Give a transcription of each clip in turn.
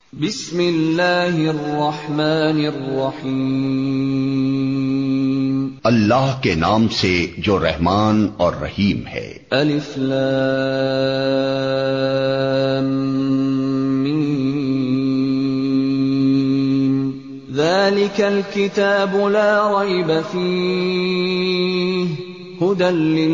بسم اللہ الرحمن الرحیم، اللہ کے نام سے جو رحمان اور رحیم ہے۔ الف لام میم، ذالک الکتاب لا ریب فیہ ھدی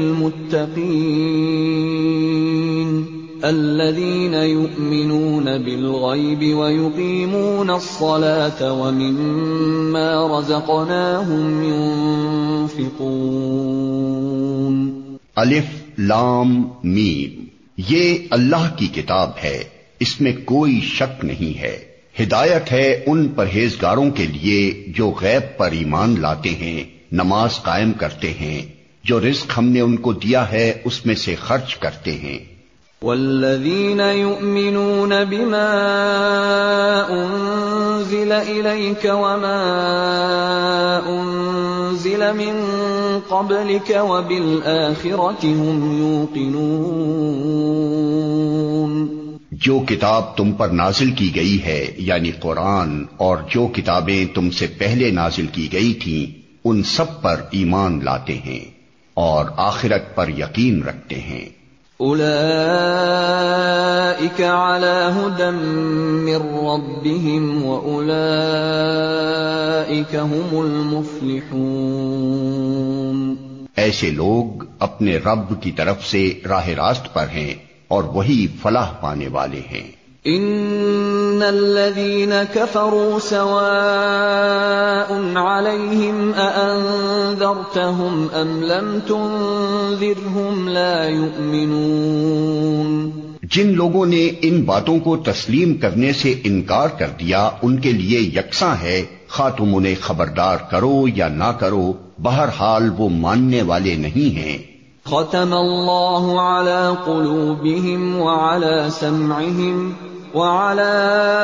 للمتقین الذین یؤمنون بالغیب ویقیمون الصلاة ومما رزقناہم ينفقون۔ الف لام میم، یہ اللہ کی کتاب ہے، اس میں کوئی شک نہیں ہے، ہدایت ہے ان پرہیزگاروں کے لیے جو غیب پر ایمان لاتے ہیں، نماز قائم کرتے ہیں، جو رزق ہم نے ان کو دیا ہے اس میں سے خرچ کرتے ہیں۔ والذین یؤمنون بما انزل الیک وما انزل من قبلک وبالآخرۃ هم یوقنون۔ جو کتاب تم پر نازل کی گئی ہے یعنی قرآن، اور جو کتابیں تم سے پہلے نازل کی گئی تھیں ان سب پر ایمان لاتے ہیں اور آخرت پر یقین رکھتے ہیں۔ اولئک علی ھدی من ربہم واولئک ھم المفلحون۔ ایسے لوگ اپنے رب کی طرف سے راہ راست پر ہیں اور وہی فلاح پانے والے ہیں۔ ان الذین کفروا سواء علیہم اانذرتہم ام لم تنذرہم لا یؤمنون۔ جن لوگوں نے ان باتوں کو تسلیم کرنے سے انکار کر دیا ان کے لیے یکساں ہے، خواہ تم انہیں خبردار کرو یا نہ کرو، بہرحال وہ ماننے والے نہیں ہیں۔ ختم اللہ علی قلوبہم وعلی سمعہم وعلى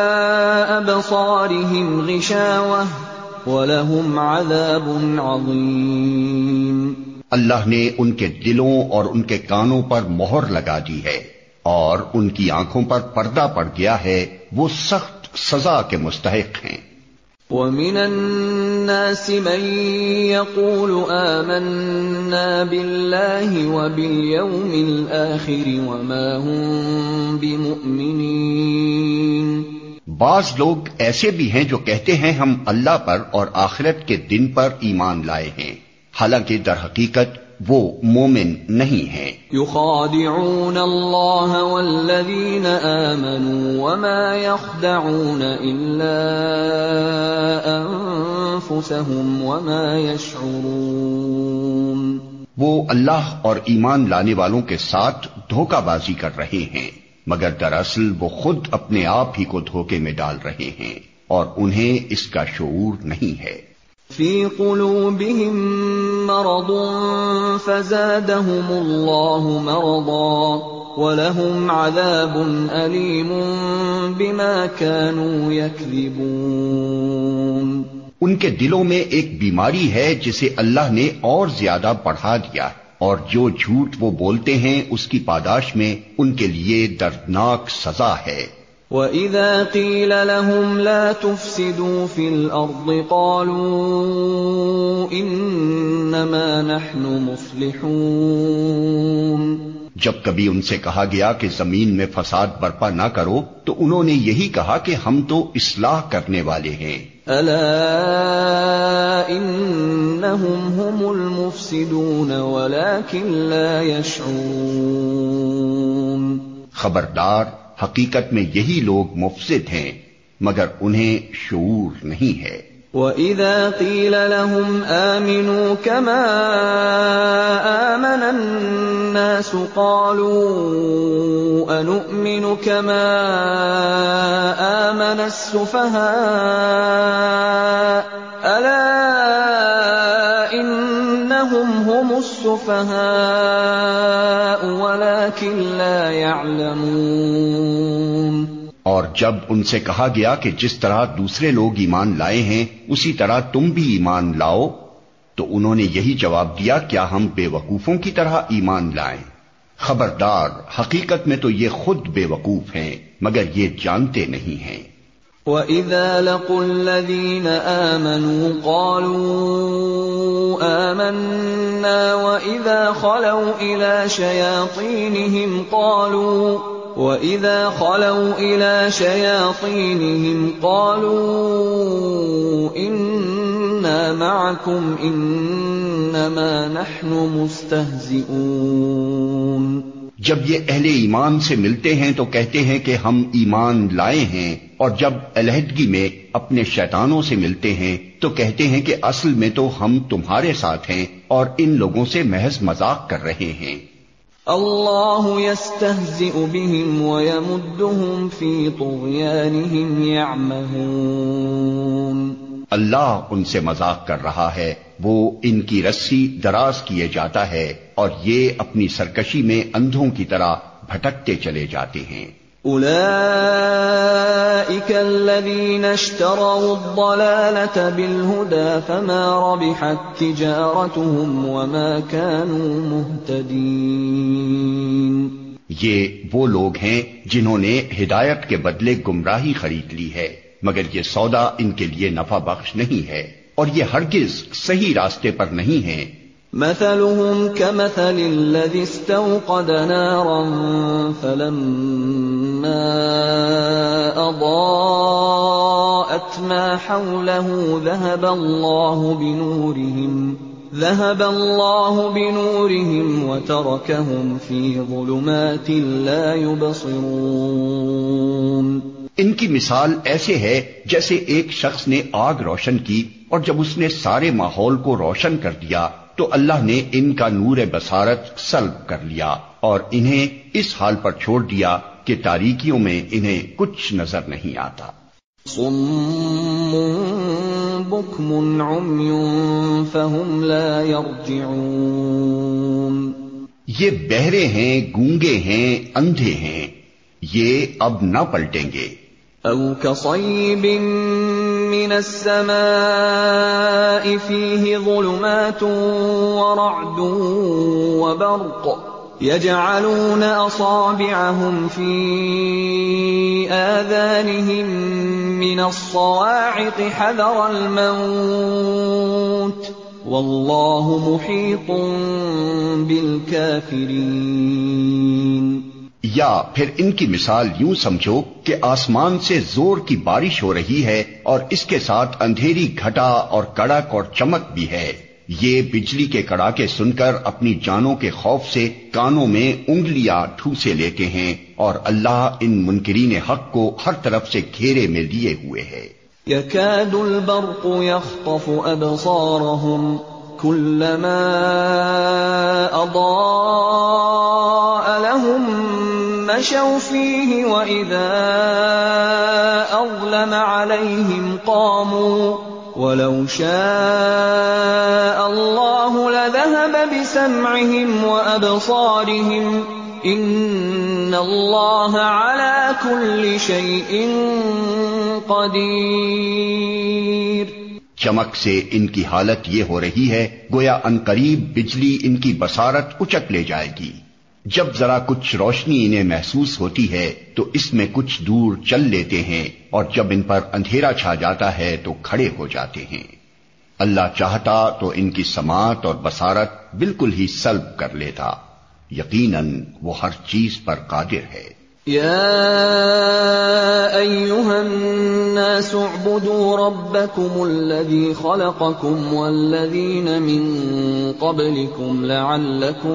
أبصارهم غشاوة وَلَهُمْ عَذَابٌ عَظِيمٌ۔ اللہ نے ان کے دلوں اور ان کے کانوں پر مہر لگا دی ہے اور ان کی آنکھوں پر پردہ پڑ گیا ہے، وہ سخت سزا کے مستحق ہیں۔ وَمِنَ النَّاسِ مَن يَقُولُ آمَنَّا بِاللَّهِ وَبِالْيَوْمِ الْآخِرِ وَمَا هُم بِمُؤْمِنِينَ۔ بعض لوگ ایسے بھی ہیں جو کہتے ہیں ہم اللہ پر اور آخرت کے دن پر ایمان لائے ہیں، حالانکہ در حقیقت وہ مومن نہیں ہیں۔ یخادعون اللہ والذین آمنوا وما یخدعون الا انفسهم وما یشعرون۔ وہ اللہ اور ایمان لانے والوں کے ساتھ دھوکہ بازی کر رہے ہیں، مگر دراصل وہ خود اپنے آپ ہی کو دھوکے میں ڈال رہے ہیں اور انہیں اس کا شعور نہیں ہے۔ فی قلوبہم مرض فزادہم اللہ مرضا ولہم عذاب علیم بما كانوا یکذبون۔ ان کے دلوں میں ایک بیماری ہے جسے اللہ نے اور زیادہ بڑھا دیا، اور جو جھوٹ وہ بولتے ہیں اس کی پاداش میں ان کے لیے دردناک سزا ہے۔ وَإِذَا قِيلَ لَهُمْ لَا تُفْسِدُوا فِي الْأَرْضِ قَالُوا إِنَّمَا نَحْنُ مُصْلِحُونَ۔ جب کبھی ان سے کہا گیا کہ زمین میں فساد برپا نہ کرو تو انہوں نے یہی کہا کہ ہم تو اصلاح کرنے والے ہیں۔ أَلَا إِنَّهُمْ هُمُ الْمُفْسِدُونَ وَلَكِنْ لَا يَشْعُرُونَ۔ خبردار، حقیقت میں یہی لوگ مفسد ہیں مگر انہیں شعور نہیں ہے۔ وَإِذَا قِيلَ لَهُمْ آمِنُوا كَمَا آمَنَ النَّاسُ قَالُوا أَنُؤْمِنُ كَمَا آمَنَ السُّفَهَاءُ أَلَا إِنَّهُمْ هُمُ السُّفَهَاءُ وَلَكِنْ لَا يَعْلَمُونَ۔ اور جب ان سے کہا گیا کہ جس طرح دوسرے لوگ ایمان لائے ہیں اسی طرح تم بھی ایمان لاؤ تو انہوں نے یہی جواب دیا، کیا ہم بے وقوفوں کی طرح ایمان لائیں؟ خبردار، حقیقت میں تو یہ خود بے وقوف ہیں مگر یہ جانتے نہیں ہیں۔ وَإِذَا لَقُوا الَّذِينَ آمَنُوا قَالُوا آمَنَّا وَإِذَا خَلَوْا إِلَى شَيَاطِينِهِمْ قَالُوا إِنَّا مَعَكُمْ إِنَّمَا نَحْنُ مُسْتَهْزِئُونَ۔ جب یہ اہل ایمان سے ملتے ہیں تو کہتے ہیں کہ ہم ایمان لائے ہیں، اور جب علیحدگی میں اپنے شیطانوں سے ملتے ہیں تو کہتے ہیں کہ اصل میں تو ہم تمہارے ساتھ ہیں اور ان لوگوں سے محض مذاق کر رہے ہیں۔ اللہ یستہزئ بہم ویمدہم فی طغیانہم یعمہون۔ اللہ ان سے مذاق کر رہا ہے، وہ ان کی رسی دراز کیے جاتا ہے اور یہ اپنی سرکشی میں اندھوں کی طرح بھٹکتے چلے جاتے ہیں۔ اولئک الذین اشتروا الضلالة بالہدى فما ربحت تجارتهم وما كانوا مہتدین۔ یہ وہ لوگ ہیں جنہوں نے ہدایت کے بدلے گمراہی خرید لی ہے، مگر یہ سودا ان کے لیے نفع بخش نہیں ہے اور یہ ہرگز صحیح راستے پر نہیں ہیں۔ مثلهم كمثل الذي استوقد نارا فلما أضاءت ما حوله ذهب الله بنورهم وتركهم في ظلمات لا يبصرون۔ ان کی مثال ایسے ہے جیسے ایک شخص نے آگ روشن کی اور جب اس نے سارے ماحول کو روشن کر دیا تو اللہ نے ان کا نور بصارت سلب کر لیا اور انہیں اس حال پر چھوڑ دیا کہ تاریکیوں میں انہیں کچھ نظر نہیں آتا۔ صم بکم عمی فہم لا یرجعون۔ یہ بہرے ہیں، گونگے ہیں، اندھے ہیں، یہ اب نہ پلٹیں گے۔ او کصیب من السماء فیہ ظلمات ورعد وبرق یجعلون اصابعهم فی آذانهم من الصواعق حذر الموت واللہ محیط بالکافرین۔ یا پھر ان کی مثال یوں سمجھو کہ آسمان سے زور کی بارش ہو رہی ہے اور اس کے ساتھ اندھیری گھٹا اور کڑک اور چمک بھی ہے، یہ بجلی کے کڑاکے سن کر اپنی جانوں کے خوف سے کانوں میں انگلیاں ٹھوسے لیتے ہیں، اور اللہ ان منکرین حق کو ہر طرف سے گھیرے میں لیے ہوئے ہے۔ یکاد البرق یخطف ابصارهم كلما اضاء لهم مشوا فيه واذا اظلم عليهم قاموا ولو شاء الله لذهب بسمعهم وابصارهم ان الله على كل شيء قدير۔ چمک سے ان کی حالت یہ ہو رہی ہے گویا عنقریب بجلی ان کی بصارت اچک لے جائے گی۔ جب ذرا کچھ روشنی انہیں محسوس ہوتی ہے تو اس میں کچھ دور چل لیتے ہیں، اور جب ان پر اندھیرا چھا جاتا ہے تو کھڑے ہو جاتے ہیں۔ اللہ چاہتا تو ان کی سماعت اور بصارت بالکل ہی سلب کر لیتا، یقیناً وہ ہر چیز پر قادر ہے۔ یا ایھا الناس اعبدوا ربکم الذی خلقکم والذین من قبلکم لعلکم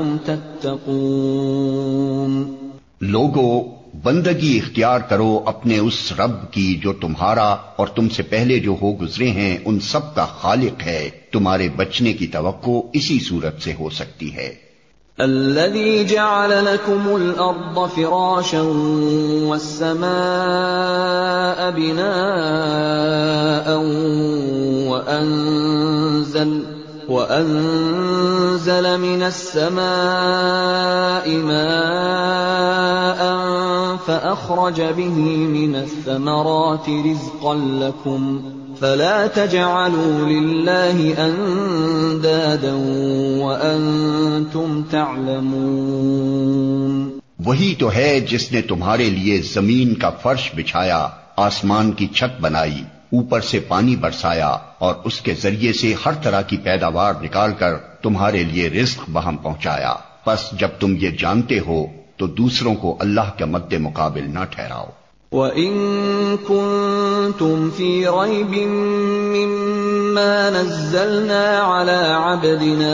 تتقون۔ لوگو، بندگی اختیار کرو اپنے اس رب کی جو تمہارا اور تم سے پہلے جو ہو گزرے ہیں ان سب کا خالق ہے، تمہارے بچنے کی توقع اسی صورت سے ہو سکتی ہے۔ الذي جعل لكم الأرض فراشا والسماء بناء وأنزل من السماء ماء فأخرج به من الثمرات رزقا لكم فلا تجعلوا لله اندادا وانتم تعلمون۔ وہی تو ہے جس نے تمہارے لیے زمین کا فرش بچھایا آسمان کی چھت بنائی، اوپر سے پانی برسایا اور اس کے ذریعے سے ہر طرح کی پیداوار نکال کر تمہارے لیے رزق وہاں پہنچایا، پس جب تم یہ جانتے ہو تو دوسروں کو اللہ کے مد مقابل نہ ٹھہراؤ۔ وَإِن كُنتُمْ فِي رَيْبٍ مِّمَّا نَزَّلْنَا عَلَىٰ عَبْدِنَا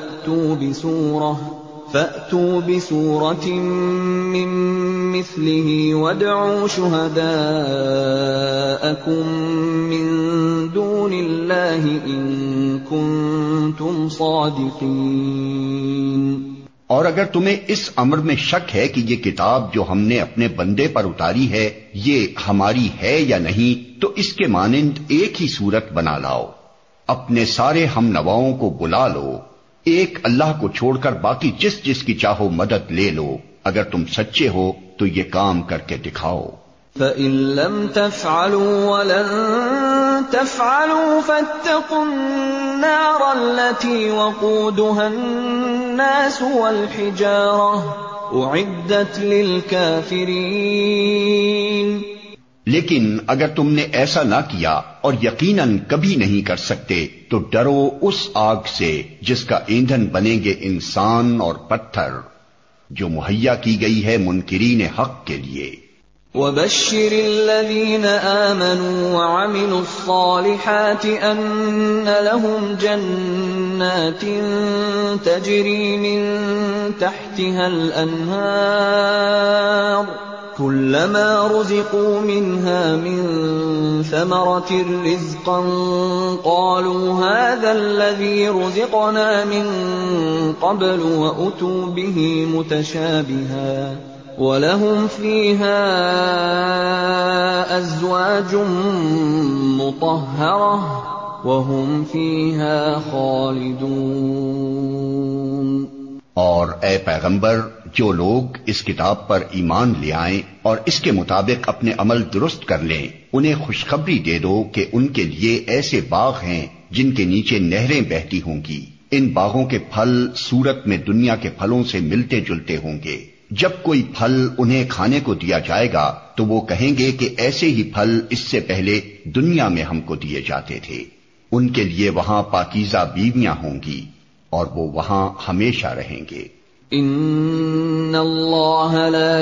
فَأْتُوا بِسُورَةٍ مِّن مِّثْلِهِ وَادْعُوا شُهَدَاءَكُم مِّن دُونِ اللَّهِ إِن كُنتُمْ صَادِقِينَ۔ اور اگر تمہیں اس امر میں شک ہے کہ یہ کتاب جو ہم نے اپنے بندے پر اتاری ہے یہ ہماری ہے یا نہیں، تو اس کے مانند ایک ہی صورت بنا لاؤ، اپنے سارے ہم نواؤں کو بلا لو، ایک اللہ کو چھوڑ کر باقی جس جس کی چاہو مدد لے لو، اگر تم سچے ہو تو یہ کام کر کے دکھاؤ۔ فَإِن لَّمْ تَفْعَلُوا وَلَن تَفْعَلُوا فَاتَّقُوا النَّارَ الَّتِي وَقُودُهَا النَّاسُ وَالْحِجَارَةُ أُعِدَّتْ لِلْكَافِرِينَ۔ لیکن اگر تم نے ایسا نہ کیا اور یقیناً کبھی نہیں کر سکتے تو ڈرو اس آگ سے جس کا ایندھن بنیں گے انسان اور پتھر، جو مہیا کی گئی ہے منکرین حق کے لیے۔ وَبَشِّرِ الَّذِينَ آمَنُوا وَعَمِلُوا الصَّالِحَاتِ أَنَّ لَهُمْ جَنَّاتٍ تَجْرِي مِن تَحْتِهَا الْأَنْهَارُ كُلَّمَا رُزِقُوا مِنْهَا مِن ثَمَرَةٍ رِّزْقًا قَالُوا هَٰذَا الَّذِي رُزِقْنَا مِن قَبْلُ وَأُتُوا بِهِ مُتَشَابِهًا وَلَهُمْ فِيهَا أَزْوَاجٌ مُّطَهَّرَةٌ وَهُمْ فِيهَا خَالِدُونَ۔ اور اے پیغمبر، جو لوگ اس کتاب پر ایمان لے آئیں اور اس کے مطابق اپنے عمل درست کر لیں، انہیں خوشخبری دے دو کہ ان کے لیے ایسے باغ ہیں جن کے نیچے نہریں بہتی ہوں گی، ان باغوں کے پھل صورت میں دنیا کے پھلوں سے ملتے جلتے ہوں گے۔ جب کوئی پھل انہیں کھانے کو دیا جائے گا تو وہ کہیں گے کہ ایسے ہی پھل اس سے پہلے دنیا میں ہم کو دیے جاتے تھے۔ ان کے لیے وہاں پاکیزہ بیویاں ہوں گی اور وہ وہاں ہمیشہ رہیں گے۔ ان اللہ لا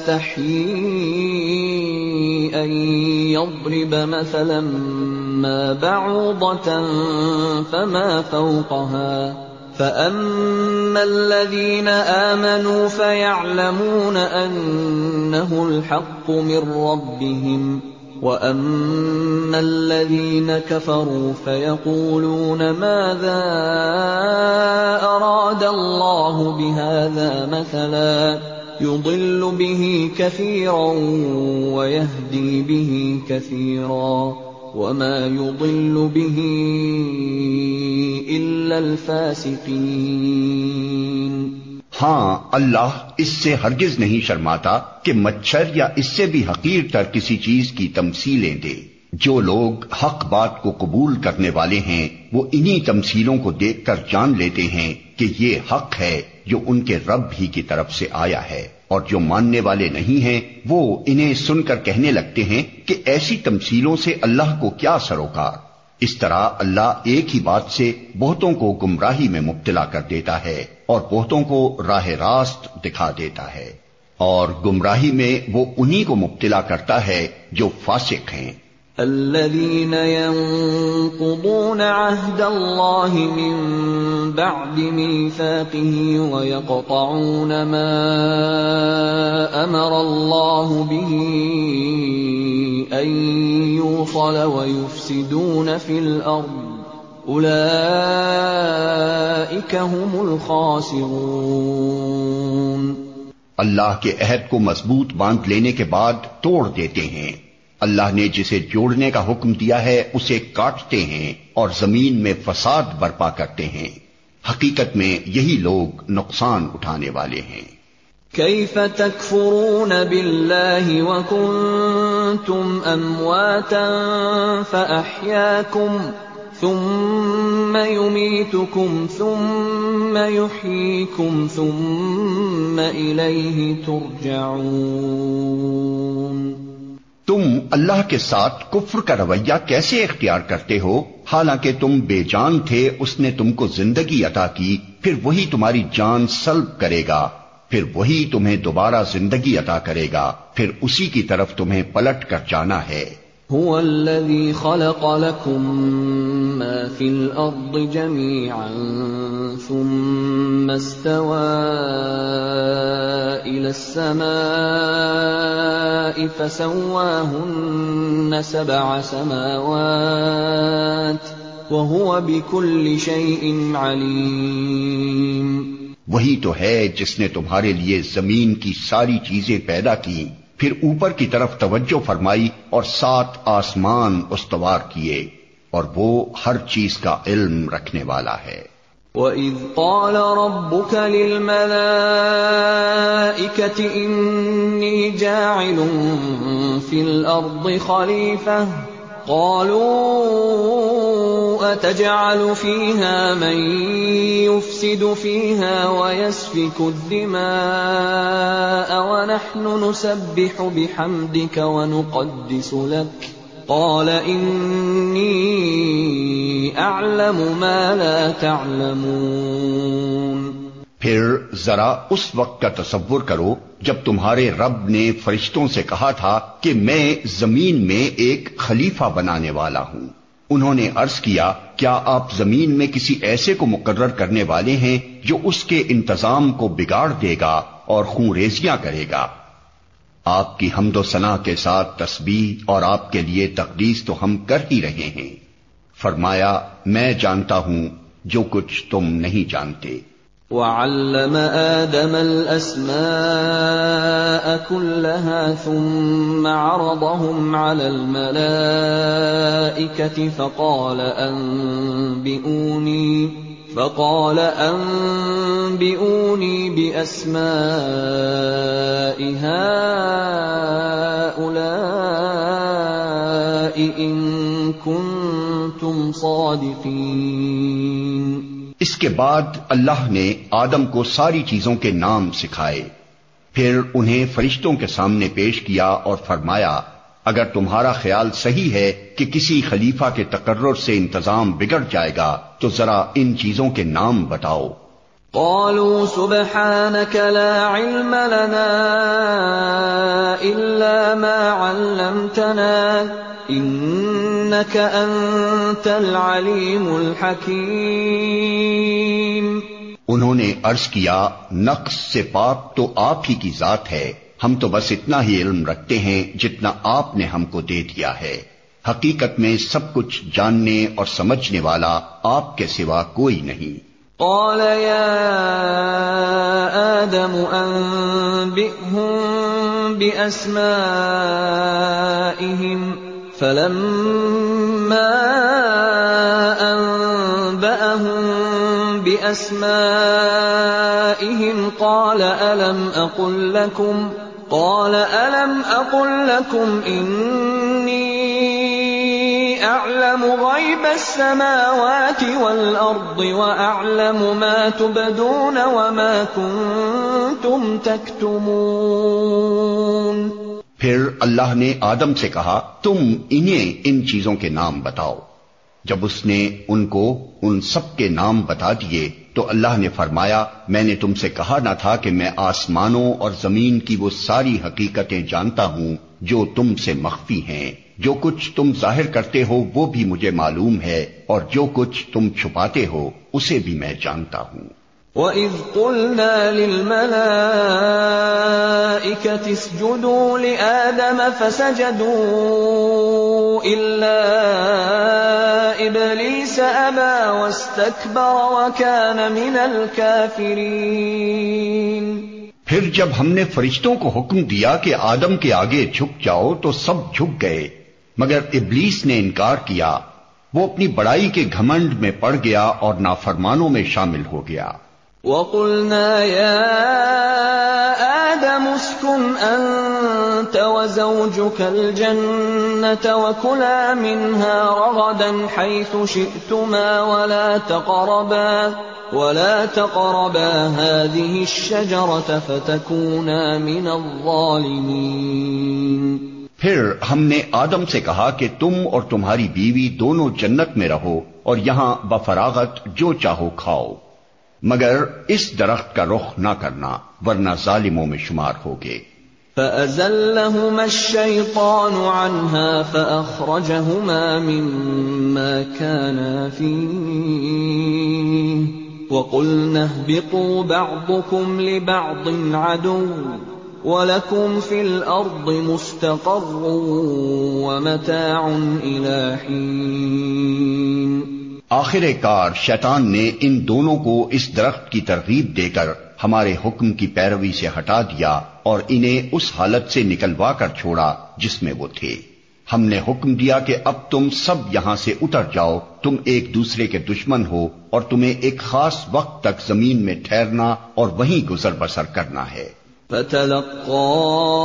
يستحيي ان يضرب مثلا ما بعوضة فما فوقها فأما الذين آمنوا فيعلمون أنه الحق من ربهم وَأَمَّا الَّذِينَ كَفَرُوا فَيَقُولُونَ مَاذَا أَرَادَ اللَّهُ بِهَذَا مَثَلًا يُضِلُّ بِهِ كَثِيرًا وَيَهْدِي بِهِ كَثِيرًا وَمَا يُضِلُّ بِهِ إِلَّا الْفَاسِقِينَ۔ ہاں، اللہ اس سے ہرگز نہیں شرماتا کہ مچھر یا اس سے بھی حقیر تر کسی چیز کی تمثیلیں دے۔ جو لوگ حق بات کو قبول کرنے والے ہیں وہ انہی تمثیلوں کو دیکھ کر جان لیتے ہیں کہ یہ حق ہے جو ان کے رب ہی کی طرف سے آیا ہے، اور جو ماننے والے نہیں ہیں وہ انہیں سن کر کہنے لگتے ہیں کہ ایسی تمثیلوں سے اللہ کو کیا سروکار۔ اس طرح اللہ ایک ہی بات سے بہتوں کو گمراہی میں مبتلا کر دیتا ہے اور بہتوں کو راہ راست دکھا دیتا ہے، اور گمراہی میں وہ انہی کو مبتلا کرتا ہے جو فاسق ہیں۔ الذين ينقضون عهد الله من بعد ميثاقه ويقطعون ما أمر الله به أن يوصل ويفسدون في الأرض أولئك هم الخاسرون۔ اللہ کے عہد کو مضبوط باندھ لینے کے بعد توڑ دیتے ہیں۔ اللہ نے جسے جوڑنے کا حکم دیا ہے اسے کاٹتے ہیں اور زمین میں فساد برپا کرتے ہیں۔ حقیقت میں یہی لوگ نقصان اٹھانے والے ہیں۔ کیف تکفرون باللہ وکنتم امواتا فاحیاکم ثم یمیتکم ثم یحییکم ثم الیہ ترجعون۔ تم اللہ کے ساتھ کفر کا رویہ کیسے اختیار کرتے ہو، حالانکہ تم بے جان تھے، اس نے تم کو زندگی عطا کی، پھر وہی تمہاری جان سلب کرے گا، پھر وہی تمہیں دوبارہ زندگی عطا کرے گا، پھر اسی کی طرف تمہیں پلٹ کر جانا ہے۔ هو الذي خلق لكم ما في الأرض جميعا ثم استوى إلى السماء فسواهن 7 سماوات وهو بكل شيء عليم۔ وہی تو ہے جس نے تمہارے لیے زمین کی ساری چیزیں پیدا کی، پھر اوپر کی طرف توجہ فرمائی اور 7 آسمان استوار کیے، اور وہ ہر چیز کا علم رکھنے والا ہے۔ وَإِذْ قَالَ رَبُّكَ لِلْمَلَائِكَةِ إِنِّي جَاعِلٌ فِي الْأَرْضِ خَلِيفَةً قَالُوا أَتَجْعَلُ فِيهَا مَن يُفْسِدُ فِيهَا وَيَسْفِكُ الدِّمَاءَ وَنَحْنُ نُسَبِّحُ بِحَمْدِكَ وَنُقَدِّسُ لَكَ قَالَ إِنِّي أَعْلَمُ مَا لَا تَعْلَمُونَ۔ پھر ذرا اس وقت کا تصور کرو جب تمہارے رب نے فرشتوں سے کہا تھا کہ میں زمین میں ایک خلیفہ بنانے والا ہوں۔ انہوں نے عرض کیا، کیا آپ زمین میں کسی ایسے کو مقرر کرنے والے ہیں جو اس کے انتظام کو بگاڑ دے گا اور خون ریزیاں کرے گا؟ آپ کی حمد و ثنا کے ساتھ تسبیح اور آپ کے لیے تقدیس تو ہم کر ہی رہے ہیں۔ فرمایا، میں جانتا ہوں جو کچھ تم نہیں جانتے۔ وَعَلَّمَ آدَمَ الْأَسْمَاءَ كُلَّهَا ثُمَّ عَرَضَهُمْ عَلَى الْمَلَائِكَةِ فَقَالَ أَنبِئُونِي بِأَسْمَاءِ هَؤُلَاءِ إِن كُنتُمْ صَادِقِينَ۔ اس کے بعد اللہ نے آدم کو ساری چیزوں کے نام سکھائے، پھر انہیں فرشتوں کے سامنے پیش کیا اور فرمایا، اگر تمہارا خیال صحیح ہے کہ کسی خلیفہ کے تقرر سے انتظام بگڑ جائے گا تو ذرا ان چیزوں کے نام بتاؤ۔ قالوا سبحانك لا علم لنا إلا ما علمتنا إنك أنت العليم الحكيم۔ انہوں نے عرض کیا، نقص سے پاک تو آپ ہی کی ذات ہے، ہم تو بس اتنا ہی علم رکھتے ہیں جتنا آپ نے ہم کو دے دیا ہے، حقیقت میں سب کچھ جاننے اور سمجھنے والا آپ کے سوا کوئی نہیں۔ قال يا آدم أنبئهم بأسمائهم فلما أنبأهم بأسمائهم قال ألم أقل لكم إني أعلم غيب السماوات والأرض وأعلم ما تبدون وما كنتم تكتمون۔ پھر اللہ نے آدم سے کہا، تم انہیں ان چیزوں کے نام بتاؤ۔ جب اس نے ان کو ان سب کے نام بتا دیے تو اللہ نے فرمایا، میں نے تم سے کہا نہ تھا کہ میں آسمانوں اور زمین کی وہ ساری حقیقتیں جانتا ہوں جو تم سے مخفی ہیں، جو کچھ تم ظاہر کرتے ہو وہ بھی مجھے معلوم ہے، اور جو کچھ تم چھپاتے ہو اسے بھی میں جانتا ہوں۔ وَإِذْ قُلْنَا لِلْمَلَائِكَةِ اسْجُدُوا لِآدَمَ فَسَجَدُوا إِلَّا إِبْلِيسَ أَبَى وَاسْتَكْبَرَ وَكَانَ مِنَ الْكَافِرِينَ۔ پھر جب ہم نے فرشتوں کو حکم دیا کہ آدم کے آگے جھک جاؤ تو سب جھک گئے، مگر ابلیس نے انکار کیا، وہ اپنی بڑائی کے گھمنڈ میں پڑ گیا اور نافرمانوں میں شامل ہو گیا۔ وَقُلْنَا يَا آدَمُ اسْكُنْ أَنْتَ وَزَوْجُكَ الْجَنَّةَ وَكُلَا مِنْهَا رَغَدًا حَيْثُ شِئْتُمَا وَلَا تَقْرَبَا هَذِهِ الشَّجَرَةَ فَتَكُونَا مِنَ الظَّالِمِينَ۔ پھر ہم نے آدم سے کہا کہ تم اور تمہاری بیوی دونوں جنت میں رہو اور یہاں بفراغت جو چاہو کھاؤ، مگر اس درخت کا رخ نہ کرنا ورنہ ظالموں میں شمار ہوگے۔ فَأَزَلَّهُمَا الشَّيْطَانُ عَنْهَا فَأَخْرَجَهُمَا مِمَّا كَانَا فِيهِ وَقُلْنَا اهْبِطُوا بَعْضُكُمْ لِبَعْضٍ عَدُوٌّ وَلَكُمْ فِي الْأَرْضِ مُسْتَقَرٌّ وَمَتَاعٌ إِلَىٰ حِينٍ۔ آخر کار شیطان نے ان دونوں کو اس درخت کی ترغیب دے کر ہمارے حکم کی پیروی سے ہٹا دیا اور انہیں اس حالت سے نکلوا کر چھوڑا جس میں وہ تھے۔ ہم نے حکم دیا کہ اب تم سب یہاں سے اتر جاؤ، تم ایک دوسرے کے دشمن ہو اور تمہیں ایک خاص وقت تک زمین میں ٹھہرنا اور وہیں گزر بسر کرنا ہے۔ فَتَلَقَّىٰ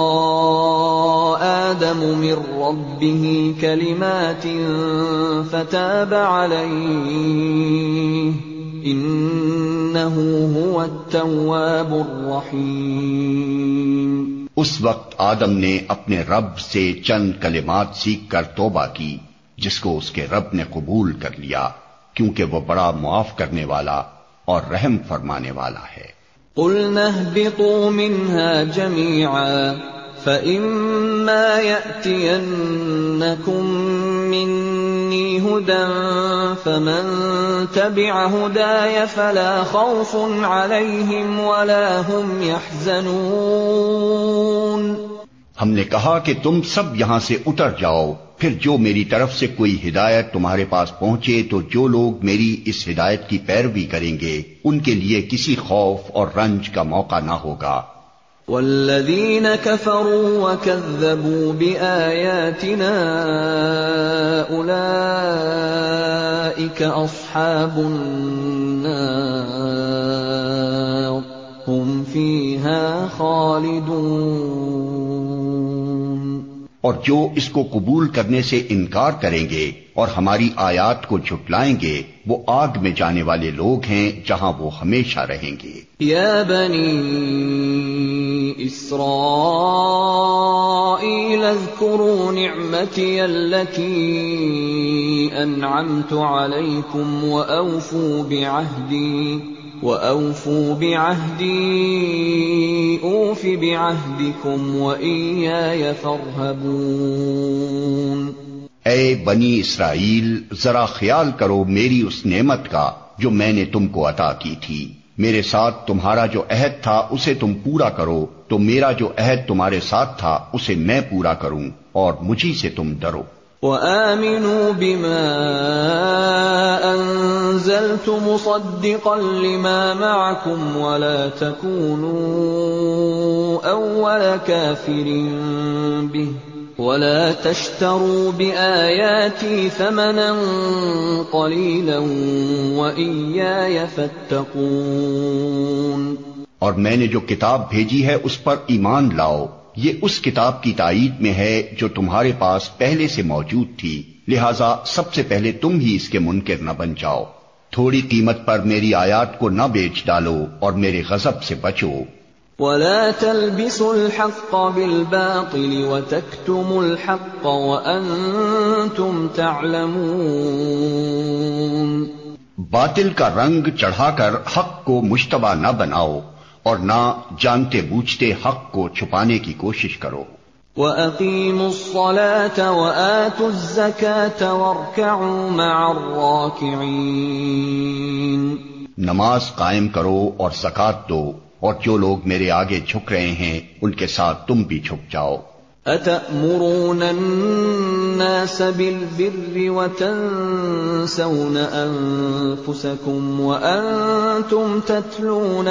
آدَمُ مِن رَّبِّهِ كَلِمَاتٍ فَتَابَ عَلَيْهِ إِنَّهُ هُوَ التَّوَّابُ الرَّحِيمُ۔ اس وقت آدم نے اپنے رب سے چند کلمات سیکھ کر توبہ کی، جس کو اس کے رب نے قبول کر لیا، کیونکہ وہ بڑا معاف کرنے والا اور رحم فرمانے والا ہے۔ قُلْنَا اهْبِطُوا مِنْهَا جَمِيعًا فَإِمَّا يَأْتِيَنَّكُم مِّنِّي هُدًى فَمَن تَبِعَ هُدَايَ فَلَا خَوْفٌ عَلَيْهِمْ وَلَا هُمْ يَحْزَنُونَ۔ ہم نے کہا کہ تم سب یہاں سے اتر جاؤ، پھر جو میری طرف سے کوئی ہدایت تمہارے پاس پہنچے تو جو لوگ میری اس ہدایت کی پیروی کریں گے ان کے لیے کسی خوف اور رنج کا موقع نہ ہوگا۔ والذین کفروا وکذبوا بآیاتنا اولئک اصحاب النار هم فیہا خالدون۔ اور جو اس کو قبول کرنے سے انکار کریں گے اور ہماری آیات کو جھٹلائیں گے وہ آگ میں جانے والے لوگ ہیں جہاں وہ ہمیشہ رہیں گے۔ یا بنی اسرائیل اذکروا نعمتی التي انعمت علیکم وَأَوْفُوا بِعَهْدِي أُوفِ بِعَهْدِكُمْ وَإِيَّايَ فَارْهَبُونِ۔ اے بنی اسرائیل، ذرا خیال کرو میری اس نعمت کا جو میں نے تم کو عطا کی تھی، میرے ساتھ تمہارا جو عہد تھا اسے تم پورا کرو تو میرا جو عہد تمہارے ساتھ تھا اسے میں پورا کروں اور مجھی سے تم ڈرو۔ وَآمِنُوا بِمَا أَنزَلْتُ مُصَدِّقًا لِمَا مَعَكُمْ وَلَا تَكُونُوا أَوَّلَ كَافِرٍ بِهِ وَلَا تَشْتَرُوا بِآيَاتِي ثَمَنًا قَلِيلًا وَإِيَّايَ فَاتَّقُونِ۔ اور میں نے جو کتاب بھیجی ہے اس پر ایمان لاؤ، یہ اس کتاب کی تائید میں ہے جو تمہارے پاس پہلے سے موجود تھی، لہذا سب سے پہلے تم ہی اس کے منکر نہ بن جاؤ۔ تھوڑی قیمت پر میری آیات کو نہ بیچ ڈالو اور میرے غضب سے بچو۔ وَلَا تَلْبِسُوا الْحَقَّ بِالْبَاطِلِ وَتَكْتُمُوا الْحَقَّ وَأَنْتُمْ تَعْلَمُونَ۔ باطل کا رنگ چڑھا کر حق کو مشتبہ نہ بناؤ اور نہ جانتے بوجھتے حق کو چھپانے کی کوشش کرو۔ وَأَقِيمُوا الصَّلَاةَ وَآتُوا الزَّكَاةَ وَارْكَعُوا مَعَ الرَّاكِعِينَ۔ نماز قائم کرو اور زکوٰۃ دو، اور جو لوگ میرے آگے جھک رہے ہیں ان کے ساتھ تم بھی جھک جاؤ۔ أَتَأْمُرُونَ النَّاسَ بِالْبِرِّ وَتَنْسَوْنَ أَنفُسَكُمْ وَأَنْتُمْ تَتْلُونَ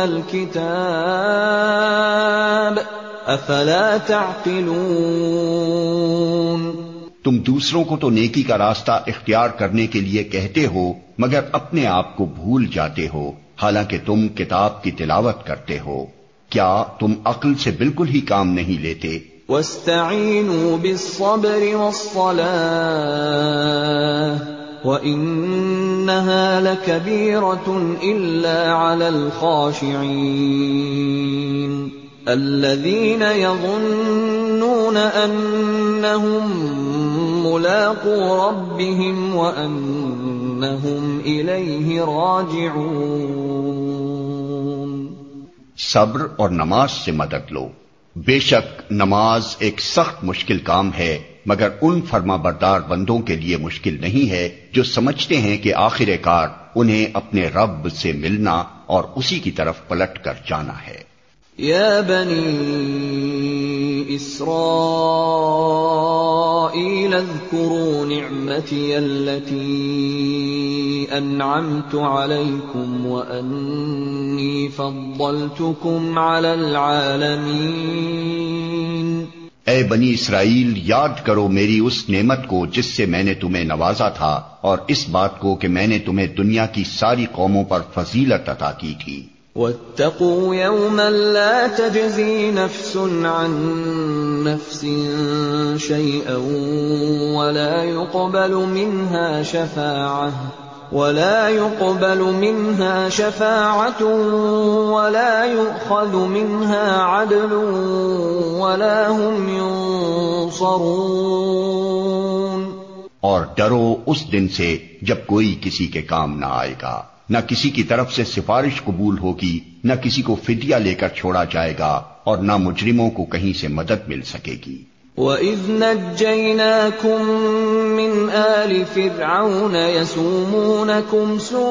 الْكِتَابَ أَفَلَا تَعْقِلُونَ۔ تم دوسروں کو تو نیکی کا راستہ اختیار کرنے کے لیے کہتے ہو مگر اپنے آپ کو بھول جاتے ہو، حالانکہ تم کتاب کی تلاوت کرتے ہو۔ کیا تم عقل سے بالکل ہی کام نہیں لیتے؟ وَاسْتَعِینُوا بِالصَّبْرِ وَالصَّلَاةِ وَإِنَّهَا لَكَبِیرَةٌ إِلَّا عَلَى الْخَاشِعِینَ۔ الذين يظنون أنهم ملاقو ربهم وأنهم إليه راجعون. صبر اور نماز سے مدد لو. بے شک نماز ایک سخت مشکل کام ہے، مگر ان فرما بردار بندوں کے لیے مشکل نہیں ہے جو سمجھتے ہیں کہ آخر کار انہیں اپنے رب سے ملنا اور اسی کی طرف پلٹ کر جانا ہے. یا بنی اسرائیل اذکروا نعمتی التي انعمت علیکم وانی فضلتکم علی العالمین. اے بنی اسرائیل، یاد کرو میری اس نعمت کو جس سے میں نے تمہیں نوازا تھا، اور اس بات کو کہ میں نے تمہیں دنیا کی ساری قوموں پر فضیلت عطا کی تھی. واتقوا يوما لا تجزي نفس عن نفس شيئا ولا يقبل منها شفاعة ولا يؤخذ منها عدل ولا هم ينصرون. اور ڈرو اس دن سے جب کوئی کسی کے کام نہ آئے گا، نہ کسی کی طرف سے سفارش قبول ہوگی، نہ کسی کو فدیہ لے کر چھوڑا جائے گا، اور نہ مجرموں کو کہیں سے مدد مل سکے گی. وَإِذْ نَجَّيْنَاكُمْ مِنْ آلِ فِرْعَوْنَ يَسُومُونَكُمْ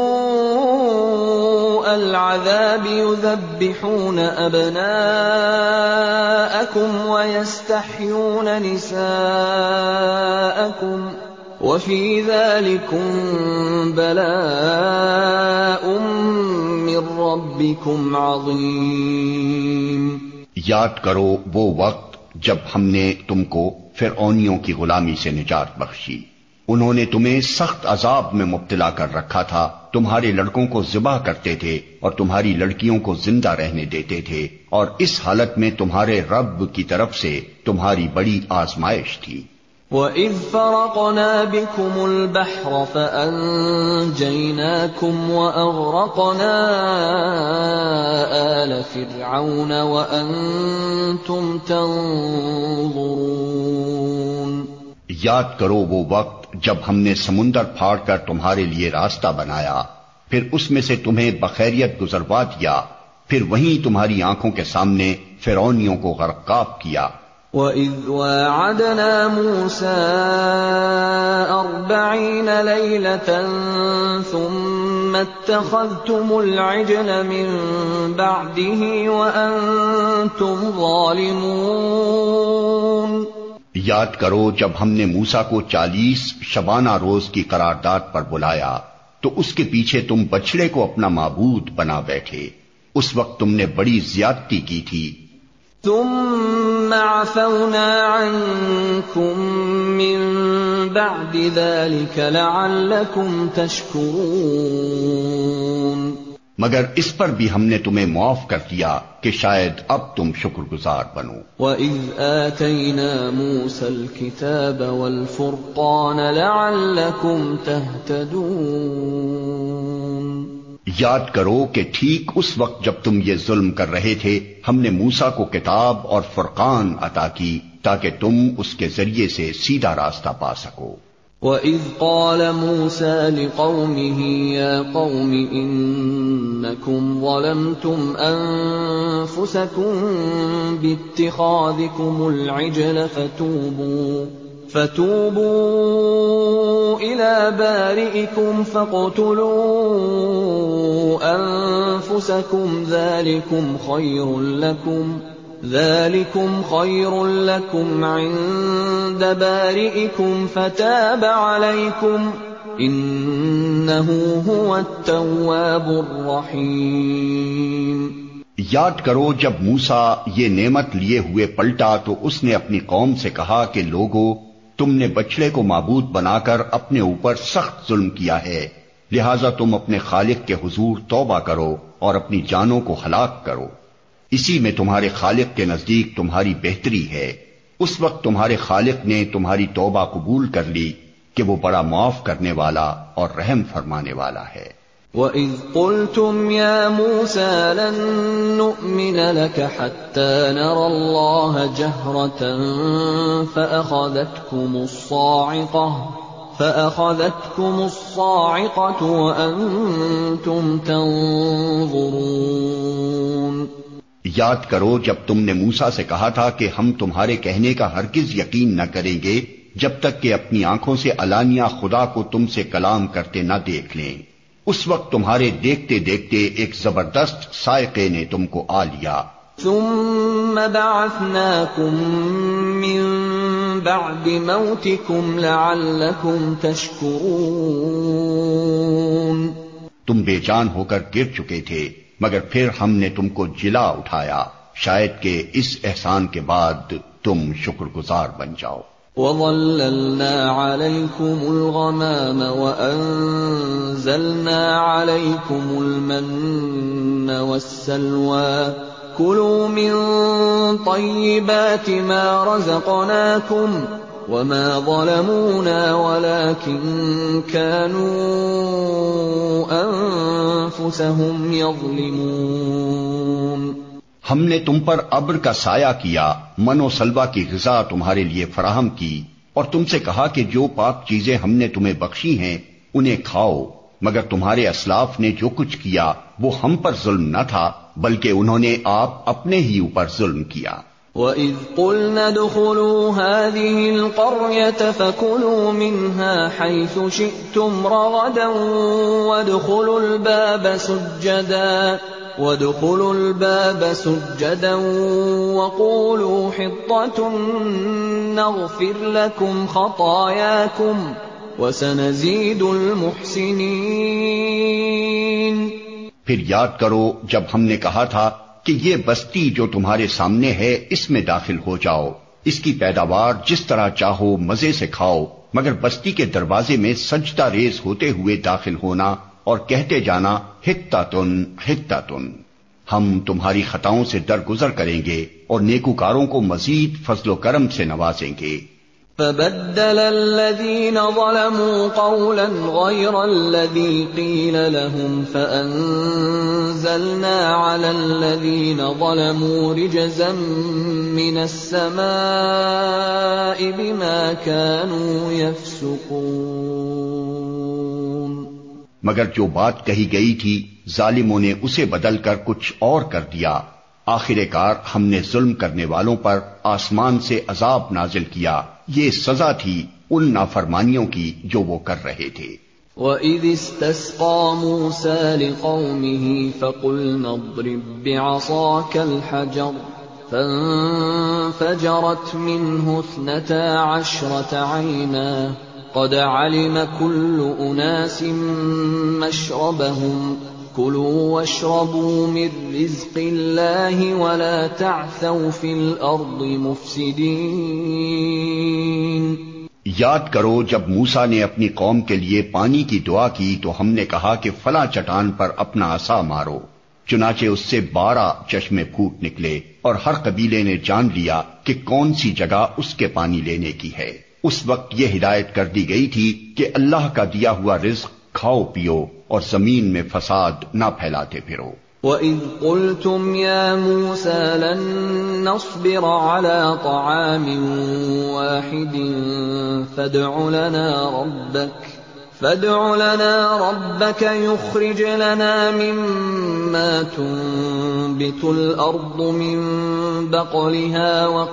سُوءَ الْعَذَابِ يُذَبِّحُونَ أَبْنَاءَكُمْ وَيَسْتَحْيُونَ نِسَاءَكُمْ وَفِي ذَلِكُمْ بَلَاءٌ مِّن رَّبِّكُمْ عَظِيمٌ. یاد کرو وہ وقت جب ہم نے تم کو فرعونیوں کی غلامی سے نجات بخشی. انہوں نے تمہیں سخت عذاب میں مبتلا کر رکھا تھا. تمہارے لڑکوں کو ذبح کرتے تھے اور تمہاری لڑکیوں کو زندہ رہنے دیتے تھے، اور اس حالت میں تمہارے رب کی طرف سے تمہاری بڑی آزمائش تھی. وَإِذْ فَرَقْنَا بِكُمُ الْبَحْرَ فَأَنْجَيْنَاكُمْ وَأَغْرَقْنَا آلَ فِرْعَوْنَ وَأَنْتُمْ تَنْظُرُونَ. یاد کرو وہ وقت جب ہم نے سمندر پھاڑ کر تمہارے لیے راستہ بنایا، پھر اس میں سے تمہیں بخیریت گزروا دیا، پھر وہیں تمہاری آنکھوں کے سامنے فرعونیوں کو غرقاب کیا. وَإِذْ وَاعَدْنَا مُوسَىٰ 40 لَيْلَةً ثُمَّ اتَّخَذْتُمُ الْعِجْلَ مِن بَعْدِهِ وَأَنْتُمْ ظَالِمُونَ. یاد کرو جب ہم نے موسیٰ کو 40 شبانہ روز کی قرارداد پر بلایا تو اس کے پیچھے تم بچڑے کو اپنا معبود بنا بیٹھے. اس وقت تم نے بڑی زیادتی کی تھی. ثم عفونا عنكم من بعد ذلك لعلكم تشكرون. مگر اس پر بھی ہم نے تمہیں معاف کر دیا کہ شاید اب تم شکر گزار بنو. وَإِذْ آتَيْنَا مُوسَى الْكِتَابَ وَالْفُرْقَانَ لَعَلَّكُمْ تَهْتَدُونَ. یاد کرو کہ ٹھیک اس وقت جب تم یہ ظلم کر رہے تھے ہم نے موسیٰ کو کتاب اور فرقان عطا کی تاکہ تم اس کے ذریعے سے سیدھا راستہ پا سکو. وَإِذْ قَالَ مُوسَىٰ لِقَوْمِهِ يَا قَوْمِ إِنَّكُمْ ظَلَمْتُمْ أَنفُسَكُمْ بِاتِّخَاذِكُمُ الْعِجْلَ فتوبوا إلى بارئكم فاقتلوا أنفسكم ذلكم خير لكم عند بارئكم فتاب عليكم إنه هو التواب الرحيم. یاد کرو جب موسیٰ یہ نعمت لیے ہوئے پلٹا تو اس نے اپنی قوم سے کہا کہ لوگو، تم نے بچڑے کو معبود بنا کر اپنے اوپر سخت ظلم کیا ہے، لہذا تم اپنے خالق کے حضور توبہ کرو اور اپنی جانوں کو ہلاک کرو. اسی میں تمہارے خالق کے نزدیک تمہاری بہتری ہے. اس وقت تمہارے خالق نے تمہاری توبہ قبول کر لی کہ وہ بڑا معاف کرنے والا اور رحم فرمانے والا ہے. وَإِذْ قُلْتُمْ يَا مُوسَىٰ لَن نُّؤْمِنَ لَكَ حَتَّىٰ نَرَى اللَّهَ جَهْرَةً فَأَخَذَتْكُمُ الصَّاعِقَةُ وَأَنتُمْ تَنظُرُونَ یاد کرو جب تم نے موسیٰ سے کہا تھا کہ ہم تمہارے کہنے کا ہرگز یقین نہ کریں گے جب تک کہ اپنی آنکھوں سے علانیہ خدا کو تم سے کلام کرتے نہ دیکھ لیں۔ اس وقت تمہارے دیکھتے دیکھتے ایک زبردست صاعقے نے تم کو آ لیا۔ ثم بعثناكم من بعد موتكم لعلكم تشكرون۔ تم بے جان ہو کر گر چکے تھے مگر پھر ہم نے تم کو جلا اٹھایا شاید کہ اس احسان کے بعد تم شکر گزار بن جاؤ۔ وَظَلَّلْنَا عَلَيْكُمُ الْغَمَامَ وَأَنزَلْنَا عَلَيْكُمُ الْمَنَّ وَالسَّلْوَىٰ كُلُوا مِن طَيِّبَاتِ مَا رَزَقْنَاكُمْ وَمَا ظَلَمُونَا وَلَٰكِن كَانُوا أَنفُسَهُمْ يَظْلِمُونَ۔ ہم نے تم پر ابر کا سایہ کیا، من و سلوہ کی غذا تمہارے لیے فراہم کی، اور تم سے کہا کہ جو پاک چیزیں ہم نے تمہیں بخشی ہیں انہیں کھاؤ، مگر تمہارے اسلاف نے جو کچھ کیا وہ ہم پر ظلم نہ تھا بلکہ انہوں نے آپ اپنے ہی اوپر ظلم کیا۔ وَإِذْ قُلْنَا ادْخُلُوا هَٰذِهِ الْقَرْيَةَ فَكُلُوا مِنْهَا حَيْثُ شِئْتُمْ رَغَدًا وَادْخُلُوا الْبَابَ سُجَّدًا وَقُولُوا حِطَّةٌ نَّغْفِرْ لَكُمْ خَطَايَاكُمْ وَسَنَزِيدُ الْمُحْسِنِينَ۔ پھر یاد کرو جب ہم نے کہا تھا کہ یہ بستی جو تمہارے سامنے ہے اس میں داخل ہو جاؤ، اس کی پیداوار جس طرح چاہو مزے سے کھاؤ، مگر بستی کے دروازے میں سجدہ ریز ہوتے ہوئے داخل ہونا اور کہتے جانا حتّۃن حتّۃن، ہم تمہاری خطاؤں سے درگزر کریں گے اور نیکوکاروں کو مزید فضل و کرم سے نوازیں گے۔ فَبَدَّلَ الَّذِينَ ظَلَمُوا قَوْلًا غَيْرَ الَّذِي قِيلَ لَهُمْ فَأَنزَلْنَا عَلَى الَّذِينَ ظَلَمُوا رِجْزًا مِّنَ السَّمَاءِ بِمَا كَانُوا يَفْسُقُونَ۔ مگر جو بات کہی گئی تھی ظالموں نے اسے بدل کر کچھ اور کر دیا، آخر کار ہم نے ظلم کرنے والوں پر آسمان سے عذاب نازل کیا، یہ سزا تھی ان نافرمانیوں کی جو وہ کر رہے تھے۔ وَإِذِ اسْتَسْقَىٰ مُوسَىٰ لِقَوْمِهِ فَقُلْنَا اضْرِب بِّعَصَاكَ الْحَجَرَ فَانفَجَرَتْ مِنْهُ 12 عَيْنًا قَدْ عَلِمَ كُلُّ أُنَاسٍ مَّشْرَبَهُمْ كُلُوا وَاشْرَبُوا مِن رِّزْقِ اللَّهِ وَلَا تَعْثَوْا فِي الْأَرْضِ مُفْسِدِينَ۔ یاد کرو جب موسیٰ نے اپنی قوم کے لیے پانی کی دعا کی تو ہم نے کہا کہ فلاں چٹان پر اپنا عصا مارو، چنانچہ اس سے 12 چشمے پھوٹ نکلے اور ہر قبیلے نے جان لیا کہ کون سی جگہ اس کے پانی لینے کی ہے۔ اس وقت یہ ہدایت کر دی گئی تھی کہ اللہ کا دیا ہوا رزق کھاؤ پیو اور زمین میں فساد نہ پھیلاتے پھرو۔ وَإِذْ قُلْتُمْ يَا مُوسَىٰ لَن نَّصْبِرَ عَلَىٰ طَعَامٍ وَاحِدٍ فَادْعُ لَنَا رَبَّكَ يُخْرِجْ لَنَا مِمَّا تُنبِتُ الْأَرْضُ مِن بَقْلِهَا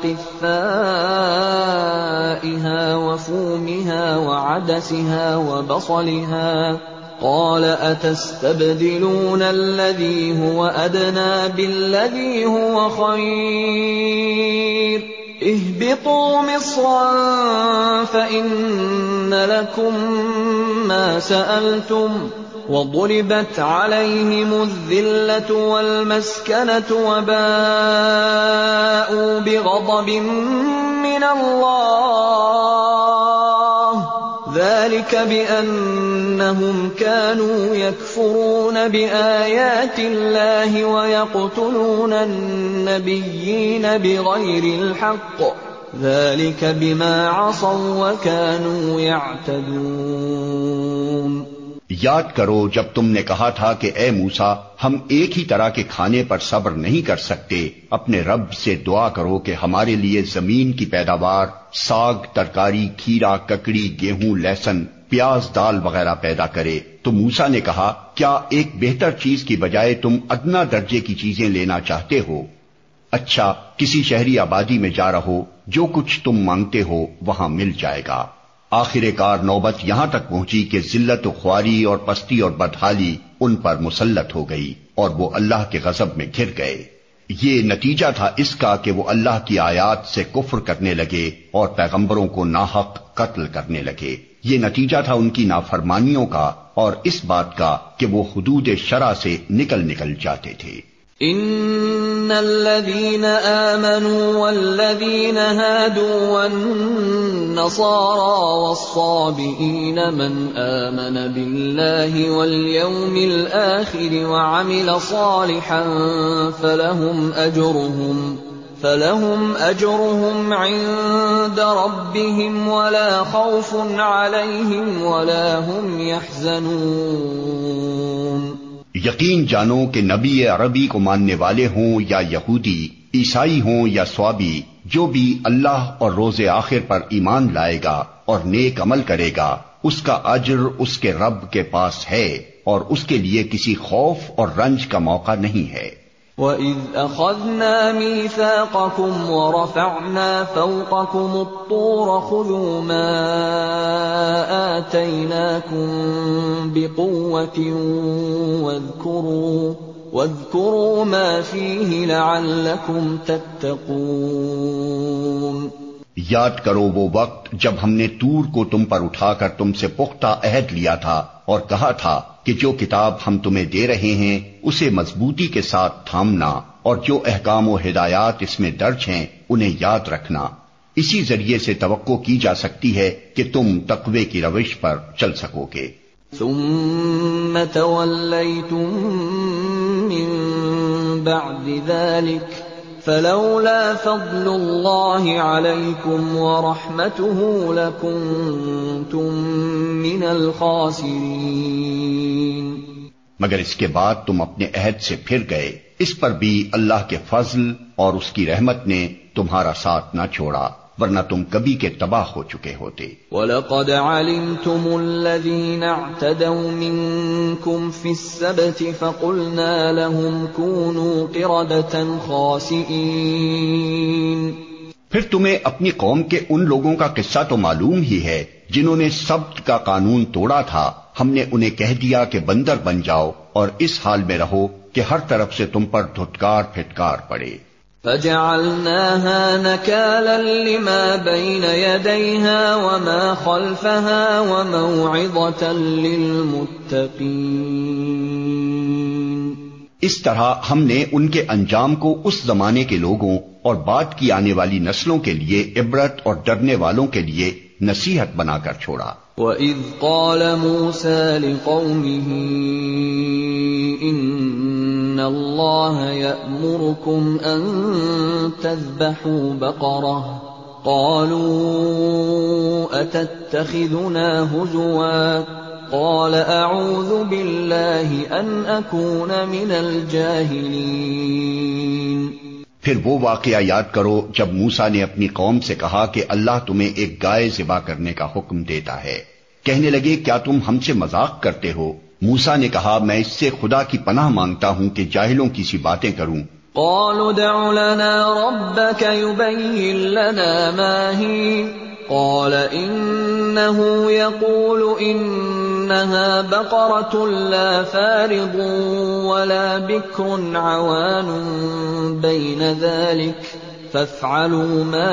وَقِثَّائِهَا وَفُومِهَا وَعَدَسِهَا وَبَصَلِهَا قَالَ أَتَسْتَبْدِلُونَ الَّذِي هُوَ أَدْنَىٰ بِالَّذِي هُوَ خَيْرٌ اهْبِطُوا مِصْرًا فَإِنَّ لَكُم مَّا سَأَلْتُمْ وَضُرِبَتْ عَلَيْهِمُ الذِّلَّةُ وَالْمَسْكَنَةُ وَبَاءُوا بِغَضَبٍ مِّنَ اللَّهِ ذَلِكَ بِأَنَّهُمْ كَانُوا يَكْفُرُونَ بِآيَاتِ اللَّهِ وَيَقْتُلُونَ النَّبِيِّينَ بِغَيْرِ الْحَقِّ ذَلِكَ بِمَا عَصَوا وَّكَانُوا يَعْتَدُونَ۔ یاد کرو جب تم نے کہا تھا کہ اے موسیٰ ہم ایک ہی طرح کے کھانے پر صبر نہیں کر سکتے، اپنے رب سے دعا کرو کہ ہمارے لیے زمین کی پیداوار، ساگ، ترکاری، کھیرا، ککڑی، گیہوں، لہسن، پیاز، دال وغیرہ پیدا کرے۔ تو موسیٰ نے کہا کیا ایک بہتر چیز کی بجائے تم ادنا درجے کی چیزیں لینا چاہتے ہو؟ اچھا کسی شہری آبادی میں جا رہو، جو کچھ تم مانگتے ہو وہاں مل جائے گا۔ آخر کار نوبت یہاں تک پہنچی کہ ذلت و خواری اور پستی اور بدحالی ان پر مسلط ہو گئی اور وہ اللہ کے غضب میں گر گئے۔ یہ نتیجہ تھا اس کا کہ وہ اللہ کی آیات سے کفر کرنے لگے اور پیغمبروں کو ناحق قتل کرنے لگے۔ یہ نتیجہ تھا ان کی نافرمانیوں کا اور اس بات کا کہ وہ حدود شرع سے نکل جاتے تھے۔ ان الذين آمنوا والذين هادوا والنصارى والصابئين من آمن بالله واليوم الآخر وعمل صالحا فلهم أجرهم عند ربهم ولا خوف عليهم ولا هم يحزنون۔ یقین جانو کہ نبی عربی کو ماننے والے ہوں یا یہودی، عیسائی ہوں یا صوابی، جو بھی اللہ اور روز آخر پر ایمان لائے گا اور نیک عمل کرے گا، اس کا اجر اس کے رب کے پاس ہے اور اس کے لیے کسی خوف اور رنج کا موقع نہیں ہے۔ وَإِذْ أَخَذْنَا مِيثَاقَكُمْ وَرَفَعْنَا فَوْقَكُمُ الطُّورَ خُذُوا مَا آتَيْنَاكُمْ بِقُوَّةٍ وَاذْكُرُوا مَا فِيهِ لَعَلَّكُمْ تَتَّقُونَ۔ یاد کرو وہ وقت جب ہم نے طور کو تم پر اٹھا کر تم سے پختہ عہد لیا تھا اور کہا تھا کہ جو کتاب ہم تمہیں دے رہے ہیں اسے مضبوطی کے ساتھ تھامنا اور جو احکام و ہدایات اس میں درج ہیں انہیں یاد رکھنا۔ اسی ذریعے سے توقع کی جا سکتی ہے کہ تم تقوی کی روش پر چل سکو گے۔ ثم تولیتم من بعد ذلك فلولا فضل اللہ علیکم ورحمتہ لکنتم من الخاسرین۔ مگر اس کے بعد تم اپنے عہد سے پھر گئے، اس پر بھی اللہ کے فضل اور اس کی رحمت نے تمہارا ساتھ نہ چھوڑا، ورنہ تم کبھی کے تباہ ہو چکے ہوتے۔ وَلَقَدْ عَلِمْتُمُ الَّذِينَ اعْتَدَوْا مِنكُمْ فِي السَّبْتِ فَقُلْنَا لَهُمْ كُونُوا قِرَدَةً خَاسِئِينَ۔ پھر تمہیں اپنی قوم کے ان لوگوں کا قصہ تو معلوم ہی ہے جنہوں نے سبت کا قانون توڑا تھا، ہم نے انہیں کہہ دیا کہ بندر بن جاؤ اور اس حال میں رہو کہ ہر طرف سے تم پر دھتکار پھٹکار پڑے۔ فَجَعَلْنَاهَا نَكَالًا لِمَا بَيْنَ يَدَيْهَا وَمَا خَلْفَهَا وَمَوْعِظَةً لِلْمُتَّقِينَ۔ اس طرح ہم نے ان کے انجام کو اس زمانے کے لوگوں اور بعد کی آنے والی نسلوں کے لیے عبرت اور ڈرنے والوں کے لیے نصیحت بنا کر چھوڑا۔ وَإِذْ قَالَ مُوسَىٰ لِقَوْمِهِ إِنَّ اللَّهَ يَأْمُرُكُمْ أَن تَذْبَحُوا بَقَرَةً قَالُوا أَتَتَّخِذُنَا هُزُوًا قَالَ أَعُوذُ بِاللَّهِ أَنْ أَكُونَ مِنَ الْجَاهِلِينَ۔ پھر وہ واقعہ یاد کرو جب موسیٰ نے اپنی قوم سے کہا کہ اللہ تمہیں ایک گائے ذبح کرنے کا حکم دیتا ہے۔ کہنے لگے کیا تم ہم سے مذاق کرتے ہو؟ موسیٰ نے کہا میں اس سے خدا کی پناہ مانگتا ہوں کہ جاہلوں کی سی باتیں کروں۔ قالوا ادع لنا ربك يبين لنا ما هي قال إنه يقول إنها بقرة لا فارض ولا بكر عوان بين ذلك فافعلوا ما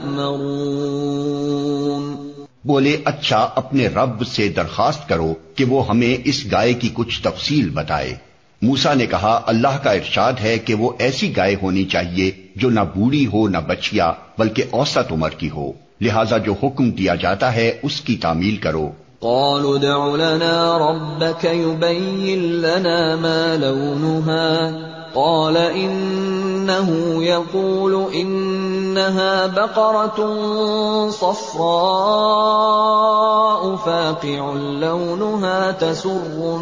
تؤمرون۔ بولے اچھا اپنے رب سے درخواست کرو کہ وہ ہمیں اس گائے کی کچھ تفصیل بتائے۔ موسیٰ نے کہا اللہ کا ارشاد ہے کہ وہ ایسی گائے ہونی چاہیے جو نہ بوڑھی ہو نہ بچیا بلکہ اوسط عمر کی ہو، لہذا جو حکم دیا جاتا ہے اس کی تعمیل کرو۔ قالوا ادع لنا ربك يبين لنا ما لونها قال إنه إنه يقول إنها بقرة صفراء فاقع لونها تسر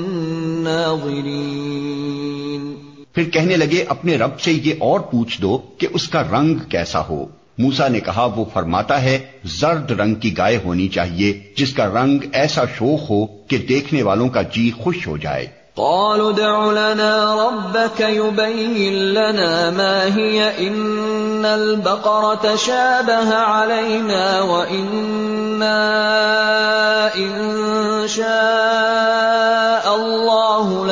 الناظرين. پھر کہنے لگے اپنے رب سے یہ اور پوچھ دو کہ اس کا رنگ کیسا ہو. موسیٰ نے کہا وہ فرماتا ہے زرد رنگ کی گائے ہونی چاہیے جس کا رنگ ایسا شوخ ہو کہ دیکھنے والوں کا جی خوش ہو جائے. قالوا ادع لنا ربك يبين لنا ما هي إن البقرة شابه علينا وإنا إن شاء الله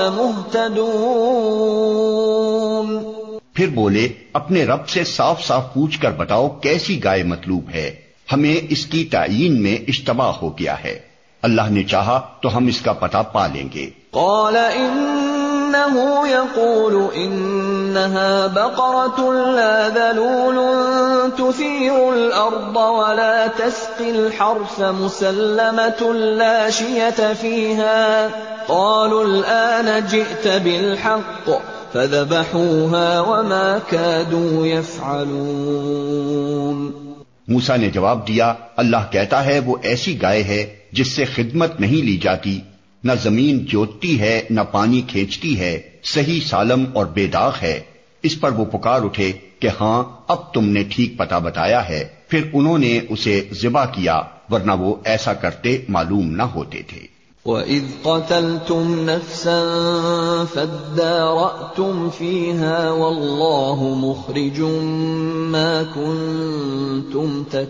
لمهتدون. پھر بولے اپنے رب سے صاف صاف پوچھ کر بتاؤ کیسی گائے مطلوب ہے، ہمیں اس کی تعیین میں اشتباہ ہو گیا ہے، اللہ نے چاہا تو ہم اس کا پتہ پا لیں گے. قال إنه يقول إنها بقرة لا ذلول تثير الأرض ولا تسقي الحرث مسلمة لا شية فيها. قالوا الآن جئت بالحق فذبحوها وما كادوا يفعلون. موسیٰ نے جواب دیا اللہ کہتا ہے وہ ایسی گائے ہے جس سے خدمت نہیں لی جاتی، نہ زمین جوتتی ہے نہ پانی کھینچتی ہے، صحیح سالم اور بے داغ ہے. اس پر وہ پکار اٹھے کہ ہاں اب تم نے ٹھیک پتہ بتایا ہے. پھر انہوں نے اسے ذبح کیا ورنہ وہ ایسا کرتے معلوم نہ ہوتے تھے. وَإِذْ قَتَلْتُمْ نَفْسًا فَادَّارَأْتُمْ فِيهَا وَاللَّهُ مُخْرِجٌ مَا كُنتُمْ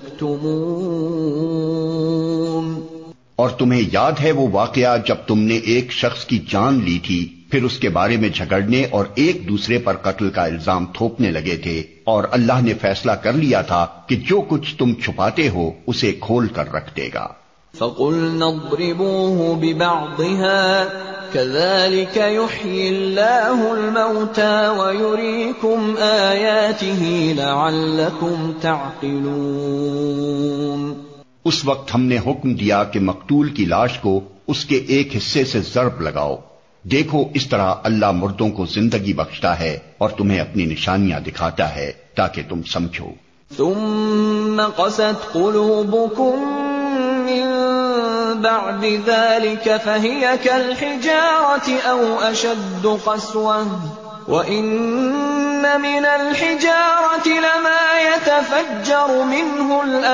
تَكْتُمُونَ. اور تمہیں یاد ہے وہ واقعہ جب تم نے ایک شخص کی جان لی تھی، پھر اس کے بارے میں جھگڑنے اور ایک دوسرے پر قتل کا الزام تھوپنے لگے تھے، اور اللہ نے فیصلہ کر لیا تھا کہ جو کچھ تم چھپاتے ہو اسے کھول کر رکھ دے گا. فَقُلْنَا اضْرِبُوهُ بِبَعْضِهَا كَذَلِكَ يُحْيِي اللَّهُ الْمَوْتَى وَيُرِيكُمْ آيَاتِهِ لَعَلَّكُمْ تَعْقِلُونَ. اس وقت ہم نے حکم دیا کہ مقتول کی لاش کو اس کے ایک حصے سے ضرب لگاؤ، دیکھو اس طرح اللہ مردوں کو زندگی بخشتا ہے اور تمہیں اپنی نشانیاں دکھاتا ہے تاکہ تم سمجھو. ثم قست قلوبكم من بعد ذلك فهي كالحجارة أو أشد قسوة وَإِنَّ مِنَ الْحِجَارَةِ لَمَا يَتَفَجَّرُ مِنْهُ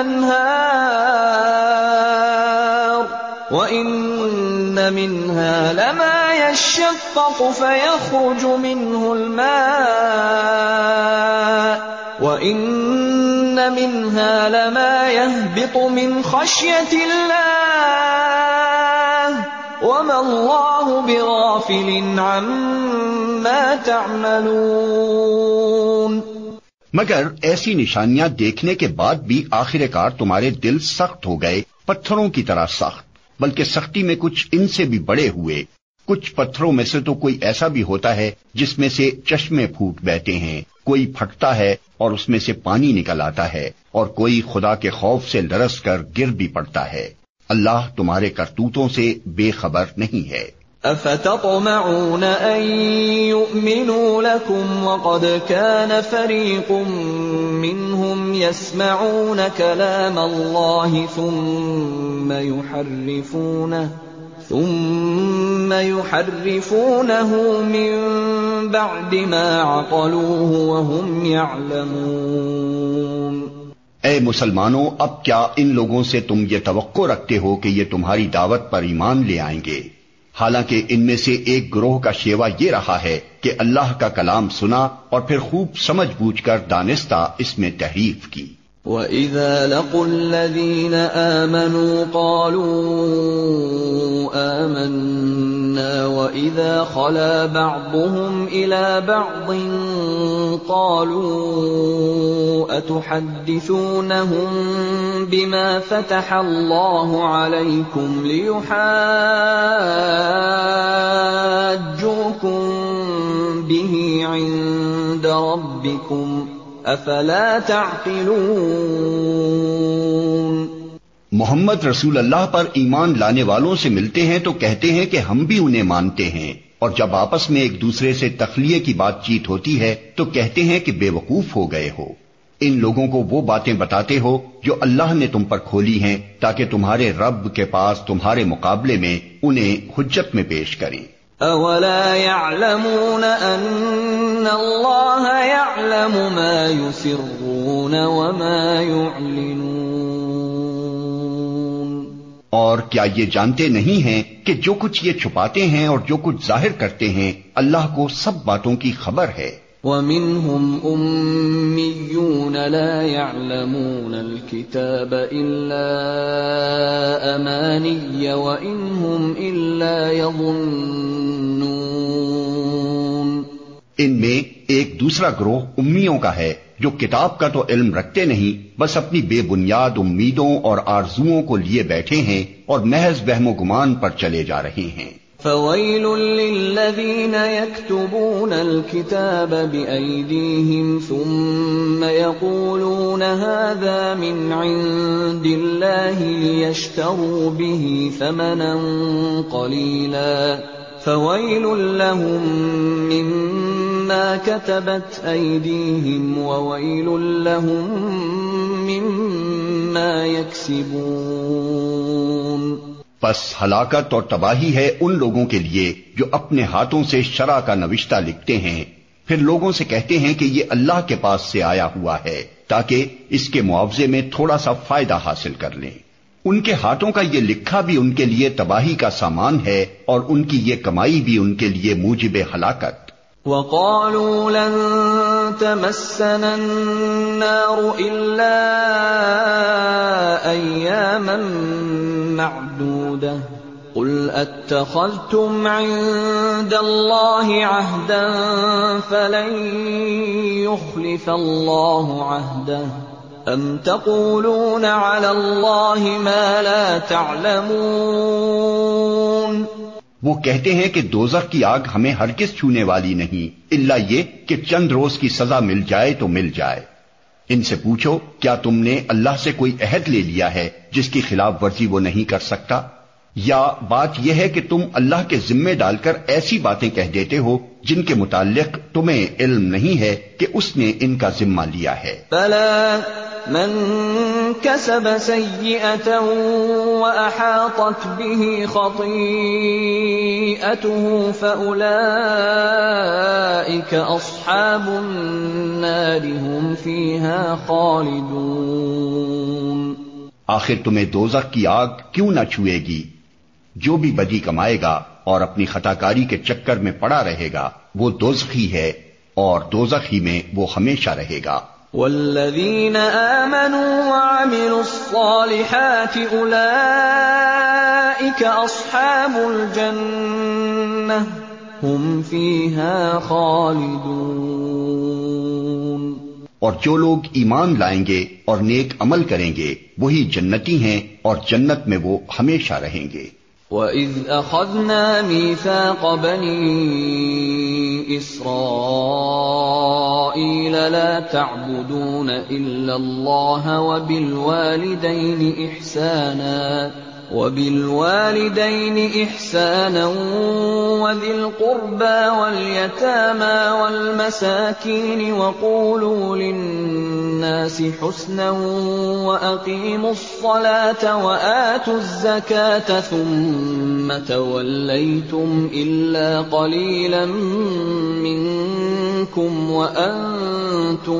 الْأَنْهَارُ وَإِنَّ مِنْهَا لَمَا يَشَّقَّقُ فَيَخْرُجُ مِنْهُ الْمَاءُ وَإِنَّ مِنْهَا لَمَا يَهْبِطُ مِنْ خَشْيَةِ اللَّهِ وَمَا اللَّهُ بِغَافِلٍ عَمَّا تَعْمَلُونَ. مگر ایسی نشانیاں دیکھنے کے بعد بھی آخر کار تمہارے دل سخت ہو گئے، پتھروں کی طرح سخت، بلکہ سختی میں کچھ ان سے بھی بڑے ہوئے. کچھ پتھروں میں سے تو کوئی ایسا بھی ہوتا ہے جس میں سے چشمے پھوٹ بہتے ہیں، کوئی پھٹتا ہے اور اس میں سے پانی نکل آتا ہے، اور کوئی خدا کے خوف سے لرز کر گر بھی پڑتا ہے. اللہ تمہارے کرتوتوں سے بے خبر نہیں ہے. افتطمعون ان يؤمنوا لكم وقد كان فريق منهم يسمعون كلام الله ثم يحرفونه من بعد ما عقلوه وهم يعلمون. اے مسلمانوں، اب کیا ان لوگوں سے تم یہ توقع رکھتے ہو کہ یہ تمہاری دعوت پر ایمان لے آئیں گے، حالانکہ ان میں سے ایک گروہ کا شیوا یہ رہا ہے کہ اللہ کا کلام سنا اور پھر خوب سمجھ بوجھ کر دانستہ اس میں تحریف کی. وَإِذَا لَقُوا الَّذِينَ آمَنُوا قَالُوا آمَنَّا وَإِذَا خَلَا بَعْضُهُمْ إِلَى بَعْضٍ قَالُوا أَتُحَدِّثُونَهُم بِمَا فَتَحَ اللَّهُ عَلَيْكُمْ لِيُحَاجُّوكُم بِهِ عِندَ رَبِّكُمْ افلا تعقلون. محمد رسول اللہ پر ایمان لانے والوں سے ملتے ہیں تو کہتے ہیں کہ ہم بھی انہیں مانتے ہیں، اور جب آپس میں ایک دوسرے سے تخلیے کی بات چیت ہوتی ہے تو کہتے ہیں کہ بے وقوف ہو گئے ہو. ان لوگوں کو وہ باتیں بتاتے ہو جو اللہ نے تم پر کھولی ہیں تاکہ تمہارے رب کے پاس تمہارے مقابلے میں انہیں حجت میں پیش کریں. اولا يعلمون ان اللہ يعلم ما يسرون وما يعلنون. اور کیا یہ جانتے نہیں ہیں کہ جو کچھ یہ چھپاتے ہیں اور جو کچھ ظاہر کرتے ہیں اللہ کو سب باتوں کی خبر ہے. وَمِنْهُمْ أُمِّيُّونَ لَا يَعْلَمُونَ الْكِتَابَ إِلَّا أَمَانِيَّ وَإِنْ هُمْ إِلَّا يَظُنُّونَ. ان میں ایک دوسرا گروہ امیوں کا ہے جو کتاب کا تو علم رکھتے نہیں، بس اپنی بے بنیاد امیدوں اور آرزوؤں کو لیے بیٹھے ہیں اور محض وہم و گمان پر چلے جا رہے ہیں. فَوَيْلٌ لِّلَّذِينَ يَكْتُبُونَ الْكِتَابَ بِأَيْدِيهِمْ ثُمَّ يَقُولُونَ هَٰذَا مِنْ عِندِ اللَّهِ لِيَشْتَرُوا بِهِ ثَمَنًا قَلِيلًا فَوَيْلٌ لَّهُم مِّمَّا كَتَبَتْ أَيْدِيهِمْ وَوَيْلٌ لَّهُم مِّمَّا يَكْسِبُونَ. پس ہلاکت اور تباہی ہے ان لوگوں کے لیے جو اپنے ہاتھوں سے شرع کا نوشتہ لکھتے ہیں، پھر لوگوں سے کہتے ہیں کہ یہ اللہ کے پاس سے آیا ہوا ہے تاکہ اس کے معاوضے میں تھوڑا سا فائدہ حاصل کر لیں. ان کے ہاتھوں کا یہ لکھا بھی ان کے لیے تباہی کا سامان ہے اور ان کی یہ کمائی بھی ان کے لیے موجب ہلاکت. وَقَالُوا لَن تَمَسَّنَا النَّارُ إِلَّا أَيَّامًا مَّعْدُودَةً قُلْ أَتَّخَذْتُمْ عِندَ اللَّهِ عَهْدًا فَلَن يُخْلِفَ اللَّهُ عَهْدَهُ أَمْ تَقُولُونَ عَلَى اللَّهِ مَا لَا تَعْلَمُونَ. وہ کہتے ہیں کہ دوزخ کی آگ ہمیں ہرگز چھونے والی نہیں الا یہ کہ چند روز کی سزا مل جائے تو مل جائے. ان سے پوچھو کیا تم نے اللہ سے کوئی عہد لے لیا ہے جس کی خلاف ورزی وہ نہیں کر سکتا؟ یا بات یہ ہے کہ تم اللہ کے ذمے ڈال کر ایسی باتیں کہہ دیتے ہو جن کے متعلق تمہیں علم نہیں ہے کہ اس نے ان کا ذمہ لیا ہے. بَلَىٰ مَن كَسَبَ سَيِّئَةً وَأَحَاطَتْ بِهِ خَطِيئَتُهُ فَأُولَٰئِكَ أَصْحَابُ النَّارِ هُمْ فِيهَا خَالِدُونَ. آخر تمہیں دوزخ کی آگ کیوں نہ چھوئے گی؟ جو بھی بدی کمائے گا اور اپنی خطاکاری کے چکر میں پڑا رہے گا وہ دوزخی ہے اور دوزخ ہی میں وہ ہمیشہ رہے گا. والذین آمنوا وعملوا الصالحات اولئک اصحاب الجنہ هم فیہا خالدون. اور جو لوگ ایمان لائیں گے اور نیک عمل کریں گے وہی جنتی ہیں اور جنت میں وہ ہمیشہ رہیں گے. وَإِذْ أَخَذْنَا مِيثَاقَ بَنِي إِسْرَائِيلَ لَا تَعْبُدُونَ إِلَّا اللَّهَ وَبِالْوَالِدَيْنِ إِحْسَانًا وَذِي الْقُرْبَى وَالْيَتَامَى وَالْمَسَاكِينِ وَقُولُوا لِلنَّاسِ حُسْنًا وَأَقِيمُوا الصَّلَاةَ وَآتُوا الزَّكَاةَ ثُمَّ تَوَلَّيْتُمْ إِلَّا قَلِيلًا مِّنكُمْ وَأَنتُمْ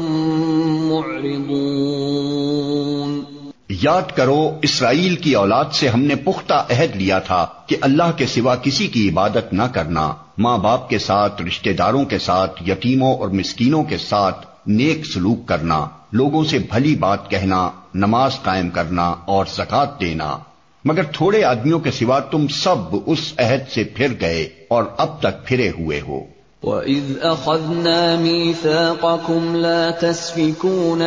مُعْرِضُونَ. یاد کرو اسرائیل کی اولاد سے ہم نے پختہ عہد لیا تھا کہ اللہ کے سوا کسی کی عبادت نہ کرنا، ماں باپ کے ساتھ، رشتہ داروں کے ساتھ، یتیموں اور مسکینوں کے ساتھ نیک سلوک کرنا، لوگوں سے بھلی بات کہنا، نماز قائم کرنا اور زکوٰۃ دینا. مگر تھوڑے آدمیوں کے سوا تم سب اس عہد سے پھر گئے اور اب تک پھرے ہوئے ہو. وَإِذْ أَخَذْنَا مِيثَاقَكُمْ لَا تَسْفِكُونَ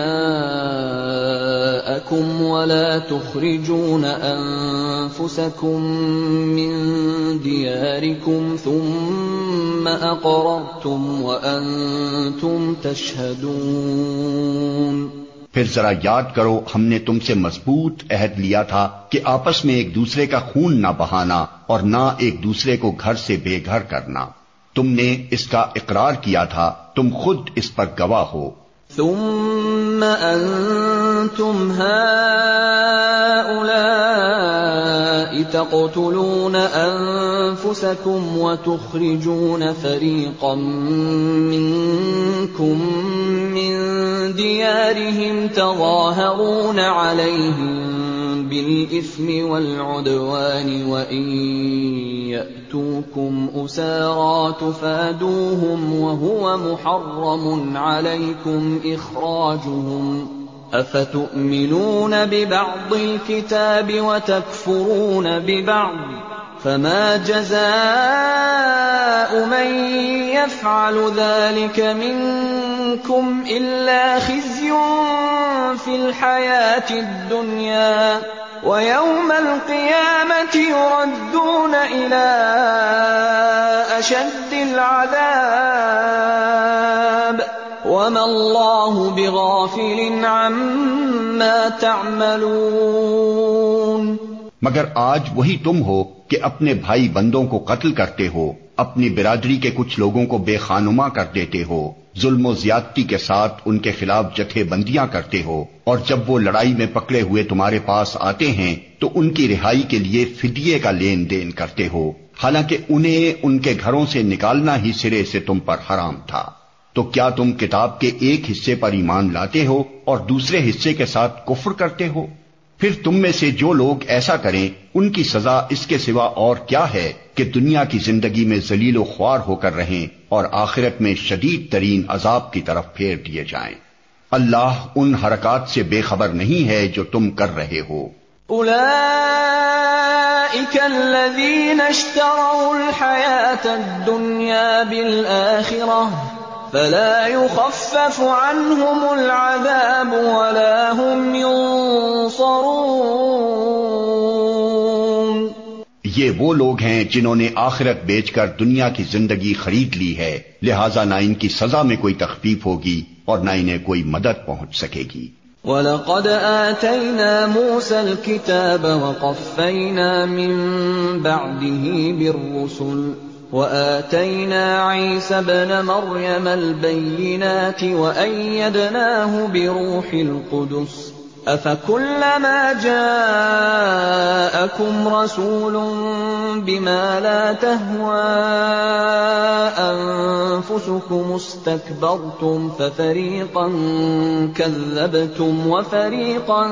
دِمَاءَكُمْ وَلَا تُخْرِجُونَ أَنفُسَكُمْ مِنْ دِيَارِكُمْ ثُمَّ أَقْرَرْتُمْ وَأَنْتُمْ تَشْهَدُونَ. پھر ذرا یاد کرو ہم نے تم سے مضبوط عہد لیا تھا کہ آپس میں ایک دوسرے کا خون نہ بہانا اور نہ ایک دوسرے کو گھر سے بے گھر کرنا. تم نے اس کا اقرار کیا تھا، تم خود اس پر گواہ ہو. ثم انتم هؤلاء تقتلون انفسكم وتخرجون فريقا منكم من ديارهم تظاهرون عليهم بالإثم والعدوان وإن يأتوكم أسارى تفادوهم وهو محرم عليكم إخراجهم أفتؤمنون ببعض الكتاب وتكفرون ببعض فما جزاء من يفعل ذلك منكم إلا خزي في الحياة الدنيا ويوم القيامة يردون إلى أشد العذاب وما الله بغافل عما تعملون. مگر آج وہی تم ہو کہ اپنے بھائی بندوں کو قتل کرتے ہو، اپنی برادری کے کچھ لوگوں کو بے خانما کر دیتے ہو، ظلم و زیادتی کے ساتھ ان کے خلاف جتھے بندیاں کرتے ہو، اور جب وہ لڑائی میں پکڑے ہوئے تمہارے پاس آتے ہیں تو ان کی رہائی کے لیے فدیے کا لین دین کرتے ہو، حالانکہ انہیں ان کے گھروں سے نکالنا ہی سرے سے تم پر حرام تھا. تو کیا تم کتاب کے ایک حصے پر ایمان لاتے ہو اور دوسرے حصے کے ساتھ کفر کرتے ہو؟ پھر تم میں سے جو لوگ ایسا کریں ان کی سزا اس کے سوا اور کیا ہے کہ دنیا کی زندگی میں ذلیل و خوار ہو کر رہیں اور آخرت میں شدید ترین عذاب کی طرف پھیر دیے جائیں. اللہ ان حرکات سے بے خبر نہیں ہے جو تم کر رہے ہو. اولئک الذین اشتروا الحیاة الدنیا بالآخرہ فلا يخفف عنهم العذاب ولا هم ينصرون. یہ وہ لوگ ہیں جنہوں نے آخرت بیچ کر دنیا کی زندگی خرید لی ہے، لہذا نہ ان کی سزا میں کوئی تخفیف ہوگی اور نہ انہیں کوئی مدد پہنچ سکے گی. وَلَقَدْ آتَيْنَا مُوسَى الْكِتَابَ وَقَفَّيْنَا مِن بَعْدِهِ بِالرُّسُلِ وَآتَيْنَا عِيسَى ابْنَ مَرْيَمَ الْبَيِّنَاتِ وَأَيَّدْنَاهُ بِرُوحِ الْقُدُسِ أَفَكُلَّمَا جَاءَكُمْ رَسُولٌ بِمَا لَا تَهْوَىٰ أَنفُسُكُمُ اسْتَكْبَرْتُمْ فَفَرِيقًا كَذَّبْتُمْ وَفَرِيقًا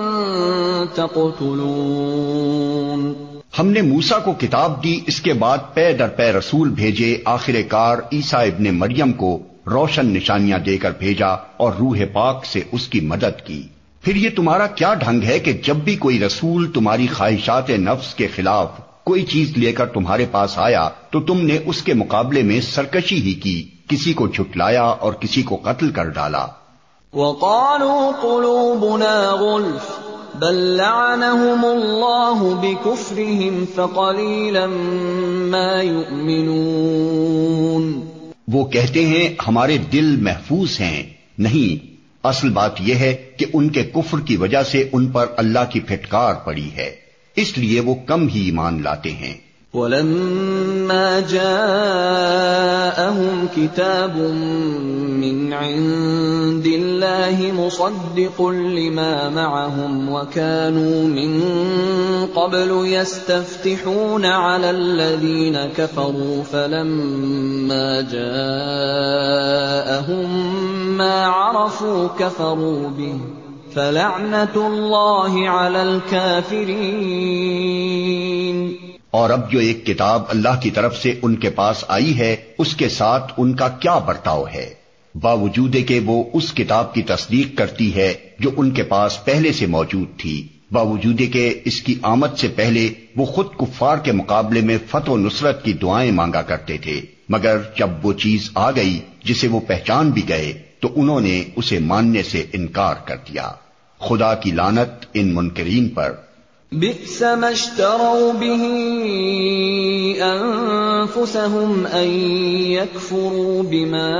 تَقْتُلُونَ. ہم نے موسیٰ کو کتاب دی، اس کے بعد پے در پے رسول بھیجے، آخر کار عیسیٰ ابن مریم کو روشن نشانیاں دے کر بھیجا اور روح پاک سے اس کی مدد کی. پھر یہ تمہارا کیا ڈھنگ ہے کہ جب بھی کوئی رسول تمہاری خواہشات نفس کے خلاف کوئی چیز لے کر تمہارے پاس آیا تو تم نے اس کے مقابلے میں سرکشی ہی کی، کسی کو جھٹلایا اور کسی کو قتل کر ڈالا. وَقَالُوا قُلُوبُنَا غُلْفٌ بل لعنهم اللہ بکفرهم فقلیلا ما یؤمنون. وہ کہتے ہیں ہمارے دل محفوظ ہیں، نہیں، اصل بات یہ ہے کہ ان کے کفر کی وجہ سے ان پر اللہ کی پھٹکار پڑی ہے، اس لیے وہ کم ہی ایمان لاتے ہیں. وَلَمَّا جَاءَهُمْ كِتَابٌ مِّنْ عِندِ اللَّهِ مُصَدِّقٌ لِّمَا مَعَهُمْ وَكَانُوا مِن قَبْلُ يَسْتَفْتِحُونَ عَلَى الَّذِينَ كَفَرُوا فَلَمَّا جَاءَهُم مَّا عَرَفُوا كَفَرُوا بِهِ فَلَعْنَةُ اللَّهِ عَلَى الْكَافِرِينَ. اور اب جو ایک کتاب اللہ کی طرف سے ان کے پاس آئی ہے اس کے ساتھ ان کا کیا برتاؤ ہے، باوجود کہ وہ اس کتاب کی تصدیق کرتی ہے جو ان کے پاس پہلے سے موجود تھی، باوجود کہ اس کی آمد سے پہلے وہ خود کفار کے مقابلے میں فتح و نصرت کی دعائیں مانگا کرتے تھے، مگر جب وہ چیز آ گئی جسے وہ پہچان بھی گئے تو انہوں نے اسے ماننے سے انکار کر دیا. خدا کی لعنت ان منکرین پر. بئس ما اشتروا به أنفسهم أن يكفروا بما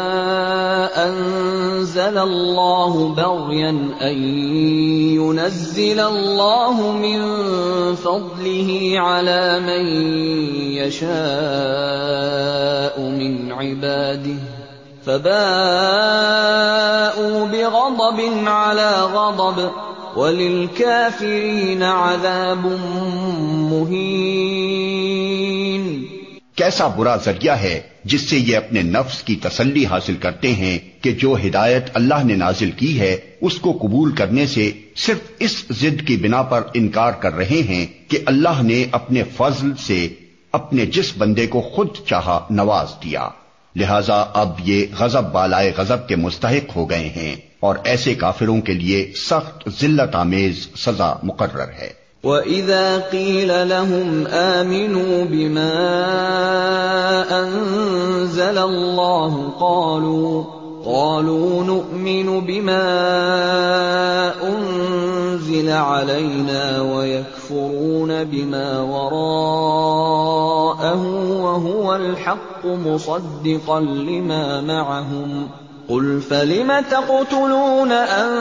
أنزل الله بغيا أن ينزل الله من فضله على من يشاء من عباده فباءوا بغضب على غضب وَلِلْكَافِرِينَ عَذَابٌ مُّهِينٌ۔ کیسا برا ذریعہ ہے جس سے یہ اپنے نفس کی تسلی حاصل کرتے ہیں کہ جو ہدایت اللہ نے نازل کی ہے اس کو قبول کرنے سے صرف اس ضد کی بنا پر انکار کر رہے ہیں کہ اللہ نے اپنے فضل سے اپنے جس بندے کو خود چاہا نواز دیا، لہذا اب یہ غضب بالائے غضب کے مستحق ہو گئے ہیں، اور ایسے کافروں کے لیے سخت ذلت آمیز سزا مقرر ہے۔ وَإِذَا قِيلَ لَهُمْ آمِنُوا بِمَا أَنزَلَ اللَّهُ قَالُوا نُؤْمِنُ بِمَا أُنزِلَ عَلَيْنَا وَيَكْفُرُونَ بِمَا وَرَاءَهُ وَهُوَ الْحَقُّ مُصَدِّقًا لِمَا مَعَهُمْ قُلْ فَلِمَ تَقْتُلُونَ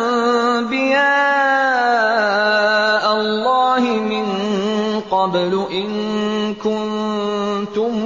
أَنبِيَاءَ اللَّهِ مِن قَبْلُ إِن كُنتُم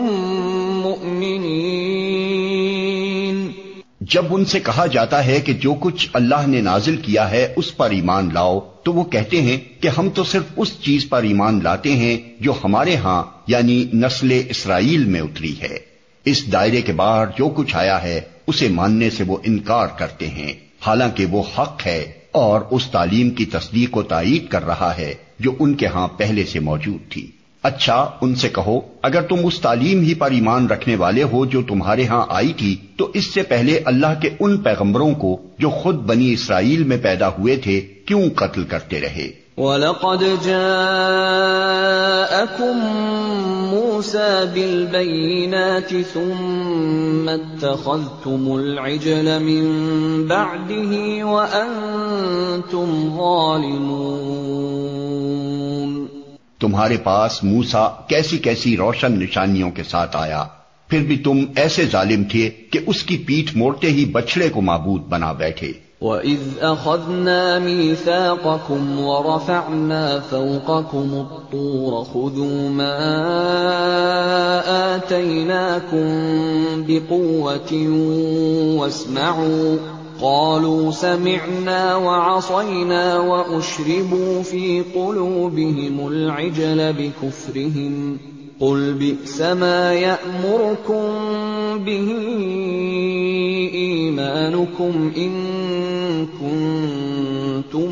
مُّؤْمِنِينَ۔ جب ان سے کہا جاتا ہے کہ جو کچھ اللہ نے نازل کیا ہے اس پر ایمان لاؤ تو وہ کہتے ہیں کہ ہم تو صرف اس چیز پر ایمان لاتے ہیں جو ہمارے ہاں یعنی نسل اسرائیل میں اتری ہے، اس دائرے کے باہر جو کچھ آیا ہے اسے ماننے سے وہ انکار کرتے ہیں، حالانکہ وہ حق ہے اور اس تعلیم کی تصدیق و تائید کر رہا ہے جو ان کے ہاں پہلے سے موجود تھی۔ اچھا ان سے کہو اگر تم اس تعلیم ہی پر ایمان رکھنے والے ہو جو تمہارے ہاں آئی تھی تو اس سے پہلے اللہ کے ان پیغمبروں کو جو خود بنی اسرائیل میں پیدا ہوئے تھے کیوں قتل کرتے رہے؟ وَلَقَدْ جَاءَكُم مُّوسَىٰ بِالْبَيِّنَاتِ ثُمَّ اتَّخَذْتُمُ الْعِجْلَ مِن بَعْدِهِ وَأَنتُمْ ظَالِمُونَ۔ تمہارے پاس موسیٰ کیسی کیسی روشن نشانیوں کے ساتھ آیا، پھر بھی تم ایسے ظالم تھے کہ اس کی پیٹھ موڑتے ہی بچڑے کو معبود بنا بیٹھے۔ وَإِذْ أَخَذْنَا مِيثَاقَكُمْ وَرَفَعْنَا فَوْقَكُمُ الطُّورَ خُذُوا مَا آتَيْنَاكُمْ بِقُوَّةٍ وَاسْمَعُوا قَالُوا سَمِعْنَا وَعَصَيْنَا وَأُشْرِبُوا فِي قُلُوبِهِمُ الْعِجْلَ بِكُفْرِهِمْ قُلْ بِئْسَ مَا يَأْمُرُكُمْ بِهِ إِيمَانُكُمْ إِن كُنتُم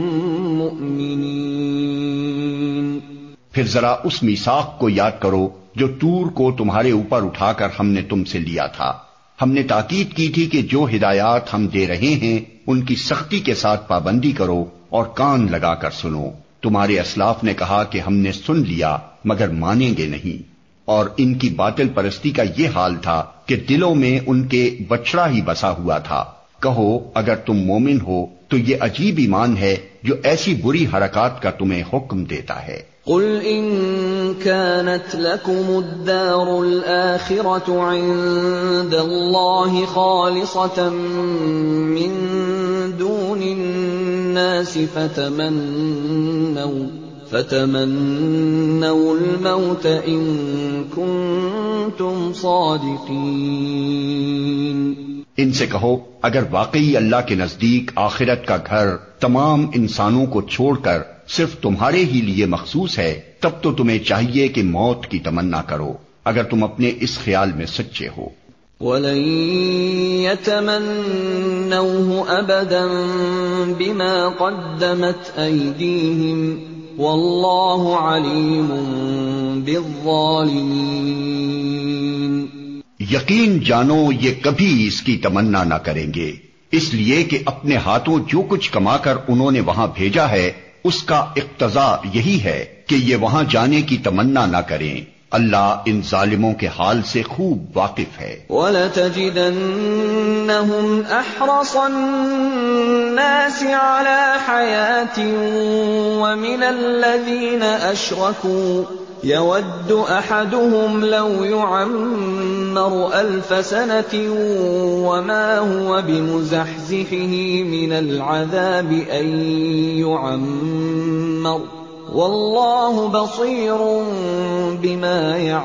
مُّؤْمِنِينَ۔ پھر ذرا اس میثاق کو یاد کرو جو طور کو تمہارے اوپر اٹھا کر ہم نے تم سے لیا تھا، ہم نے تاکید کی تھی کہ جو ہدایات ہم دے رہے ہیں ان کی سختی کے ساتھ پابندی کرو اور کان لگا کر سنو۔ تمہارے اسلاف نے کہا کہ ہم نے سن لیا مگر مانیں گے نہیں، اور ان کی باطل پرستی کا یہ حال تھا کہ دلوں میں ان کے بچڑا ہی بسا ہوا تھا۔ کہو اگر تم مومن ہو تو یہ عجیب ایمان ہے جو ایسی بری حرکات کا تمہیں حکم دیتا ہے۔ قل إن كانت لكم الدار الآخرة عند الله خالصة من دون الناس فتمنوا الموت إن كنتم صادقين۔ ان سے کہو اگر واقعی اللہ کے نزدیک آخرت کا گھر تمام انسانوں کو چھوڑ کر صرف تمہارے ہی لیے مخصوص ہے تب تو تمہیں چاہیے کہ موت کی تمنا کرو اگر تم اپنے اس خیال میں سچے ہو۔ وَلَن يَتَمَنَّوْهُ أَبَدًا بِمَا قَدَّمَتْ أَيْدِيهِمْ وَاللَّهُ عَلِيمٌ بِالظَّالِمِينَ۔ یقین جانو یہ کبھی اس کی تمنا نہ کریں گے، اس لیے کہ اپنے ہاتھوں جو کچھ کما کر انہوں نے وہاں بھیجا ہے اس کا اقتضا یہی ہے کہ یہ وہاں جانے کی تمنا نہ کریں۔ اللہ ان ظالموں کے حال سے خوب واقف ہے۔ وَلَتَجِدَنَّهُمْ أَحْرَصَ النَّاسِ عَلَى حَيَاةٍ وَمِنَ الَّذِينَ أَشْرَكُوا يود أحدهم لو يعمر 1000 سنة وما هو بمزحزحه من العذاب أن يعمر والله بصير بما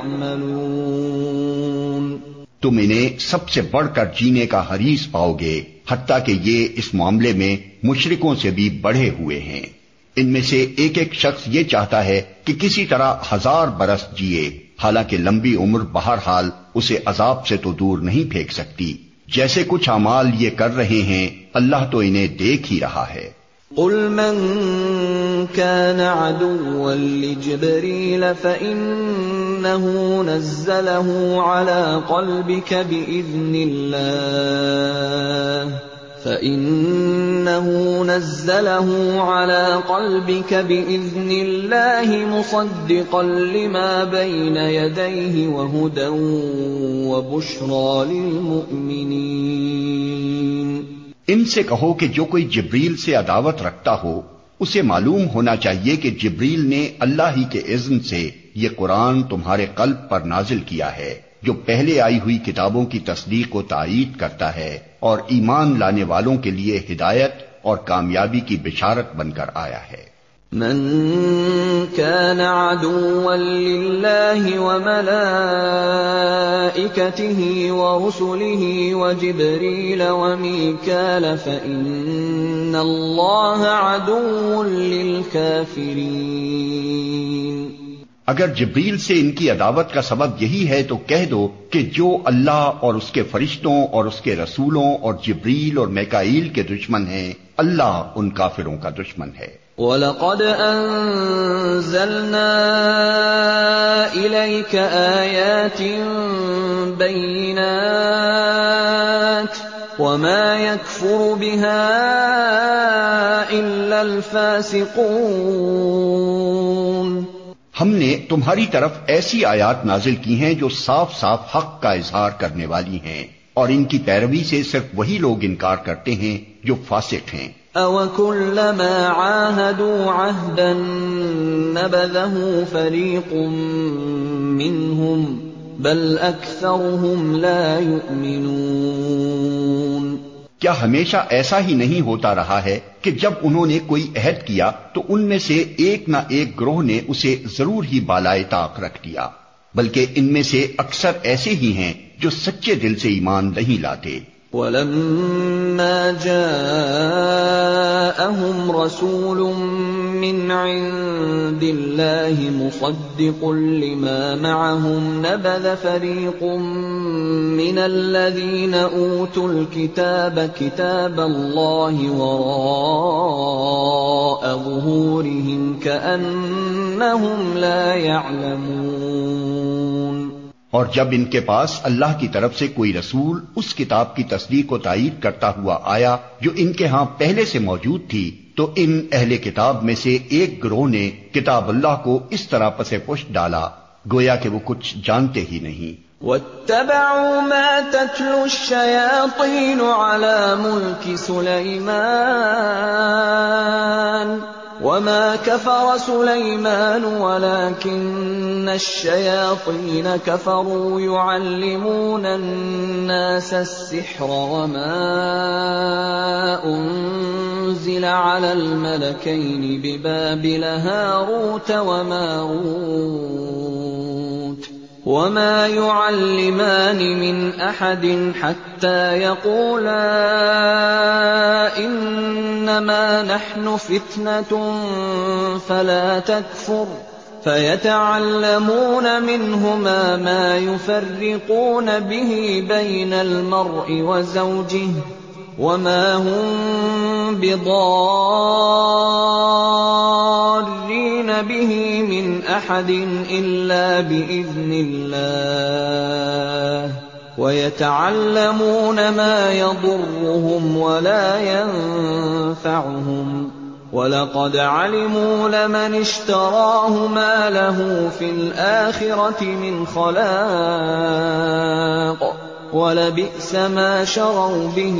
يعملون. تم انہیں سب سے بڑھ کر جینے کا حریص پاؤ گے، حتیٰ کہ یہ اس معاملے میں مشرکوں سے بھی بڑھے ہوئے ہیں. ان میں سے ایک ایک شخص یہ چاہتا ہے کہ کسی طرح 1000 برس جیے، حالانکہ لمبی عمر بہرحال اسے عذاب سے تو دور نہیں پھینک سکتی. جیسے کچھ اعمال یہ کر رہے ہیں اللہ تو انہیں دیکھ ہی رہا ہے. قل من كان عدوا لجبريل فإنه نزله على قلبك بإذن الله مصدقا لما بين يديه وهدى وبشرى للمؤمنين. ان سے کہو کہ جو کوئی جبریل سے عداوت رکھتا ہو اسے معلوم ہونا چاہیے کہ جبریل نے اللہ ہی کے اذن سے یہ قرآن تمہارے قلب پر نازل کیا ہے، جو پہلے آئی ہوئی کتابوں کی تصدیق و تائید کرتا ہے اور ایمان لانے والوں کے لیے ہدایت اور کامیابی کی بشارت بن کر آیا ہے. من كان عدوا لله وملائكته ورسله وجبريل وميكال فإن الله عدو للكافرين. اگر جبریل سے ان کی عداوت کا سبب یہی ہے تو کہہ دو کہ جو اللہ اور اس کے فرشتوں اور اس کے رسولوں اور جبریل اور میکائیل کے دشمن ہیں، اللہ ان کافروں کا دشمن ہے. وَلَقَدْ أَنزَلْنَا إِلَيْكَ آيَاتٍ بَيِّنَاتٍ وَمَا يَكْفُرُ بِهَا إِلَّا الْفَاسِقُونَ. ہم نے تمہاری طرف ایسی آیات نازل کی ہیں جو صاف صاف حق کا اظہار کرنے والی ہیں، اور ان کی پیروی سے صرف وہی لوگ انکار کرتے ہیں جو فاسق ہیں. أَوَكُلَّمَا عَاهَدُوا عَهْدًا نَبَذَهُ فَرِيقٌ مِّنْهُمْ بَلْ أَكْثَرُهُمْ لَا يُؤْمِنُونَ. کیا ہمیشہ ایسا ہی نہیں ہوتا رہا ہے کہ جب انہوں نے کوئی عہد کیا تو ان میں سے ایک نہ ایک گروہ نے اسے ضرور ہی بالائے طاق رکھ دیا، بلکہ ان میں سے اکثر ایسے ہی ہیں جو سچے دل سے ایمان نہیں لاتے. وَلَمَّا جَاءَهُمْ رَسُولٌ مِّنْ عِندِ اللَّهِ مُصَدِّقٌ لِّمَا مَعَهُمْ نَبَذَ فَرِيقٌ مِّنَ الَّذِينَ أُوتُوا الْكِتَابَ كِتَابَ اللَّهِ وَرَاءَ ظُهُورِهِمْ كَأَنَّهُمْ لَا يَعْلَمُونَ. اور جب ان کے پاس اللہ کی طرف سے کوئی رسول اس کتاب کی تصدیق و تائید کرتا ہوا آیا جو ان کے ہاں پہلے سے موجود تھی، تو ان اہل کتاب میں سے ایک گروہ نے کتاب اللہ کو اس طرح پسے پشت ڈالا گویا کہ وہ کچھ جانتے ہی نہیں. وَاتَّبَعُوا مَا تَتْلُو الشَّيَاطِينُ عَلَى مُلْكِ سُلَيْمَانَ وَمَا كَفَرَ سُلَيْمَانُ وَلَكِنَّ الشَّيَاطِينَ كَفَرُوا يُعَلِّمُونَ النَّاسَ السِّحْرَ وَمَا أُنزِلَ عَلَى الْمَلَكَيْنِ بِبَابِلَ هَارُوتَ وَمَارُوتَ وَمَا يُعَلِّمَانِ مِنْ أَحَدٍ حَتَّى يَقُولَا إِنَّمَا نَحْنُ فِتْنَةٌ فَلَا تَكْفُرْ فَيَتَعَلَّمُونَ مِنْهُمَا مَا يُفَرِّقُونَ بِهِ بَيْنَ الْمَرْءِ وَزَوْجِهِ وَمَا هُمْ بِضَارِّينَ بِهِ مِنْ أَحَدٍ إِلَّا بِإِذْنِ اللَّهِ وَيَتَعَلَّمُونَ مَا يَضُرُّهُمْ وَلَا يَنفَعُهُمْ وَلَقَدْ عَلِمُوا لَمَنِ اشْتَرَاهُ مَا لَهُ فِي الْآخِرَةِ مِنْ خَلَاقٍ وَلَبِئْسَ مَا شَرَوْا بِهِ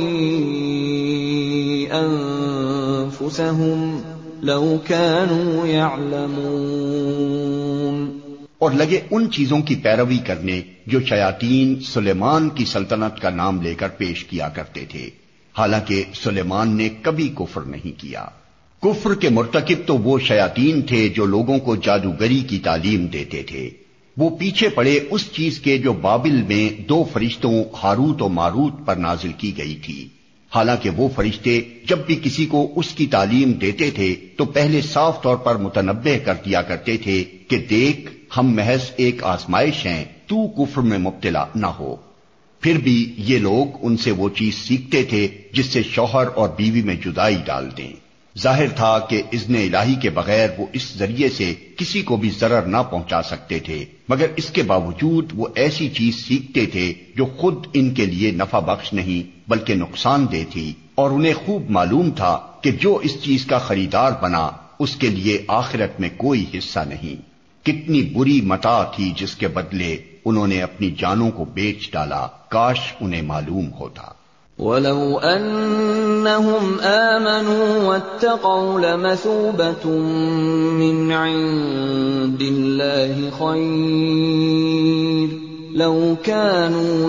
أَنفُسَهُمْ لَوْ كَانُوا يَعْلَمُونَ. اور لگے ان چیزوں کی پیروی کرنے جو شیاطین سلیمان کی سلطنت کا نام لے کر پیش کیا کرتے تھے، حالانکہ سلیمان نے کبھی کفر نہیں کیا۔ کفر کے مرتکب تو وہ شیاطین تھے جو لوگوں کو جادوگری کی تعلیم دیتے تھے۔ وہ پیچھے پڑے اس چیز کے جو بابل میں 2 فرشتوں ہاروت و ماروت پر نازل کی گئی تھی، حالانکہ وہ فرشتے جب بھی کسی کو اس کی تعلیم دیتے تھے تو پہلے صاف طور پر متنبہ کر دیا کرتے تھے کہ دیکھ، ہم محض ایک آزمائش ہیں، تو کفر میں مبتلا نہ ہو۔ پھر بھی یہ لوگ ان سے وہ چیز سیکھتے تھے جس سے شوہر اور بیوی میں جدائی ڈال دیں۔ ظاہر تھا کہ اذن الہی کے بغیر وہ اس ذریعے سے کسی کو بھی ضرر نہ پہنچا سکتے تھے، مگر اس کے باوجود وہ ایسی چیز سیکھتے تھے جو خود ان کے لیے نفع بخش نہیں بلکہ نقصان دہ تھی، اور انہیں خوب معلوم تھا کہ جو اس چیز کا خریدار بنا اس کے لیے آخرت میں کوئی حصہ نہیں۔ کتنی بری متاع تھی جس کے بدلے انہوں نے اپنی جانوں کو بیچ ڈالا، کاش انہیں معلوم ہوتا۔ وَلَوْ أَنَّهُمْ آمَنُوا وَاتَّقَوْا لَمَثُوبَةٌ مِّنْ عِندِ اللَّهِ خَيْرٌ لَوْ كَانُوا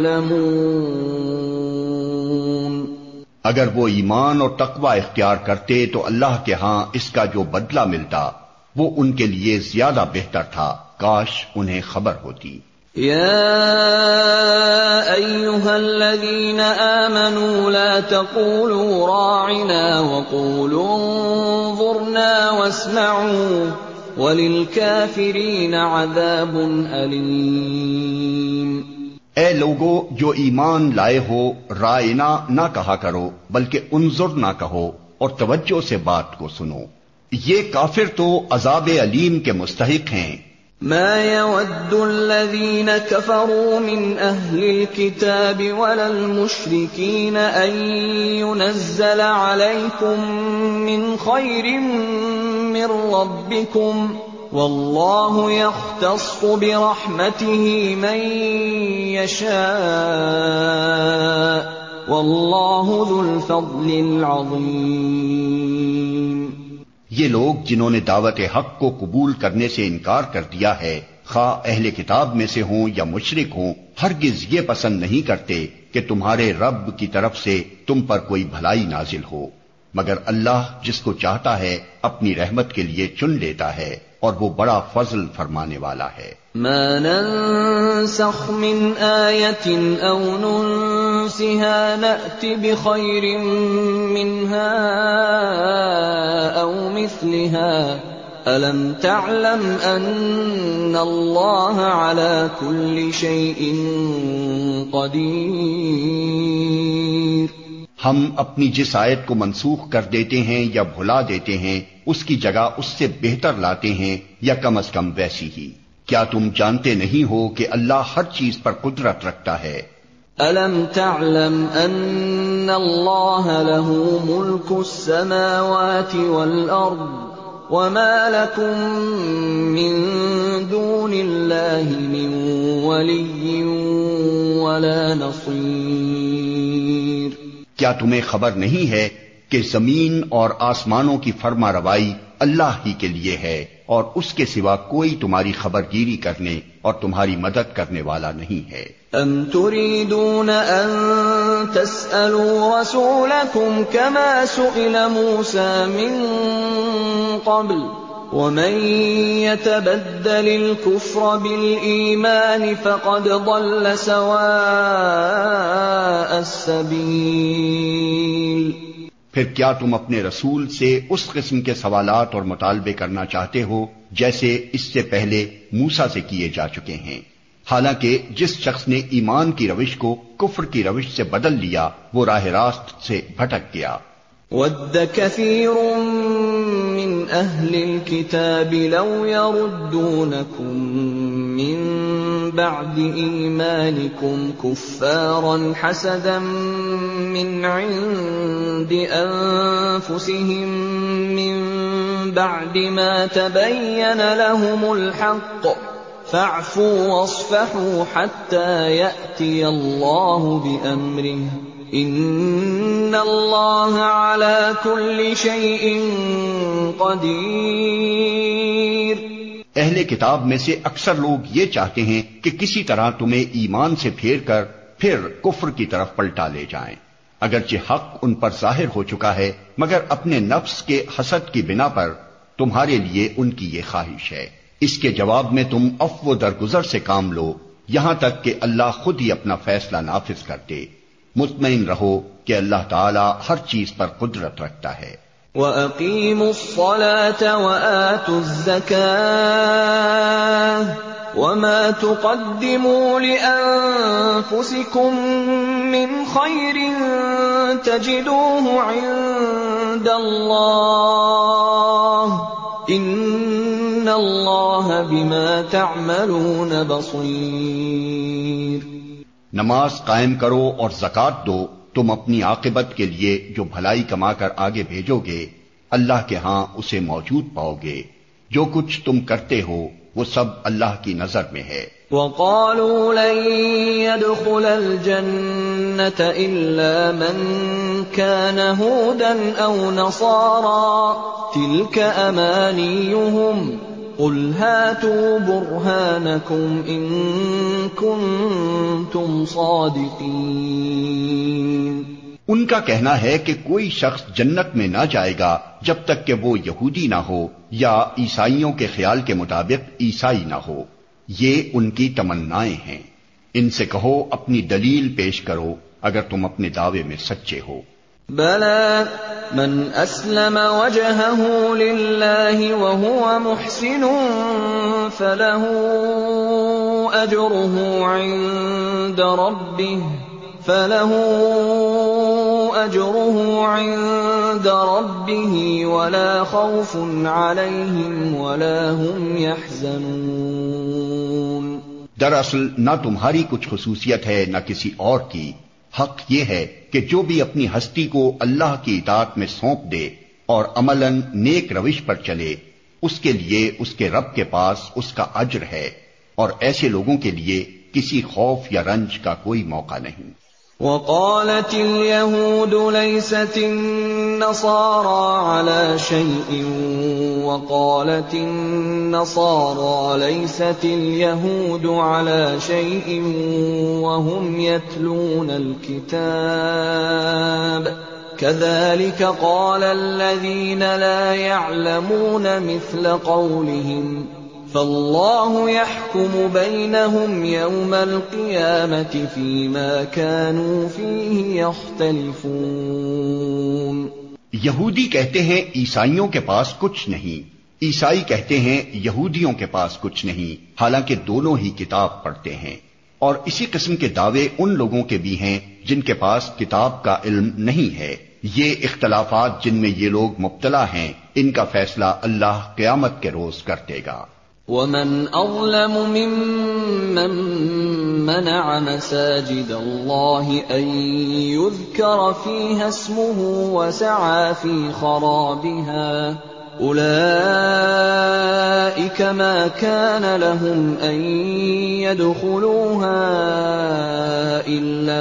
يَعْلَمُونَ۔ اگر وہ ایمان اور تقوی اختیار کرتے تو اللہ کے ہاں اس کا جو بدلہ ملتا وہ ان کے لیے زیادہ بہتر تھا، کاش انہیں خبر ہوتی۔ يا أيها الذين آمنوا لا تقولوا راعنا وقولوا انظرنا واسمعوا وللكافرين عذاب أليم۔ اے لوگو جو ایمان لائے ہو، رائنا نہ کہا کرو بلکہ انظر نہ کہو اور توجہ سے بات کو سنو، یہ کافر تو عذاب علیم کے مستحق ہیں۔ ما يود الذين كفروا من أهل الكتاب ولا المشركين أن ينزل عليكم من خير من ربكم والله يختص برحمته من يشاء والله ذو الفضل العظيم۔ یہ لوگ جنہوں نے دعوت حق کو قبول کرنے سے انکار کر دیا ہے، خواہ اہل کتاب میں سے ہوں یا مشرک ہوں، ہرگز یہ پسند نہیں کرتے کہ تمہارے رب کی طرف سے تم پر کوئی بھلائی نازل ہو، مگر اللہ جس کو چاہتا ہے اپنی رحمت کے لیے چن لیتا ہے، اور وہ بڑا فضل فرمانے والا ہے۔ ما ننسخ من آیت او ننسها نأت بخیر منها او مثلها ألم تعلم ان اللہ على كل شيء قدیر۔ ہم اپنی جس آیت کو منسوخ کر دیتے ہیں یا بھلا دیتے ہیں اس کی جگہ اس سے بہتر لاتے ہیں یا کم از کم ویسی ہی۔ کیا تم جانتے نہیں ہو کہ اللہ ہر چیز پر قدرت رکھتا ہے؟ أَلَمْ تَعْلَمْ أَنَّ اللَّهَ لَهُ مُلْكُ السَّمَاوَاتِ وَالْأَرْضِ وَمَا لَكُم مِّن دُونِ اللَّهِ مِن وَلِيٍّ وَلَا نَصِيرٍ۔ کیا تمہیں خبر نہیں ہے کہ زمین اور آسمانوں کی فرما روائی اللہ ہی کے لیے ہے، اور اس کے سوا کوئی تمہاری خبرگیری کرنے اور تمہاری مدد کرنے والا نہیں ہے۔ ام تريدون ان تسألوا رسولكم كما سئل موسى من قبل ومن يتبدل الكفر بالإيمان فقد ضل سواء السبيل۔ پھر کیا تم اپنے رسول سے اس قسم کے سوالات اور مطالبے کرنا چاہتے ہو جیسے اس سے پہلے موسیٰ سے کیے جا چکے ہیں؟ حالانکہ جس شخص نے ایمان کی روش کو کفر کی روش سے بدل لیا وہ راہ راست سے بھٹک گیا۔ وَدَّ كَثِيرٌ مِّنْ أَهْلِ الْكِتَابِ لَوْ يَرُدُّونَكُمْ مِّن بَعْدِ إِيمَانِكُمْ كُفَّارًا حَسَدًا مِّنْ عِندِ أَنفُسِهِم مِّن بَعْدِ مَا تَبَيَّنَ لَهُمُ الْحَقُّ فَاعْفُوا وَاصْفَحُوا حَتَّى يَأْتِيَ اللَّهُ بِأَمْرِهِ إِنَّ اللَّهَ عَلَى كُلِّ شَيْءٍ قَدِيرٌ۔ اہل کتاب میں سے اکثر لوگ یہ چاہتے ہیں کہ کسی طرح تمہیں ایمان سے پھیر کر پھر کفر کی طرف پلٹا لے جائیں، اگرچہ حق ان پر ظاہر ہو چکا ہے، مگر اپنے نفس کے حسد کی بنا پر تمہارے لیے ان کی یہ خواہش ہے۔ اس کے جواب میں تم عفو درگزر سے کام لو یہاں تک کہ اللہ خود ہی اپنا فیصلہ نافذ کر دے۔ مطمئن رہو کہ اللہ تعالی ہر چیز پر قدرت رکھتا ہے۔ وَأَقِيمُوا الصَّلَاةَ وَآتُوا الزَّكَاةَ وَمَا تُقَدِّمُوا لِأَنفُسِكُم مِّنْ خَيْرٍ تَجِدُوهُ عِندَ اللَّهِ إِنَّ اللَّهَ بِمَا تَعْمَلُونَ بَصِيرٌ۔ نماز قائم کرو اور زکوٰۃ دو، تم اپنی عاقبت کے لیے جو بھلائی کما کر آگے بھیجو گے اللہ کے ہاں اسے موجود پاؤ گے۔ جو کچھ تم کرتے ہو وہ سب اللہ کی نظر میں ہے۔ وَقَالُوا لَن يَدْخُلَ الْجَنَّةَ إِلَّا مَن كَانَ هُودًا أَوْ نَصَارَىٰ تِلْكَ أَمَانِيُّهُمْ قُلْ هَاتُوا بُرْهَانَكُمْ إِن كُنتُمْ صَادِقِينَ۔ ان کا کہنا ہے کہ کوئی شخص جنت میں نہ جائے گا جب تک کہ وہ یہودی نہ ہو یا عیسائیوں کے خیال کے مطابق عیسائی نہ ہو، یہ ان کی تمنائیں ہیں۔ ان سے کہو اپنی دلیل پیش کرو اگر تم اپنے دعوے میں سچے ہو۔ بَلَىٰ مَنْ أَسْلَمَ وَجْهَهُ لِلَّهِ وَهُوَ مُحْسِنٌ فَلَهُ أَجْرُهُ عِندَ رَبِّهِ وَلَا خَوْفٌ عَلَيْهِمْ وَلَا هُمْ يَحْزَنُونَ۔ دراصل نہ تمہاری کچھ خصوصیت ہے نہ کسی اور کی، حق یہ ہے کہ جو بھی اپنی ہستی کو اللہ کی اطاعت میں سونپ دے اور عملاً نیک روش پر چلے، اس کے لیے اس کے رب کے پاس اس کا اجر ہے، اور ایسے لوگوں کے لیے کسی خوف یا رنج کا کوئی موقع نہیں۔ وَقَالَتِ الْيَهُودُ لَيْسَتِ النَّصَارَىٰ عَلَىٰ شَيْءٍ وَقَالَتِ النَّصَارَىٰ لَيْسَتِ الْيَهُودُ عَلَىٰ شَيْءٍ وَهُمْ يَتْلُونَ الْكِتَابَ كَذَٰلِكَ قَالَ الَّذِينَ لَا يَعْلَمُونَ مِثْلَ قَوْلِهِمْ فَاللَّهُ يَحْكُمُ بَيْنَهُمْ يَوْمَ الْقِيَامَةِ فِيمَا كَانُوا فِيهِ يَخْتَلِفُونَ۔ یہودی کہتے ہیں عیسائیوں کے پاس کچھ نہیں، عیسائی کہتے ہیں یہودیوں کے پاس کچھ نہیں، حالانکہ دونوں ہی کتاب پڑھتے ہیں۔ اور اسی قسم کے دعوے ان لوگوں کے بھی ہیں جن کے پاس کتاب کا علم نہیں ہے۔ یہ اختلافات جن میں یہ لوگ مبتلا ہیں، ان کا فیصلہ اللہ قیامت کے روز کر دے گا۔ وَمَنْ أَظْلَمُ مِمَّن مَّنَعَ مَسَاجِدَ اللَّهِ أَن يُذْكَرَ فِيهَا اسْمُهُ وَسَعَىٰ فِي خَرَابِهَا أُولَٰئِكَ مَا كَانَ لَهُمْ أَن يَدْخُلُوهَا إِلَّا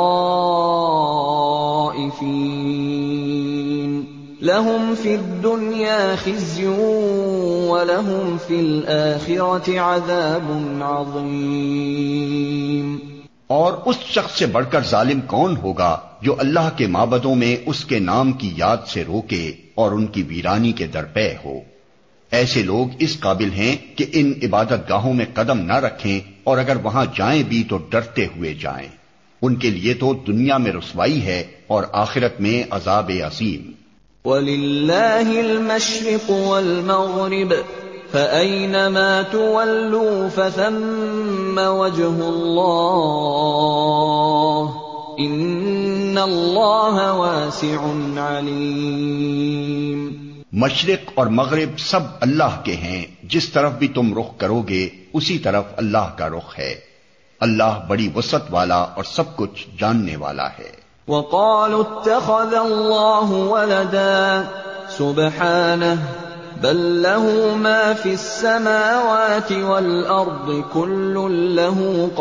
خَائِفِينَ لَهُمْ فِي الدُّنْيَا خِزْيٌ وَلَهُمْ فِي الْآخِرَةِ عَذَابٌ عَظِيمٌ۔ اور اس شخص سے بڑھ کر ظالم کون ہوگا جو اللہ کے معبدوں میں اس کے نام کی یاد سے روکے اور ان کی ویرانی کے درپے ہو۔ ایسے لوگ اس قابل ہیں کہ ان عبادت گاہوں میں قدم نہ رکھیں، اور اگر وہاں جائیں بھی تو ڈرتے ہوئے جائیں۔ ان کے لیے تو دنیا میں رسوائی ہے اور آخرت میں عذاب عظیم۔ وَلِلَّهِ الْمَشْرِقُ وَالْمَغْرِبُ فَأَيْنَمَا تُوَلُّوا فَثَمَّ وَجْهُ اللَّهِ إِنَّ اللَّهَ وَاسِعٌ عَلِيمٌ۔ مشرق اور مغرب سب اللہ کے ہیں، جس طرف بھی تم رخ کرو گے اسی طرف اللہ کا رخ ہے۔ اللہ بڑی وسعت والا اور سب کچھ جاننے والا ہے۔ وَقَالُوا اتَّخَذَ اللَّهُ وَلَدًا سُبْحَانَهُ بَل لَّهُ مَا فِي السَّمَاوَاتِ وَالْأَرْضِ كُلٌّ لَّهُ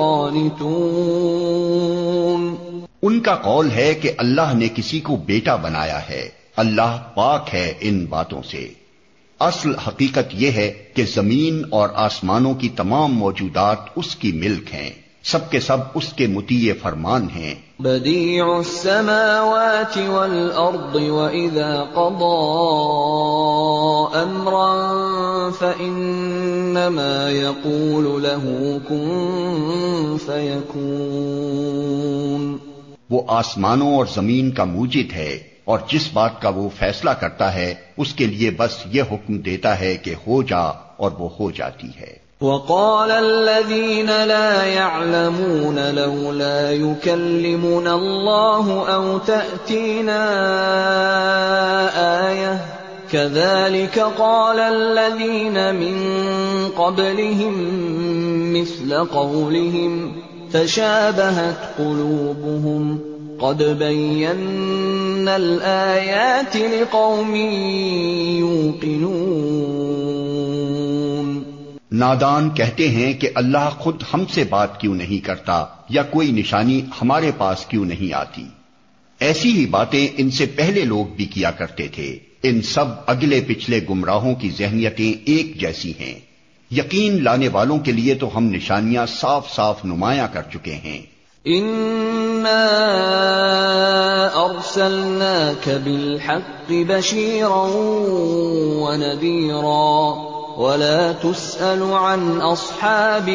قَانِتُونَ۔ ان کا قول ہے کہ اللہ نے کسی کو بیٹا بنایا ہے، اللہ پاک ہے ان باتوں سے۔ اصل حقیقت یہ ہے کہ زمین اور آسمانوں کی تمام موجودات اس کی ملک ہیں، سب کے سب اس کے مطیع فرمان ہیں۔ بدیع السماوات والارض واذا قضى امرا فانما يقول له كن فيكون۔ وہ آسمانوں اور زمین کا موجد ہے، اور جس بات کا وہ فیصلہ کرتا ہے اس کے لیے بس یہ حکم دیتا ہے کہ ہو جا، اور وہ ہو جاتی ہے۔ وقال الذين لا يعلمون لولا يكلمنا الله أو تأتينا آية كذلك قال الذين من قبلهم مثل قولهم تشابهت قلوبهم قد بينا الآيات لقوم يوقنون۔ نادان کہتے ہیں کہ اللہ خود ہم سے بات کیوں نہیں کرتا، یا کوئی نشانی ہمارے پاس کیوں نہیں آتی۔ ایسی ہی باتیں ان سے پہلے لوگ بھی کیا کرتے تھے۔ ان سب اگلے پچھلے گمراہوں کی ذہنیتیں ایک جیسی ہیں۔ یقین لانے والوں کے لیے تو ہم نشانیاں صاف صاف نمایاں کر چکے ہیں۔ اِنَّا أَرْسَلْنَاكَ بِالْحَقِّ بَشِيرًا وَنَذِيرًا وَلَا تُسْأَلُ عَنْ أَصْحَابِ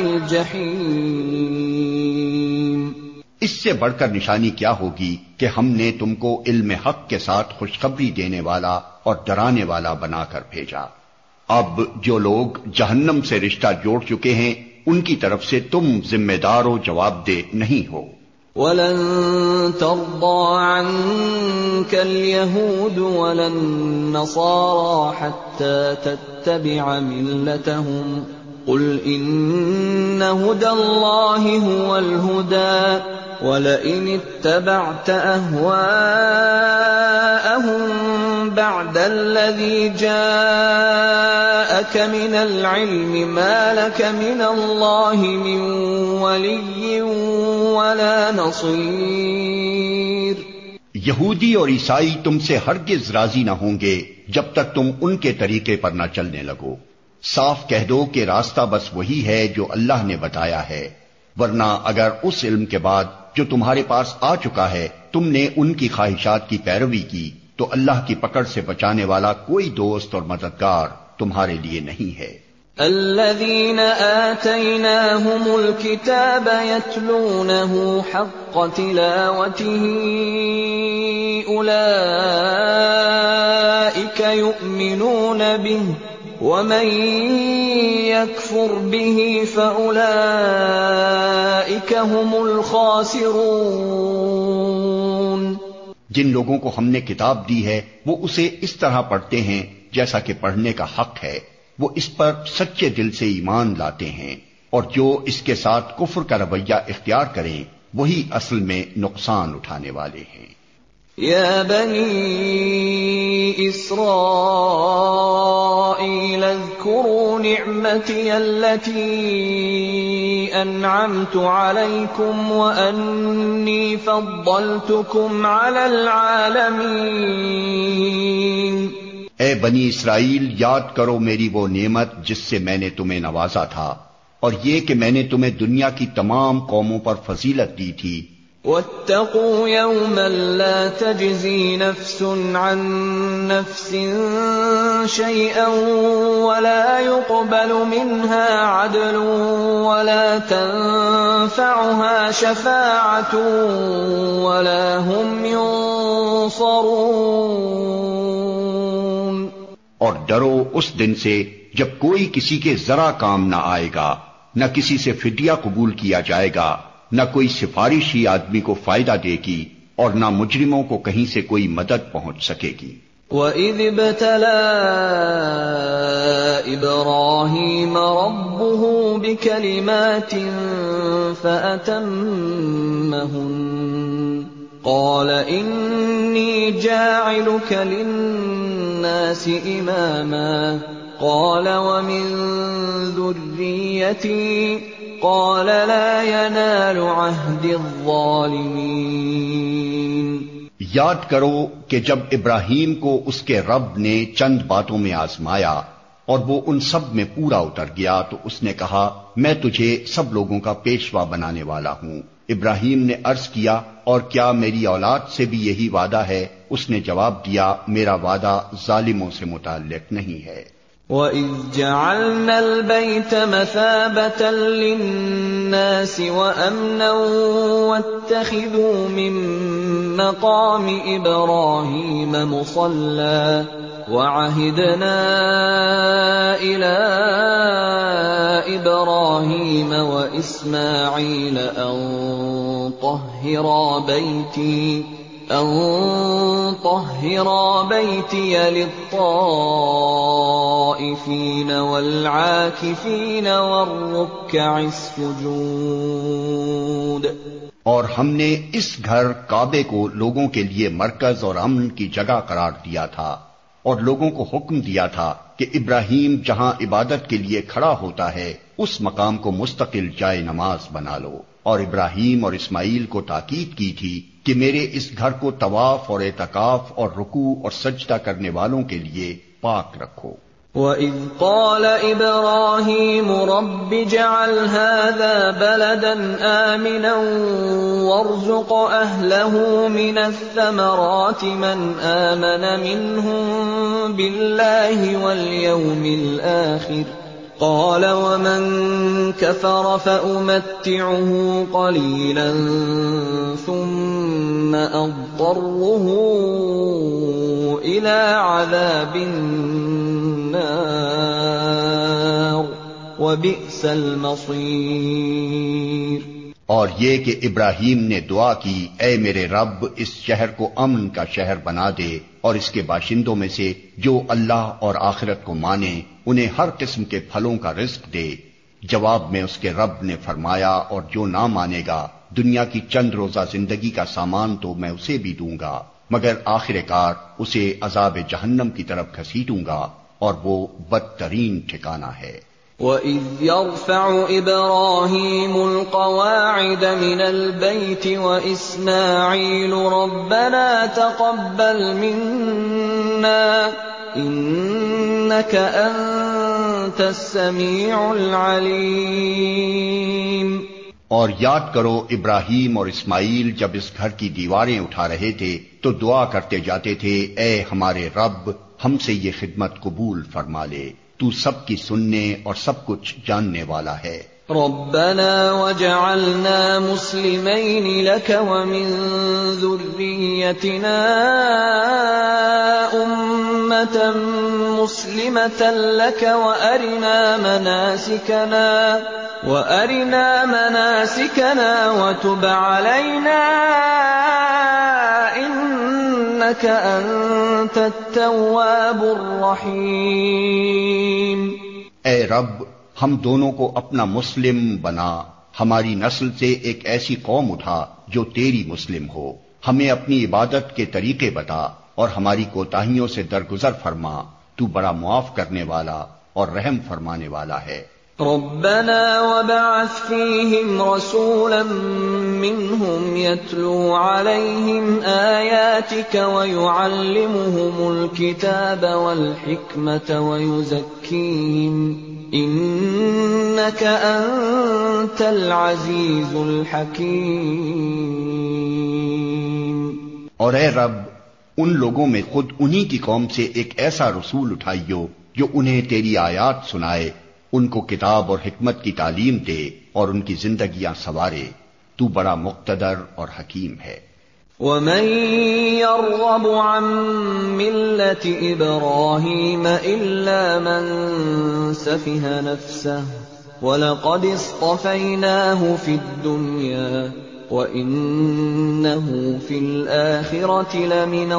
الْجَحِيمِ۔ اس سے بڑھ کر نشانی کیا ہوگی کہ ہم نے تم کو علم حق کے ساتھ خوشخبری دینے والا اور ڈرانے والا بنا کر بھیجا۔ اب جو لوگ جہنم سے رشتہ جوڑ چکے ہیں ان کی طرف سے تم ذمہ دار و جواب دہ نہیں ہو۔ وَلَن تَرْضَىٰ عَنكَ الْيَهُودُ وَلَا النَّصَارَىٰ حَتَّىٰ تَتَّبِعَ مِلَّتَهُمْ قُلْ إِنَّ هُدَى اللَّهِ هُوَ الْهُدَىٰ وَلَئِنِ اتَّبَعْتَ أَهْوَاءَهُم بَعْدَ الَّذِي جَاءَكَ مِنَ الْعِلْمِ مَا لَكَ مِنَ اللَّهِ مِن وَلِيٍّ وَلَا نَصِيرٍ۔ یہودی اور عیسائی تم سے ہرگز راضی نہ ہوں گے جب تک تم ان کے طریقے پر نہ چلنے لگو۔ صاف کہہ دو کہ راستہ بس وہی ہے جو اللہ نے بتایا ہے، ورنہ اگر اس علم کے بعد جو تمہارے پاس آ چکا ہے تم نے ان کی خواہشات کی پیروی کی تو اللہ کی پکڑ سے بچانے والا کوئی دوست اور مددگار تمہارے لیے نہیں ہے۔ الذين آتيناهم الكتاب يتلونه حق تلاوته أولئك يؤمنون به ومن يكفر به فأولئك هم الخاسرون۔ جن لوگوں کو ہم نے کتاب دی ہے وہ اسے اس طرح پڑھتے ہیں جیسا کہ پڑھنے کا حق ہے، وہ اس پر سچے دل سے ایمان لاتے ہیں، اور جو اس کے ساتھ کفر کا رویہ اختیار کریں وہی اصل میں نقصان اٹھانے والے ہیں۔ یا بنی اسرائیل اذکروا نعمتی التي انعمت علیکم وانی فضلتکم علی العالمین۔ اے بنی اسرائیل، یاد کرو میری وہ نعمت جس سے میں نے تمہیں نوازا تھا، اور یہ کہ میں نے تمہیں دنیا کی تمام قوموں پر فضیلت دی تھی۔ وَاتَّقُوا يَوْمًا لَا تَجْزِي نَفْسٌ عَن نَّفْسٍ شَيْئًا وَلَا يُقْبَلُ مِنْهَا عَدْلٌ وَلَا تَنفَعُهَا شَفَاعَةٌ وَلَا هُمْ يُنصَرُونَ۔ اور ڈرو اس دن سے جب کوئی کسی کے ذرا کام نہ آئے گا، نہ کسی سے فدیہ قبول کیا جائے گا، نہ کوئی سفارش ہی آدمی کو فائدہ دے گی، اور نہ مجرموں کو کہیں سے کوئی مدد پہنچ سکے گی۔ وَإِذِ ابْتَلَىٰ إِبْرَاهِيمَ رَبُّهُ بِكَلِمَاتٍ فَأَتَمَّهُنَّ قَالَ إِنِّي جَاعِلُكَ لِلنَّاسِ إِمَامًا قَالَ وَمِن ذُرِّيَّتِي قَالَ لَا يَنَالُ عَهْدِ الظَّالِمِينَ۔ یاد کرو کہ جب ابراہیم کو اس کے رب نے چند باتوں میں آزمایا اور وہ ان سب میں پورا اتر گیا تو اس نے کہا میں تجھے سب لوگوں کا پیشوا بنانے والا ہوں۔ ابراہیم نے عرض کیا اور کیا میری اولاد سے بھی یہی وعدہ ہے؟ اس نے جواب دیا میرا وعدہ ظالموں سے متعلق نہیں ہے۔ وَإِذْ جَعَلْنَا الْبَيْتَ مَثَابَةً لِلنَّاسِ وَأَمْنًا وَاتَّخِذُوا مِن مَّقَامِ إِبْرَاهِيمَ مُصَلًّى وَعَهِدْنَا إِلَىٰ إِبْرَاهِيمَ وَإِسْمَاعِيلَ أَن طَهِّرَا بَيْتِيَ لِلطَّائِفِينَ وَالْعَاكِفِينَ وَالرُّكَّعِ السُّجُودِ۔ اور ہم نے اس گھر کعبے کو لوگوں کے لیے مرکز اور امن کی جگہ قرار دیا تھا اور لوگوں کو حکم دیا تھا کہ ابراہیم جہاں عبادت کے لیے کھڑا ہوتا ہے اس مقام کو مستقل جائے نماز بنا لو، اور ابراہیم اور اسماعیل کو تاکید کی تھی کہ میرے اس گھر کو طواف اور اعتکاف اور رکوع اور سجدہ کرنے والوں کے لیے پاک رکھو۔ وَإِذْ قَالَ إِبْرَاهِيمُ رَبِّ اجْعَلْ هَٰذَا بَلَدًا آمِنًا وَارْزُقْ أَهْلَهُ مِنَ الثَّمَرَاتِ مَنْ آمَنَ مِنْهُم بِاللَّهِ وَالْيَوْمِ الْآخِرِ قَالَ وَمَن كَفَرَ فَأُمَتِّعُهُ قَلِيلًا ثُمَّ أَضْطَرُّهُ إِلَىٰ عَذَابِ النَّارِ وَبِئْسَ الْمَصِيرُ۔ اور یہ کہ ابراہیم نے دعا کی اے میرے رب اس شہر کو امن کا شہر بنا دے اور اس کے باشندوں میں سے جو اللہ اور آخرت کو مانے انہیں ہر قسم کے پھلوں کا رزق دے۔ جواب میں اس کے رب نے فرمایا اور جو نہ مانے گا دنیا کی چند روزہ زندگی کا سامان تو میں اسے بھی دوں گا، مگر آخر کار اسے عذاب جہنم کی طرف گھسیٹوں گا اور وہ بدترین ٹھکانہ ہے۔ وَإِذْ يَرْفَعُ إِبْرَاهِيمُ الْقَوَاعِدَ مِنَ الْبَيْتِ وَإِسْمَاعِيلُ رَبَّنَا تَقَبَّلْ مِنَّا إِنَّكَ أَنتَ السَّمِيعُ الْعَلِيمُ۔ اور یاد کرو ابراہیم اور اسماعیل جب اس گھر کی دیواریں اٹھا رہے تھے تو دعا کرتے جاتے تھے اے ہمارے رب ہم سے یہ خدمت قبول فرما لے، تو سب کی سننے اور سب کچھ جاننے والا ہے۔ ربنا وجعلنا مسلمين لك ومن ذريتنا أمة مسلمة لك وأرنا مناسكنا وتب علينا إنك أنت التواب الرحيم۔ اے رب ہم دونوں کو اپنا مسلم بنا، ہماری نسل سے ایک ایسی قوم اٹھا جو تیری مسلم ہو، ہمیں اپنی عبادت کے طریقے بتا اور ہماری کوتاہیوں سے درگزر فرما، تو بڑا معاف کرنے والا اور رحم فرمانے والا ہے۔ ربنا وبعث فيهم رسولا منهم يتلو عليهم آياتك ويعلمهم الكتاب والحكمة ويزكيهم إنك أنت العزيز الحكيم۔ اور اے رب ان لوگوں میں خود انہی کی قوم سے ایک ایسا رسول اٹھائیو جو انہیں تیری آیات سنائے، ان کو کتاب اور حکمت کی تعلیم دے اور ان کی زندگیاں سنوارے، تو بڑا مقتدر اور حکیم ہے۔ وَمَن يَرْغَبُ عَن مِّلَّةِ إِبْرَاهِيمَ إِلَّا مَن سَفِهَ نَفْسَهُ وَلَقَدِ اصْطَفَيْنَاهُ فِي الدُّنْيَا وَإِنَّهُ فِي الْآخِرَةِ لَمِنَ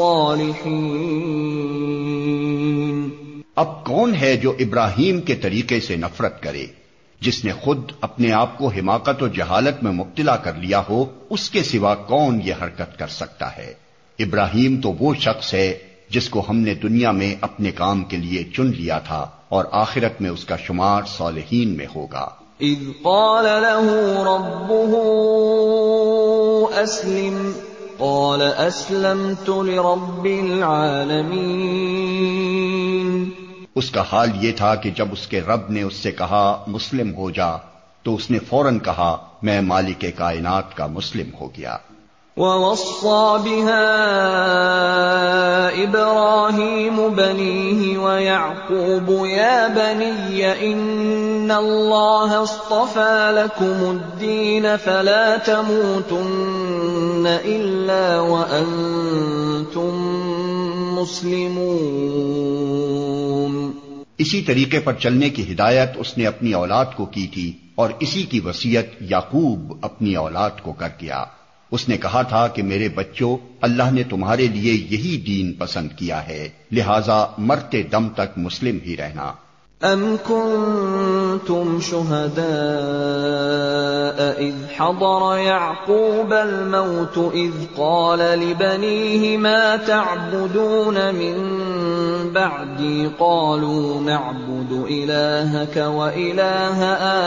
الصَّالِحِينَ۔ اب کون ہے جو ابراہیم کے طریقے سے نفرت کرے؟ جس نے خود اپنے آپ کو حماقت و جہالت میں مبتلا کر لیا ہو اس کے سوا کون یہ حرکت کر سکتا ہے؟ ابراہیم تو وہ شخص ہے جس کو ہم نے دنیا میں اپنے کام کے لیے چن لیا تھا اور آخرت میں اس کا شمار صالحین میں ہوگا۔ اذ قال له ربه اسلم قال اسلمت لرب العالمین. اس کا حال یہ تھا کہ جب اس کے رب نے اس سے کہا مسلم ہو جا تو اس نے فوراً کہا میں مالک کائنات کا مسلم ہو گیا. وَوَصَّى بِهَا إِبْرَاهِيمُ بَنِيهِ وَيَعْقُوبُ يَا بَنِيَّ إِنَّ اللَّهَ اصْطَفَى لَكُمُ الدِّينَ فَلَا تَمُوتُنَّ إِلَّا وَأَنْتُمْ مُسْلِمُونَ. اسی طریقے پر چلنے کی ہدایت اس نے اپنی اولاد کو کی تھی اور اسی کی وصیت یعقوب اپنی اولاد کو کر دیا. اس نے کہا تھا کہ میرے بچوں، اللہ نے تمہارے لیے یہی دین پسند کیا ہے، لہذا مرتے دم تک مسلم ہی رہنا. ام کنتم شہداء اذ حضر یعقوب الموت اذ قال لبنیہ ما تعبدون من بعدی قالوا نعبد الہک والہ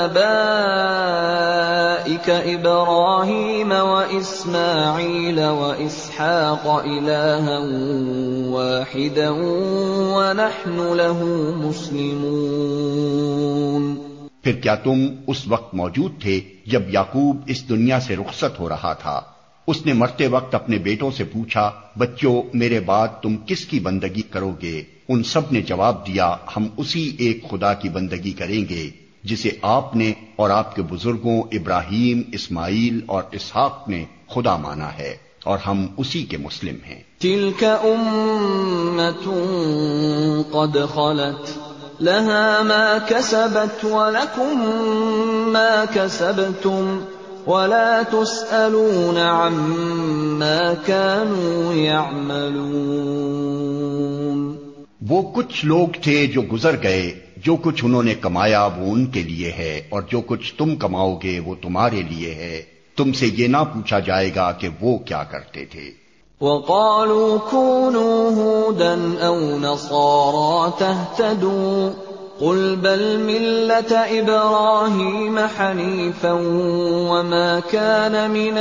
آبائک ابراہیم واسماعیل واسحاق الہا واحدا ونحن له مسلمون. پھر کیا تم اس وقت موجود تھے جب یعقوب اس دنیا سے رخصت ہو رہا تھا؟ اس نے مرتے وقت اپنے بیٹوں سے پوچھا بچوں میرے بعد تم کس کی بندگی کرو گے؟ ان سب نے جواب دیا ہم اسی ایک خدا کی بندگی کریں گے جسے آپ نے اور آپ کے بزرگوں ابراہیم، اسماعیل اور اسحاق نے خدا مانا ہے، اور ہم اسی کے مسلم ہیں. تلک امۃ قد خلت لها ما كسبت ولكم ما كسبتم ولا تسألون عما كانوا يعملون. وہ کچھ لوگ تھے جو گزر گئے، جو کچھ انہوں نے کمایا وہ ان کے لیے ہے، اور جو کچھ تم کماؤ گے وہ تمہارے لیے ہے. تم سے یہ نہ پوچھا جائے گا کہ وہ کیا کرتے تھے. وَقَالُوا كُونُوا هُودًا أَوْ نَصَارَىٰ تَهْتَدُوا قُلْ بَلْ مِلَّةَ إِبْرَاهِيمَ حَنِيفًا وَمَا كَانَ مِنَ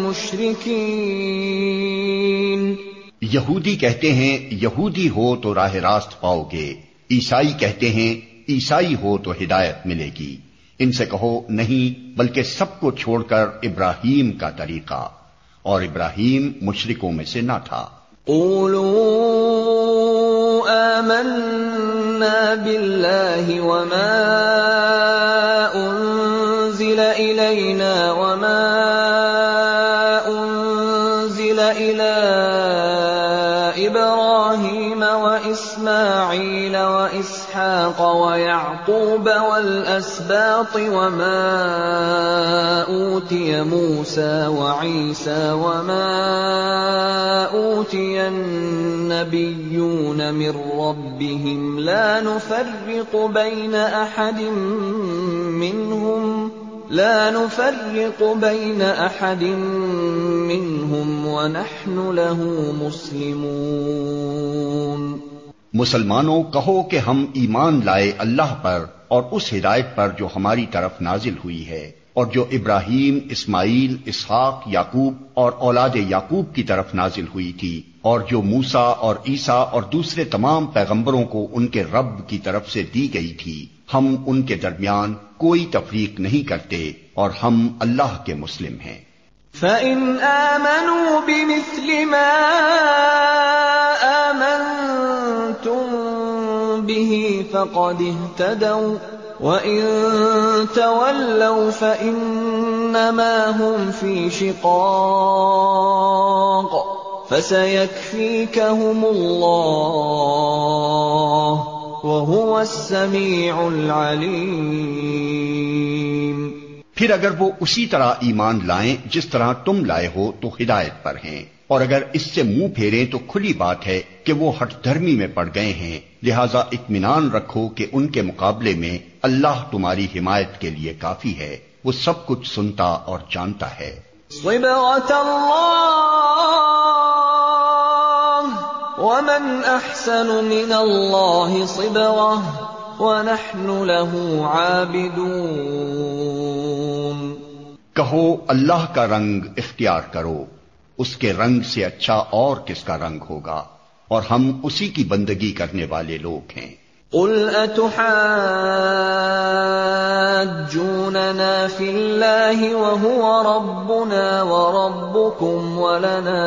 الْمُشْرِكِينَ. یہودی کہتے ہیں یہودی ہو تو راہ راست پاؤ گے، عیسائی کہتے ہیں عیسائی ہو تو ہدایت ملے گی. ان سے کہو نہیں، بلکہ سب کو چھوڑ کر ابراہیم کا طریقہ، اور ابراہیم مشرکوں میں سے نہ تھا. قولوا آمنا باللہ وما انزل الینا وما انزل الی ابراہیم واسماعیل واسحاق ویعقوب والاسباط وما اوتی موسیٰ وعیسیٰ وما اوتی النبیون من ربهم لا نفرق بین احد منهم ونحن له مسلمون. مسلمانوں کہو کہ ہم ایمان لائے اللہ پر اور اس ہدایت پر جو ہماری طرف نازل ہوئی ہے، اور جو ابراہیم، اسماعیل، اسحاق، یعقوب اور اولاد یعقوب کی طرف نازل ہوئی تھی، اور جو موسیٰ اور عیسیٰ اور دوسرے تمام پیغمبروں کو ان کے رب کی طرف سے دی گئی تھی. ہم ان کے درمیان کوئی تفریق نہیں کرتے، اور ہم اللہ کے مسلم ہیں. فَإِنْ آمَنُوا بِمِثْلِ مَا آمَنْتُمْ بِهِ فَقَدِ اهْتَدَوْا وَإِنْ تَوَلَّوْا فَإِنَّمَا هُمْ فِي شِقَاقٍ فَسَيَكْفِيكَهُمُ اللَّهُ وَهُوَ السَّمِيعُ الْعَلِيمُ. پھر اگر وہ اسی طرح ایمان لائیں جس طرح تم لائے ہو تو ہدایت پر ہیں، اور اگر اس سے منہ پھیریں تو کھلی بات ہے کہ وہ ہٹ دھرمی میں پڑ گئے ہیں. لہذا اطمینان رکھو کہ ان کے مقابلے میں اللہ تمہاری حمایت کے لیے کافی ہے، وہ سب کچھ سنتا اور جانتا ہے. صبغۃ اللہ ومن احسن من اللہ صبغۃ وَنَحْنُ لَهُ عَابِدُونَ. کہو اللہ کا رنگ اختیار کرو، اس کے رنگ سے اچھا اور کس کا رنگ ہوگا، اور ہم اسی کی بندگی کرنے والے لوگ ہیں۔ قُلْ أَتُحَاجُّونَنَا فِي اللَّهِ وَهُوَ رَبُّنَا وَرَبُّكُمْ وَلَنَا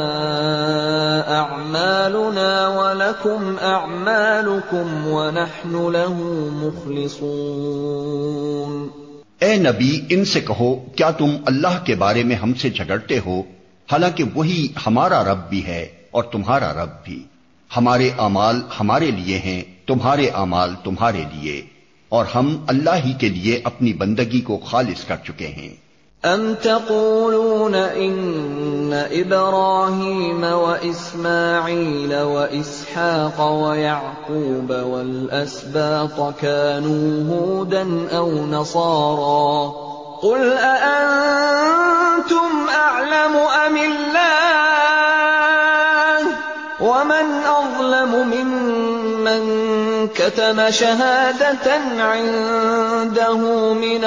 أَعْمَالُنَا وَلَكُمْ أَعْمَالُكُمْ وَنَحْنُ لَهُ مُخْلِصُونَ۔ اے نبی، ان سے کہو کیا تم اللہ کے بارے میں ہم سے جھگڑتے ہو، حالانکہ وہی ہمارا رب بھی ہے اور تمہارا رب بھی۔ ہمارے اعمال ہمارے لیے ہیں، تمہارے اعمال تمہارے لیے، اور ہم اللہ ہی کے لیے اپنی بندگی کو خالص کر چکے ہیں۔ أَمْ تَقُولُونَ إِنَّ إِبْرَاهِيمَ وَإِسْمَاعِيلَ وَإِسْحَاقَ وَيَعْقُوبَ وَالْأَسْبَاطَ كَانُوا هُودًا أَوْ نَصَارَىٰ ۗ قُلْ أَأَنتُمْ أَعْلَمُ أَمِ اللَّهُ ۗ وَمَنْ أَظْلَمُ مِمَّنْ كَتَمَ شَهَادَةً عِندَهُ مِنَ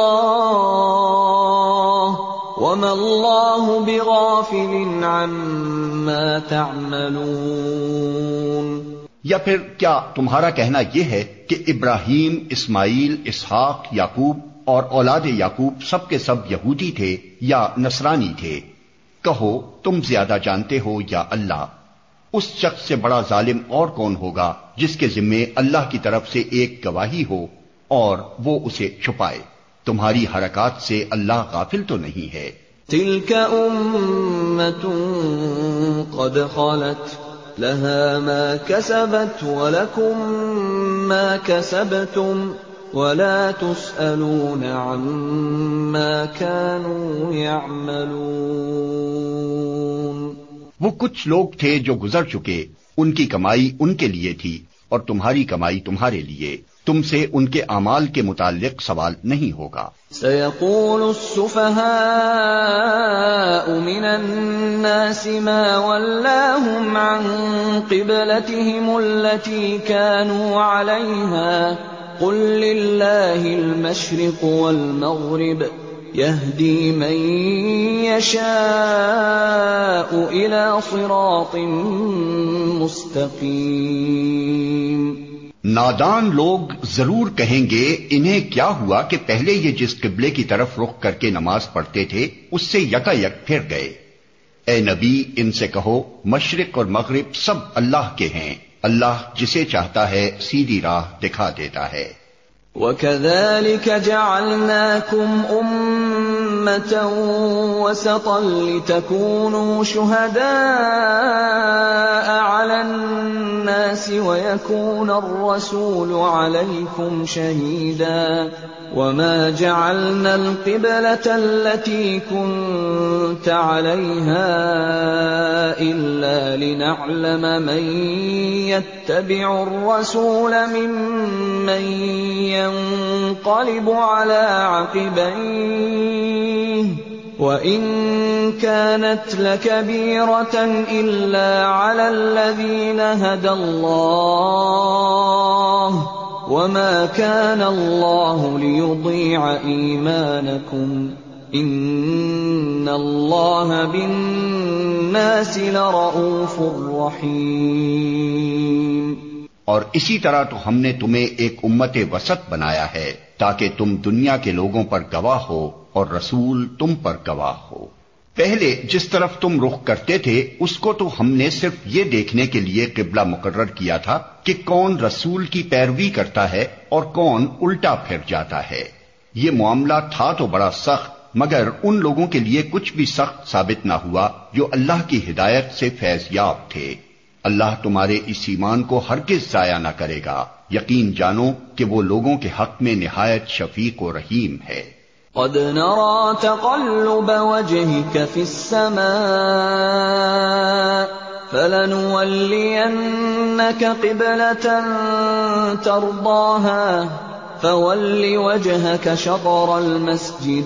اللَّهِ ۗ وَمَا اللَّهُ بِغَافِلٍ عَمَّا تَعْمَلُونَ۔ یا پھر کیا تمہارا کہنا یہ ہے کہ ابراہیم، اسماعیل، اسحاق، یعقوب اور اولاد یعقوب سب کے سب یہودی تھے یا نصرانی تھے؟ کہو تم زیادہ جانتے ہو یا اللہ؟ اس شخص سے بڑا ظالم اور کون ہوگا جس کے ذمے اللہ کی طرف سے ایک گواہی ہو اور وہ اسے چھپائے؟ تمہاری حرکات سے اللہ غافل تو نہیں ہے۔ تِلْكَ أُمَّةٌ قَدْ خَلَتْ لَهَا مَا كَسَبَتْ وَلَكُمْ مَا كَسَبْتُمْ وَلَا تُسْأَلُونَ عَمَّا كَانُوا يَعْمَلُونَ۔ وہ کچھ لوگ تھے جو گزر چکے، ان کی کمائی ان کے لیے تھی اور تمہاری کمائی تمہارے لیے، تم سے ان کے اعمال کے متعلق سوال نہیں ہوگا۔ سَيَقُولُ السُّفَهَاءُ مِنَ النَّاسِ مَا وَلَّاهُمْ عَن قِبْلَتِهِمُ الَّتِي كَانُوا عَلَيْهَا قُل لِّلَّهِ الْمَشْرِقُ وَالْمَغْرِبُ يَهْدِي مَن يَشَاءُ إِلَىٰ صِرَاطٍ مُّسْتَقِيمٍ۔ نادان لوگ ضرور کہیں گے انہیں کیا ہوا کہ پہلے یہ جس قبلے کی طرف رخ کر کے نماز پڑھتے تھے اس سے یکا یک پھر گئے۔ اے نبی، ان سے کہو مشرق اور مغرب سب اللہ کے ہیں، اللہ جسے چاہتا ہے سیدھی راہ دکھا دیتا ہے۔ وَكَذَلِكَ جَعَلْنَاكُمْ أُمَّةً وَسَطًا لِتَكُونُوا شُهَدَاءَ عَلَى النَّاسِ وَيَكُونَ الرَّسُولُ عَلَيْكُمْ شَهِيدًا وَمَا جَعَلْنَا الْقِبْلَةَ الَّتِي كُنتَ عَلَيْهَا إِلَّا لِنَعْلَمَ مَن يَتَّبِعُ الرَّسُولَ مِمَّن ينقلب على عقبيه وإن كانت لكبيرة إلا على الذين هدى الله وما كان الله ليضيع إيمانكم إن الله بالناس لرؤوف رحيم۔ اور اسی طرح تو ہم نے تمہیں ایک امت وسط بنایا ہے تاکہ تم دنیا کے لوگوں پر گواہ ہو اور رسول تم پر گواہ ہو۔ پہلے جس طرف تم رخ کرتے تھے اس کو تو ہم نے صرف یہ دیکھنے کے لیے قبلہ مقرر کیا تھا کہ کون رسول کی پیروی کرتا ہے اور کون الٹا پھر جاتا ہے۔ یہ معاملہ تھا تو بڑا سخت، مگر ان لوگوں کے لیے کچھ بھی سخت ثابت نہ ہوا جو اللہ کی ہدایت سے فیض یاب تھے۔ اللہ تمہارے اس ایمان کو ہرگز ضائع نہ کرے گا، یقین جانو کہ وہ لوگوں کے حق میں نہایت شفیق و رحیم ہے۔ قد نرى تقلب وجهك في السماء فلنولينك قبلة ترضاها فول وجهك شطر المسجد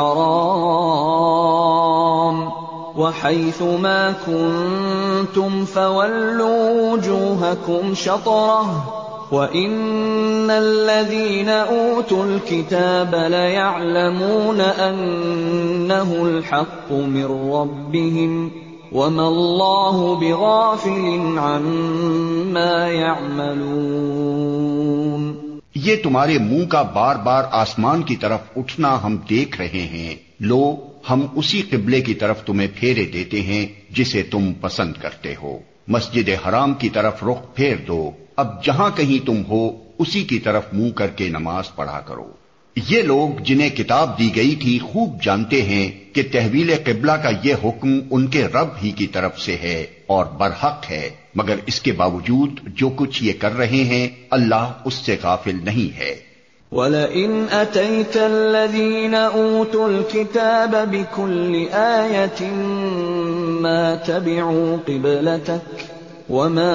الحرام وحيث ما كنتم فولوا وجوهكم شطره وَإِنَّ الَّذِينَ أُوتُوا الْكِتَابَ لَيَعْلَمُونَ أَنَّهُ الْحَقُّ مِنْ رَبِّهِمْ وَمَا اللَّهُ بِغَافِلٍ عَمَّا يَعْمَلُونَ۔ یہ تمہارے منہ کا بار بار آسمان کی طرف اٹھنا ہم دیکھ رہے ہیں، لو ہم اسی قبلے کی طرف تمہیں پھیرے دیتے ہیں جسے تم پسند کرتے ہو، مسجد حرام کی طرف رخ پھیر دو، اب جہاں کہیں تم ہو اسی کی طرف منہ کر کے نماز پڑھا کرو۔ یہ لوگ جنہیں کتاب دی گئی تھی خوب جانتے ہیں کہ تحویل قبلہ کا یہ حکم ان کے رب ہی کی طرف سے ہے اور برحق ہے، مگر اس کے باوجود جو کچھ یہ کر رہے ہیں اللہ اس سے غافل نہیں ہے۔ وَلَئِنْ أَتَيْتَ الَّذِينَ أُوتُوا الْكِتَابَ بِكُلِّ آيَةٍ مَا تَبِعُوا قِبْلَتَكَ وَمَا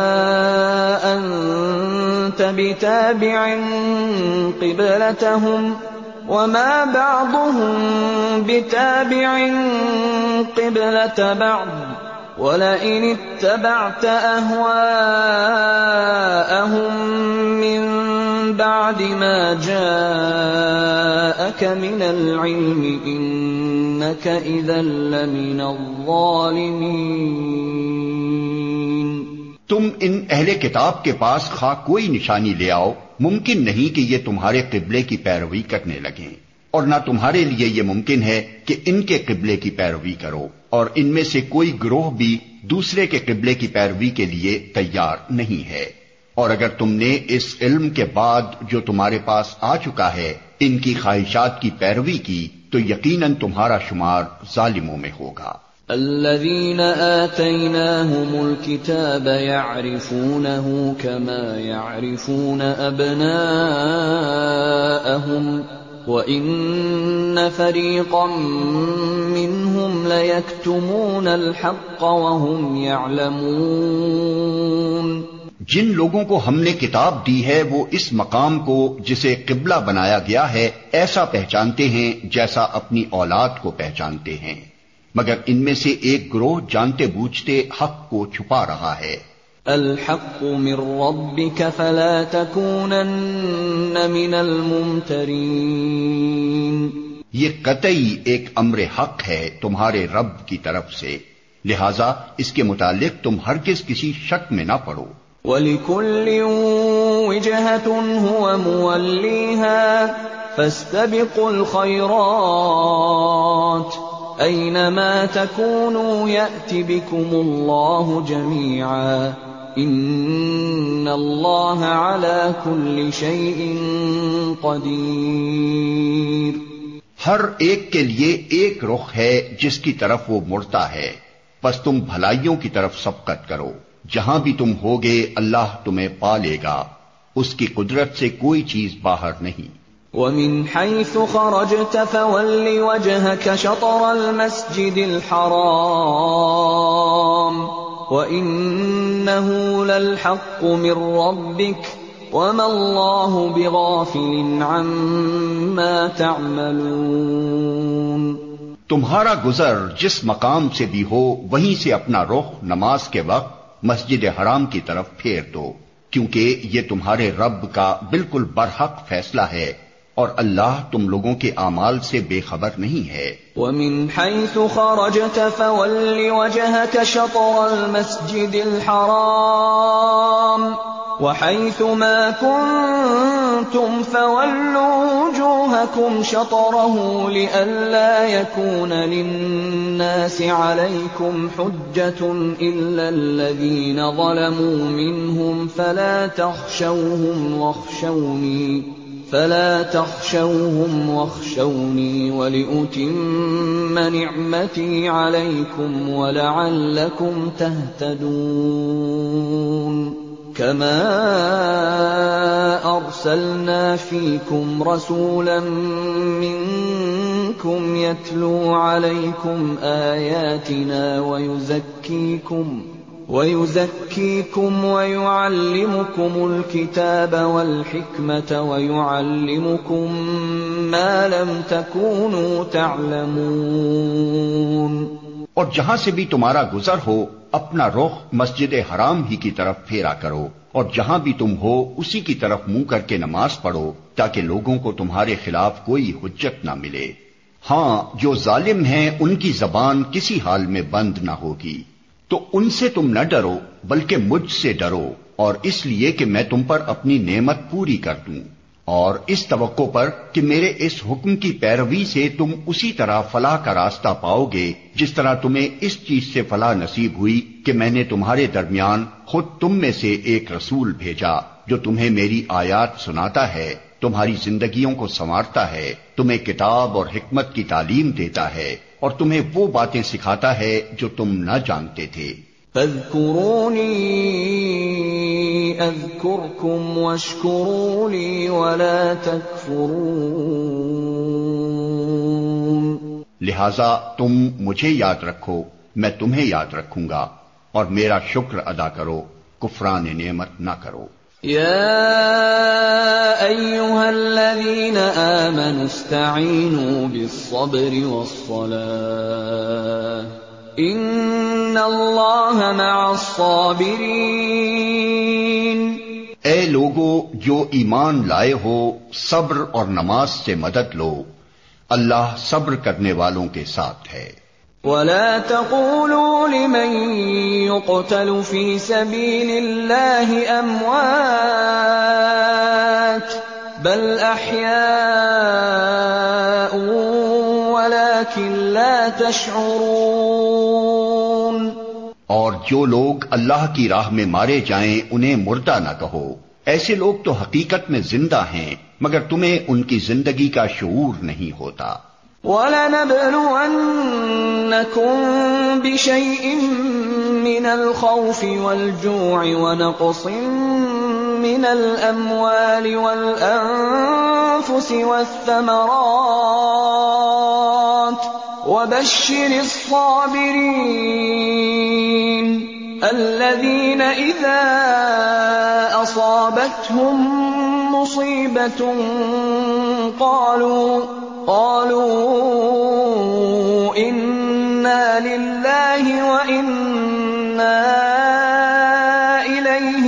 أَنْتَ بِتَابِعٍ قِبْلَتَهُمْ وَمَا بَعْضُهُمْ بِتَابِعٍ قِبْلَةَ بَعْضٍ وَلَئِنِ اتَّبَعْتَ أَهْوَاءَهُمْ مِنْ بَعْدِ مَا جَاءَكَ مِنَ الْعِلْمِ إِنَّكَ إِذًا لَّمِنَ الظَّالِمِينَ۔ تم ان اہل کتاب کے پاس خواہ کوئی نشانی لے آؤ، ممکن نہیں کہ یہ تمہارے قبلے کی پیروی کرنے لگیں، اور نہ تمہارے لیے یہ ممکن ہے کہ ان کے قبلے کی پیروی کرو، اور ان میں سے کوئی گروہ بھی دوسرے کے قبلے کی پیروی کے لیے تیار نہیں ہے۔ اور اگر تم نے اس علم کے بعد جو تمہارے پاس آ چکا ہے ان کی خواہشات کی پیروی کی تو یقیناً تمہارا شمار ظالموں میں ہوگا۔ الذين آتيناهم الكتاب يعرفونه كما يعرفون أبناءهم وإن فريقا منهم ليكتمون الحق وهم يعلمون۔ جن لوگوں کو ہم نے کتاب دی ہے وہ اس مقام کو جسے قبلہ بنایا گیا ہے ایسا پہچانتے ہیں جیسا اپنی اولاد کو پہچانتے ہیں، مگر ان میں سے ایک گروہ جانتے بوجھتے حق کو چھپا رہا ہے۔ الحق من ربك فلا تكونن من الممترین۔ یہ قطعی ایک امر حق ہے تمہارے رب کی طرف سے، لہذا اس کے متعلق تم ہرگز کسی شک میں نہ پڑو۔ وَلِكُلٍّ وِجْهَةٌ هُوَ مُوَلِّيهَا فَاسْتَبِقُوا الْخَيْرَاتِ أَيْنَمَا تَكُونُوا يَأْتِ بِكُمُ اللَّهُ جَمِيعًا إِنَّ اللَّهَ عَلَى كُلِّ شَيْءٍ قَدِيرٌ۔ ہر ایک کے لیے ایک رخ ہے جس کی طرف وہ مڑتا ہے، پس تم بھلائیوں کی طرف سبقت کرو، جہاں بھی تم ہوگے اللہ تمہیں پا لے گا، اس کی قدرت سے کوئی چیز باہر نہیں۔ وَمِنْ حَيْثُ خَرَجْتَ فَوَلِّ وَجْهَكَ شَطْرَ الْمَسْجِدِ الْحَرَامِ وَإِنَّهُ لَلْحَقُّ مِنْ رَبِّكَ وَمَا اللَّهُ بِغَافِلٍ عَمَّا تَعْمَلُونَ۔ تمہارا گزر جس مقام سے بھی ہو وہیں سے اپنا رخ نماز کے وقت مسجد حرام کی طرف پھیر دو، کیونکہ یہ تمہارے رب کا بالکل برحق فیصلہ ہے اور اللہ تم لوگوں کے اعمال سے بے خبر نہیں ہے۔ وَمِنْ حَيْثُ خَرَجْتَ فَوَلِّ وَجْهَكَ شَطْرَ الْمَسْجِدِ الْحَرَامِ وَحَيْثُ مَا كُنْتُمْ فَوَلُّوا وُجُوهَكُمْ شَطْرَهُ لِئَلَّا يَكُونَ لِلنَّاسِ عَلَيْكُمْ حُجَّةٌ إِلَّا الَّذِينَ ظَلَمُوا مِنْهُمْ فَلَا تَخْشَوْهُمْ وَاخْشَوْنِي وَلِأُتِمَّ نِعْمَتِي عَلَيْكُمْ وَلَعَلَّكُمْ تَهْتَدُونَ۔ كَمَا أَرْسَلْنَا فِيكُمْ رَسُولًا مِّنكُمْ يَتْلُو عَلَيْكُمْ آيَاتِنَا وَيُزَكِّيكُمْ وَيُعَلِّمُكُمُ الْكِتَابَ وَالْحِكْمَةَ وَيُعَلِّمُكُم مَّا لَمْ تَكُونُوا تَعْلَمُونَ۔ اور جہاں سے بھی تمہارا گزر ہو اپنا رخ مسجد حرام ہی کی طرف پھیرا کرو، اور جہاں بھی تم ہو اسی کی طرف منہ کر کے نماز پڑھو، تاکہ لوگوں کو تمہارے خلاف کوئی حجت نہ ملے۔ ہاں، جو ظالم ہیں ان کی زبان کسی حال میں بند نہ ہوگی، تو ان سے تم نہ ڈرو بلکہ مجھ سے ڈرو، اور اس لیے کہ میں تم پر اپنی نعمت پوری کر دوں، اور اس توقع پر کہ میرے اس حکم کی پیروی سے تم اسی طرح فلاح کا راستہ پاؤ گے جس طرح تمہیں اس چیز سے فلاح نصیب ہوئی کہ میں نے تمہارے درمیان خود تم میں سے ایک رسول بھیجا جو تمہیں میری آیات سناتا ہے، تمہاری زندگیوں کو سنوارتا ہے، تمہیں کتاب اور حکمت کی تعلیم دیتا ہے، اور تمہیں وہ باتیں سکھاتا ہے جو تم نہ جانتے تھے۔ فاذکرونی اذکرکم واشکروا لی ولا تکفرون، لہذا تم مجھے یاد رکھو، میں تمہیں یاد رکھوں گا، اور میرا شکر ادا کرو، کفران نعمت نہ کرو۔ یا ایھا الذین آمنوا استعینوا بالصبر والصلاۃ ان اللہ مع الصابرین، اے لوگو جو ایمان لائے ہو صبر اور نماز سے مدد لو، اللہ صبر کرنے والوں کے ساتھ ہے۔ ولا تقولوا لمن يقتل في سبيل الله اموات بل احياء ولكن لا تشعرون، اور جو لوگ اللہ کی راہ میں مارے جائیں انہیں مردہ نہ کہو، ایسے لوگ تو حقیقت میں زندہ ہیں مگر تمہیں ان کی زندگی کا شعور نہیں ہوتا۔ وَلَنَبْلُوَنَّكُمْ بِشَيْءٍ مِّنَ الْخَوْفِ وَالْجُوعِ وَنَقْصٍ مِّنَ الْأَمْوَالِ وَالْأَنفُسِ وَالثَّمَرَاتِ وَبَشِّرِ الصَّابِرِينَ الَّذِينَ إِذَا أَصَابَتْهُم مُّصِيبَةٌ قالوا انا للہ وانا الیہ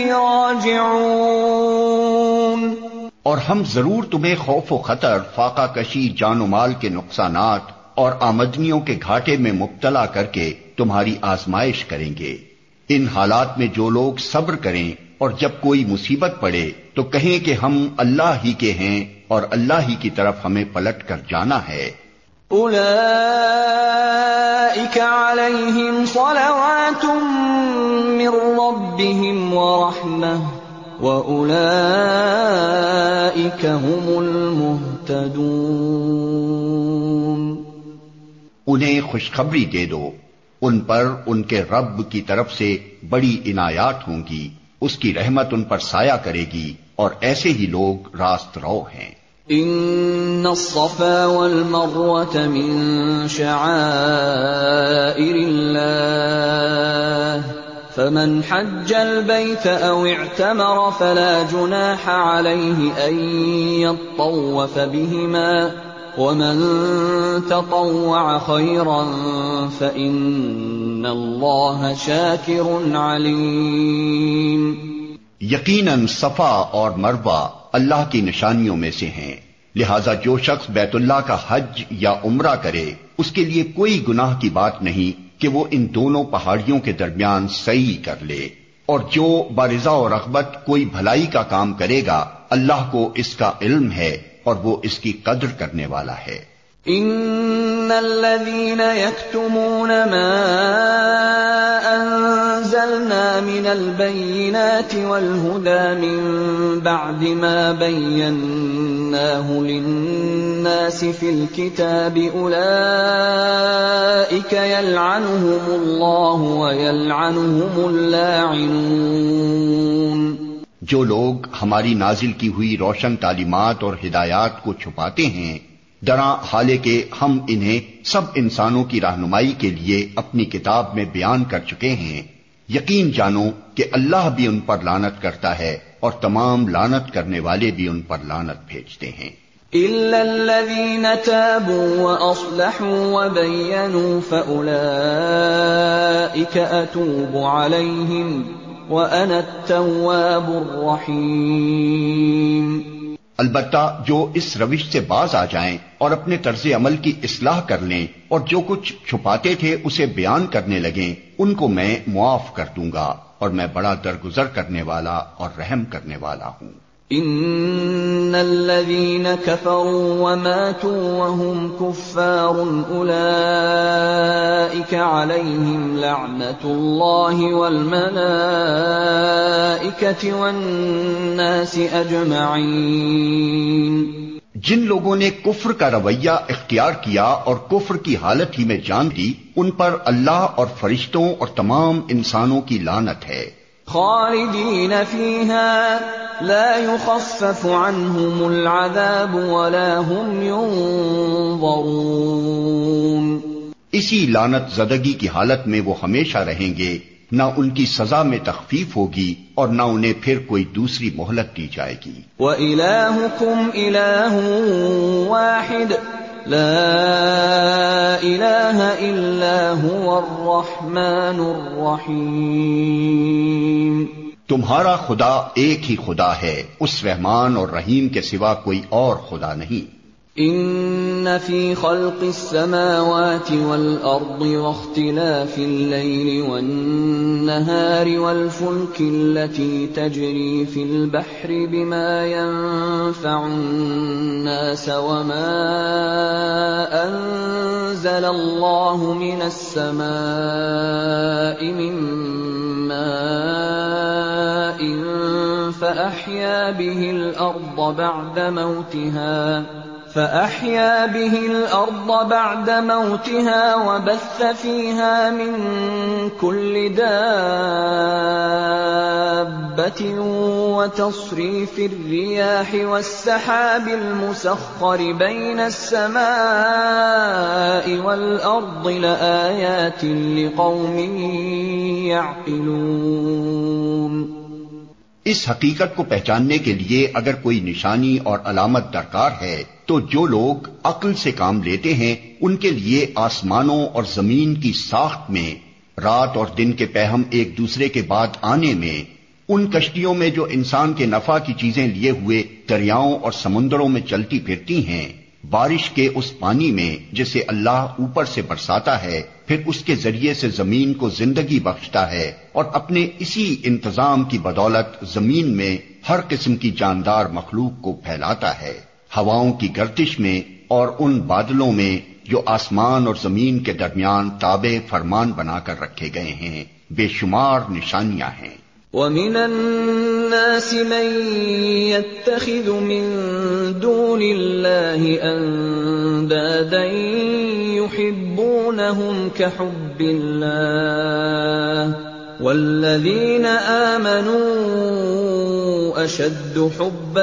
راجعون، اور ہم ضرور تمہیں خوف و خطر، فاقہ کشی، جان و مال کے نقصانات اور آمدنیوں کے گھاٹے میں مبتلا کر کے تمہاری آزمائش کریں گے۔ ان حالات میں جو لوگ صبر کریں اور جب کوئی مصیبت پڑے تو کہیں کہ ہم اللہ ہی کے ہیں اور اللہ ہی کی طرف ہمیں پلٹ کر جانا ہے۔ اولئک علیہم صلوات من ربہم ورحمہ واولئک هم المہتدون، انہیں خوشخبری دے دو، ان پر ان کے رب کی طرف سے بڑی عنایات ہوں گی، اس کی رحمت ان پر سایہ کرے گی، اور ایسے ہی لوگ راست رو ہیں۔ ان الصفا والمروة من شعائر اللہ فمن حج البيت او اعتمر فلا جناح عليه ان يطوف بهما ومن تطوع خيرا فإن الله شاكر عليم، یقیناً صفا اور مروہ اللہ کی نشانیوں میں سے ہیں، لہذا جو شخص بیت اللہ کا حج یا عمرہ کرے اس کے لیے کوئی گناہ کی بات نہیں کہ وہ ان دونوں پہاڑیوں کے درمیان سعی کر لے، اور جو بارضا و رغبت کوئی بھلائی کا کام کرے گا اللہ کو اس کا علم ہے اور وہ اس کی قدر کرنے والا ہے۔ ان الذين يكتمون ما انزلنا من البينات والهدى من بعد ما بيناه للناس في الكتاب اولئك يلعنهم الله ويلعنهم اللاعنون، جو لوگ ہماری نازل کی ہوئی روشن تعلیمات اور ہدایات کو چھپاتے ہیں، دراں حالانکہ ہم انہیں سب انسانوں کی رہنمائی کے لیے اپنی کتاب میں بیان کر چکے ہیں، یقین جانو کہ اللہ بھی ان پر لعنت کرتا ہے اور تمام لعنت کرنے والے بھی ان پر لعنت بھیجتے ہیں۔ إِلَّا الَّذِينَ تَابُوا وَأَصْلَحُوا وَبَيَّنُوا فَأُولَئِكَ أَتُوبُ عَلَيْهِمْ وَأَنَا التَّوَّابُ الرَّحِيمُ۔ البتہ جو اس روش سے باز آ جائیں اور اپنے طرز عمل کی اصلاح کر لیں اور جو کچھ چھپاتے تھے اسے بیان کرنے لگیں، ان کو میں معاف کر دوں گا، اور میں بڑا درگزر کرنے والا اور رحم کرنے والا ہوں۔ ان الذين كفروا وماتوا وهم كفار اولئك عليهم لعنة الله والملائكة والناس اجمعين۔ جن لوگوں نے کفر کا رویہ اختیار کیا اور کفر کی حالت ہی میں جان دی، ان پر اللہ اور فرشتوں اور تمام انسانوں کی لعنت ہے۔ خالدین فیہا لا یخفف عنہم العذاب ولا هم ینظرون۔ اسی لعنت زدگی کی حالت میں وہ ہمیشہ رہیں گے، نہ ان کی سزا میں تخفیف ہوگی اور نہ انہیں پھر کوئی دوسری مہلت دی جائے گی۔ وَإِلَٰهُكُمْ إِلَٰهٌ وَاحِدٌ لا الہ الا هو الرحمن الرحیم۔ تمہارا خدا ایک ہی خدا ہے، اس رحمان اور رحیم کے سوا کوئی اور خدا نہیں۔ ان فی خلق السماوات والارض واختلاف الليل والنهار والفلك التي تجري في البحر بما ينفع الناس وما انزل الله من السماء من ماء فأحيا به الأرض بعد موتها وبث فيها من كل دابة وتصريف الرياح والسحاب المسخر بين السماء والأرض لآيات لقوم يعقلون۔ اس حقیقت کو پہچاننے کے لیے اگر کوئی نشانی اور علامت درکار ہے تو جو لوگ عقل سے کام لیتے ہیں ان کے لیے آسمانوں اور زمین کی ساخت میں، رات اور دن کے پیہم ایک دوسرے کے بعد آنے میں، ان کشتیوں میں جو انسان کے نفع کی چیزیں لیے ہوئے دریاؤں اور سمندروں میں چلتی پھرتی ہیں، بارش کے اس پانی میں جسے اللہ اوپر سے برساتا ہے، پھر اس کے ذریعے سے زمین کو زندگی بخشتا ہے، اور اپنے اسی انتظام کی بدولت زمین میں ہر قسم کی جاندار مخلوق کو پھیلاتا ہے، ہواؤں کی گردش میں اور ان بادلوں میں جو آسمان اور زمین کے درمیان تابع فرمان بنا کر رکھے گئے ہیں، بے شمار نشانیاں ہیں۔ وَمِنَ النَّاسِ مَن يَتَّخِذُ مِن دُونِ اللَّهِ أَندَادًا يُحِبُّونَهُمْ كَحُبِّ اللَّهِ وَالَّذِينَ آمَنُوا أَشَدُّ حُبًّا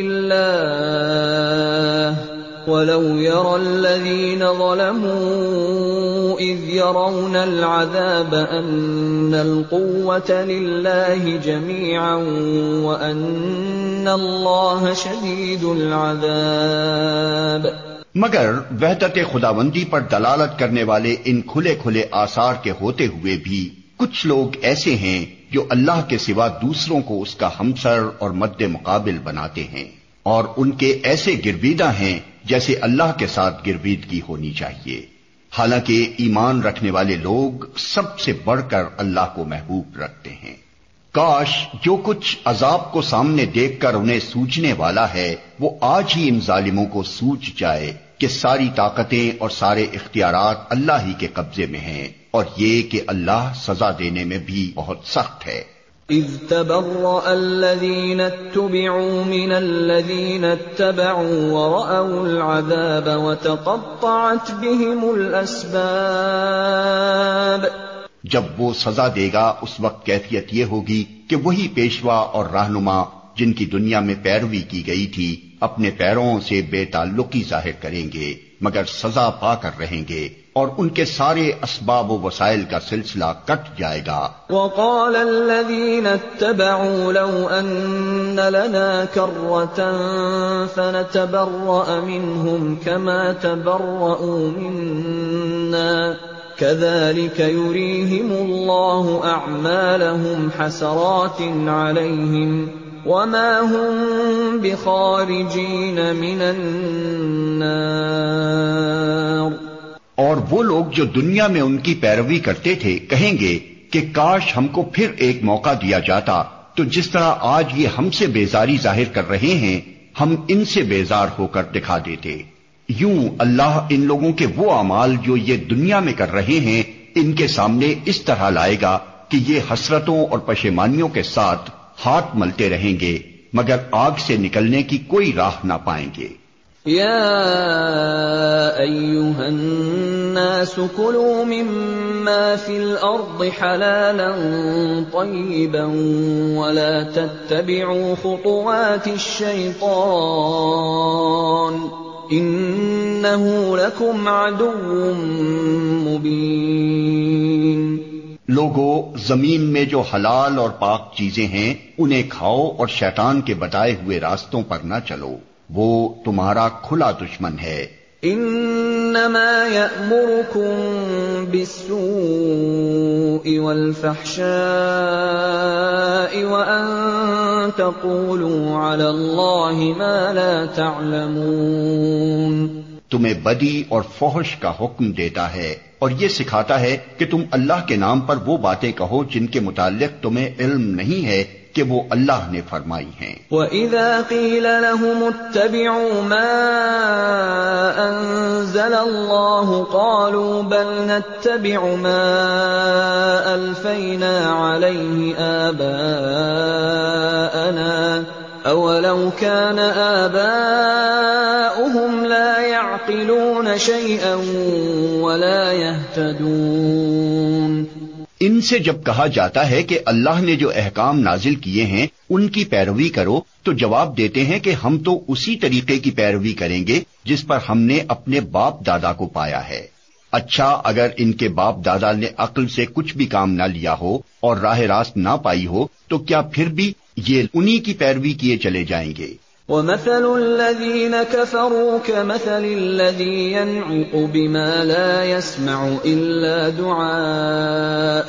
لِلَّهِ وَلَوْ يَرَى الَّذِينَ ظَلَمُوا إِذْ يَرَوْنَ الْعَذَابَ أَنَّ الْقُوَّةَ لِلَّهِ جَمِيعًا وَأَنَّ اللَّهَ شَدِيدُ الْعَذَابِ۔ مگر وحدت خداوندی پر دلالت کرنے والے ان کھلے کھلے آثار کے ہوتے ہوئے بھی کچھ لوگ ایسے ہیں جو اللہ کے سوا دوسروں کو اس کا ہمسر اور مد مقابل بناتے ہیں، اور ان کے ایسے گرویدہ ہیں جیسے اللہ کے ساتھ گرویدگی ہونی چاہیے، حالانکہ ایمان رکھنے والے لوگ سب سے بڑھ کر اللہ کو محبوب رکھتے ہیں۔ کاش جو کچھ عذاب کو سامنے دیکھ کر انہیں سوچنے والا ہے وہ آج ہی ان ظالموں کو سوچ جائے کہ ساری طاقتیں اور سارے اختیارات اللہ ہی کے قبضے میں ہیں، اور یہ کہ اللہ سزا دینے میں بھی بہت سخت ہے۔ اذ تبرأ الذین اتبعوا من الذین اتبعوا ورأوا العذاب وتقطعت بهم الاسباب۔ جب وہ سزا دے گا اس وقت کیفیت یہ ہوگی کہ وہی پیشوا اور رہنما جن کی دنیا میں پیروی کی گئی تھی اپنے پیروں سے بے تعلقی ظاہر کریں گے، مگر سزا پا کر رہیں گے، اور ان کے سارے اسباب و وسائل کا سلسلہ کٹ جائے گا۔ وقال الذين اتبعوا لو أن لنا كرة فنتبرأ منهم كما تبرؤوا منا كذلك يريهم الله أعمالهم حسرات عليهم وما هم بخارجين من النار۔ اور وہ لوگ جو دنیا میں ان کی پیروی کرتے تھے کہیں گے کہ کاش ہم کو پھر ایک موقع دیا جاتا تو جس طرح آج یہ ہم سے بیزاری ظاہر کر رہے ہیں ہم ان سے بیزار ہو کر دکھا دیتے۔ یوں اللہ ان لوگوں کے وہ اعمال جو یہ دنیا میں کر رہے ہیں ان کے سامنے اس طرح لائے گا کہ یہ حسرتوں اور پشیمانیوں کے ساتھ ہاتھ ملتے رہیں گے مگر آگ سے نکلنے کی کوئی راہ نہ پائیں گے۔ يا أيها الناس كلوا مما في الأرض حلالا طيبا ولا تتبعوا خطوات الشيطان إنه لكم عدو مبين۔ لوگو، زمین میں جو حلال اور پاک چیزیں ہیں انہیں کھاؤ اور شیطان کے بتائے ہوئے راستوں پر نہ چلو، وہ تمہارا کھلا دشمن ہے۔ انما یأمرکم بالسوء والفحشاء وان تقولوا علی اللہ ما لا تعلمون۔ تمہیں بدی اور فحش کا حکم دیتا ہے اور یہ سکھاتا ہے کہ تم اللہ کے نام پر وہ باتیں کہو جن کے متعلق تمہیں علم نہیں ہے کہ وہ اللہ نے فرمائی ہیں۔ وَإِذَا قِيلَ لَهُمُ اتَّبِعُوا مَا أَنزَلَ اللَّهُ قَالُوا بَلْ نَتَّبِعُ مَا أَلْفَيْنَا عَلَيْهِ آبَاءَنَا أَوَلَوْ كَانَ آبَاؤُهُمْ لَا يَعْقِلُونَ شَيْئًا وَلَا يَهْتَدُونَ۔ ان سے جب کہا جاتا ہے کہ اللہ نے جو احکام نازل کیے ہیں ان کی پیروی کرو تو جواب دیتے ہیں کہ ہم تو اسی طریقے کی پیروی کریں گے جس پر ہم نے اپنے باپ دادا کو پایا ہے۔ اچھا، اگر ان کے باپ دادا نے عقل سے کچھ بھی کام نہ لیا ہو اور راہ راست نہ پائی ہو تو کیا پھر بھی یہ انہی کی پیروی کیے چلے جائیں گے۔ وَمَثَلُ الَّذِينَ كَفَرُوا كَمَثَلِ الَّذِي يَنْعِقُ بِمَا لَا يَسْمَعُ إِلَّا دُعَاءً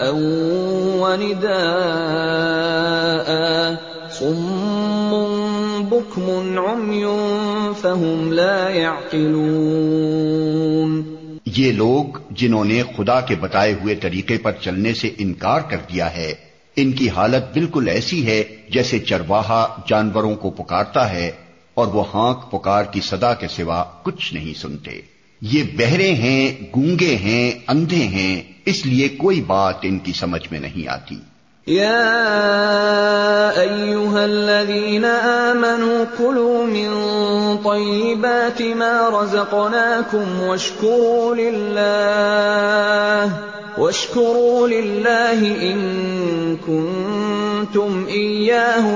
وَنِدَاءً صُمٌّ بُكْمٌ عُمْيٌ فَهُمْ لَا يَعْقِلُونَ۔ یہ لوگ جنہوں نے خدا کے بتائے ہوئے طریقے پر چلنے سے انکار کر دیا ہے ان کی حالت بالکل ایسی ہے جیسے چرواہا جانوروں کو پکارتا ہے اور وہ ہانک پکار کی صدا کے سوا کچھ نہیں سنتے۔ یہ بہرے ہیں، گونگے ہیں، اندھے ہیں، اس لیے کوئی بات ان کی سمجھ میں نہیں آتی۔ یا ایھا الذین آمنوا کلوا من طیبات ما رزقناکم واشکروا للہ ان کنتم ایاہ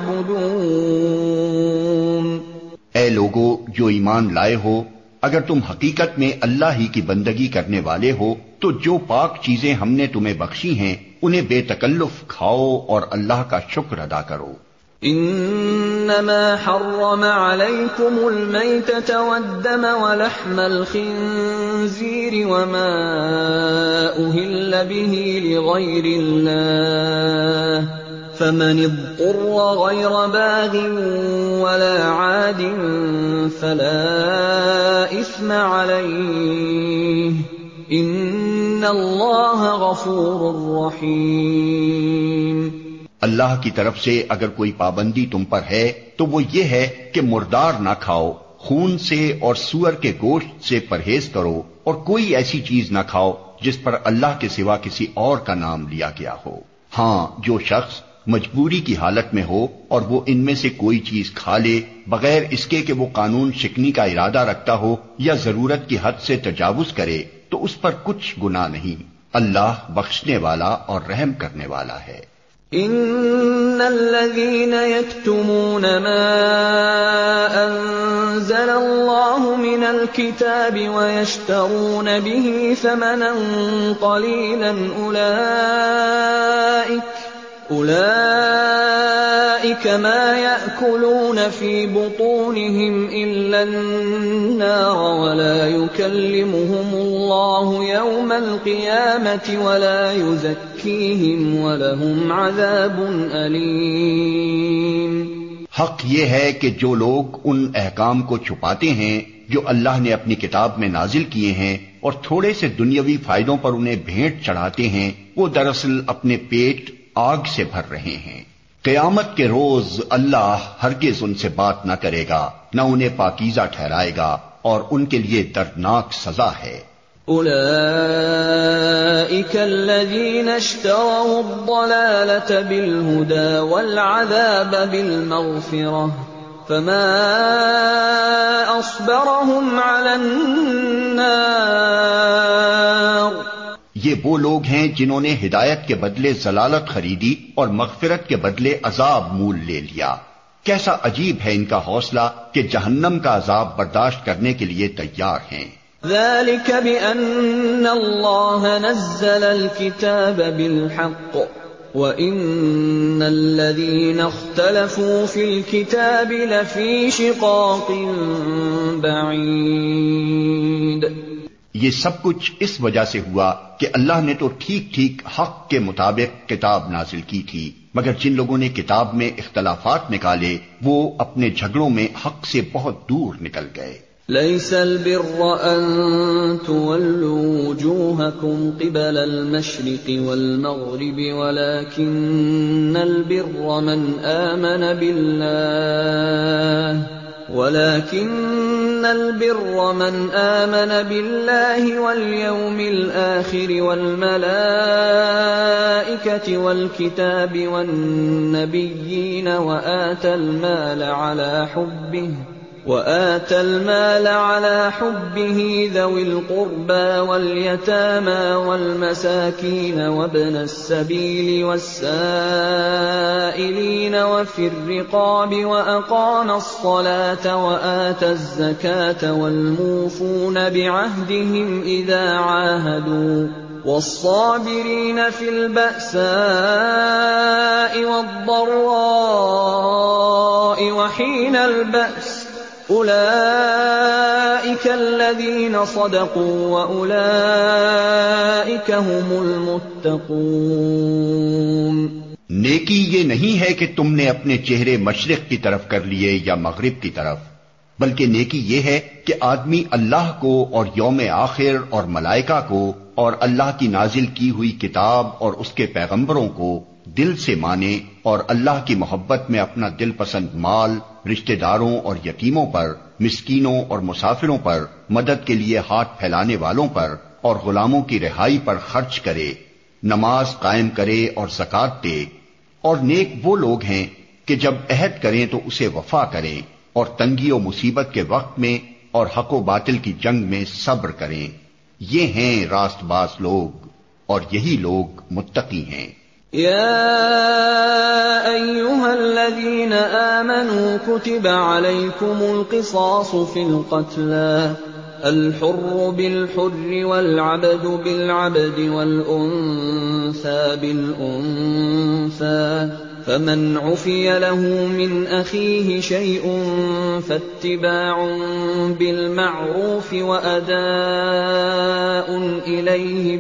تعبدون۔ اے لوگو جو ایمان لائے ہو، اگر تم حقیقت میں اللہ ہی کی بندگی کرنے والے ہو تو جو پاک چیزیں ہم نے تمہیں بخشی ہیں انہیں بے تکلف کھاؤ اور اللہ کا شکر ادا کرو۔ انما حرم علیکم المیتۃ والدم ولحم الخنزیر وما اہل به لغیر اللہ فمن اضطر غیر باغ ولا عاد فلا اثم علیہ ان اللہ غفور رحیم۔ اللہ کی طرف سے اگر کوئی پابندی تم پر ہے تو وہ یہ ہے کہ مردار نہ کھاؤ، خون سے اور سور کے گوشت سے پرہیز کرو اور کوئی ایسی چیز نہ کھاؤ جس پر اللہ کے سوا کسی اور کا نام لیا گیا ہو۔ ہاں، جو شخص مجبوری کی حالت میں ہو اور وہ ان میں سے کوئی چیز کھا لے بغیر اس کے کہ وہ قانون شکنی کا ارادہ رکھتا ہو یا ضرورت کی حد سے تجاوز کرے تو اس پر کچھ گناہ نہیں، اللہ بخشنے والا اور رحم کرنے والا ہے۔ ان الذين يكتمون ما انزل الله من الكتاب ويشترون به ثمنا قليلا اولئك ما يأكلون في بطونهم الا النار ولا يكلمهم الله يوم القيامة ولا يزكيهم ولهم عذاب أليم۔ حق یہ ہے کہ جو لوگ ان احکام کو چھپاتے ہیں جو اللہ نے اپنی کتاب میں نازل کیے ہیں اور تھوڑے سے دنیاوی فائدوں پر انہیں بھیٹ چڑھاتے ہیں، وہ دراصل اپنے پیٹ آگ سے بھر رہے ہیں۔ قیامت کے روز اللہ ہرگز ان سے بات نہ کرے گا، نہ انہیں پاکیزہ ٹھہرائے گا، اور ان کے لیے دردناک سزا ہے۔ اولئک الذین اشتروا الضلالة بالہدى والعذاب بالمغفرة فما اصبرهم علی النار۔ یہ وہ لوگ ہیں جنہوں نے ہدایت کے بدلے ضلالت خریدی اور مغفرت کے بدلے عذاب مول لے لیا۔ کیسا عجیب ہے ان کا حوصلہ کہ جہنم کا عذاب برداشت کرنے کے لیے تیار ہیں۔ ذلك بأن الله نزل الكتاب بالحق وإن الذين اختلفوا في الكتاب لفي شقاق بعيد۔ یہ سب کچھ اس وجہ سے ہوا کہ اللہ نے تو ٹھیک ٹھیک حق کے مطابق کتاب نازل کی تھی، مگر جن لوگوں نے کتاب میں اختلافات نکالے وہ اپنے جھگڑوں میں حق سے بہت دور نکل گئے۔ ليس البر أن تولوا وجوهكم قبل المشرق والمغرب ولكن البر من آمن بالله واليوم الآخر والملائكة والكتاب والنبيين وآتى المال على حبه ذوي القربى واليتامى والمساكين وابن السبيل والسائلين وفي الرقاب وأقام الصلاة وآتى الزكاة والموفون بعهدهم إذا عاهدوا والصابرين في البأساء والضراء وحين البأس اولئک الذین صدقوا واولئک هم المتقون۔ نیکی یہ نہیں ہے کہ تم نے اپنے چہرے مشرق کی طرف کر لیے یا مغرب کی طرف، بلکہ نیکی یہ ہے کہ آدمی اللہ کو اور یوم آخر اور ملائکہ کو اور اللہ کی نازل کی ہوئی کتاب اور اس کے پیغمبروں کو دل سے مانے، اور اللہ کی محبت میں اپنا دل پسند مال رشتہ داروں اور یتیموں پر، مسکینوں اور مسافروں پر، مدد کے لیے ہاتھ پھیلانے والوں پر اور غلاموں کی رہائی پر خرچ کرے، نماز قائم کرے اور زکوٰۃ دے۔ اور نیک وہ لوگ ہیں کہ جب عہد کریں تو اسے وفا کریں، اور تنگی و مصیبت کے وقت میں اور حق و باطل کی جنگ میں صبر کریں۔ یہ ہیں راست باز لوگ، اور یہی لوگ متقی ہیں۔ يا أيها الذين آمنوا كتب عليكم القصاص في القتلى الحر بالحر والعبد بالعبد والأنثى بالأنثى فمن عفي له من أخيه شيء فاتباع بالمعروف وأداء إليه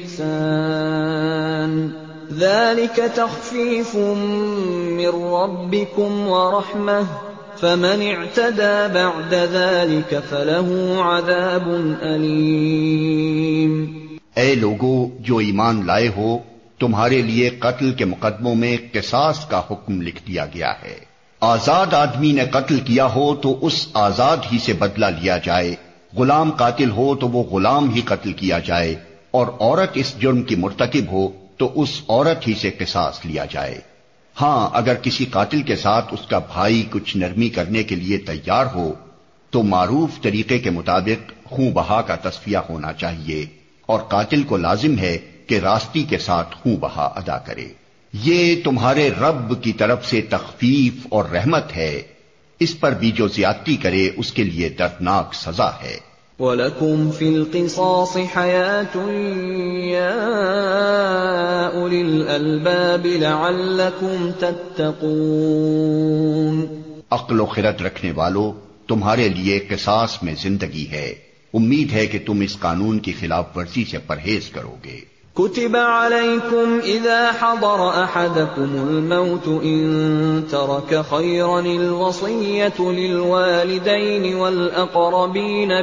بإحسان ذلك تخفيف من ربكم ورحمة فمن اعتدى بعد ذلك فله عذاب أليم۔ اے لوگو جو ایمان لائے ہو، تمہارے لیے قتل کے مقدموں میں قصاص کا حکم لکھ دیا گیا ہے۔ آزاد آدمی نے قتل کیا ہو تو اس آزاد ہی سے بدلہ لیا جائے، غلام قاتل ہو تو وہ غلام ہی قتل کیا جائے، اور عورت اس جرم کی مرتکب ہو تو اس عورت ہی سے قصاص لیا جائے۔ ہاں اگر کسی قاتل کے ساتھ اس کا بھائی کچھ نرمی کرنے کے لیے تیار ہو تو معروف طریقے کے مطابق خون بہا کا تصفیہ ہونا چاہیے، اور قاتل کو لازم ہے کہ راستی کے ساتھ خون بہا ادا کرے۔ یہ تمہارے رب کی طرف سے تخفیف اور رحمت ہے، اس پر بھی جو زیادتی کرے اس کے لیے دردناک سزا ہے۔ وَلَكُمْ فِي الْقِصَاصِ حَيَاةٌ يَا أُولِي الْأَلْبَابِ لَعَلَّكُمْ تَتَّقُونَ۔ عقل و خرد رکھنے والو، تمہارے لیے قصاص میں زندگی ہے، امید ہے کہ تم اس قانون کی خلاف ورزی سے پرہیز کرو گے۔ كتب عليكم إذا حضر أحدكم الموت إن ترك خيرا الوصية للوالدين والأقربين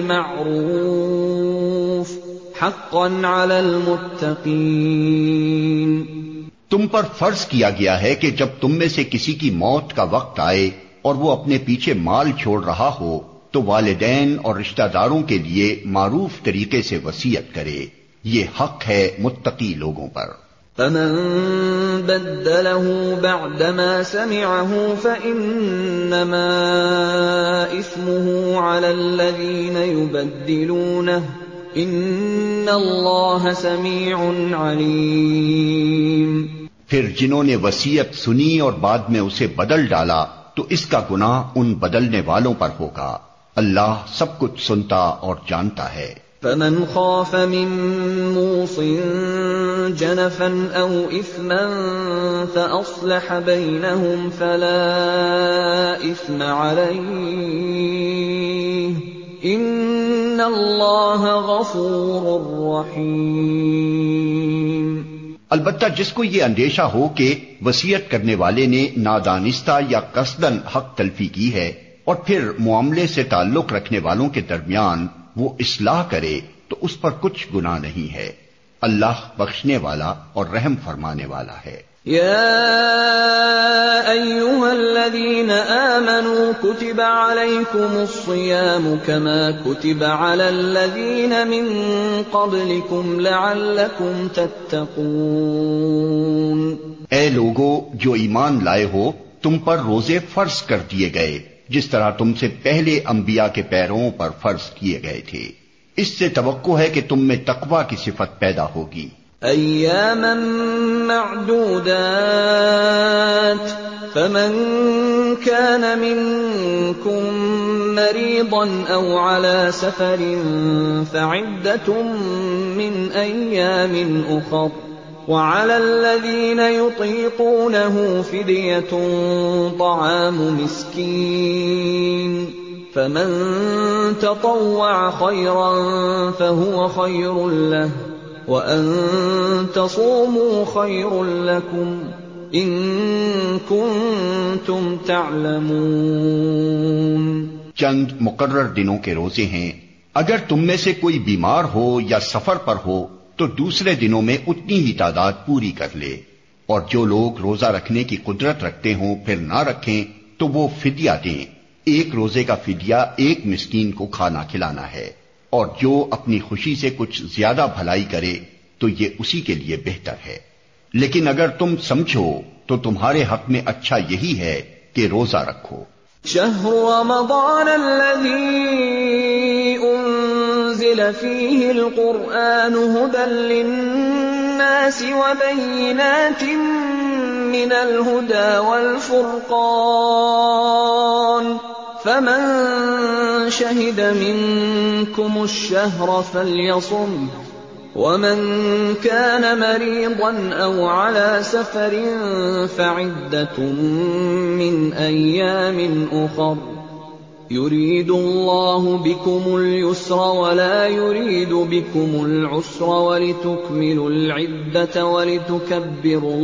بالمعروف حقا على المتقين۔ تم پر فرض کیا گیا ہے کہ جب تم میں سے کسی کی موت کا وقت آئے اور وہ اپنے پیچھے مال چھوڑ رہا ہو تو والدین اور رشتہ داروں کے لیے معروف طریقے سے وصیت کرے، یہ حق ہے متقی لوگوں پر۔ فمن بدله بعدما سمعه فإنما إثمه على الذين يبدلونه إن الله سميع عليم۔ پھر جنہوں نے وصیت سنی اور بعد میں اسے بدل ڈالا تو اس کا گناہ ان بدلنے والوں پر ہوگا، اللہ سب کچھ سنتا اور جانتا ہے۔ فمن خاف من موص جنفا او اثما فاصلح بينهم فلا اثم عليه ان الله غفور رحيم۔ البتہ جس کو یہ اندیشہ ہو کہ وصیت کرنے والے نے نادانستہ یا قصدن حق تلفی کی ہے اور پھر معاملے سے تعلق رکھنے والوں کے درمیان وہ اصلاح کرے تو اس پر کچھ گناہ نہیں ہے، اللہ بخشنے والا اور رحم فرمانے والا ہے۔ یا ایھا الذین آمنوا کتب علیکم الصیام کما کتب علی الذین من قبلکم لعلکم تتقون۔ اے لوگو جو ایمان لائے ہو، تم پر روزے فرض کر دیے گئے جس طرح تم سے پہلے انبیاء کے پیروں پر فرض کیے گئے تھے، اس سے توقع ہے کہ تم میں تقوی کی صفت پیدا ہوگی۔ ایاما معدودات فمن كان منكم مريضا او على سفر فعدة من ايام اخر وعلى الذين يطيقونه فدية طعام مسكين فمن تطوع خيرا فهو خير له وأن تصوموا خير لكم إن كنتم تعلمون۔ چند مقرر دنوں کے روزے ہیں، اگر تم میں سے کوئی بیمار ہو یا سفر پر ہو تو دوسرے دنوں میں اتنی ہی تعداد پوری کر لے، اور جو لوگ روزہ رکھنے کی قدرت رکھتے ہوں پھر نہ رکھیں تو وہ فدیہ دیں، ایک روزے کا فدیہ ایک مسکین کو کھانا کھلانا ہے، اور جو اپنی خوشی سے کچھ زیادہ بھلائی کرے تو یہ اسی کے لیے بہتر ہے، لیکن اگر تم سمجھو تو تمہارے حق میں اچھا یہی ہے کہ روزہ رکھو۔ شهر رمضان الذي أنزل فيه القرآن هدى للناس وبينات من الهدى والفرقان فمن شهد منكم الشهر فليصمه ومن كان مريضا او على سفر فعدة من ايام اخر يريد الله بكم اليسر ولا يريد بكم العسر ولتكملوا العدة ولتكبروا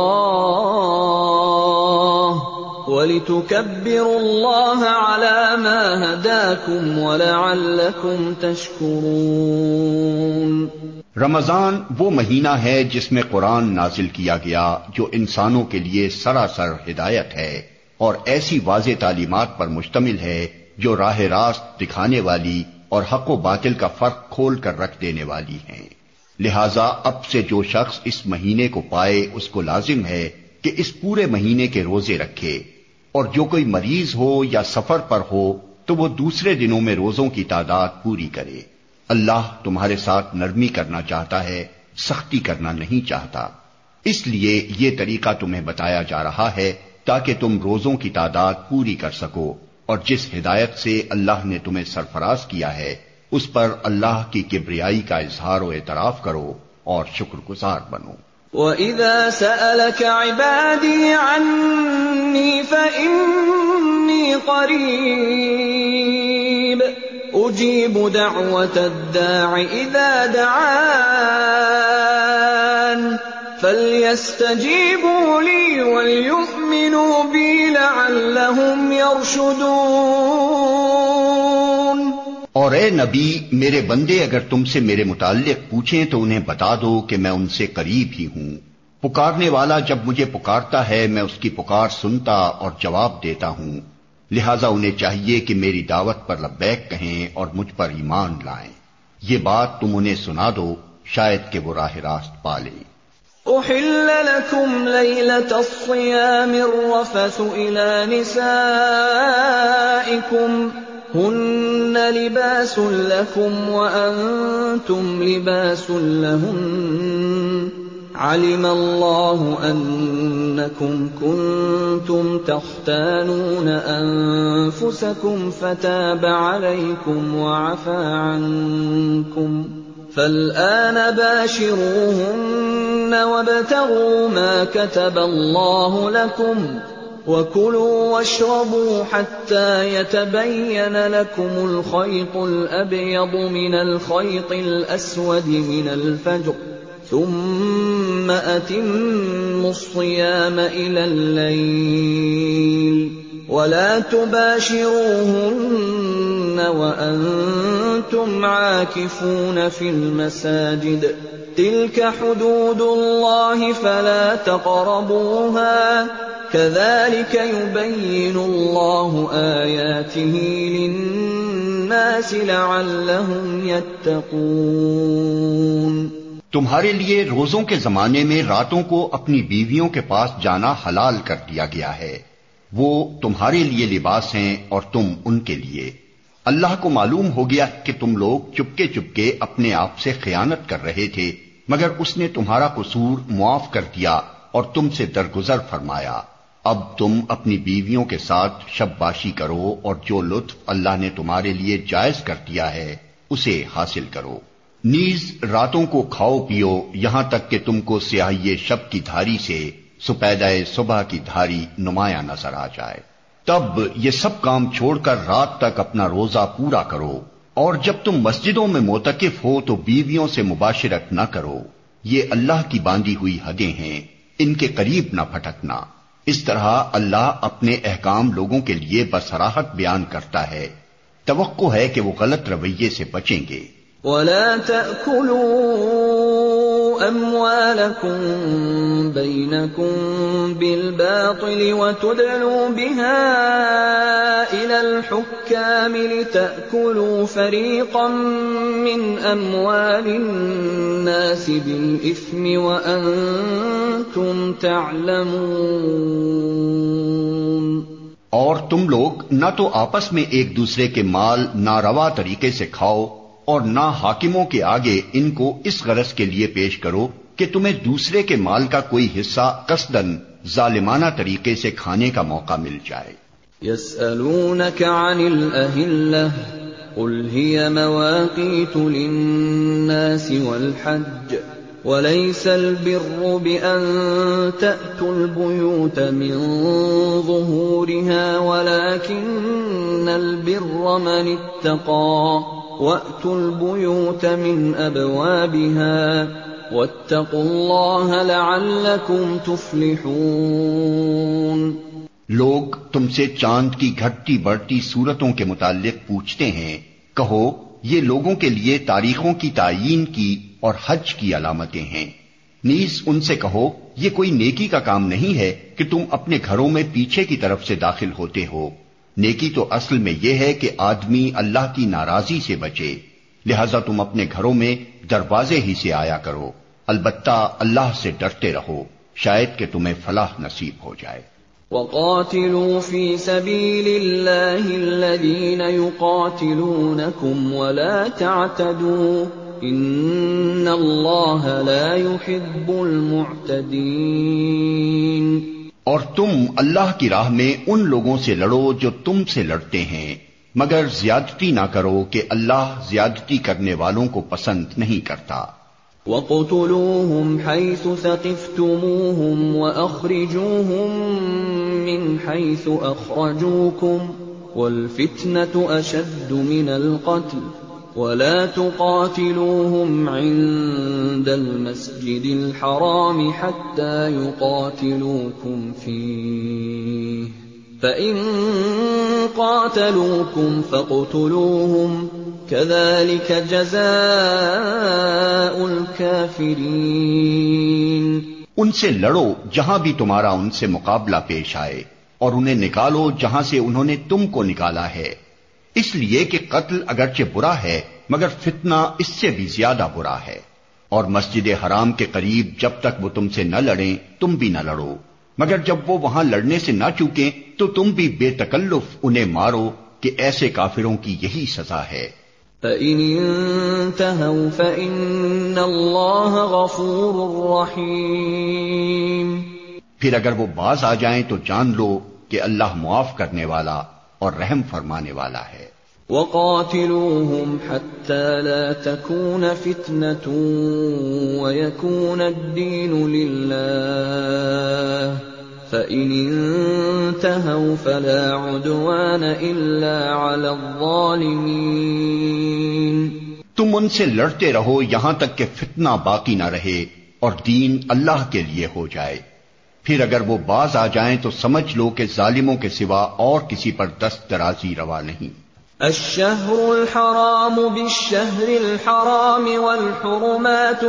الله على ما هداكم ولعلكم تشكرون۔ رمضان وہ مہینہ ہے جس میں قرآن نازل کیا گیا جو انسانوں کے لیے سراسر ہدایت ہے اور ایسی واضح تعلیمات پر مشتمل ہے جو راہ راست دکھانے والی اور حق و باطل کا فرق کھول کر رکھ دینے والی ہیں۔ لہذا اب سے جو شخص اس مہینے کو پائے اس کو لازم ہے کہ اس پورے مہینے کے روزے رکھے، اور جو کوئی مریض ہو یا سفر پر ہو تو وہ دوسرے دنوں میں روزوں کی تعداد پوری کرے۔ اللہ تمہارے ساتھ نرمی کرنا چاہتا ہے، سختی کرنا نہیں چاہتا۔ اس لیے یہ طریقہ تمہیں بتایا جا رہا ہے تاکہ تم روزوں کی تعداد پوری کر سکو، اور جس ہدایت سے اللہ نے تمہیں سرفراز کیا ہے اس پر اللہ کی کبریائی کا اظہار و اعتراف کرو اور شکر گزار بنو۔ وَإِذَا سَأَلَكَ عِبَادِي عَنِّي فَإِنِّي قَرِيبٌ أُجِيبُ دَعْوَةَ الدَّاعِ إِذَا دَعَانِ فَلْيَسْتَجِيبُوا لِي وَلْيُؤْمِنُوا بِي لَعَلَّهُمْ يَرْشُدُونَ۔ اور اے نبی، میرے بندے اگر تم سے میرے متعلق پوچھیں تو انہیں بتا دو کہ میں ان سے قریب ہی ہوں۔ پکارنے والا جب مجھے پکارتا ہے میں اس کی پکار سنتا اور جواب دیتا ہوں، لہذا انہیں چاہیے کہ میری دعوت پر لبیک کہیں اور مجھ پر ایمان لائیں۔ یہ بات تم انہیں سنا دو، شاید کہ وہ راہ راست پالیں۔ أحل لكم ليلة الصيام الرفث إلى نسائكم هن لباس لكم وأنتم لباس لهن علم الله أنكم كنتم تختانون أنفسكم فتاب عليكم وعفى عنكم فالآن باشروهن وابتغوا ما كتب الله لكم وكلوا واشربوا حتى يتبين لكم الخيط الأبيض من الخيط الأسود من الفجر ثم أتموا الصيام إلى الليل ولا تباشروهن وأنتم عاكفون في المساجد تلك حدود الله فلا تقربوها كذلك يبين الله آياته للناس لعلهم يتقون۔ تمہارے لیے روزوں کے زمانے میں راتوں کو اپنی بیویوں کے پاس جانا حلال کر دیا گیا ہے، وہ تمہارے لیے لباس ہیں اور تم ان کے لیے۔ اللہ کو معلوم ہو گیا کہ تم لوگ چپکے چپکے اپنے آپ سے خیانت کر رہے تھے، مگر اس نے تمہارا قصور معاف کر دیا اور تم سے درگزر فرمایا۔ اب تم اپنی بیویوں کے ساتھ شب باشی کرو اور جو لطف اللہ نے تمہارے لیے جائز کر دیا ہے اسے حاصل کرو۔ نیز راتوں کو کھاؤ پیو یہاں تک کہ تم کو سیاہی شب کی دھاری سے سپیدہ صبح کی دھاری نمایاں نظر آ جائے، تب یہ سب کام چھوڑ کر رات تک اپنا روزہ پورا کرو، اور جب تم مسجدوں میں معتکف ہو تو بیویوں سے مباشرت نہ کرو، یہ اللہ کی باندھی ہوئی حدیں ہیں، ان کے قریب نہ پھٹکنا۔ اس طرح اللہ اپنے احکام لوگوں کے لیے بصراحت بیان کرتا ہے، توقع ہے کہ وہ غلط رویے سے بچیں گے۔ وَلَا تَأْكُلُوا أَمْوَالَكُمْ بَيْنَكُمْ بِالْبَاطِلِ وَتُدْلُوا بِهَا إِلَى الْحُكَّامِ لِتَأْكُلُوا فَرِيقًا مِّنْ أَمْوَالِ النَّاسِ بِالْإِثْمِ وَأَنْتُمْ تَعْلَمُونَ۔ اور تم لوگ نہ تو آپس میں ایک دوسرے کے مال ناروا طریقے سے کھاؤ اور نہ حاکموں کے آگے ان کو اس غرض کے لیے پیش کرو کہ تمہیں دوسرے کے مال کا کوئی حصہ قصداً ظالمانہ طریقے سے کھانے کا موقع مل جائے۔ يَسْأَلُونَكَ عَنِ الْأَهِلَّةِ قُلْ هِيَ مَوَاقِيتُ لِلنَّاسِ وَالْحَجِّ وَلَيْسَ الْبِرُّ بِأَن تَأْتُوا الْبُيُوتَ مِن ظُهُورِهَا وَلَكِنَّ الْبِرَّ مَنِ اتَّقَىٰ وَأْتُوا الْبُيُوتَ مِنْ أَبْوَابِهَا وَاتَّقُوا اللَّهَ لَعَلَّكُمْ تُفْلِحُونَ۔ لوگ تم سے چاند کی گھٹتی بڑھتی صورتوں کے متعلق پوچھتے ہیں، کہو یہ لوگوں کے لیے تاریخوں کی تعیین کی اور حج کی علامتیں ہیں۔ نیز ان سے کہو یہ کوئی نیکی کا کام نہیں ہے کہ تم اپنے گھروں میں پیچھے کی طرف سے داخل ہوتے ہو، نیکی تو اصل میں یہ ہے کہ آدمی اللہ کی ناراضی سے بچے، لہذا تم اپنے گھروں میں دروازے ہی سے آیا کرو، البتہ اللہ سے ڈرتے رہو، شاید کہ تمہیں فلاح نصیب ہو جائے۔ وَقَاتِلُوا فِي سَبِيلِ اللَّهِ الَّذِينَ يُقَاتِلُونَكُمْ وَلَا تَعْتَدُوا إِنَّ اللہ لا يحب المعتدین۔ اور تم اللہ کی راہ میں ان لوگوں سے لڑو جو تم سے لڑتے ہیں، مگر زیادتی نہ کرو کہ اللہ زیادتی کرنے والوں کو پسند نہیں کرتا۔ وَاقْتُلُوهُمْ حَيْثُ ثَقِفْتُمُوهُمْ وَأَخْرِجُوهُمْ مِنْ حَيْثُ أَخْرَجُوكُمْ وَالْفِتْنَةُ أَشَدُّ مِنَ الْقَتْلِ وَلَا تُقَاتِلُوهُمْ عِندَ الْمَسْجِدِ الْحَرَامِ حَتَّى يُقَاتِلُوكُمْ فِيهِ فَإِن قَاتَلُوكُمْ فَاقْتُلُوهُمْ كَذَلِكَ جَزَاءُ الْكَافِرِينَ۔ ان سے لڑو جہاں بھی تمہارا ان سے مقابلہ پیش آئے، اور انہیں نکالو جہاں سے انہوں نے تم کو نکالا ہے، اس لیے کہ قتل اگرچہ برا ہے مگر فتنہ اس سے بھی زیادہ برا ہے۔ اور مسجد حرام کے قریب جب تک وہ تم سے نہ لڑیں تم بھی نہ لڑو، مگر جب وہ وہاں لڑنے سے نہ چوکیں تو تم بھی بے تکلف انہیں مارو، کہ ایسے کافروں کی یہی سزا ہے۔ فَإِنِ انتَهَوْا فَإِنَّ اللَّهَ غَفُورٌ رَّحِيمٌ۔ پھر اگر وہ باز آ جائیں تو جان لو کہ اللہ معاف کرنے والا اور رحم فرمانے والا ہے۔ وَقَاتِلُوهُمْ حَتَّى لَا تَكُونَ فِتْنَةٌ وَيَكُونَ الدِّينُ لِلَّهِ فَإِنِ انتَهَوْا فَلَا عُدْوَانَ إِلَّا عَلَى الظَّالِمِينَ۔ تم ان سے لڑتے رہو یہاں تک کہ فتنہ باقی نہ رہے اور دین اللہ کے لیے ہو جائے، پھر اگر وہ باز آ جائیں تو سمجھ لو کہ ظالموں کے سوا اور کسی پر دست درازی روا نہیں۔ الشهر الحرام بالشهر الحرام والحرمات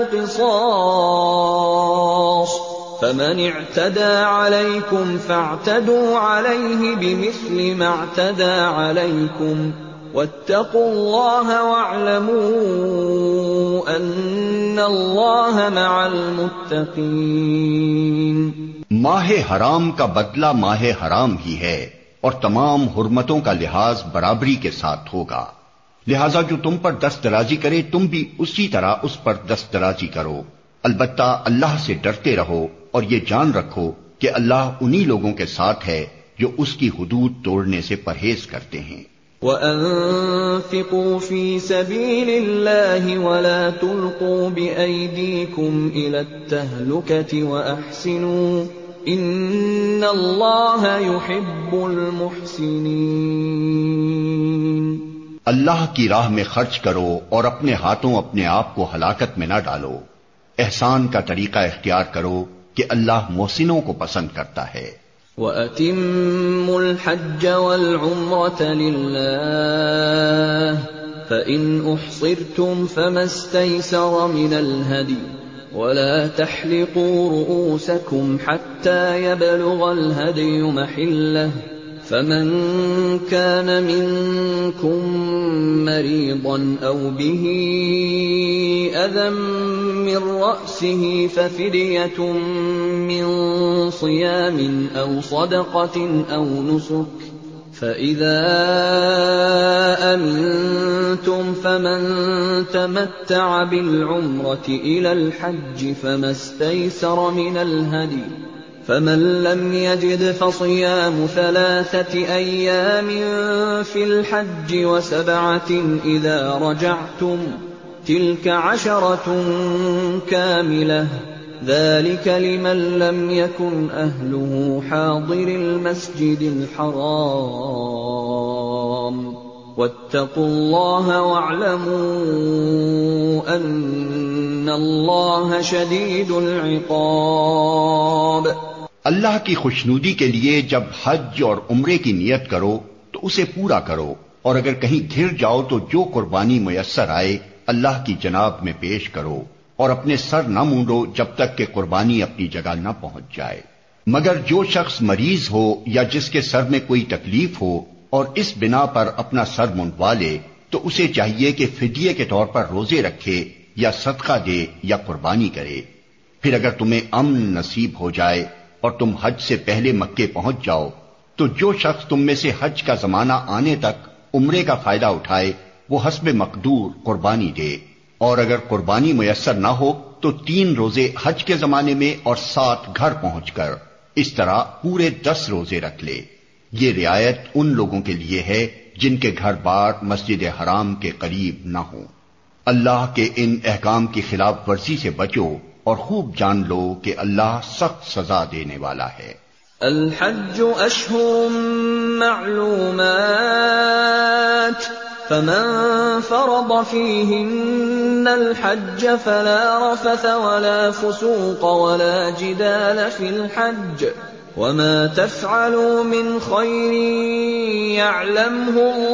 قصاص فمن اعتدى عليكم فاعتدوا عليه بمثل ما اعتدى عليكم واتقوا الله واعلموا ان الله مع المتقين۔ ماہ حرام کا بدلہ ماہ حرام ہی ہے، اور تمام حرمتوں کا لحاظ برابری کے ساتھ ہوگا، لہذا جو تم پر دست درازی کرے تم بھی اسی طرح اس پر دست درازی کرو، البتہ اللہ سے ڈرتے رہو اور یہ جان رکھو کہ اللہ انہی لوگوں کے ساتھ ہے جو اس کی حدود توڑنے سے پرہیز کرتے ہیں۔ وَأَنفِقُوا فِي سَبِيلِ اللَّهِ وَلَا تُلْقُوا بِأَيْدِيكُمْ إِلَى التَّهْلُكَةِ وَأَحْسِنُوا إِنَّ اللَّهَ يُحِبُّ الْمُحْسِنِينَ۔ اللہ کی راہ میں خرچ کرو اور اپنے ہاتھوں اپنے آپ کو ہلاکت میں نہ ڈالو، احسان کا طریقہ اختیار کرو کہ اللہ محسنوں کو پسند کرتا ہے۔ وَأَتِمُّوا الْحَجَّ وَالْعُمْرَةَ لِلَّهِ فَإِنْ أُحْصِرْتُمْ فَمَا اسْتَيْسَرَ مِنَ الْهَدْيِ وَلَا تَحْلِقُوا رُؤُوسَكُمْ حَتَّى يَبْلُغَ الْهَدْيُ مَحِلَّهُ فَمَنْ كَانَ مِنْكُمْ مَرِيضًا أَوْ بِهِ أَذًى مِّن رَّأْسِهِ فَفِدْيَةٌ مِّن صِيَامٍ أَوْ صَدَقَةٍ أَوْ نُسُكٍ فَإِذَا أَمِنْتُمْ فَمَنْ تَمَتَّعَ بِالْعُمْرَةِ إِلَى الْحَجِّ فَمَا اسْتَيْسَرَ مِنَ الْهَدْيِ فَمَنْ لَمْ يَجِدْ فَصِيَامُ 3 أَيَّامٍ فِي الْحَجِّ و7 إِذَا رَجَعْتُمْ تِلْكَ 10 كَامِلَةٌ ذَلِكَ لِمَنْ لَمْ يَكُنْ أَهْلُهُ حَاضِرِ الْمَسْجِدِ الْحَرَامِ وَاتَّقُوا اللَّهَ وَاعْلَمُوا أَنَّ اللَّهَ شَدِيدُ الْعِقَابِ۔ اللہ کی خوشنودی کے لیے جب حج اور عمرے کی نیت کرو تو اسے پورا کرو، اور اگر کہیں گھر جاؤ تو جو قربانی میسر آئے اللہ کی جناب میں پیش کرو، اور اپنے سر نہ مونڈو جب تک کہ قربانی اپنی جگہ نہ پہنچ جائے، مگر جو شخص مریض ہو یا جس کے سر میں کوئی تکلیف ہو اور اس بنا پر اپنا سر منڈوا لے تو اسے چاہیے کہ فدیے کے طور پر روزے رکھے یا صدقہ دے یا قربانی کرے۔ پھر اگر تمہیں امن نصیب ہو جائے اور تم حج سے پہلے مکے پہنچ جاؤ تو جو شخص تم میں سے حج کا زمانہ آنے تک عمرے کا فائدہ اٹھائے وہ حسب مقدور قربانی دے، اور اگر قربانی میسر نہ ہو تو 3 روزے حج کے زمانے میں اور 7 گھر پہنچ کر، اس طرح پورے 10 روزے رکھ لے۔ یہ رعایت ان لوگوں کے لیے ہے جن کے گھر بار مسجد حرام کے قریب نہ ہوں۔ اللہ کے ان احکام کی خلاف ورزی سے بچو اور خوب جان لو کہ اللہ سخت سزا دینے والا ہے۔ الحج اشہر معلومات فمن فرض فيهن الحج فلا رفث ولا فسوق ولا جدال في الحج وما تفعلوا من خير يعلمه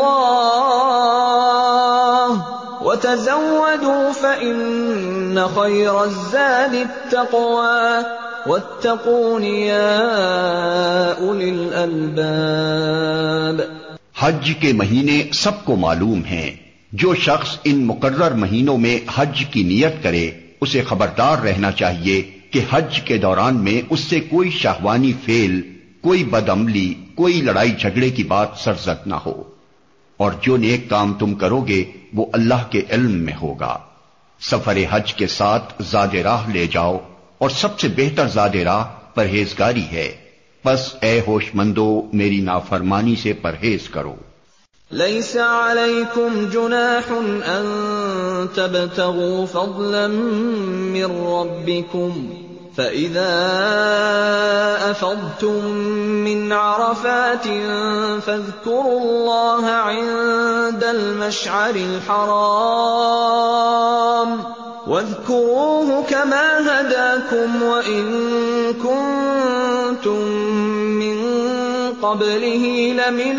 الله وتزودوا فإن خير الزاد التقوى واتقون يا أولي الألباب۔ حج کے مہینے سب کو معلوم ہیں۔ جو شخص ان مقرر مہینوں میں حج کی نیت کرے اسے خبردار رہنا چاہیے کہ حج کے دوران میں اس سے کوئی شہوانی فعل، کوئی بدعملی، کوئی لڑائی جھگڑے کی بات سرزد نہ ہو، اور جو نیک کام تم کرو گے وہ اللہ کے علم میں ہوگا۔ سفر حج کے ساتھ زاد راہ لے جاؤ، اور سب سے بہتر زاد راہ پرہیزگاری ہے، بس اے ہوش مندو میری نافرمانی سے پرہیز کرو۔ لیس علیکم جناح ان تبتغوا فضلا من ربکم فَإِذَا أَفَضْتُم مِّنْ عَرَفَاتٍ فَاذْكُرُوا اللَّهَ عِندَ الْمَشْعَرِ الْحَرَامِ وَاذْكُرُوهُ كَمَا هَدَاكُمْ وَإِن كُنتُم مِّن قَبْلِهِ لَمِنَ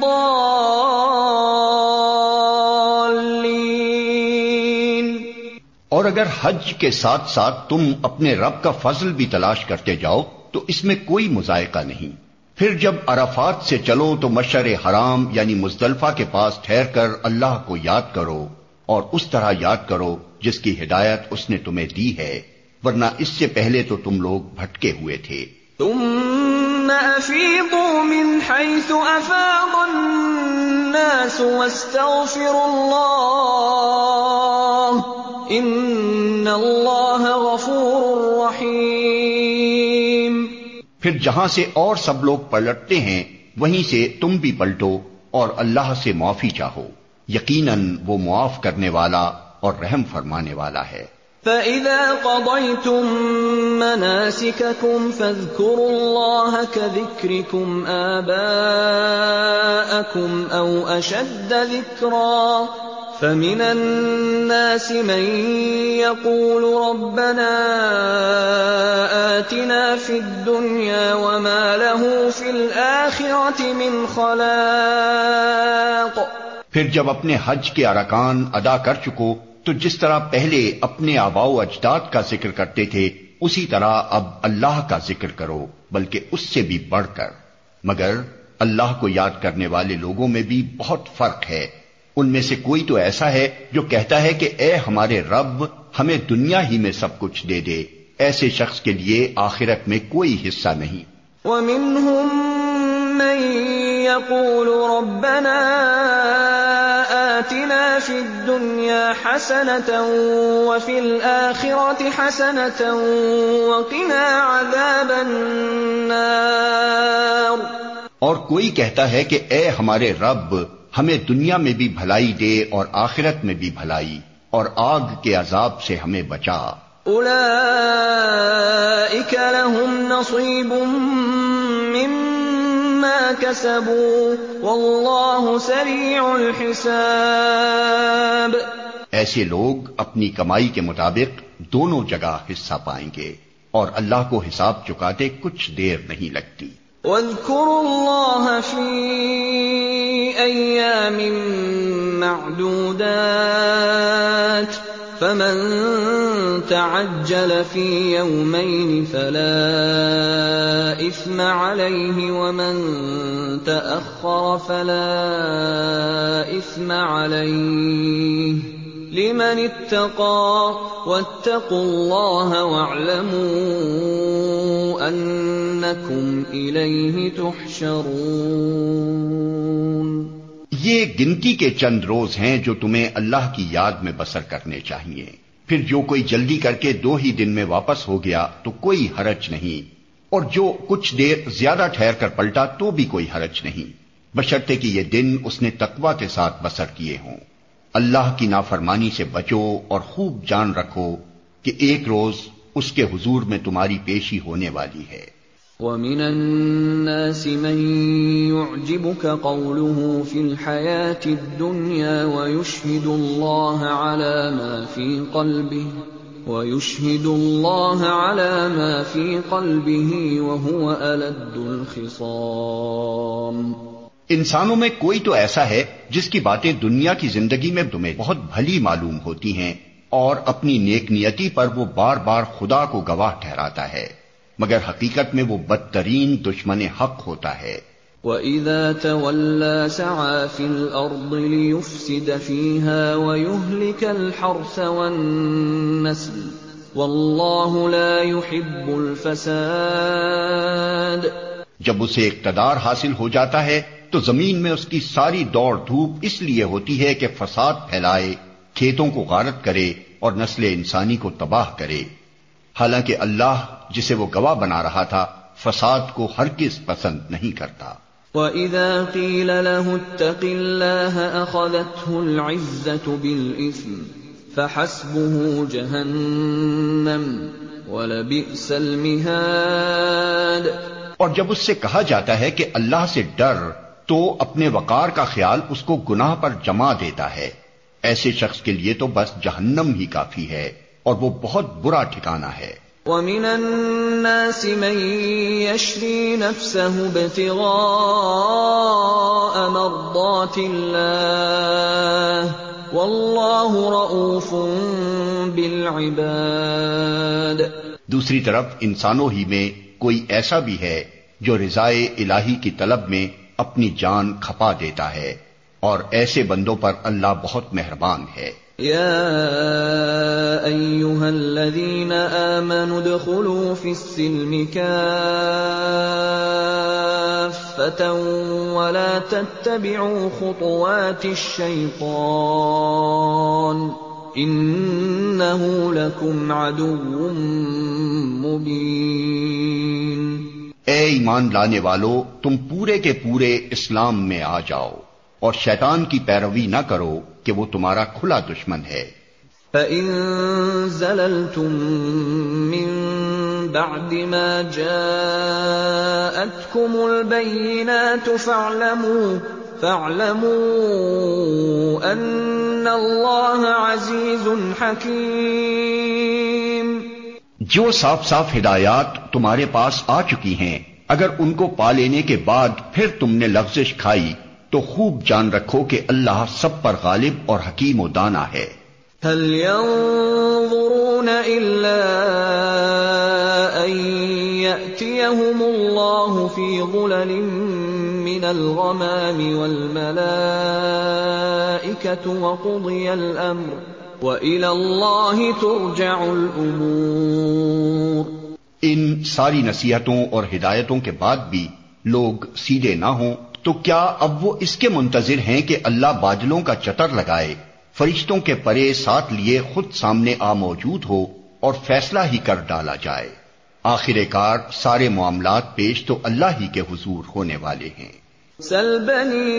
الضَّالِّينَ۔ اور اگر حج کے ساتھ ساتھ تم اپنے رب کا فضل بھی تلاش کرتے جاؤ تو اس میں کوئی مذائقہ نہیں۔ پھر جب عرفات سے چلو تو مشعر حرام یعنی مزدلفہ کے پاس ٹھہر کر اللہ کو یاد کرو، اور اس طرح یاد کرو جس کی ہدایت اس نے تمہیں دی ہے، ورنہ اس سے پہلے تو تم لوگ بھٹکے ہوئے تھے۔ ثم افیضوا من حیث افاض الناس واستغفروا اللہ ان اللہ غفور رحیم۔ پھر جہاں سے اور سب لوگ پلٹتے ہیں وہیں سے تم بھی پلٹو اور اللہ سے معافی چاہو، یقیناً وہ معاف کرنے والا اور رحم فرمانے والا ہے۔ فَإِذَا قَضَيْتُم مَّنَاسِكَكُمْ فَاذْكُرُوا اللَّهَ كَذِكْرِكُمْ آبَاءَكُمْ أَوْ أَشَدَّ ذِكْرًا فَمِنَ النَّاسِ مَن يَقُولُ رَبَّنَا آتِنَا فِي الدُّنْيَا وَمَا لَهُ فِي الْآخِرَةِ مِنْ خَلَاقٍ۔ پھر جب اپنے حج کے ارکان ادا کر چکو تو جس طرح پہلے اپنے آباء و اجداد کا ذکر کرتے تھے اسی طرح اب اللہ کا ذکر کرو، بلکہ اس سے بھی بڑھ کر۔ مگر اللہ کو یاد کرنے والے لوگوں میں بھی بہت فرق ہے۔ ان میں سے کوئی تو ایسا ہے جو کہتا ہے کہ اے ہمارے رب ہمیں دنیا ہی میں سب کچھ دے دے، ایسے شخص کے لیے آخرت میں کوئی حصہ نہیں۔ وَمِنْهُمْ مَن يَقُولُ رَبَّنَا آتِنَا فِي الدُّنْيَا حَسَنَةً وَفِي الْآخِرَةِ حَسَنَةً وَقِنَا عَذَابَ النَّارِ۔ اور کوئی کہتا ہے کہ اے ہمارے رب ہمیں دنیا میں بھی بھلائی دے اور آخرت میں بھی بھلائی، اور آگ کے عذاب سے ہمیں بچا۔ اولئک لهم نصیب مما کسبوا واللہ سریع الحساب۔ ایسے لوگ اپنی کمائی کے مطابق دونوں جگہ حصہ پائیں گے، اور اللہ کو حساب چکاتے کچھ دیر نہیں لگتی۔ وَاذْكُرُوا اللَّهَ فِي أَيَّامٍ مَّعْدُودَاتٍ فَمَن تَعَجَّلَ فِي يَوْمَيْنِ فَلَا إِثْمَ عَلَيْهِ وَمَن تَأَخَّرَ فَلَا إِثْمَ عَلَيْهِ لِمَنِ اتَّقَىٰ وَاتَّقُوا اللَّهَ وَاعْلَمُوا أَنَّكُمْ إِلَيْهِ تُحْشَرُونَ۔ یہ گنتی کے چند روز ہیں جو تمہیں اللہ کی یاد میں بسر کرنے چاہیے، پھر جو کوئی جلدی کر کے 2 ہی دن میں واپس ہو گیا تو کوئی حرج نہیں، اور جو کچھ دیر زیادہ ٹھہر کر پلٹا تو بھی کوئی حرج نہیں، بشرطے کہ یہ دن اس نے تقوی کے ساتھ بسر کیے ہوں۔ اللہ کی نافرمانی سے بچو اور خوب جان رکھو کہ ایک روز اس کے حضور میں تمہاری پیشی ہونے والی ہے۔ وَمِنَ النَّاسِ مَن يُعْجِبُكَ قَوْلُهُ فِي الْحَيَاةِ الدُّنْيَا وَيُشْهِدُ اللَّهَ عَلَى مَا فِي قَلْبِهِ وَهُوَ أَلَدُّ الْخِصَامِ۔ انسانوں میں کوئی تو ایسا ہے جس کی باتیں دنیا کی زندگی میں تمہیں بہت بھلی معلوم ہوتی ہیں، اور اپنی نیک نیتی پر وہ بار بار خدا کو گواہ ٹھہراتا ہے، مگر حقیقت میں وہ بدترین دشمن حق ہوتا ہے۔ وَإِذَا تَوَلَّى سَعَى فِي الْأَرْضِ لِيُفْسِدَ فِيهَا وَيُهْلِكَ الْحَرْثَ وَالنَّسْلَ وَاللَّهُ لَا يُحِبُّ الْفَسَادَ۔ جب اسے اقتدار حاصل ہو جاتا ہے تو زمین میں اس کی ساری دوڑ دھوپ اس لیے ہوتی ہے کہ فساد پھیلائے، کھیتوں کو غارت کرے اور نسل انسانی کو تباہ کرے، حالانکہ اللہ جسے وہ گواہ بنا رہا تھا فساد کو ہرگز پسند نہیں کرتا۔ وَإِذَا قِيلَ لَهُ اتَّقِ اللَّهَ أَخَذَتْهُ الْعِزَّةُ بِالْإِثْمِ فَحَسْبُهُ جَهَنَّمُ وَلَبِئْسَ الْمِهَادُ۔ اور جب اس سے کہا جاتا ہے کہ اللہ سے ڈر تو اپنے وقار کا خیال اس کو گناہ پر جما دیتا ہے، ایسے شخص کے لیے تو بس جہنم ہی کافی ہے، اور وہ بہت برا ٹھکانہ ہے۔ وَمِنَ النَّاسِ مَن يَشْرِي نَفْسَهُ ابْتِغَاءَ مَرْضَاتِ اللَّهِ وَاللَّهُ رَءُوفٌ بِالْعِبَادِ۔ دوسری طرف انسانوں ہی میں کوئی ایسا بھی ہے جو رضائے الہی کی طلب میں اپنی جان کھپا دیتا ہے، اور ایسے بندوں پر اللہ بہت مہربان ہے۔ يَا أَيُّهَا الَّذِينَ آمَنُوا ادْخُلُوا فِي السِّلْمِ كَافَّةً وَلَا تَتَّبِعُوا خُطُوَاتِ الشَّيْطَانِ إِنَّهُ لَكُمْ عَدُوٌّ مُّبِينٌ۔ اے ایمان لانے والو، تم پورے کے پورے اسلام میں آ جاؤ اور شیطان کی پیروی نہ کرو کہ وہ تمہارا کھلا دشمن ہے۔ فَإِن زَلَلْتُم مِّن بَعْدِ مَا جَاءَتْكُمُ الْبَيِّنَاتُ فَاعْلَمُوا أَنَّ اللَّهَ عَزِيزٌ حَكِيمٌ۔ جو صاف صاف ہدایات تمہارے پاس آ چکی ہیں، اگر ان کو پا لینے کے بعد پھر تم نے لغزش کھائی تو خوب جان رکھو کہ اللہ سب پر غالب اور حکیم و دانا ہے۔ هل ينظرون إلا أن يأتيهم الله في ظلل من الغمام والملائكة وقضي الأمر وإلى الله ترجع الأمور۔ ان ساری نصیحتوں اور ہدایتوں کے بعد بھی لوگ سیدھے نہ ہوں تو کیا اب وہ اس کے منتظر ہیں کہ اللہ بادلوں کا چتر لگائے، فرشتوں کے پرے ساتھ لیے خود سامنے آ موجود ہو اور فیصلہ ہی کر ڈالا جائے؟ آخر کار سارے معاملات پیش تو اللہ ہی کے حضور ہونے والے ہیں۔ سل بنی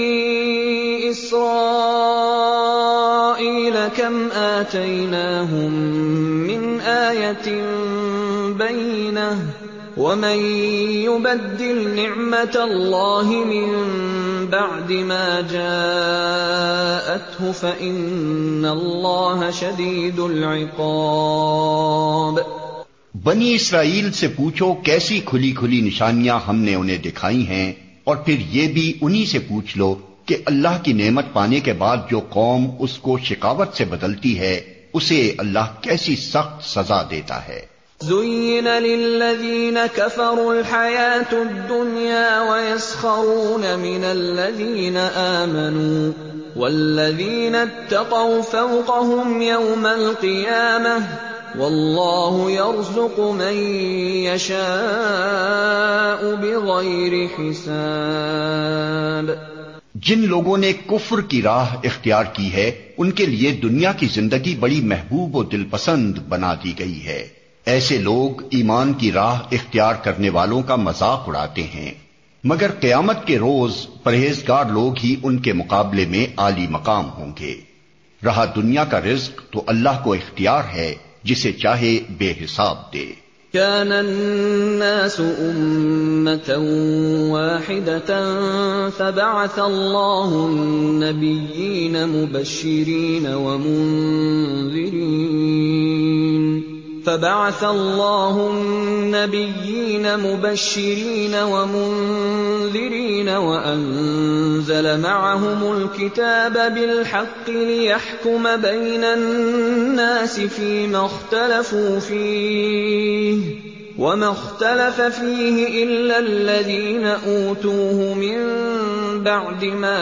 اسرائیل کم آتیناہم من آیۃ بینہ وَمَن يُبَدِّلْ نِعْمَةَ اللَّهِ مِن بَعْدِ مَا جَاءَتْهُ فَإِنَّ اللَّهَ شَدِيدُ الْعِقَابِ۔ بنی اسرائیل سے پوچھو کیسی کھلی کھلی نشانیاں ہم نے انہیں دکھائی ہیں، اور پھر یہ بھی انہی سے پوچھ لو کہ اللہ کی نعمت پانے کے بعد جو قوم اس کو شقاوت سے بدلتی ہے اسے اللہ کیسی سخت سزا دیتا ہے۔ زُيِّنَ لِلَّذِينَ كَفَرُوا الْحَيَاةُ الدُّنْيَا وَيَسْخَرُونَ مِنَ الَّذِينَ آمَنُوا وَالَّذِينَ اتَّقَوْا فَوْقَهُمْ يَوْمَ الْقِيَامَةِ وَاللَّهُ يَرْزُقُ مَن يَشَاءُ بِغَيْرِ حِسَابٍ۔ جن لوگوں نے کفر کی راہ اختیار کی ہے ان کے لیے دنیا کی زندگی بڑی محبوب و دل پسند بنا دی گئی ہے. ایسے لوگ ایمان کی راہ اختیار کرنے والوں کا مذاق اڑاتے ہیں، مگر قیامت کے روز پرہیزگار لوگ ہی ان کے مقابلے میں عالی مقام ہوں گے. رہا دنیا کا رزق تو اللہ کو اختیار ہے، جسے چاہے بے حساب دے. كان الناس أمة واحدة فبعث الله النبيين مبشرين ومنذرين وأنزل معهم الكتاب بالحق ليحكم بين الناس فيما اختلفوا فيه وما اختلف فيه إلا الذين أوتوه من بعد ما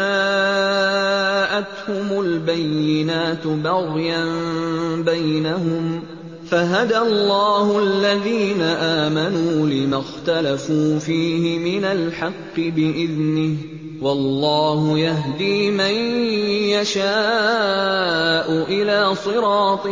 جاءتهم البينات بغيا بينهم فهدى الله الذين آمنوا لما اختلفوا فيه من الحق بإذنه والله يهدي من يشاء إلى صراط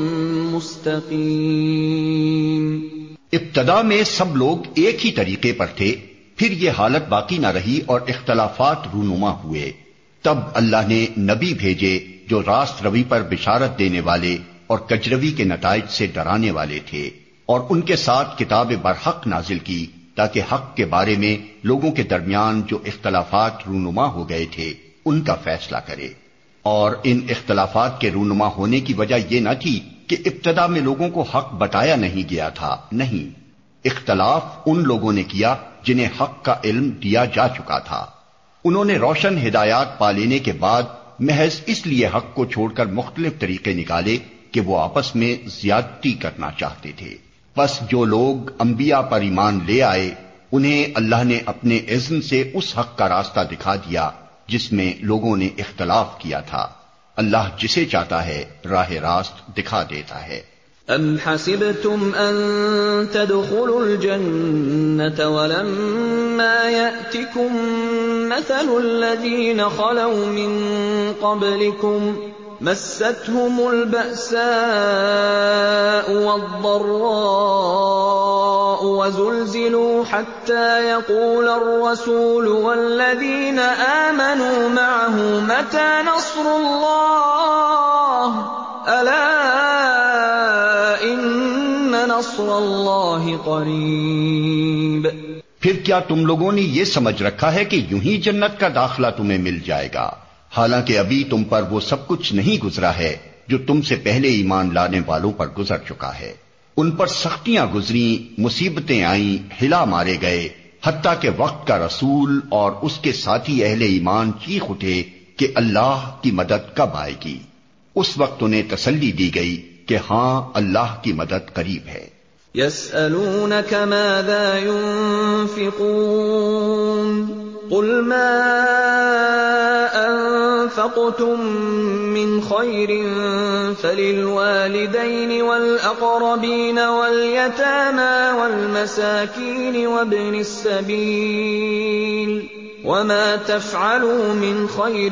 مستقيم. ابتدا میں سب لوگ ایک ہی طریقے پر تھے، پھر یہ حالت باقی نہ رہی اور اختلافات رونما ہوئے. تب اللہ نے نبی بھیجے جو راست روی پر بشارت دینے والے اور کجروی کے نتائج سے ڈرانے والے تھے، اور ان کے ساتھ کتاب برحق نازل کی تاکہ حق کے بارے میں لوگوں کے درمیان جو اختلافات رونما ہو گئے تھے ان کا فیصلہ کرے. اور ان اختلافات کے رونما ہونے کی وجہ یہ نہ تھی کہ ابتدا میں لوگوں کو حق بتایا نہیں گیا تھا، نہیں، اختلاف ان لوگوں نے کیا جنہیں حق کا علم دیا جا چکا تھا. انہوں نے روشن ہدایات پا لینے کے بعد محض اس لیے حق کو چھوڑ کر مختلف طریقے نکالے کہ وہ آپس میں زیادتی کرنا چاہتے تھے. بس جو لوگ انبیاء پر ایمان لے آئے انہیں اللہ نے اپنے اذن سے اس حق کا راستہ دکھا دیا جس میں لوگوں نے اختلاف کیا تھا. اللہ جسے چاہتا ہے راہ راست دکھا دیتا ہے. ام حسبتم ان تدخلوا الجنة ولما يأتكم مثل الذين خلوا من قبلكم مستهم البأساء والضراء وزلزلوا حتى يقول الرسول والذين آمنوا معه متى نصر الله ألا إن نصر الله قريب. پھر کیا تم لوگوں نے یہ سمجھ رکھا ہے کہ یوں ہی جنت کا داخلہ تمہیں مل جائے گا، حالانکہ ابھی تم پر وہ سب کچھ نہیں گزرا ہے جو تم سے پہلے ایمان لانے والوں پر گزر چکا ہے. ان پر سختیاں گزریں، مصیبتیں آئیں، ہلا مارے گئے، حتیٰ کہ وقت کا رسول اور اس کے ساتھی اہل ایمان چیخ اٹھے کہ اللہ کی مدد کب آئے گی. اس وقت انہیں تسلی دی گئی کہ ہاں اللہ کی مدد قریب ہے. يسألونك ماذا ينفقون قل ما أنفقتم من خير فللوالدين والأقربين واليتامى والمساكين وابن السبيل وما تفعلوا من خير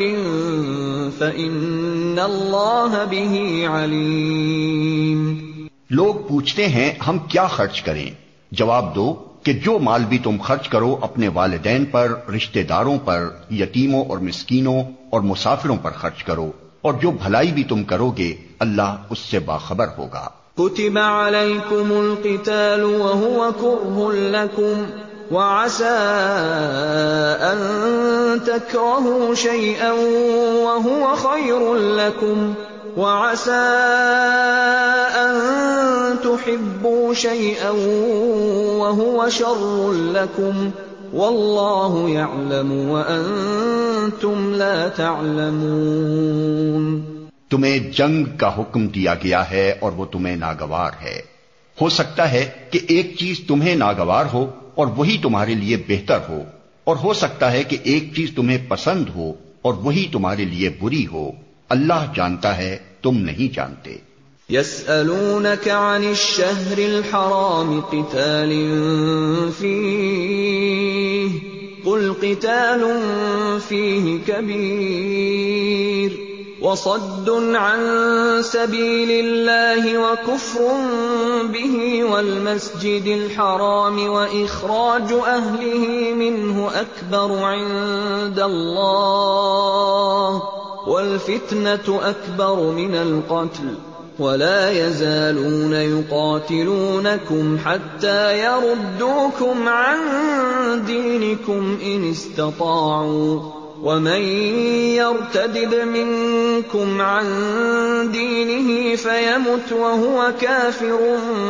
فإن الله به عليم. لوگ پوچھتے ہیں ہم کیا خرچ کریں؟ جواب دو کہ جو مال بھی تم خرچ کرو اپنے والدین پر، رشتہ داروں پر، یتیموں اور مسکینوں اور مسافروں پر خرچ کرو، اور جو بھلائی بھی تم کرو گے اللہ اس سے باخبر ہوگا. كتب عليكم القتال وهو كره لكم وعسى أن تكرهوا شيئا وهو خير لكم وعسى أن تحبوا شيئا وهو شر لكم والله يعلم وأنتم لا تعلمون. تمہیں جنگ کا حکم دیا گیا ہے اور وہ تمہیں ناگوار ہے. ہو سکتا ہے کہ ایک چیز تمہیں ناگوار ہو اور وہی تمہارے لیے بہتر ہو، اور ہو سکتا ہے کہ ایک چیز تمہیں پسند ہو اور وہی تمہارے لیے بری ہو. اللہ جانتا ہے، تم نہیں جانتے. يسألونك عن الشهر الحرام قتال فيه قل قتال فيه كبير وصد عن سبيل الله وكفر به والمسجد الحرام وإخراج أهله منه أكبر عند الله والفتنة أكبر من القتل ولا يزالون يقاتلونكم حتى يردوكم عن دينكم إن استطاعوا ومن يرتدد منكم عن دينه فيمت وهو كافر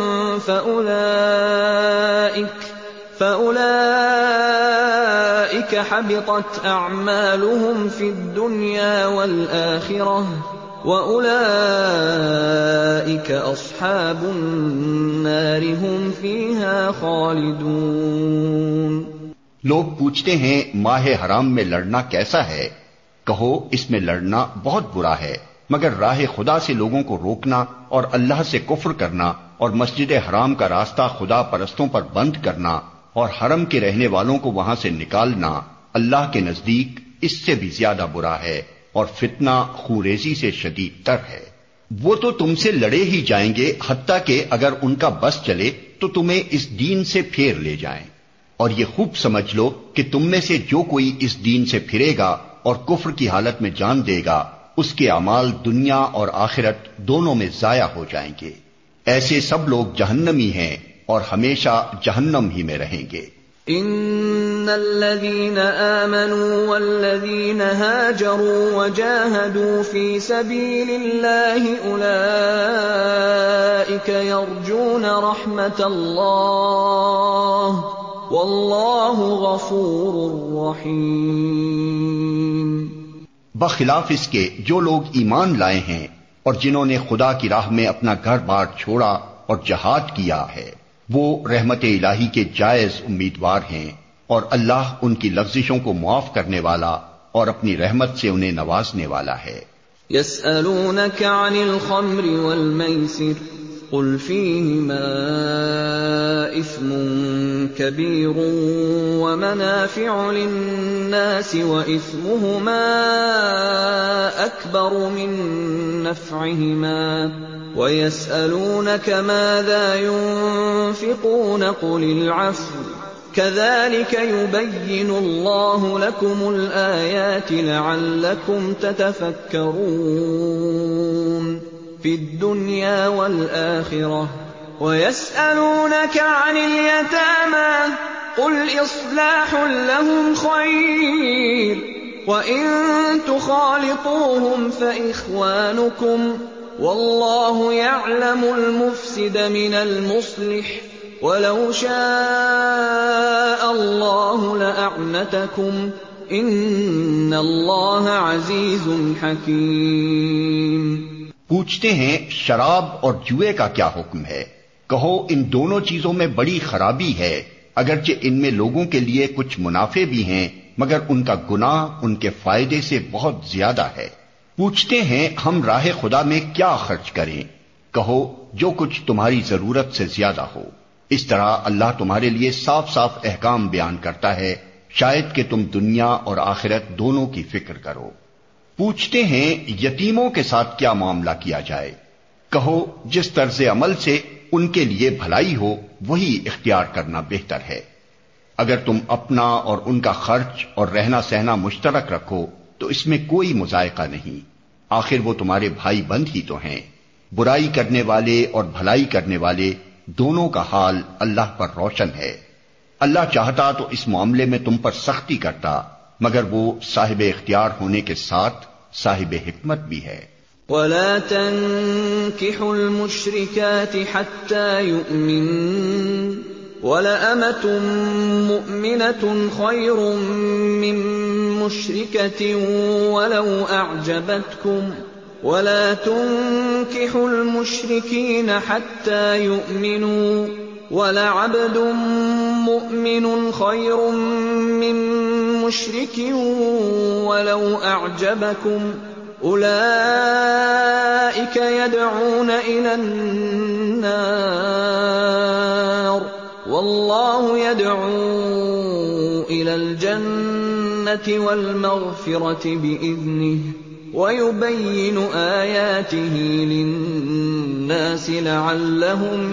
فأولئك حبطت أعمالهم في الدنيا والآخرة وَأُولَئِكَ أَصْحَابُ النَّارِ هُمْ فِيهَا خَالِدُونَ۔ لوگ پوچھتے ہیں ماہ حرام میں لڑنا کیسا ہے؟ کہو اس میں لڑنا بہت برا ہے، مگر راہ خدا سے لوگوں کو روکنا اور اللہ سے کفر کرنا اور مسجد حرام کا راستہ خدا پرستوں پر بند کرنا اور حرم کے رہنے والوں کو وہاں سے نکالنا اللہ کے نزدیک اس سے بھی زیادہ برا ہے، اور فتنہ خوریزی سے شدید تر ہے۔ وہ تو تم سے لڑے ہی جائیں گے، حتیٰ کہ اگر ان کا بس چلے تو تمہیں اس دین سے پھیر لے جائیں، اور یہ خوب سمجھ لو کہ تم میں سے جو کوئی اس دین سے پھرے گا اور کفر کی حالت میں جان دے گا، اس کے اعمال دنیا اور آخرت دونوں میں ضائع ہو جائیں گے۔ ایسے سب لوگ جہنمی ہیں اور ہمیشہ جہنم ہی میں رہیں گے۔ ان الذين آمنوا والذين هاجروا وجاهدوا في سبيل الله اولئك يرجون رحمة الله والله غفور رحيم۔ بخلاف اس کے جو لوگ ایمان لائے ہیں اور جنہوں نے خدا کی راہ میں اپنا گھر بار چھوڑا اور جہاد کیا ہے، وہ رحمت الہی کے جائز امیدوار ہیں، اور اللہ ان کی لغزشوں کو معاف کرنے والا اور اپنی رحمت سے انہیں نوازنے والا ہے۔ يسألونك عن الخمر والميسر قل فيهما إثم كبير ومنافع للناس وإثمهما أكبر من نفعهما ويسألونك ماذا ينفقون قل العفو كذلك يبين الله لكم الآيات لعلكم تتفكرون في الدنيا والآخرة ويسألونك عن اليتامى قل إصلاح لهم خير وإن تخالطوهم فإخوانكم والله يعلم المفسد من المصلح ولو شاء الله لأعنتكم إن الله عزيز حكيم۔ پوچھتے ہیں شراب اور جوئے کا کیا حکم ہے؟ کہو ان دونوں چیزوں میں بڑی خرابی ہے، اگرچہ ان میں لوگوں کے لیے کچھ منافع بھی ہیں، مگر ان کا گناہ ان کے فائدے سے بہت زیادہ ہے۔ پوچھتے ہیں ہم راہ خدا میں کیا خرچ کریں؟ کہو جو کچھ تمہاری ضرورت سے زیادہ ہو۔ اس طرح اللہ تمہارے لیے صاف صاف احکام بیان کرتا ہے، شاید کہ تم دنیا اور آخرت دونوں کی فکر کرو۔ پوچھتے ہیں یتیموں کے ساتھ کیا معاملہ کیا جائے؟ کہو جس طرز عمل سے ان کے لیے بھلائی ہو وہی اختیار کرنا بہتر ہے۔ اگر تم اپنا اور ان کا خرچ اور رہنا سہنا مشترک رکھو تو اس میں کوئی مذائقہ نہیں، آخر وہ تمہارے بھائی بند ہی تو ہیں۔ برائی کرنے والے اور بھلائی کرنے والے دونوں کا حال اللہ پر روشن ہے۔ اللہ چاہتا تو اس معاملے میں تم پر سختی کرتا، مگر وہ صاحب اختیار ہونے کے ساتھ صاحب حکمت بھی ہے۔ وَلَا تَنكِحُوا الْمُشْرِكَاتِ حَتَّى يُؤْمِنَّ وَلَأَمَةٌ مُؤْمِنَةٌ خَيْرٌ مِّن مُّشْرِكَةٍ وَلَوْ أَعْجَبَتْكُمْ وَلَا تُنكِحُوا الْمُشْرِكِينَ حَتَّى يُؤْمِنُوا وَلَعَبْدٌ مُؤْمِنٌ خَيْرٌ مِّن مُّشْرِكٍ وَلَوْ أَعْجَبَكُمْ أُولَئِكَ يَدْعُونَ إِلَى النَّارِ وَاللَّهُ يَدْعُو إِلَى الجنة والمغفرة بإذنه ويبين آياته للناس لعلهم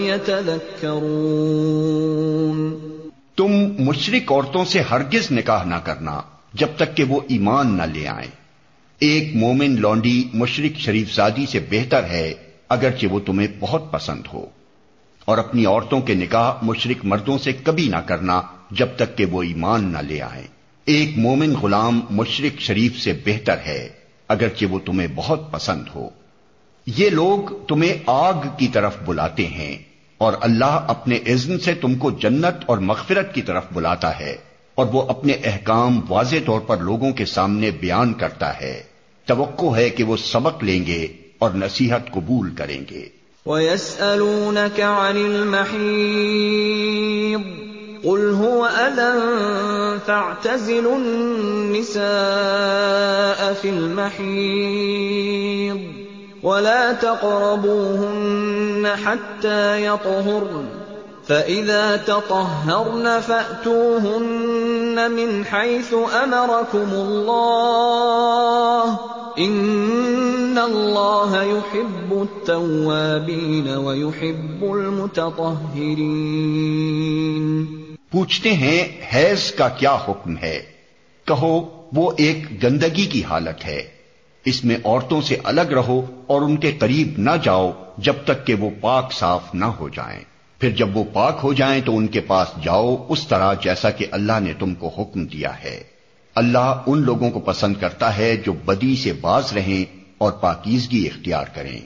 يتذكرون۔ تم مشرک عورتوں سے ہرگز نکاح نہ کرنا جب تک کہ وہ ایمان نہ لے آئیں۔ ایک مومن لونڈی مشرک شریف زادی سے بہتر ہے اگرچہ وہ تمہیں بہت پسند ہو، اور اپنی عورتوں کے نکاح مشرک مردوں سے کبھی نہ کرنا جب تک کہ وہ ایمان نہ لے آئیں۔ ایک مومن غلام مشرک شریف سے بہتر ہے اگرچہ وہ تمہیں بہت پسند ہو۔ یہ لوگ تمہیں آگ کی طرف بلاتے ہیں اور اللہ اپنے اذن سے تم کو جنت اور مغفرت کی طرف بلاتا ہے، اور وہ اپنے احکام واضح طور پر لوگوں کے سامنے بیان کرتا ہے۔ توقع ہے کہ وہ سبق لیں گے اور نصیحت قبول کریں گے۔ وَيَسْأَلُونَكَ عَنِ الْمَحِيضِ قُلْ هُوَ أَذًى فَاعْتَزِلُوا النِّسَاءَ فِي الْمَحِيضِ وَلَا تَقْرَبُوهُنَّ حَتَّى يَطْهُرْنَ فَإِذَا تَطَهَّرْنَ فَأْتُوهُنَّ مِنْ حَيْثُ أَمَرَكُمُ اللَّهُ إِنَّ اللَّهَ يُحِبُّ التَّوَّابِينَ وَيُحِبُّ الْمُتَطَهِّرِينَ۔ پوچھتے ہیں حیض کا کیا حکم ہے؟ کہو وہ ایک گندگی کی حالت ہے، اس میں عورتوں سے الگ رہو اور ان کے قریب نہ جاؤ جب تک کہ وہ پاک صاف نہ ہو جائیں، پھر جب وہ پاک ہو جائیں تو ان کے پاس جاؤ اس طرح جیسا کہ اللہ نے تم کو حکم دیا ہے۔ اللہ ان لوگوں کو پسند کرتا ہے جو بدی سے باز رہیں اور پاکیزگی اختیار کریں۔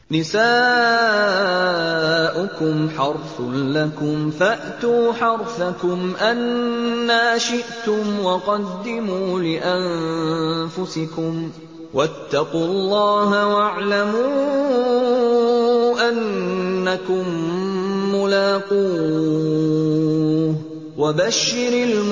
نساؤکم حرث لکم فأتوا حرثکم أنى شئتم وقدموا لأنفسکم واتقوا اللہ واعلموا انکم ملاقوہ وبشر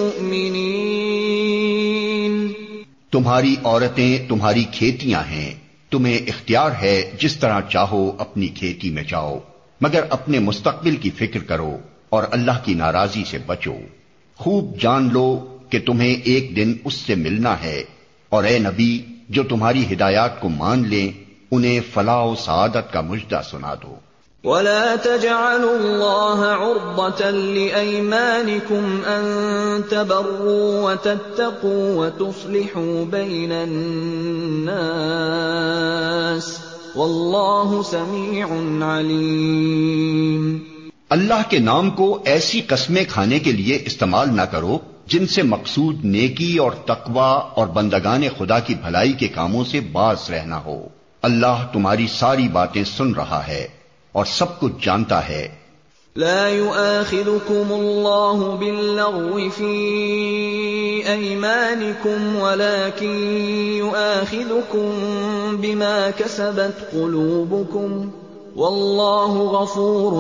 المؤمنین۔ تمہاری عورتیں تمہاری کھیتیاں ہیں، تمہیں اختیار ہے جس طرح چاہو اپنی کھیتی میں جاؤ، مگر اپنے مستقبل کی فکر کرو اور اللہ کی ناراضی سے بچو۔ خوب جان لو کہ تمہیں ایک دن اس سے ملنا ہے، اور اے نبی جو تمہاری ہدایات کو مان لیں انہیں فلاح و سعادت کا مژدہ سنا دو۔ وَلَا تَجْعَلُوا اللَّهَ عُرْضَةً لِأَيْمَانِكُمْ أَن تَبَرُّوا وَتَتَّقُوا وَتُصْلِحُوا بَيْنَ النَّاسِ وَاللَّهُ سَمِيعٌ عَلِيمٌ۔ اللہ کے نام کو ایسی قسمیں کھانے کے لیے استعمال نہ کرو جن سے مقصود نیکی اور تقوی اور بندگان خدا کی بھلائی کے کاموں سے باز رہنا ہو۔ اللہ تمہاری ساری باتیں سن رہا ہے اور سب کچھ جانتا ہے۔ لا يؤاخذكم الله باللغو في أيمانكم ولكن يؤاخذكم بما كسبت قلوبكم والله غفور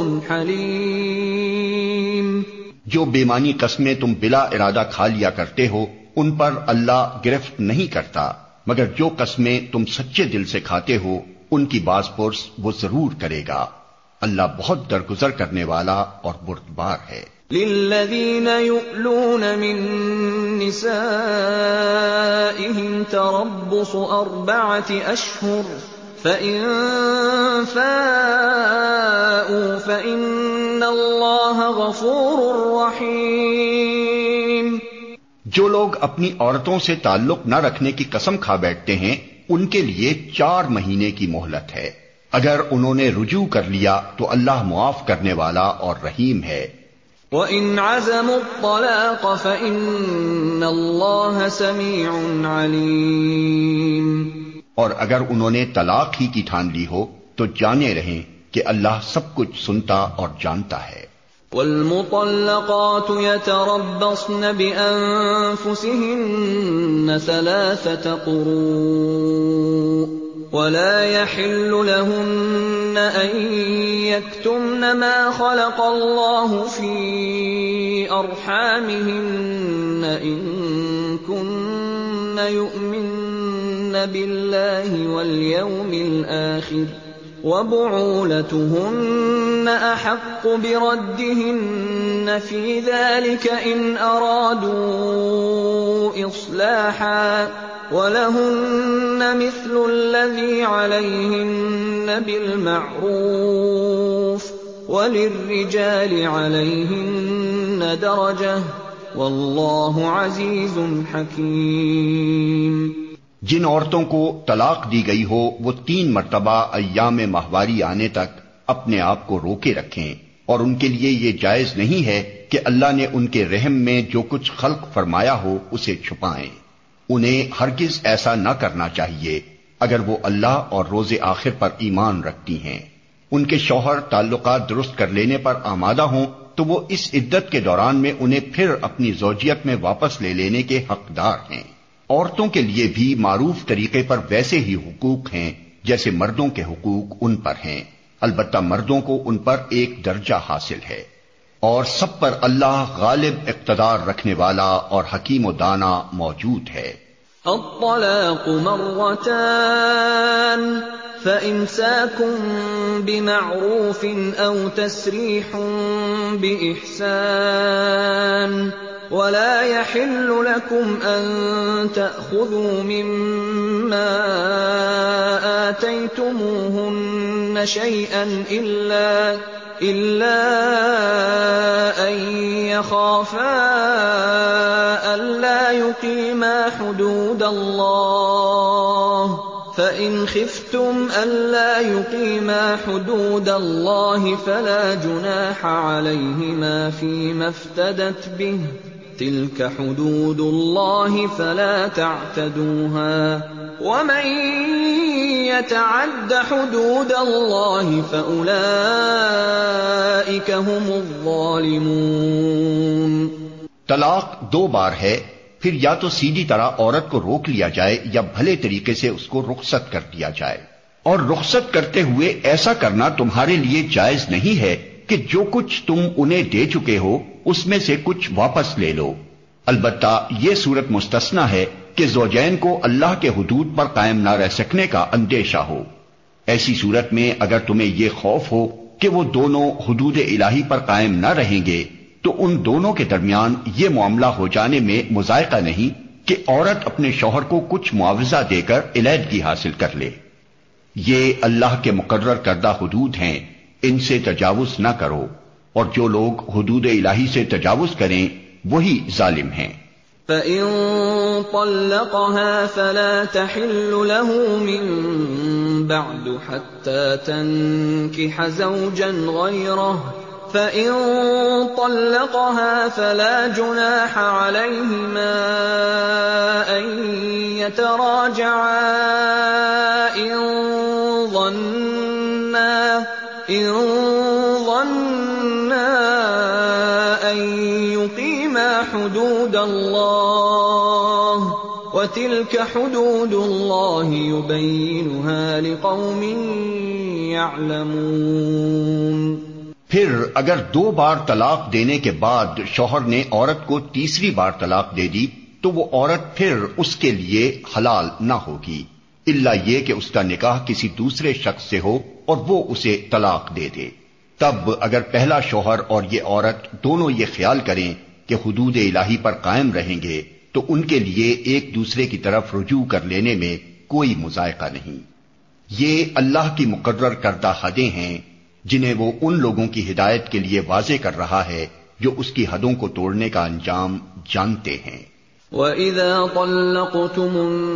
حليم۔ جو بے معنی قسمیں تم بلا ارادہ کھا لیا کرتے ہو ان پر اللہ گرفت نہیں کرتا، مگر جو قسمیں تم سچے دل سے کھاتے ہو ان کی باز پرس وہ ضرور کرے گا۔ اللہ بہت درگزر کرنے والا اور بردبار ہے۔ للذین یؤلون من نسائهم تربص 4 اشہر فإن فاءوا فإن اللہ غفور رحیم۔ جو لوگ اپنی عورتوں سے تعلق نہ رکھنے کی قسم کھا بیٹھتے ہیں ان کے لیے 4 مہینے کی مہلت ہے، اگر انہوں نے رجوع کر لیا تو اللہ معاف کرنے والا اور رحیم ہے۔ وَإِنْ عَزَمُوا الطَّلَاقَ فَإِنَّ اللَّهَ سَمِيعٌ عَلِيمٌ۔ اور اگر انہوں نے طلاق ہی کی ٹھان لی ہو تو جانے رہیں کہ اللہ سب کچھ سنتا اور جانتا ہے۔ وَالْمُطَلَّقَاتُ يَتَرَبَّصْنَ بِأَنفُسِهِنَّ 3 قُرُوءٍ وَلَا يَحِلُّ لَهُنَّ أَن يَكْتُمْنَ مَا خَلَقَ اللَّهُ فِي أَرْحَامِهِنَّ إِن كُنَّ يُؤْمِنَّ بِاللَّهِ وَالْيَوْمِ الْآخِرِ وبعولتهن أحق بردهن في ذلك إن أرادوا إصلاحا ولهن مثل الذي عليهن بالمعروف وللرجال عليهن درجة واللہ عزیز حکیم۔ جن عورتوں کو طلاق دی گئی ہو وہ 3 مرتبہ ایام ماہواری آنے تک اپنے آپ کو روکے رکھیں، اور ان کے لیے یہ جائز نہیں ہے کہ اللہ نے ان کے رحم میں جو کچھ خلق فرمایا ہو اسے چھپائیں۔ انہیں ہرگز ایسا نہ کرنا چاہیے اگر وہ اللہ اور روز آخر پر ایمان رکھتی ہیں۔ ان کے شوہر تعلقات درست کر لینے پر آمادہ ہوں تو وہ اس عدت کے دوران میں انہیں پھر اپنی زوجیت میں واپس لے لینے کے حقدار ہیں۔ عورتوں کے لیے بھی معروف طریقے پر ویسے ہی حقوق ہیں جیسے مردوں کے حقوق ان پر ہیں، البتہ مردوں کو ان پر ایک درجہ حاصل ہے، اور سب پر اللہ غالب اقتدار رکھنے والا اور حکیم و دانا موجود ہے۔ الطلاق مرتان فإمساكٌ بمعروف أو تسريح بإحسان ولا يحل لكم أن تأخذوا مما آتيتموهن شيئا إلا أن يخافا ألا يقيما حدود الله فإن خفتم ألا يقيما حدود الله فلا جناح عليهما فيما افتدت به تلك حدود الله فلا تعتدوها ومن يتعد حدود الله فأولئك هم الظالمون۔ طلاق 2 بار ہے، پھر یا تو سیدھی طرح عورت کو روک لیا جائے یا بھلے طریقے سے اس کو رخصت کر دیا جائے، اور رخصت کرتے ہوئے ایسا کرنا تمہارے لیے جائز نہیں ہے کہ جو کچھ تم انہیں دے چکے ہو اس میں سے کچھ واپس لے لو، البتہ یہ صورت مستثنی ہے کہ زوجین کو اللہ کے حدود پر قائم نہ رہ سکنے کا اندیشہ ہو۔ ایسی صورت میں اگر تمہیں یہ خوف ہو کہ وہ دونوں حدود الہی پر قائم نہ رہیں گے تو ان دونوں کے درمیان یہ معاملہ ہو جانے میں مذائقہ نہیں کہ عورت اپنے شوہر کو کچھ معاوضہ دے کر علیحدگی حاصل کر لے۔ یہ اللہ کے مقرر کردہ حدود ہیں، ان سے تجاوز نہ کرو، اور جو لوگ حدود الہی سے تجاوز کریں وہی ظالم ہیں۔ فَإِن طَلَّقَهَا فَلَا تَحِلُّ لَهُ مِن بَعْدُ حَتَّى تَنكِحَ زَوْجًا غَيْرَهُ فَإِن طَلَّقَهَا فَلَا جُنَاحَ عَلَيْهِمَا أَن يَتَرَاجَعَا إِن ظَنَّا أَن يُقِيمَا حُدُودَ اللَّهِ وَتِلْكَ حُدُودُ اللَّهِ يُبَيِّنُهَا لِقَوْمٍ يَعْلَمُونَ۔ پھر اگر 2 بار طلاق دینے کے بعد شوہر نے عورت کو تیسری بار طلاق دے دی تو وہ عورت پھر اس کے لیے حلال نہ ہوگی، الا یہ کہ اس کا نکاح کسی دوسرے شخص سے ہو اور وہ اسے طلاق دے دے۔ تب اگر پہلا شوہر اور یہ عورت دونوں یہ خیال کریں کہ حدود الہی پر قائم رہیں گے تو ان کے لیے ایک دوسرے کی طرف رجوع کر لینے میں کوئی مذائقہ نہیں۔ یہ اللہ کی مقرر کردہ حدیں ہیں جنہیں وہ ان لوگوں کی ہدایت کے لیے واضح کر رہا ہے جو اس کی حدوں کو توڑنے کا انجام جانتے ہیں۔ وَإِذَا طَلَّقْتُمُ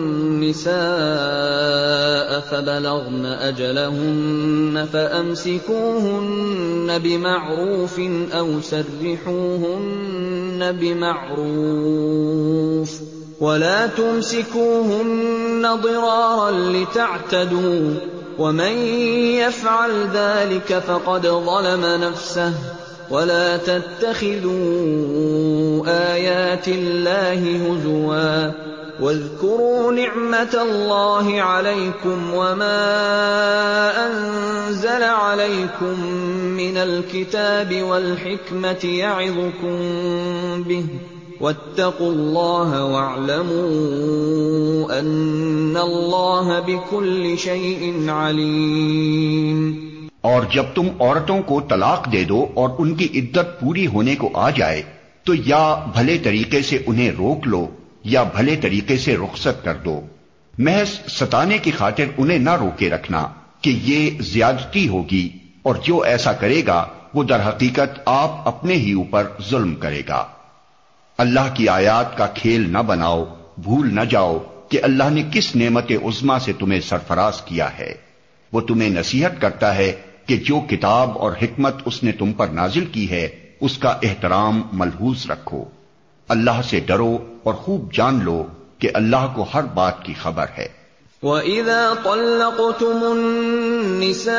النِّسَاءَ فَبَلَغْنَ أَجَلَهُنَّ فَأَمْسِكُوهُنَّ بِمَعْرُوفٍ أَوْ سَرِّحُوهُنَّ بِمَعْرُوفٍ وَلَا تُمْسِكُوهُنَّ ضِرَارًا لِتَعْتَدُوا وَمَن يَفْعَلْ ذَلِكَ فَقَدْ ظَلَمَ نَفْسَهُ وَلَا تَتَّخِذُوا آيَاتِ اللَّهِ هُزُوًا وَاذْكُرُوا نِعْمَةَ اللَّهِ عَلَيْكُمْ وَمَا أَنزَلَ عَلَيْكُم مِّنَ الْكِتَابِ وَالْحِكْمَةِ يَعِظُكُم بِهِ وَاتَّقُوا اللَّهَ وَاعْلَمُوا ان اللہ بکل شیء علیم۔ اور جب تم عورتوں کو طلاق دے دو اور ان کی عدت پوری ہونے کو آ جائے تو یا بھلے طریقے سے انہیں روک لو یا بھلے طریقے سے رخصت کر دو، محض ستانے کی خاطر انہیں نہ روکے رکھنا کہ یہ زیادتی ہوگی، اور جو ایسا کرے گا وہ در حقیقت آپ اپنے ہی اوپر ظلم کرے گا۔ اللہ کی آیات کا کھیل نہ بناؤ، بھول نہ جاؤ کہ اللہ نے کس نعمت عظمیٰ سے تمہیں سرفراز کیا ہے۔ وہ تمہیں نصیحت کرتا ہے کہ جو کتاب اور حکمت اس نے تم پر نازل کی ہے اس کا احترام ملحوظ رکھو۔ اللہ سے ڈرو اور خوب جان لو کہ اللہ کو ہر بات کی خبر ہے۔ وَإِذَا طَلَّقْتُمُ النِّسَاءَ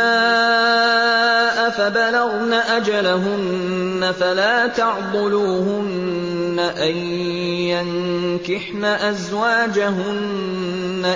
فَبَلَغْنَ أَجَلَهُنَّ فَلَا تَعْضُلُوهُنَّ أَن يَنكِحْنَ أَزْوَاجَهُنَّ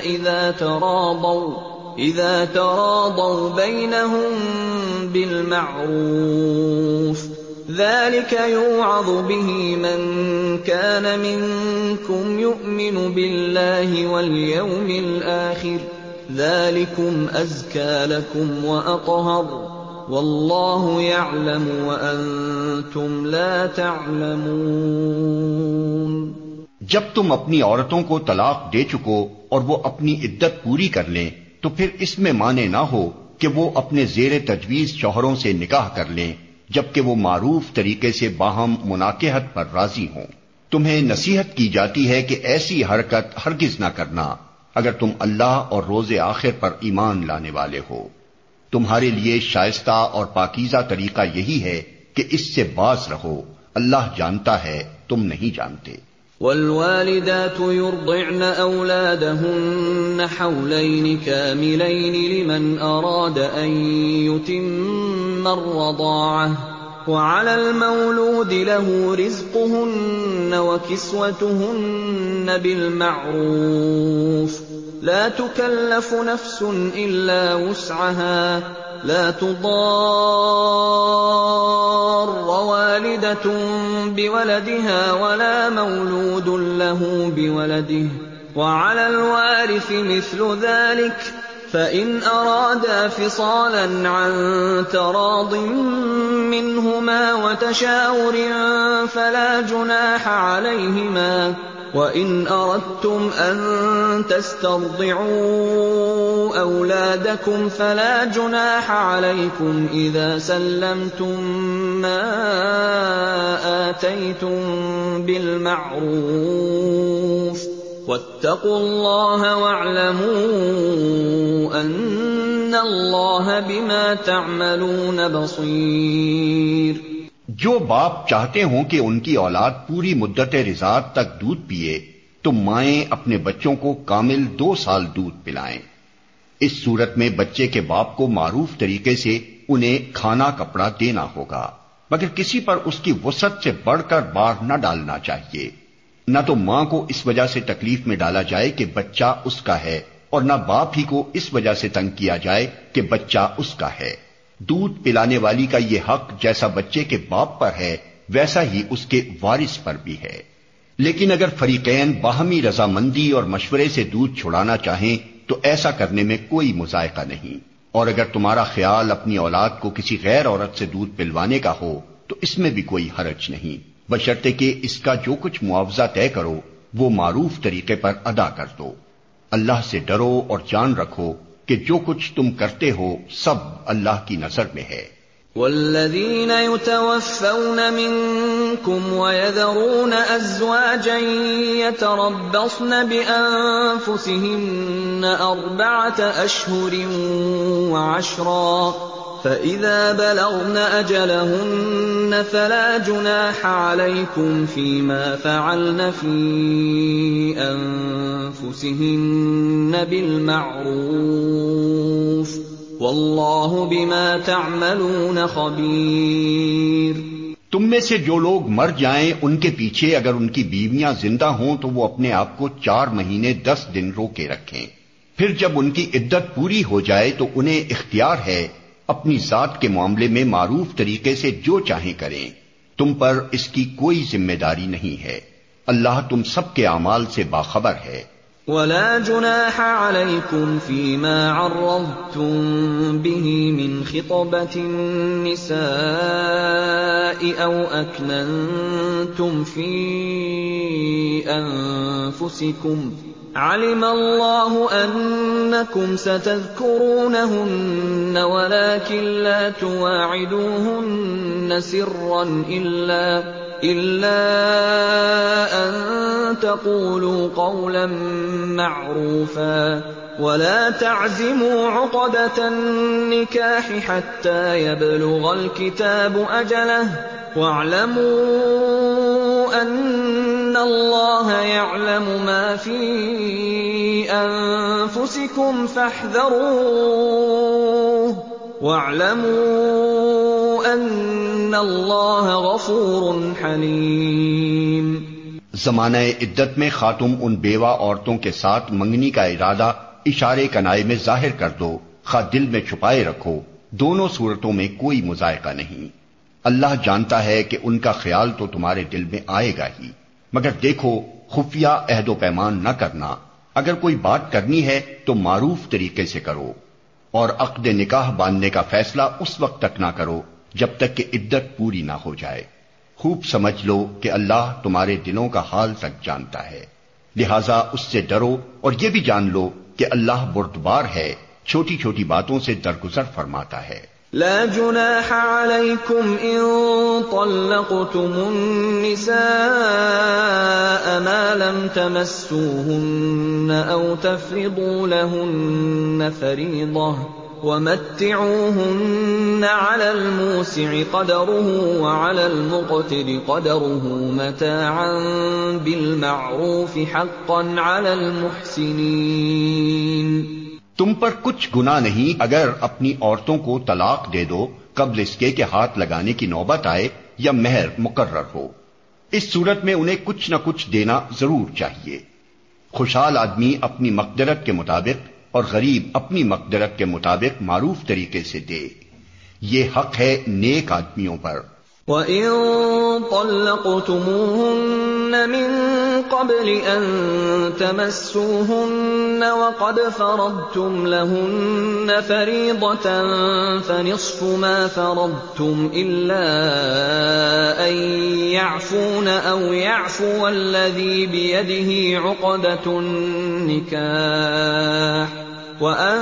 إِذَا تَرَاضَوْا بَيْنَهُم بِالْمَعْرُوفِ ذَلِكَ يُوعَظُ بِهِ مَن كَانَ مِنكُمْ يُؤْمِنُ بِاللَّهِ وَالْيَوْمِ الْآخِرِ ذَلِكُمْ أَزْكَىٰ لَكُمْ وَأَطْهَرُ وَاللَّهُ يَعْلَمُ وَأَنتُمْ لَا تَعْلَمُونَ۔ جب تم اپنی عورتوں کو طلاق دے چکو اور وہ اپنی عدت پوری کر لیں تو پھر اس میں مانے نہ ہو کہ وہ اپنے زیر تجویز شوہروں سے نکاح کر لیں جبکہ وہ معروف طریقے سے باہم مناکحت پر راضی ہوں۔ تمہیں نصیحت کی جاتی ہے کہ ایسی حرکت ہرگز نہ کرنا اگر تم اللہ اور روز آخر پر ایمان لانے والے ہو۔ تمہارے لیے شائستہ اور پاکیزہ طریقہ یہی ہے کہ اس سے باز رہو، اللہ جانتا ہے تم نہیں جانتے۔ والوالدات يرضعن أولادهن حولين كاملين لمن أراد أن يتم الرضاعة وعلى المولود له رزقهن وكسوتهن بالمعروف لا تكلف نفس إلا وسعها لا تضار والدة بولدها ولا مولود له بولده وعلى الوارث مثل ذلك فإن أرادا فصالا عن تراض منهما وتشاور فلا جناح عليهما وَإِنْ أَرَدْتُمْ أَن تَسْتَرْضِعُوا أَوْلَادَكُمْ فَلَا جُنَاحَ عَلَيْكُمْ إِذَا سَلَّمْتُم مَّا آتَيْتُم بِالْمَعْرُوفِ وَاتَّقُوا اللَّهَ وَاعْلَمُوا أَنَّ اللَّهَ بِمَا تَعْمَلُونَ بَصِيرٌ۔ جو باپ چاہتے ہوں کہ ان کی اولاد پوری مدت رضاعت تک دودھ پیے تو مائیں اپنے بچوں کو کامل 2 سال دودھ پلائیں۔ اس صورت میں بچے کے باپ کو معروف طریقے سے انہیں کھانا کپڑا دینا ہوگا، مگر کسی پر اس کی وسعت سے بڑھ کر بار نہ ڈالنا چاہیے۔ نہ تو ماں کو اس وجہ سے تکلیف میں ڈالا جائے کہ بچہ اس کا ہے، اور نہ باپ ہی کو اس وجہ سے تنگ کیا جائے کہ بچہ اس کا ہے۔ دودھ پلانے والی کا یہ حق جیسا بچے کے باپ پر ہے ویسا ہی اس کے وارث پر بھی ہے۔ لیکن اگر فریقین باہمی رضامندی اور مشورے سے دودھ چھڑانا چاہیں تو ایسا کرنے میں کوئی مذائقہ نہیں، اور اگر تمہارا خیال اپنی اولاد کو کسی غیر عورت سے دودھ پلوانے کا ہو تو اس میں بھی کوئی حرج نہیں، بشرطے کہ اس کا جو کچھ معاوضہ طے کرو وہ معروف طریقے پر ادا کر دو۔ اللہ سے ڈرو اور جان رکھو کہ جو کچھ تم کرتے ہو سب اللہ کی نظر میں ہے۔ والذین یتوفون منکم ویذرون ازواجا یتربصن بانفسہن 4 اشہر وعشرا فإذا بلغن أجلهن فلا جناح عليكم فيما فعلن في أنفسهن بالمعروف والله بما تعملون خبير۔ تم میں سے جو لوگ مر جائیں ان کے پیچھے اگر ان کی بیویاں زندہ ہوں تو وہ اپنے آپ کو 4 مہینے 10 دن روکے رکھیں، پھر جب ان کی عدت پوری ہو جائے تو انہیں اختیار ہے اپنی ذات کے معاملے میں معروف طریقے سے جو چاہیں کریں، تم پر اس کی کوئی ذمہ داری نہیں ہے، اللہ تم سب کے اعمال سے باخبر ہے۔ ولا جناح عليكم فيما عرضتم به من خطبة النساء أو أكننتم في أنفسكم علم الله أنكم ستذكرونهن ولكن لا تواعدوهن سرا إلا أن تقولوا قولا معروفا ولا تعزموا عقدة النكاح حتى يبلغ الكتاب أجله واعلموا أن الله يعلم ما في أنفسكم فاحذروه واعلموا أن الله غفور حليم۔ زمانہ عدت میں خاتم ان بیوہ عورتوں کے ساتھ منگنی کا ارادہ اشارے کنائے میں ظاہر کر دو، خواہ دل میں چھپائے رکھو، دونوں صورتوں میں کوئی مذائقہ نہیں۔ اللہ جانتا ہے کہ ان کا خیال تو تمہارے دل میں آئے گا ہی، مگر دیکھو خفیہ عہد و پیمان نہ کرنا، اگر کوئی بات کرنی ہے تو معروف طریقے سے کرو، اور عقد نکاح باندھنے کا فیصلہ اس وقت تک نہ کرو جب تک کہ عدت پوری نہ ہو جائے۔ خوب سمجھ لو کہ اللہ تمہارے دلوں کا حال تک جانتا ہے، لہذا اس سے ڈرو، اور یہ بھی جان لو کہ اللہ بردبار ہے، چھوٹی چھوٹی باتوں سے درگزر فرماتا ہے۔ لا جناح عليكم إن طلقتم النساء ما لم تمسوهن أو تفرضوا لهن فريضة ومتعوهن على الموسع قدره وعلى المقتر قدره متاعا بالمعروف حقا على المحسنين۔ تم پر کچھ گناہ نہیں اگر اپنی عورتوں کو طلاق دے دو قبل اس کے کہ ہاتھ لگانے کی نوبت آئے یا مہر مقرر ہو۔ اس صورت میں انہیں کچھ نہ کچھ دینا ضرور چاہیے۔ خوشحال آدمی اپنی مقدرت کے مطابق اور غریب اپنی مقدرت کے مطابق معروف طریقے سے دے، یہ حق ہے نیک آدمیوں پر۔ وَإِن طَلَّقْتُمُوهُنَّ مِن قَبْلِ أَن تَمَسُّوهُنَّ وَقَدْ فَرَضْتُمْ لَهُنَّ فَرِيضَةً فَنِصْفُ مَا فَرَضْتُمْ إِلَّا أَن يَعْفُونَ أَوْ يَعْفُوَ الَّذِي بِيَدِهِ عُقْدَةُ النِّكَاحِ وَأَن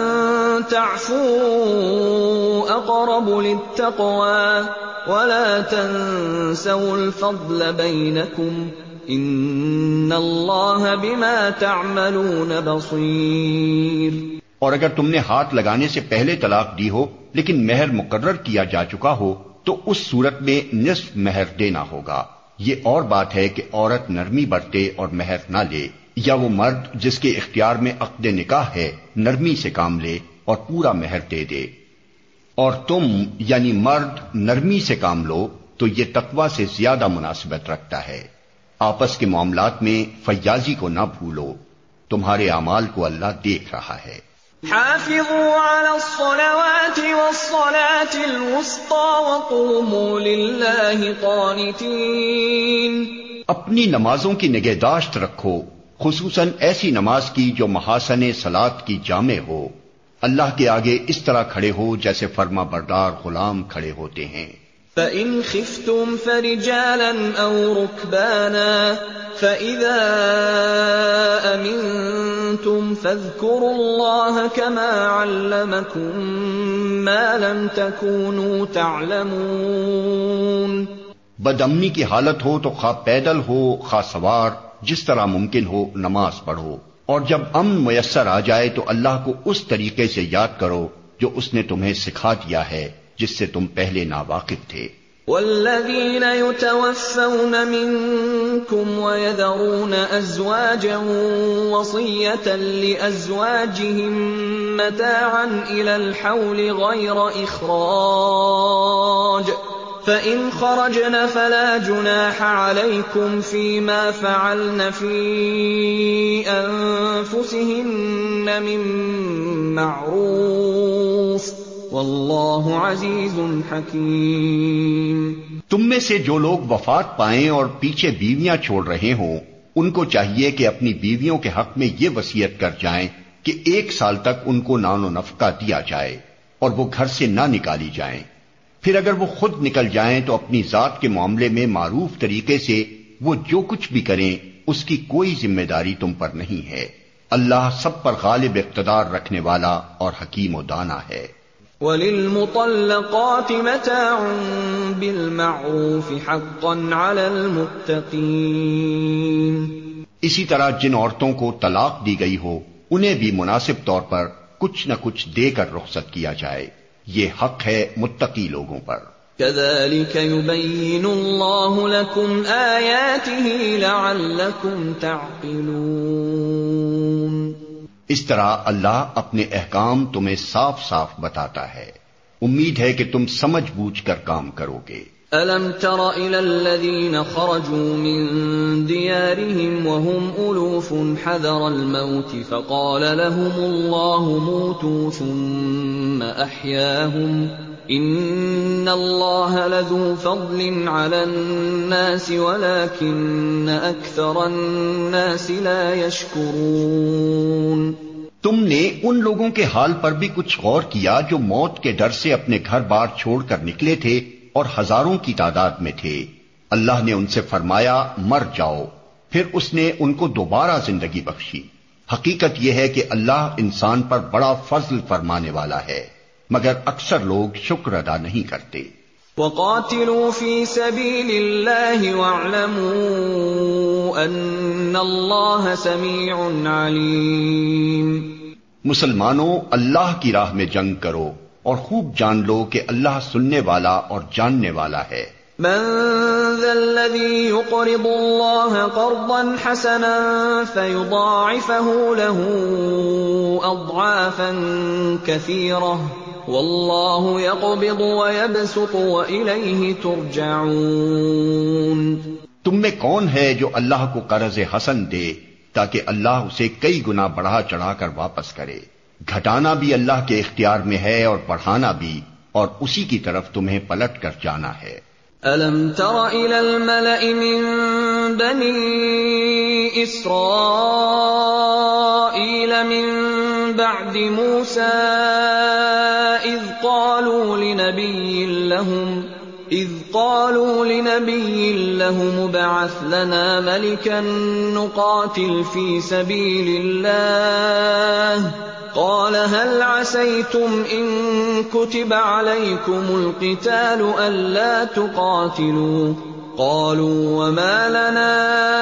تَعْفُوا أَقْرَبُ لِلتَّقْوَى وَلَا تَنسَوْا الْفَضْلَ بَيْنَكُمْ إِنَّ اللَّهَ بِمَا تَعْمَلُونَ بَصِيرٌ۔ اور اگر تم نے ہاتھ لگانے سے پہلے طلاق دی ہو لیکن مہر مقرر کیا جا چکا ہو تو اس صورت میں نصف مہر دینا ہوگا۔ یہ اور بات ہے کہ عورت نرمی برتے اور مہر نہ لے، یا وہ مرد جس کے اختیار میں عقد نکاح ہے نرمی سے کام لے اور پورا مہر دے دے۔ اور تم یعنی مرد نرمی سے کام لو تو یہ تقوی سے زیادہ مناسبت رکھتا ہے۔ آپس کے معاملات میں فیاضی کو نہ بھولو، تمہارے اعمال کو اللہ دیکھ رہا ہے۔ حافظوا على الصلوات والصلاة الوسطى وقوموا لله قانتين۔ اپنی نمازوں کی نگہداشت رکھو، خصوصاً ایسی نماز کی جو محاسن صلاۃ کی جامع ہو۔ اللہ کے آگے اس طرح کھڑے ہو جیسے فرما بردار غلام کھڑے ہوتے ہیں۔ فَإِنْ خِفْتُمْ فَرِجَالًا أَوْ رُكْبَانًا فَإِذَا أَمِنْتُمْ فَاذْكُرُوا اللَّهَ كَمَا عَلَّمَكُمْ مَا لَمْ تَكُونُوا تَعْلَمُونَ۔ بدامنی کی حالت ہو تو خواہ پیدل ہو خواہ سوار، جس طرح ممکن ہو نماز پڑھو، اور جب امن میسر آ جائے تو اللہ کو اس طریقے سے یاد کرو جو اس نے تمہیں سکھا دیا ہے جس سے تم پہلے ناواقف تھے۔ والذین یتوفون منکم ویذرون ازواجا وصیۃ لازواجہم متاعا الی الحول غیر اخراج فَإِنْ خَرَجْنَ فَلَا جُنَاحَ عَلَيْكُمْ فِي مَا فَعَلْنَ فِي أَنفُسِهِنَّ مِن مَّعْرُوفٍ وَاللَّهُ عَزِيزٌ حَكِيمٌ۔ تم میں سے جو لوگ وفات پائیں اور پیچھے بیویاں چھوڑ رہے ہوں ان کو چاہیے کہ اپنی بیویوں کے حق میں یہ وصیت کر جائیں کہ 1 سال تک ان کو نان و نفقہ دیا جائے اور وہ گھر سے نہ نکالی جائیں. پھر اگر وہ خود نکل جائیں تو اپنی ذات کے معاملے میں معروف طریقے سے وہ جو کچھ بھی کریں اس کی کوئی ذمہ داری تم پر نہیں ہے. اللہ سب پر غالب اقتدار رکھنے والا اور حکیم و دانا ہے. وَلِلْمُطَلَّقَاتِ مَتَاعٌ بِالْمَعْرُوفِ حَقًّا عَلَى الْمُتَّقِينَ. اسی طرح جن عورتوں کو طلاق دی گئی ہو انہیں بھی مناسب طور پر کچھ نہ کچھ دے کر رخصت کیا جائے. یہ حق ہے متقی لوگوں پر. كَذَلِكَ يُبَيِّنُ اللَّهُ لَكُمْ آيَاتِهِ لَعَلَّكُمْ تَعْقِلُونَ. اس طرح اللہ اپنے احکام تمہیں صاف صاف بتاتا ہے. امید ہے کہ تم سمجھ بوجھ کر کام کرو گے. أَلَمْ تَرَ إِلَى الَّذِينَ خَرَجُوا مِن دِيَارِهِمْ وَهُمْ أُلُوفٌ حَذَرَ الْمَوْتِ فَقَالَ لَهُمُ اللَّهُ مُوتُوا ثُمَّ أَحْيَاهُمْ إِنَّ اللَّهَ لَذُو فَضْلٍ عَلَى النَّاسِ وَلَكِنَّ أَكْثَرَ النَّاسِ لَا يَشْكُرُونَ. تم نے ان لوگوں کے حال پر بھی کچھ غور کیا جو موت کے ڈر سے اپنے گھر بار چھوڑ کر نکلے تھے اور ہزاروں کی تعداد میں تھے. اللہ نے ان سے فرمایا مر جاؤ، پھر اس نے ان کو دوبارہ زندگی بخشی. حقیقت یہ ہے کہ اللہ انسان پر بڑا فضل فرمانے والا ہے، مگر اکثر لوگ شکر ادا نہیں کرتے. وَقَاتِلُوا فِي سَبِيلِ اللَّهِ وَاعْلَمُوا أَنَّ اللَّهَ سَمِيعٌ عَلِيمٌ. مسلمانوں اللہ کی راہ میں جنگ کرو اور خوب جان لو کہ اللہ سننے والا اور جاننے والا ہے. من ذا الذي يقرض الله قرضا حسنا فيضاعفه له أضعافا كثيرة والله يقبض ويبسط وإليه ترجعون. تم میں کون ہے جو اللہ کو قرض حسن دے تاکہ اللہ اسے کئی گنا بڑھا چڑھا کر واپس کرے؟ گھٹانا بھی اللہ کے اختیار میں ہے اور بڑھانا بھی، اور اسی کی طرف تمہیں پلٹ کر جانا ہے. أَلَمْ تَرَ إِلَى الْمَلَإِ مِن بَنِي إِسْرَائِيلَ مِن بَعْدِ مُوسَىٰ إِذْ قَالُوا لِنَبِيٍّ لَّهُمُ ابْعَثْ لَنَا مَلِكًا نُّقَاتِلْ فِي سَبِيلِ اللَّهِ قال هل عسيتم إن كتب عليكم القتال ألا تقاتلوا قالوا وما لنا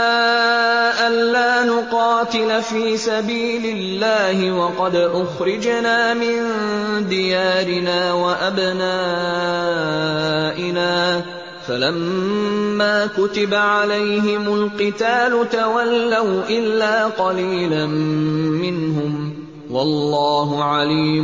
ألا نقاتل في سبيل الله وقد أخرجنا من ديارنا وأبنائنا فلما كتب عليهم القتال تولوا إلا قليلا منهم واللہ علیم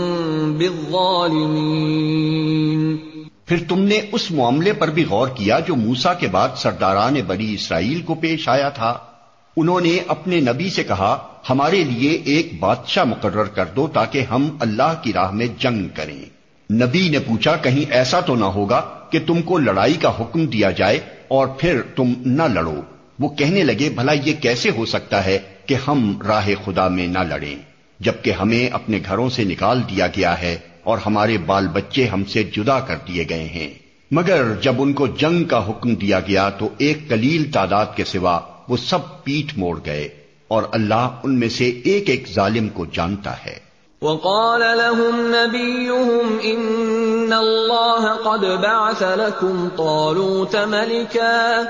بالظالمین. پھر تم نے اس معاملے پر بھی غور کیا جو موسیٰ کے بعد سرداران بنی اسرائیل کو پیش آیا تھا. انہوں نے اپنے نبی سے کہا ہمارے لیے ایک بادشاہ مقرر کر دو تاکہ ہم اللہ کی راہ میں جنگ کریں. نبی نے پوچھا کہیں ایسا تو نہ ہوگا کہ تم کو لڑائی کا حکم دیا جائے اور پھر تم نہ لڑو. وہ کہنے لگے بھلا یہ کیسے ہو سکتا ہے کہ ہم راہ خدا میں نہ لڑیں جبکہ ہمیں اپنے گھروں سے نکال دیا گیا ہے اور ہمارے بال بچے ہم سے جدا کر دیے گئے ہیں. مگر جب ان کو جنگ کا حکم دیا گیا تو ایک قلیل تعداد کے سوا وہ سب پیٹھ موڑ گئے، اور اللہ ان میں سے ایک ایک ظالم کو جانتا ہے. وقال لهم نبيهم إن الله قد بعث لكم طالوت ملكا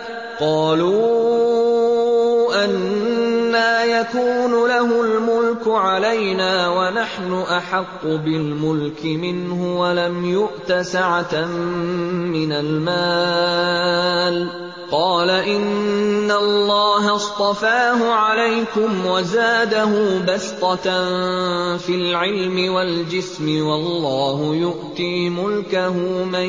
قالوا أنا يكون له الملك علينا ونحن أحق بالملك منه ولم يؤت سعة من المال قال إن الله اصطفاه عليكم وزاده بسطة في العلم والجسم والله يؤتي ملكه من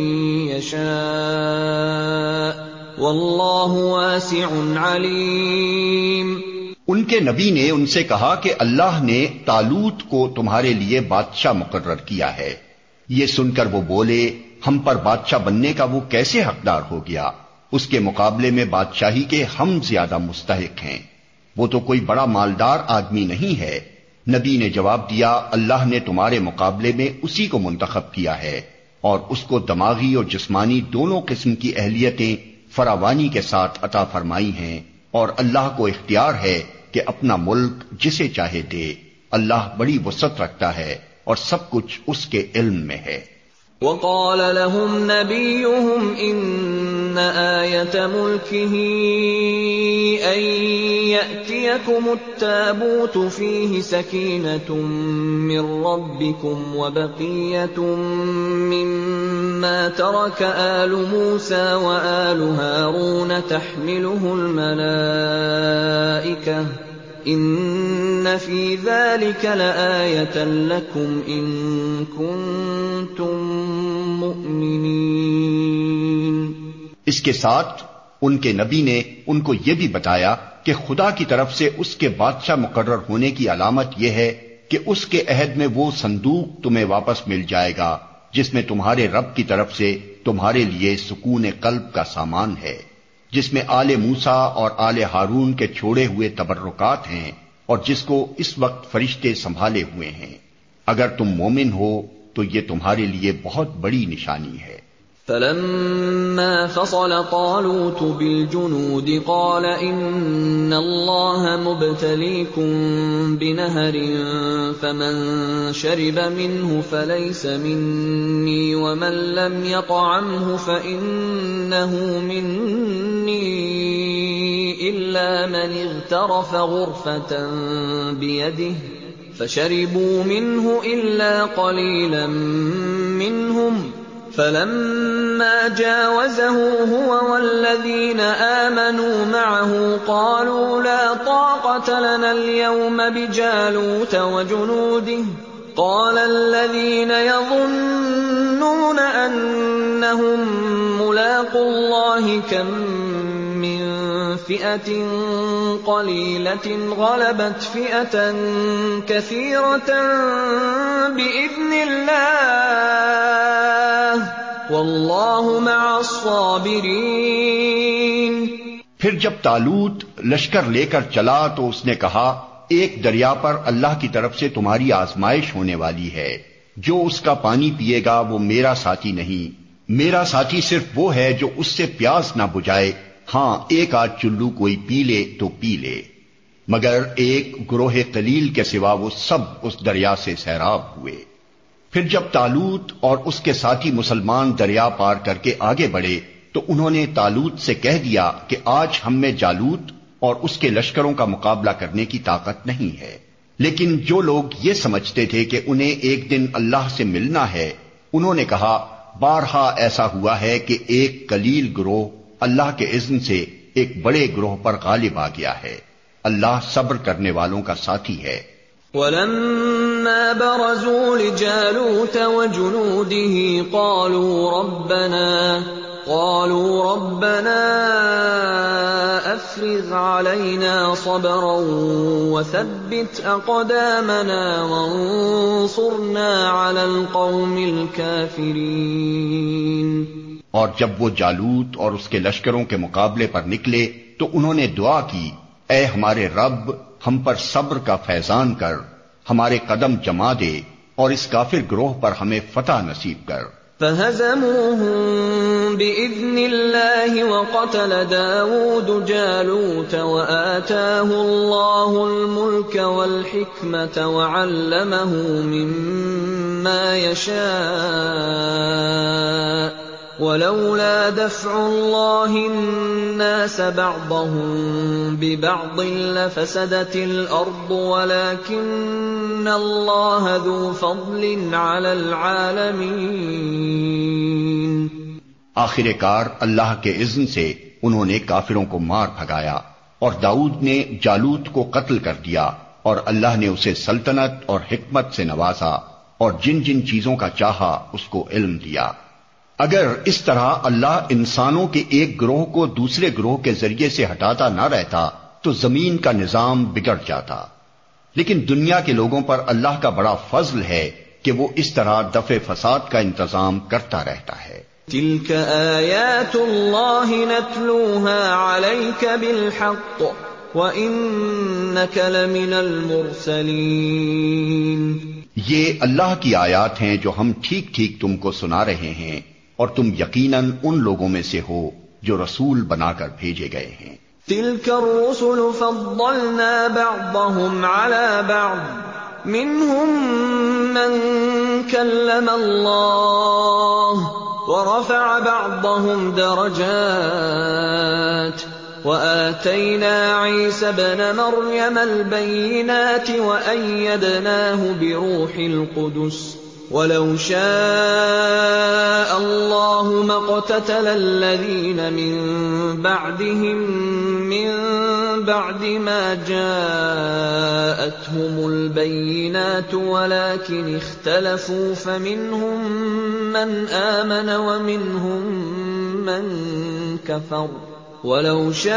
يشاء واللہ واسع علیم. ان کے نبی نے ان سے کہا کہ اللہ نے طالوت کو تمہارے لیے بادشاہ مقرر کیا ہے. یہ سن کر وہ بولے ہم پر بادشاہ بننے کا وہ کیسے حقدار ہو گیا؟ اس کے مقابلے میں بادشاہی کے ہم زیادہ مستحق ہیں، وہ تو کوئی بڑا مالدار آدمی نہیں ہے۔ نبی نے جواب دیا، اللہ نے تمہارے مقابلے میں اسی کو منتخب کیا ہے اور اس کو دماغی اور جسمانی دونوں قسم کی اہلیتیں فراوانی کے ساتھ عطا فرمائی ہیں، اور اللہ کو اختیار ہے کہ اپنا ملک جسے چاہے دے۔ اللہ بڑی وسعت رکھتا ہے اور سب کچھ اس کے علم میں ہے۔ وقال لهم نبيهم إن آية ملكه أن يأتيكم التابوت فيه سكينة من ربكم وبقية مما ترك آل موسى وآل هارون تحمله الملائكة إن في ذلك لآية لكم إن كنتم مؤمنين۔ اس کے ساتھ ان کے نبی نے ان کو یہ بھی بتایا کہ خدا کی طرف سے اس کے بادشاہ مقرر ہونے کی علامت یہ ہے کہ اس کے عہد میں وہ صندوق تمہیں واپس مل جائے گا جس میں تمہارے رب کی طرف سے تمہارے لیے سکون قلب کا سامان ہے، جس میں آل موسیٰ اور آل ہارون کے چھوڑے ہوئے تبرکات ہیں، اور جس کو اس وقت فرشتے سنبھالے ہوئے ہیں۔ اگر تم مومن ہو تو یہ تمہارے لیے بہت بڑی نشانی ہے۔ فلما فصل طالوت بالجنود قال إن الله مبتليكم بنهر فمن شرب منه فليس مني ومن لم يطعمه فإنه مني إلا من اغترف غرفة بيده فشربوا منه إلا قليلا منهم فلما جاوزه هو والذين آمنوا معه قالوا لا طاقة لنا اليوم بجالوت وجنوده قال الذين يظنون أنهم ملاقو الله كم من فئة قليلة غلبت فئة كثيرة بإذن الله واللہ مع الصابرین۔ پھر جب طالوت لشکر لے کر چلا تو اس نے کہا، ایک دریا پر اللہ کی طرف سے تمہاری آزمائش ہونے والی ہے، جو اس کا پانی پیے گا وہ میرا ساتھی نہیں، میرا ساتھی صرف وہ ہے جو اس سے پیاس نہ بجھائے، ہاں ایک آدھ چلو کوئی پی لے تو پی لے، مگر ایک گروہ قلیل کے سوا وہ سب اس دریا سے سیراب ہوئے۔ پھر جب طالوت اور اس کے ساتھی مسلمان دریا پار کر کے آگے بڑھے تو انہوں نے طالوت سے کہہ دیا کہ آج ہم میں جالوت اور اس کے لشکروں کا مقابلہ کرنے کی طاقت نہیں ہے، لیکن جو لوگ یہ سمجھتے تھے کہ انہیں ایک دن اللہ سے ملنا ہے، انہوں نے کہا، بارہا ایسا ہوا ہے کہ ایک قلیل گروہ اللہ کے اذن سے ایک بڑے گروہ پر غالب آ گیا ہے، اللہ صبر کرنے والوں کا ساتھی ہے۔ وَلَمَّا بَرَزُوا لِجَالُوتَ وَجُنُودِهِ قَالُوا رَبَّنَا أَفْرِغْ عَلَيْنَا صَبْرًا وَثَبِّتْ أَقْدَامَنَا وَانصُرْنَا عَلَى الْقَوْمِ الْكَافِرِينَ۔ اور جب وہ جالوت اور اس کے لشکروں کے مقابلے پر نکلے تو انہوں نے دعا کی، اے ہمارے رب، ہم پر صبر کا فیضان کر، ہمارے قدم جما دے اور اس کافر گروہ پر ہمیں فتح نصیب کر۔ فَهَزَمُوهُم بِإِذْنِ اللَّهِ وَقَتَلَ دَاوُودُ جَالُوتَ وَآتَاهُ اللَّهُ الْمُلْكَ وَالْحِكْمَةَ وَعَلَّمَهُ مِمَّا يَشَاءُ وَلَوْلَا دَفْعُ اللَّهِ النَّاسَ بَعْضَهُم بِبَعْضٍ لَفَسَدَتِ الْأَرْضُ وَلَكِنَّ اللَّهَ ذُو فَضْلٍ عَلَى الْعَالَمِينَ۔ آخر کار اللہ کے اذن سے انہوں نے کافروں کو مار بھگایا، اور داؤد نے جالوت کو قتل کر دیا، اور اللہ نے اسے سلطنت اور حکمت سے نوازا، اور جن جن چیزوں کا چاہا اس کو علم دیا۔ اگر اس طرح اللہ انسانوں کے ایک گروہ کو دوسرے گروہ کے ذریعے سے ہٹاتا نہ رہتا تو زمین کا نظام بگڑ جاتا، لیکن دنیا کے لوگوں پر اللہ کا بڑا فضل ہے کہ وہ اس طرح دفع فساد کا انتظام کرتا رہتا ہے۔ تلك آیات اللہ نتلوها علیک بالحق وإنک لمن المرسلین. یہ اللہ کی آیات ہیں جو ہم ٹھیک ٹھیک تم کو سنا رہے ہیں، اور تم یقیناً ان لوگوں میں سے ہو جو رسول بنا کر بھیجے گئے ہیں. تلك الرسل فضلنا بعضهم على بعض منهم من كلم الله ورفع بعضهم درجات وآتينا عيسى ابن مريم البينات وأيدناه بروح القدس ولو شاء الله ما اقتتل الذين من بعدهم من بعد ما جاءتهم البينات ولكن اختلفوا فمنهم من آمن ومنهم من كفر ولو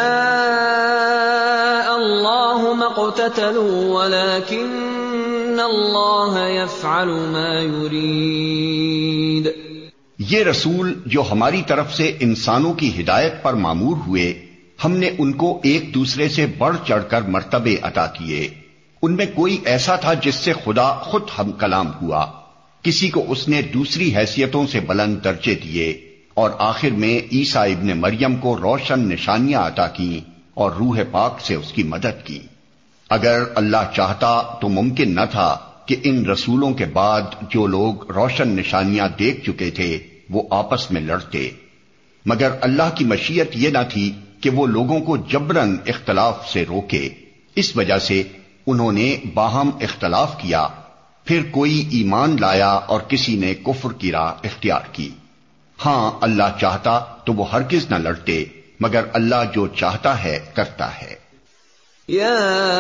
شاء الله ما اقتتلوا ولكن اللہ یفعل ما یرید. یہ رسول جو ہماری طرف سے انسانوں کی ہدایت پر مامور ہوئے، ہم نے ان کو ایک دوسرے سے بڑھ چڑھ کر مرتبے عطا کیے. ان میں کوئی ایسا تھا جس سے خدا خود ہم کلام ہوا، کسی کو اس نے دوسری حیثیتوں سے بلند درجے دیے، اور آخر میں عیسیٰ ابن مریم کو روشن نشانیاں عطا کی اور روح پاک سے اس کی مدد کی. اگر اللہ چاہتا تو ممکن نہ تھا کہ ان رسولوں کے بعد جو لوگ روشن نشانیاں دیکھ چکے تھے وہ آپس میں لڑتے، مگر اللہ کی مشیت یہ نہ تھی کہ وہ لوگوں کو جبراً اختلاف سے روکے. اس وجہ سے انہوں نے باہم اختلاف کیا، پھر کوئی ایمان لایا اور کسی نے کفر کی راہ اختیار کی. ہاں اللہ چاہتا تو وہ ہرگز نہ لڑتے، مگر اللہ جو چاہتا ہے کرتا ہے. یا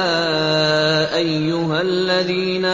ایھا الذین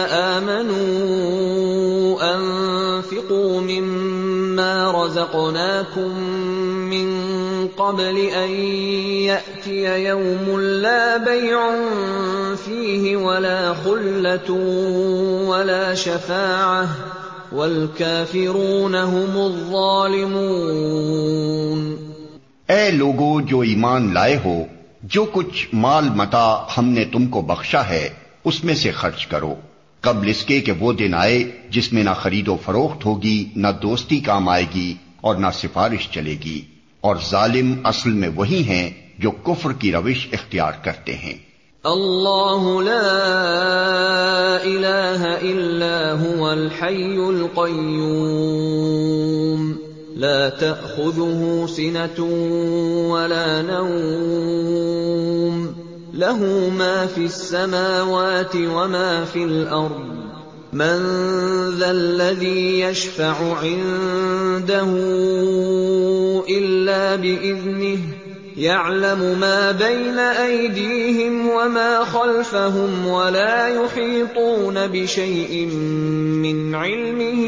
آمنوا انفقوا مما رزقناکم من قبل ان یأتی یوم لا بیع فیہ ولا خلة ولا شفاعة والکافرون هم الظالمون. اے لوگو جو ایمان لائے ہو، جو کچھ مال متاع ہم نے تم کو بخشا ہے اس میں سے خرچ کرو، قبل اس کے کہ وہ دن آئے جس میں نہ خرید و فروخت ہوگی، نہ دوستی کام آئے گی اور نہ سفارش چلے گی، اور ظالم اصل میں وہی ہیں جو کفر کی روش اختیار کرتے ہیں. اللہ لا الہ الا هو الحی القیوم لا تأخذه سنة ولا نوم له ما في السماوات وما في الأرض من ذا الذي يشفع عنده إلا بإذنه يعلم ما بين أيديهم وما خلفهم ولا يحيطون بشيء من علمه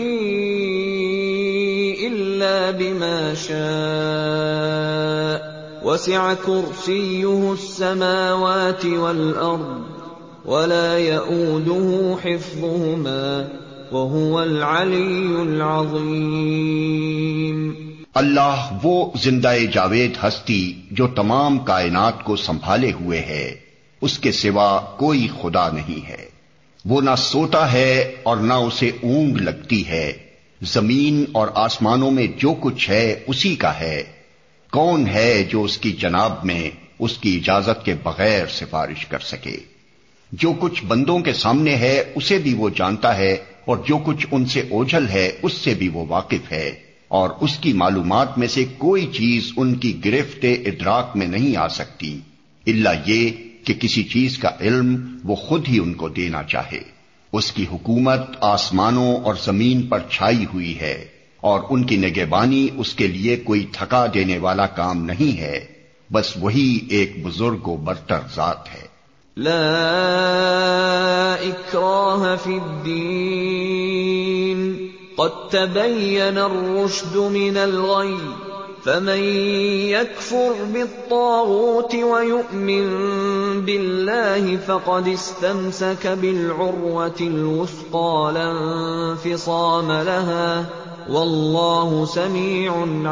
إلا بما شاء وسع كرسيه السماوات والأرض ولا يؤوده حفظهما وهو العلي العظيم. اللہ وہ زندہ جاوید ہستی جو تمام کائنات کو سنبھالے ہوئے ہے، اس کے سوا کوئی خدا نہیں ہے. وہ نہ سوتا ہے اور نہ اسے اونگ لگتی ہے. زمین اور آسمانوں میں جو کچھ ہے اسی کا ہے. کون ہے جو اس کی جناب میں اس کی اجازت کے بغیر سفارش کر سکے؟ جو کچھ بندوں کے سامنے ہے اسے بھی وہ جانتا ہے، اور جو کچھ ان سے اوجھل ہے اس سے بھی وہ واقف ہے، اور اس کی معلومات میں سے کوئی چیز ان کی گرفت ادراک میں نہیں آ سکتی الا یہ کہ کسی چیز کا علم وہ خود ہی ان کو دینا چاہے. اس کی حکومت آسمانوں اور زمین پر چھائی ہوئی ہے، اور ان کی نگہبانی اس کے لیے کوئی تھکا دینے والا کام نہیں ہے. بس وہی ایک بزرگ و برتر ذات ہے. لا اکراہ فی الدین قد تبین الرشد من الغی فمن يكفر بالطاغوت ويؤمن بالله فقد استمسك بالعروة الوثقى لا انفصام لها واللہ سمیع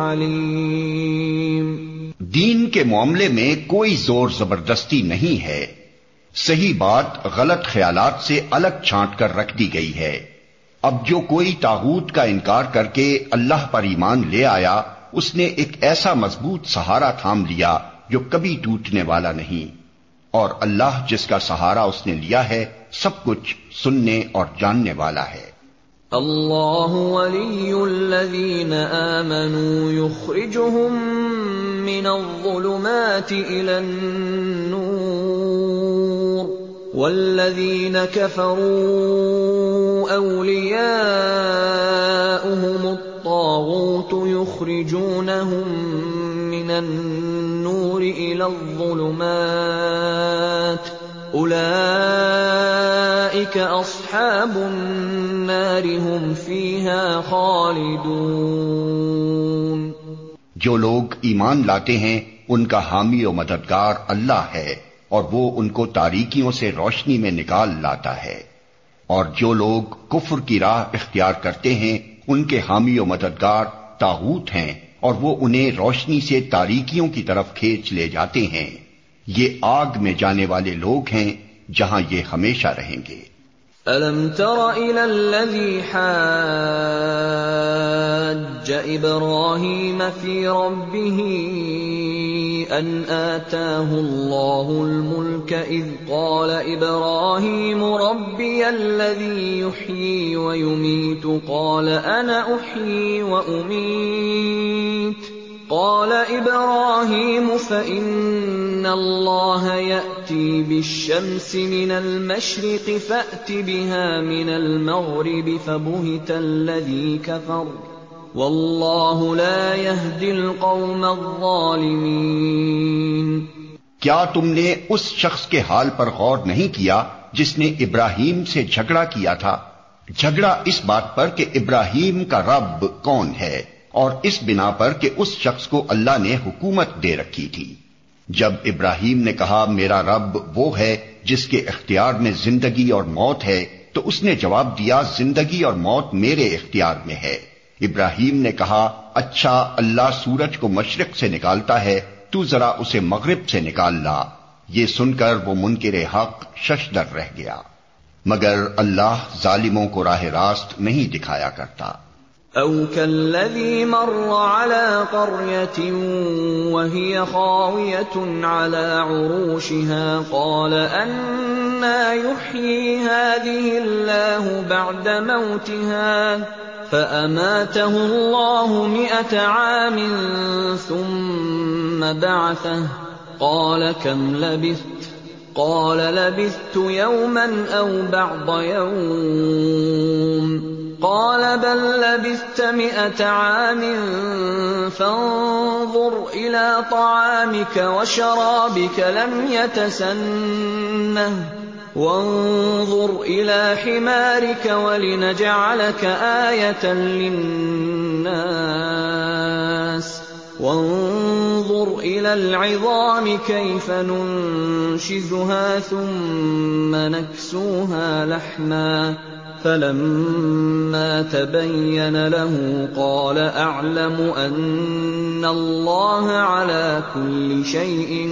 علیم۔ دین کے معاملے میں کوئی زور زبردستی نہیں ہے، صحیح بات غلط خیالات سے الگ چھانٹ کر رکھ دی گئی ہے۔ اب جو کوئی طاغوت کا انکار کر کے اللہ پر ایمان لے آیا، اس نے ایک ایسا مضبوط سہارا تھام لیا جو کبھی ٹوٹنے والا نہیں، اور اللہ جس کا سہارا اس نے لیا ہے سب کچھ سننے اور جاننے والا ہے۔ اللہ ولی الذین آمنوا یخرجهم من الظلمات الى النور والذین کفروا اولیاؤهم الطاغوت یخرجونهم من النور الى الظلمات اولئک اصحاب النار هم فیها خالدون۔ جو لوگ ایمان لاتے ہیں ان کا حامی و مددگار اللہ ہے، اور وہ ان کو تاریکیوں سے روشنی میں نکال لاتا ہے، اور جو لوگ کفر کی راہ اختیار کرتے ہیں ان کے حامی و مددگار طاغوت ہیں، اور وہ انہیں روشنی سے تاریکیوں کی طرف کھینچ لے جاتے ہیں۔ یہ آگ میں جانے والے لوگ ہیں جہاں یہ ہمیشہ رہیں گے۔ أَلَمْ تَرَ إِلَى الَّذِي حَاجَّ إِبْرَاهِيمَ فِي رَبِّهِ أَنْ آتَاهُ اللَّهُ الْمُلْكَ إِذْ قَالَ إِبْرَاهِيمُ رَبِّيَ الَّذِي يُحْيِي وَيُمِيتُ قَالَ أَنَا أُحْيِي وَأُمِيتُ قال إبراهيم فإن الله يأتي بالشمس من المشرق فأت بها من المغرب فبهت الذي كفر والله لا يهدي القوم الظالمين۔ کیا تم نے اس شخص کے حال پر غور نہیں کیا جس نے ابراہیم سے جھگڑا کیا تھا؟ جھگڑا اس بات پر کہ ابراہیم کا رب کون ہے، اور اس بنا پر کہ اس شخص کو اللہ نے حکومت دے رکھی تھی۔ جب ابراہیم نے کہا میرا رب وہ ہے جس کے اختیار میں زندگی اور موت ہے، تو اس نے جواب دیا زندگی اور موت میرے اختیار میں ہے۔ ابراہیم نے کہا اچھا اللہ سورج کو مشرق سے نکالتا ہے، تو ذرا اسے مغرب سے نکال لا۔ یہ سن کر وہ منکر حق ششدر رہ گیا، مگر اللہ ظالموں کو راہ راست نہیں دکھایا کرتا۔ أَوْ كَالَّذِي مَرَّ عَلَى قَرْيَةٍ وَهِيَ خَاوِيَةٌ عَلَى عُرُوشِهَا قَالَ أَنَّىٰ يُحْيِي هَٰذِهِ اللَّهُ بَعْدَ مَوْتِهَا فَأَمَاتَهُ اللَّهُ 100 عَامٍ ثُمَّ بَعَثَهُ قَالَ كَمْ لَبِثْتَ قَالَ لَبِثْتُ يَوْمًا أَوْ بَعْضَ يَوْمٍ قال بل لبثت 100 عام فانظر إلى طعامك وشرابك لم يتسنه وانظر إلى حمارك ولنجعلك آية للناس وانظر إلى العظام كيف ننشزها ثم نكسوها لحما فلما تبين له قال أعلم أن الله على كل شيء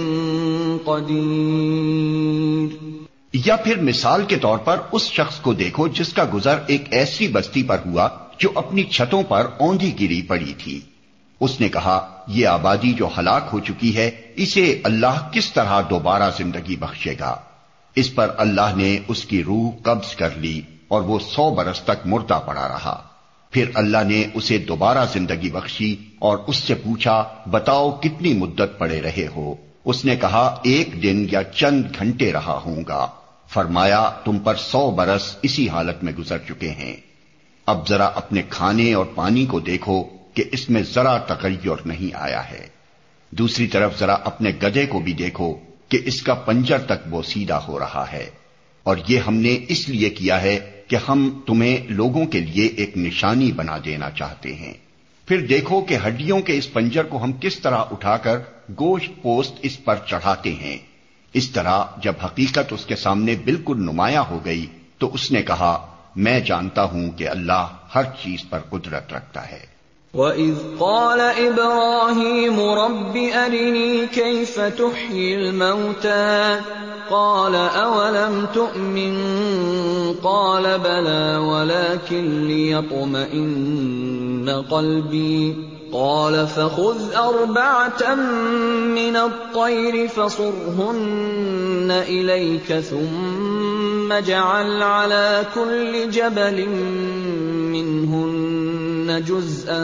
قدير۔ یا پھر مثال کے طور پر اس شخص کو دیکھو جس کا گزر ایک ایسی بستی پر ہوا جو اپنی چھتوں پر اوندھی گری پڑی تھی۔ اس نے کہا یہ آبادی جو ہلاک ہو چکی ہے اسے اللہ کس طرح دوبارہ زندگی بخشے گا؟ اس پر اللہ نے اس کی روح قبض کر لی اور وہ 100 برس تک مردہ پڑا رہا۔ پھر اللہ نے اسے دوبارہ زندگی بخشی اور اس سے پوچھا بتاؤ کتنی مدت پڑے رہے ہو؟ اس نے کہا 1 دن یا چند گھنٹے رہا ہوں گا۔ فرمایا تم پر 100 برس اسی حالت میں گزر چکے ہیں۔ اب ذرا اپنے کھانے اور پانی کو دیکھو کہ اس میں ذرا تغیر نہیں آیا ہے۔ دوسری طرف ذرا اپنے گدھے کو بھی دیکھو کہ اس کا پنجر تک وہ سیدھا ہو رہا ہے، اور یہ ہم نے اس لیے کیا ہے کہ ہم تمہیں لوگوں کے لیے ایک نشانی بنا دینا چاہتے ہیں۔ پھر دیکھو کہ ہڈیوں کے اس پنجر کو ہم کس طرح اٹھا کر گوشت پوست اس پر چڑھاتے ہیں۔ اس طرح جب حقیقت اس کے سامنے بالکل نمایاں ہو گئی تو اس نے کہا میں جانتا ہوں کہ اللہ ہر چیز پر قدرت رکھتا ہے۔ وَإِذْ قَالَ إِبْرَاهِيمُ رَبِّ أَرِنِي كَيْفَ تُحْيِي الْمَوْتَى قَالَ أَوَلَمْ تُؤْمِنْ قَالَ بَلَى وَلَكِنْ لِيَطْمَئِنَّ قَلْبِي قَالَ فَخُذْ أَرْبَعَةً مِّنَ الطَّيْرِ فَصُرْهُنَّ إِلَيْكَ ثُمَّ اجْعَلْ عَلَى كُلِّ جَبَلٍ مِّنْهُنَّ جُزْءًا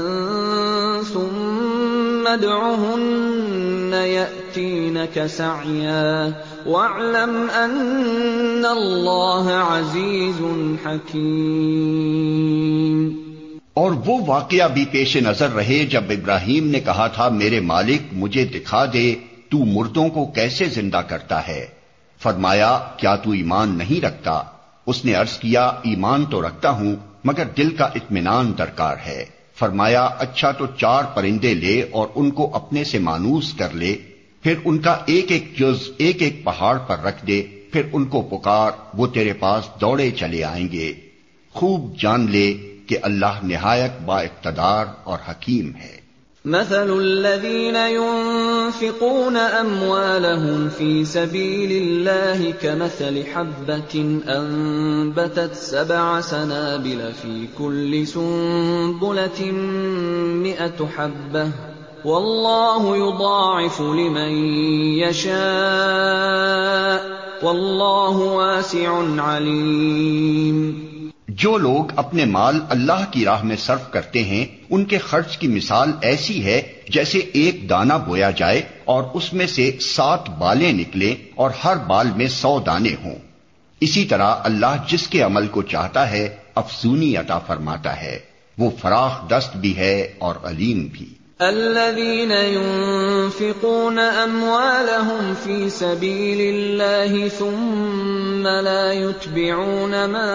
ثُمَّ ادْعُهُنَّ يَأْتِينَكَ سَعْيًا وَاعْلَمْ أَنَّ اللَّهَ عَزِيزٌ حَكِيمٌ۔ اور وہ واقعہ بھی پیش نظر رہے جب ابراہیم نے کہا تھا میرے مالک مجھے دکھا دے تو مردوں کو کیسے زندہ کرتا ہے۔ فرمایا کیا تو ایمان نہیں رکھتا؟ اس نے عرض کیا ایمان تو رکھتا ہوں مگر دل کا اطمینان درکار ہے۔ فرمایا اچھا تو 4 پرندے لے اور ان کو اپنے سے مانوس کر لے، پھر ان کا ایک ایک جز ایک ایک پہاڑ پر رکھ دے، پھر ان کو پکار، وہ تیرے پاس دوڑے چلے آئیں گے۔ خوب جان لے کہ اللہ نہایت با اقتدار اور حکیم ہے۔ مثل الذين ينفقون أموالهم في سبيل الله كمثل حبة أنبتت 7 سنابل في كل سنبلة 100 حبة والله يضاعف لمن يشاء والله واسع عليم۔ جو لوگ اپنے مال اللہ کی راہ میں صرف کرتے ہیں ان کے خرچ کی مثال ایسی ہے جیسے ایک دانہ بویا جائے اور اس میں سے 7 بالیں نکلیں اور ہر بال میں 100 دانے ہوں۔ اسی طرح اللہ جس کے عمل کو چاہتا ہے افزونی عطا فرماتا ہے، وہ فراخ دست بھی ہے اور علیم بھی۔ الذين ينفقون أموالهم في سبيل الله ثم لا يتبعون ما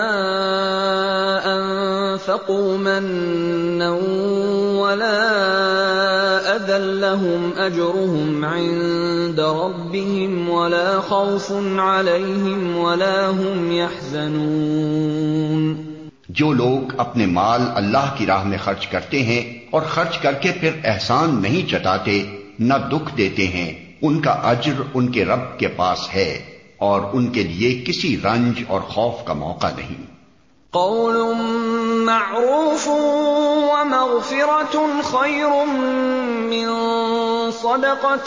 أنفقوا منا ولا أذى لهم أجرهم عند ربهم ولا خوف عليهم ولا هم يحزنون۔ جو لوگ اپنے مال اللہ کی راہ میں خرچ کرتے ہیں اور خرچ کر کے پھر احسان نہیں جتاتے نہ دکھ دیتے ہیں، ان کا اجر ان کے رب کے پاس ہے اور ان کے لیے کسی رنج اور خوف کا موقع نہیں۔ قول معروف ومغفرة خير من صدقة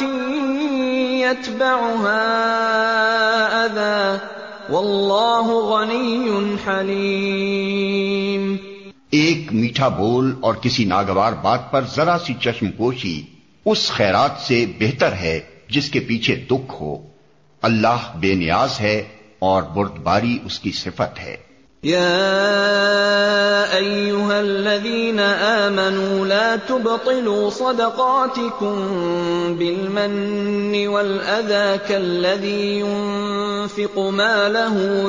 يتبعها أذى واللہ غنی حلیم۔ ایک میٹھا بول اور کسی ناگوار بات پر ذرا سی چشم پوشی اس خیرات سے بہتر ہے جس کے پیچھے دکھ ہو۔ اللہ بے نیاز ہے اور بردباری اس کی صفت ہے۔ يا أيها الذين آمنوا لا تبطلوا صدقاتكم بالمن والأذى كالذي ينفق ماله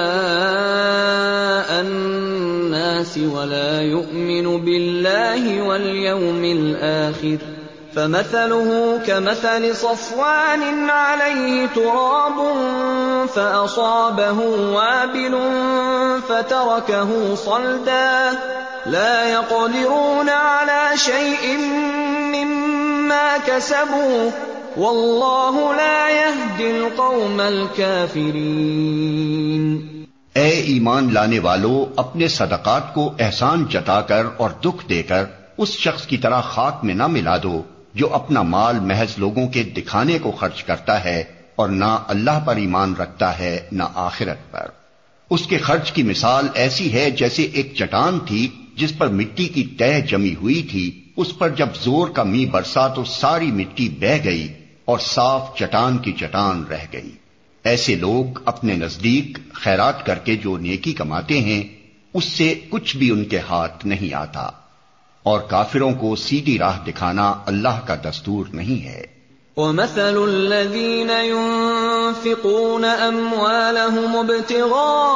رئاء الناس ولا يؤمن بالله واليوم الآخر فمثله كمثل صفوان عليه تراب فأصابه وابل فتركه صلدا لا يقدرون على شيء مما كسبوا والله لا يهدي القوم الكافرين۔ اے ایمان لانے والو، اپنے صدقات کو احسان جتا کر اور دکھ دے کر اس شخص کی طرح خاک میں نہ ملا دو جو اپنا مال محض لوگوں کے دکھانے کو خرچ کرتا ہے اور نہ اللہ پر ایمان رکھتا ہے نہ آخرت پر۔ اس کے خرچ کی مثال ایسی ہے جیسے ایک چٹان تھی جس پر مٹی کی تہ جمی ہوئی تھی، اس پر جب زور کا می برسا تو ساری مٹی بہہ گئی اور صاف چٹان کی چٹان رہ گئی۔ ایسے لوگ اپنے نزدیک خیرات کر کے جو نیکی کماتے ہیں اس سے کچھ بھی ان کے ہاتھ نہیں آتا، اور کافروں کو سیدھی راہ دکھانا اللہ کا دستور نہیں ہے۔ وَمَثَلُ الَّذِينَ يُنفِقُونَ أَمْوَالَهُمُ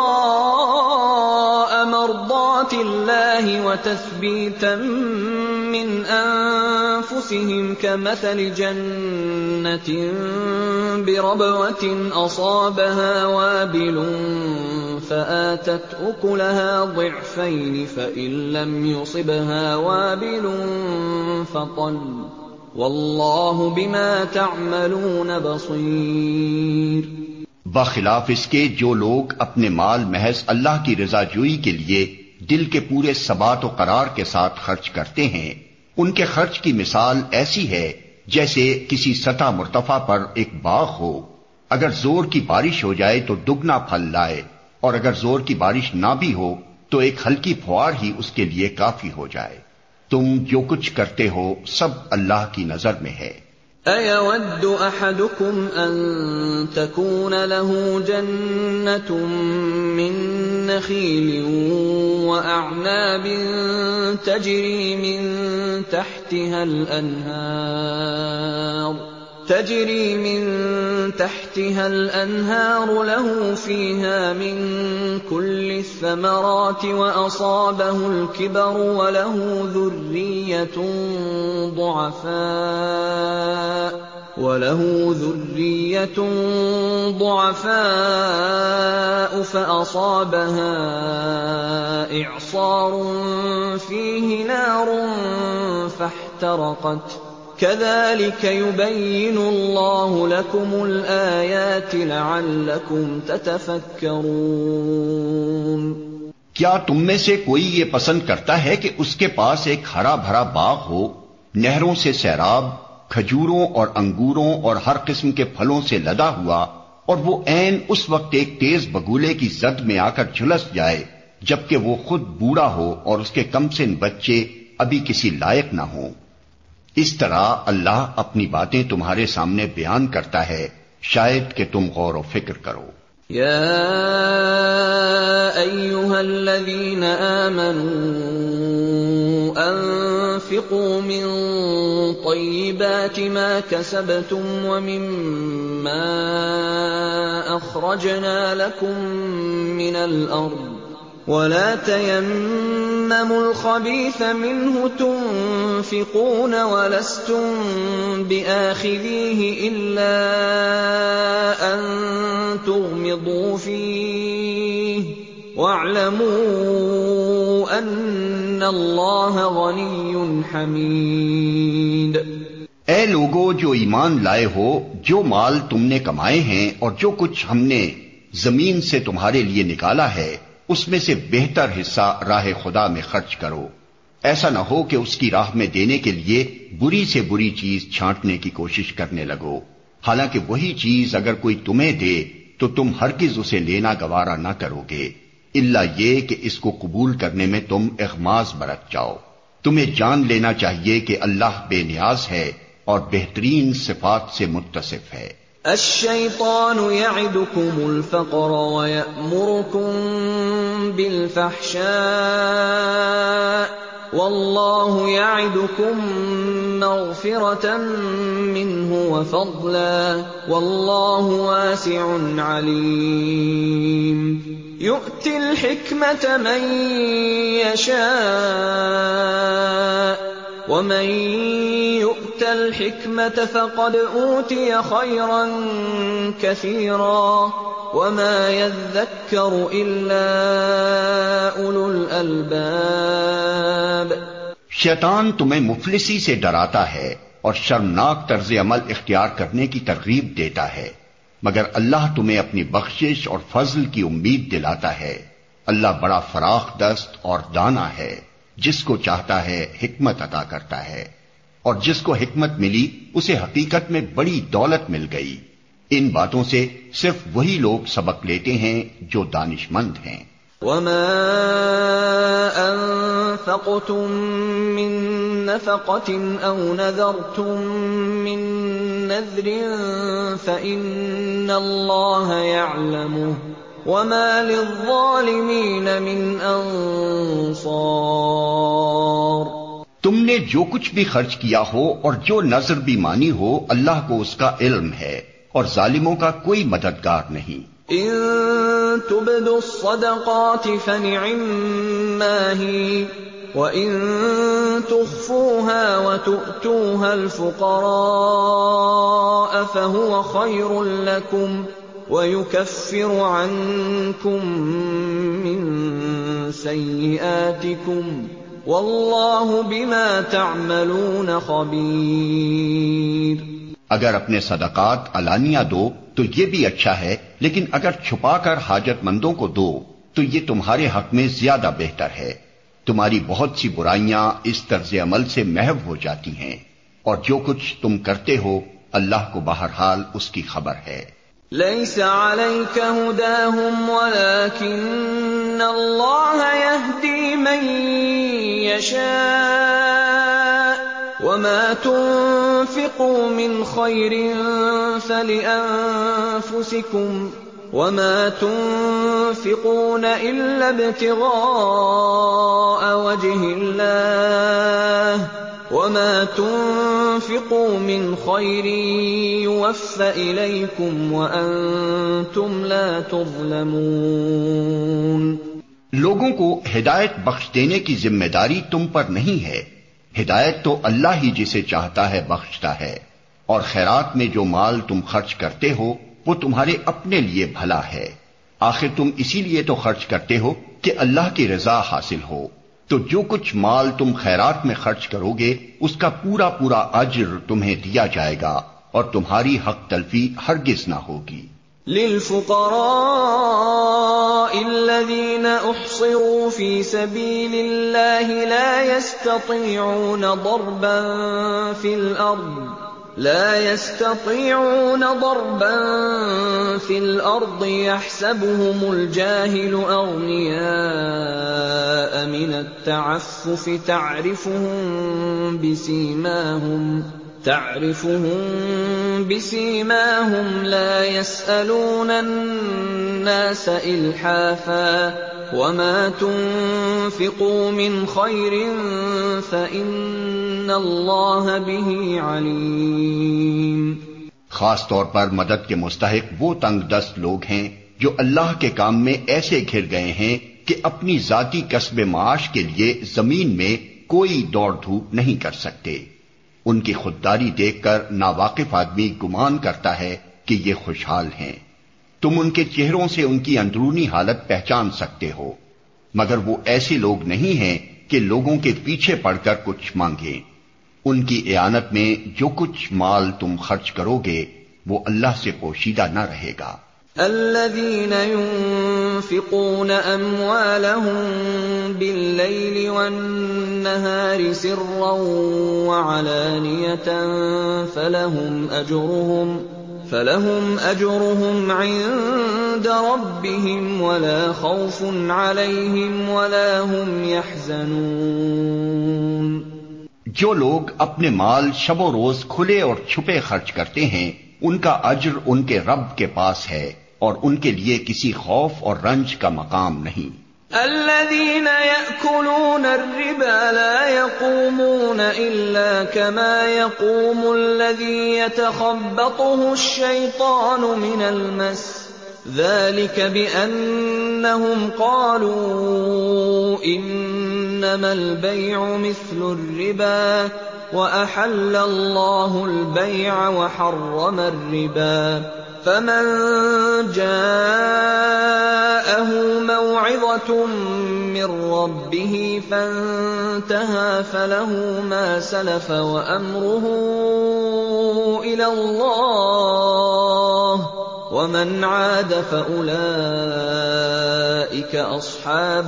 ابْتِغَاءَ مَرْضَاتِ اللَّهِ وَتَثْبِيتًا من أنفسهم كمثل جنة بربوة أصابها وابل فآتت أكلها ضعفين فإن لم يصبها وابل فطل واللہ بما تعملون بصیر۔ بخلاف اس کے جو لوگ اپنے مال محض اللہ کی رضا جوئی کے لیے دل کے پورے ثبات و قرار کے ساتھ خرچ کرتے ہیں، ان کے خرچ کی مثال ایسی ہے جیسے کسی سطح مرتفع پر ایک باغ ہو، اگر زور کی بارش ہو جائے تو دگنا پھل لائے، اور اگر زور کی بارش نہ بھی ہو تو ایک ہلکی پھوار ہی اس کے لیے کافی ہو جائے۔ تم جو کچھ کرتے ہو سب اللہ کی نظر میں ہے۔ أَيَوَدُّ أَحَدُكُمْ أَن تَكُونَ لَهُ جَنَّةٌ مِّن نَّخِيلٍ وَأَعْنَابٍ تَجْرِي مِن تحتها الأنهار له فيها من كل الثمرات وأصابه الكبر وله ذرية ضعفاء فأصابها إعصار فيه نار فاحترقت كذلك يبين الله لكم الآيات لعلكم تتفكرون۔ کیا تم میں سے کوئی یہ پسند کرتا ہے کہ اس کے پاس ایک ہرا بھرا باغ ہو، نہروں سے سیراب، کھجوروں اور انگوروں اور ہر قسم کے پھلوں سے لدا ہوا، اور وہ عین اس وقت ایک تیز بگولے کی زد میں آ کر جھلس جائے جبکہ وہ خود بوڑھا ہو اور اس کے کم سن بچے ابھی کسی لائق نہ ہوں۔ اس طرح اللہ اپنی باتیں تمہارے سامنے بیان کرتا ہے، شاید کہ تم غور و فکر کرو۔ یا ایھا الذین آمنوا انفقوا من طیبات ما کسبتم ومما اخرجنا لکم من الارض ولا تيمموا الخبيث منه تنفقون ولستم بآخذيه إلا أن تغمضوا فيه واعلموا أن الله غني حميد۔ اے لوگو جو ایمان لائے ہو، جو مال تم نے کمائے ہیں اور جو کچھ ہم نے زمین سے تمہارے لیے نکالا ہے اس میں سے بہتر حصہ راہ خدا میں خرچ کرو، ایسا نہ ہو کہ اس کی راہ میں دینے کے لیے بری سے بری چیز چھانٹنے کی کوشش کرنے لگو، حالانکہ وہی چیز اگر کوئی تمہیں دے تو تم ہرگز اسے لینا گوارا نہ کرو گے، الا یہ کہ اس کو قبول کرنے میں تم اغماض برت جاؤ۔ تمہیں جان لینا چاہیے کہ اللہ بے نیاز ہے اور بہترین صفات سے متصف ہے۔ الشیطان یعدکم الفقر ویأمرکم بالفحشاء واللہ یعدکم مغفرة منہ وفضلا واللہ واسع علیم۔ یؤتی الحکمة من یشاء ومن يؤت الحكمة فقد أوتي خيرا كثيرا وما يذكر إلا أولو الألباب۔ شیطان تمہیں مفلسی سے ڈراتا ہے اور شرمناک طرز عمل اختیار کرنے کی ترغیب دیتا ہے، مگر اللہ تمہیں اپنی بخشش اور فضل کی امید دلاتا ہے۔ اللہ بڑا فراخ دست اور دانا ہے، جس کو چاہتا ہے حکمت عطا کرتا ہے، اور جس کو حکمت ملی اسے حقیقت میں بڑی دولت مل گئی۔ ان باتوں سے صرف وہی لوگ سبق لیتے ہیں جو دانش مند ہیں۔ وما انفقتم من نفقة او نذرتم من نذر فإن الله يعلمه وما للظالمین من انصار۔ تم نے جو کچھ بھی خرچ کیا ہو اور جو نذر بھی مانی ہو اللہ کو اس کا علم ہے، اور ظالموں کا کوئی مددگار نہیں۔ ان تبدوا الصدقات فنعما هی وَإِن تُخْفُوهَا وَتُؤْتُوهَا الْفُقَرَاءَ فَهُوَ خَيْرٌ لَّكُمْ وَيُكَفِّرُ عَنكُم مِّن سَيِّئَاتِكُمْ وَاللَّهُ بِمَا تَعْمَلُونَ خَبِيرٌ۔ اگر اپنے صدقات علانیہ دو تو یہ بھی اچھا ہے، لیکن اگر چھپا کر حاجت مندوں کو دو تو یہ تمہارے حق میں زیادہ بہتر ہے۔ تمہاری بہت سی برائیاں اس طرز عمل سے محو ہو جاتی ہیں، اور جو کچھ تم کرتے ہو اللہ کو بہرحال اس کی خبر ہے۔ لَيْسَ عَلَيْكَ هُدَاهُمْ وَلَكِنَّ اللَّهَ يَهْدِي مَن يَشَاءُ وَمَا تُنفِقُوا مِنْ خَيْرٍ فَلِأَنفُسِكُمْ وَمَا تُنفِقُونَ إِلَّا ابْتِغَاءَ وَجْهِ اللَّهِ وَمَا تُنفِقُوا مِنْ خَيْرٍ يُوَفَّ إِلَيْكُمْ وَأَنْتُمْ لَا تُظْلَمُونَ۔ لوگوں کو ہدایت بخش دینے کی ذمہ داری تم پر نہیں ہے، ہدایت تو اللہ ہی جسے چاہتا ہے بخشتا ہے، اور خیرات میں جو مال تم خرچ کرتے ہو وہ تمہارے اپنے لیے بھلا ہے، آخر تم اسی لیے تو خرچ کرتے ہو کہ اللہ کی رضا حاصل ہو، تو جو کچھ مال تم خیرات میں خرچ کرو گے اس کا پورا پورا اجر تمہیں دیا جائے گا، اور تمہاری حق تلفی ہرگز نہ ہوگی۔ للفقراء الذين احصروا في سبيل الله لا يستطيعون ضربا في الأرض يحسبهم الجاهل أغنياء من التعفف تعرفهم بسيماهم لا يسألون الناس إلحافا وما تنفقوا من خير فإن الله به عليم۔ خاص طور پر مدد کے مستحق وہ تنگ دست لوگ ہیں جو اللہ کے کام میں ایسے گھر گئے ہیں کہ اپنی ذاتی کسب معاش کے لیے زمین میں کوئی دوڑ دھوپ نہیں کر سکتے۔ ان کی خودداری دیکھ کر ناواقف آدمی گمان کرتا ہے کہ یہ خوشحال ہیں۔ تم ان کے چہروں سے ان کی اندرونی حالت پہچان سکتے ہو، مگر وہ ایسے لوگ نہیں ہیں کہ لوگوں کے پیچھے پڑ کر کچھ مانگیں۔ ان کی اعانت میں جو کچھ مال تم خرچ کرو گے وہ اللہ سے پوشیدہ نہ رہے گا۔ الذين ينفقون أموالهم بالليل والنهار سرا وعلانية فلهم أجرهم عند ربهم ولا خوف عليهم ولا هم يحزنون۔ جو لوگ اپنے مال شب و روز کھلے اور چھپے خرچ کرتے ہیں ان کا اجر ان کے رب کے پاس ہے، اور ان کے لیے کسی خوف اور رنج کا مقام نہیں۔ الذين يأكلون الربا لا يقومون إلا كما يقوم الذي يتخبطه الشيطان من المس ذلك بأنهم قالوا إنما البيع مثل الربا وأحل الله البيع وحرم الربا فمن جاءه موعظة من ربه فانتهى فله ما سلف وأمره إلى الله ومن عاد فأولئك أصحاب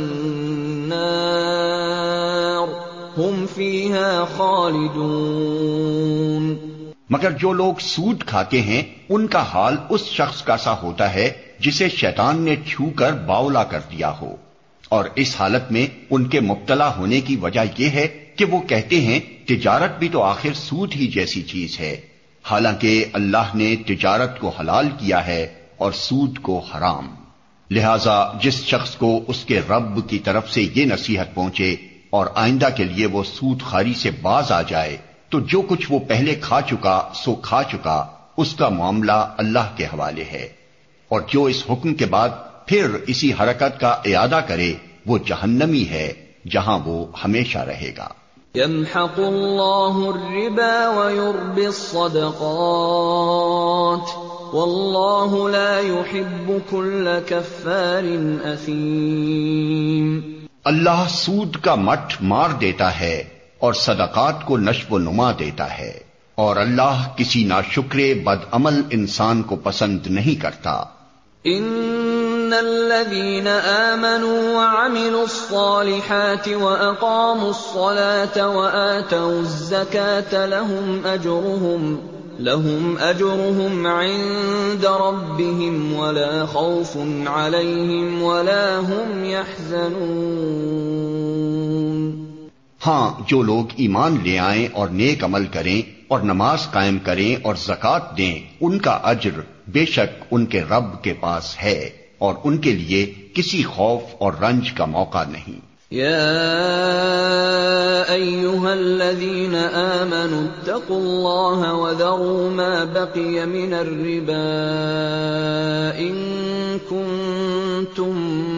النار هم فيها خالدون۔ مگر جو لوگ سود کھاتے ہیں ان کا حال اس شخص کا سا ہوتا ہے جسے شیطان نے چھو کر باولا کر دیا ہو، اور اس حالت میں ان کے مبتلا ہونے کی وجہ یہ ہے کہ وہ کہتے ہیں تجارت بھی تو آخر سود ہی جیسی چیز ہے، حالانکہ اللہ نے تجارت کو حلال کیا ہے اور سود کو حرام۔ لہذا جس شخص کو اس کے رب کی طرف سے یہ نصیحت پہنچے اور آئندہ کے لیے وہ سود خواری سے باز آ جائے تو جو کچھ وہ پہلے کھا چکا سو کھا چکا، اس کا معاملہ اللہ کے حوالے ہے، اور جو اس حکم کے بعد پھر اسی حرکت کا اعادہ کرے وہ جہنمی ہے، جہاں وہ ہمیشہ رہے گا۔ يمحق الله الربا ويربي الصدقات والله لا يحب كل كفار أثيم۔ اللہ سود کا مٹھ مار دیتا ہے اور صدقات کو نشو و نما دیتا ہے، اور اللہ کسی ناشکر بد عمل انسان کو پسند نہیں کرتا۔ ان الذين آمنوا وعملوا الصالحات واقاموا الصلاة وآتوا الزكاة لهم اجرهم عند ربهم ولا خوف عليهم ولا هم يحزنون۔ ہاں، جو لوگ ایمان لے آئیں اور نیک عمل کریں اور نماز قائم کریں اور زکوٰۃ دیں، ان کا اجر بے شک ان کے رب کے پاس ہے، اور ان کے لیے کسی خوف اور رنج کا موقع نہیں۔ یا ایھا الذین آمنوا اتقوا اللہ وذروا ما بقی من الربا ان کنتم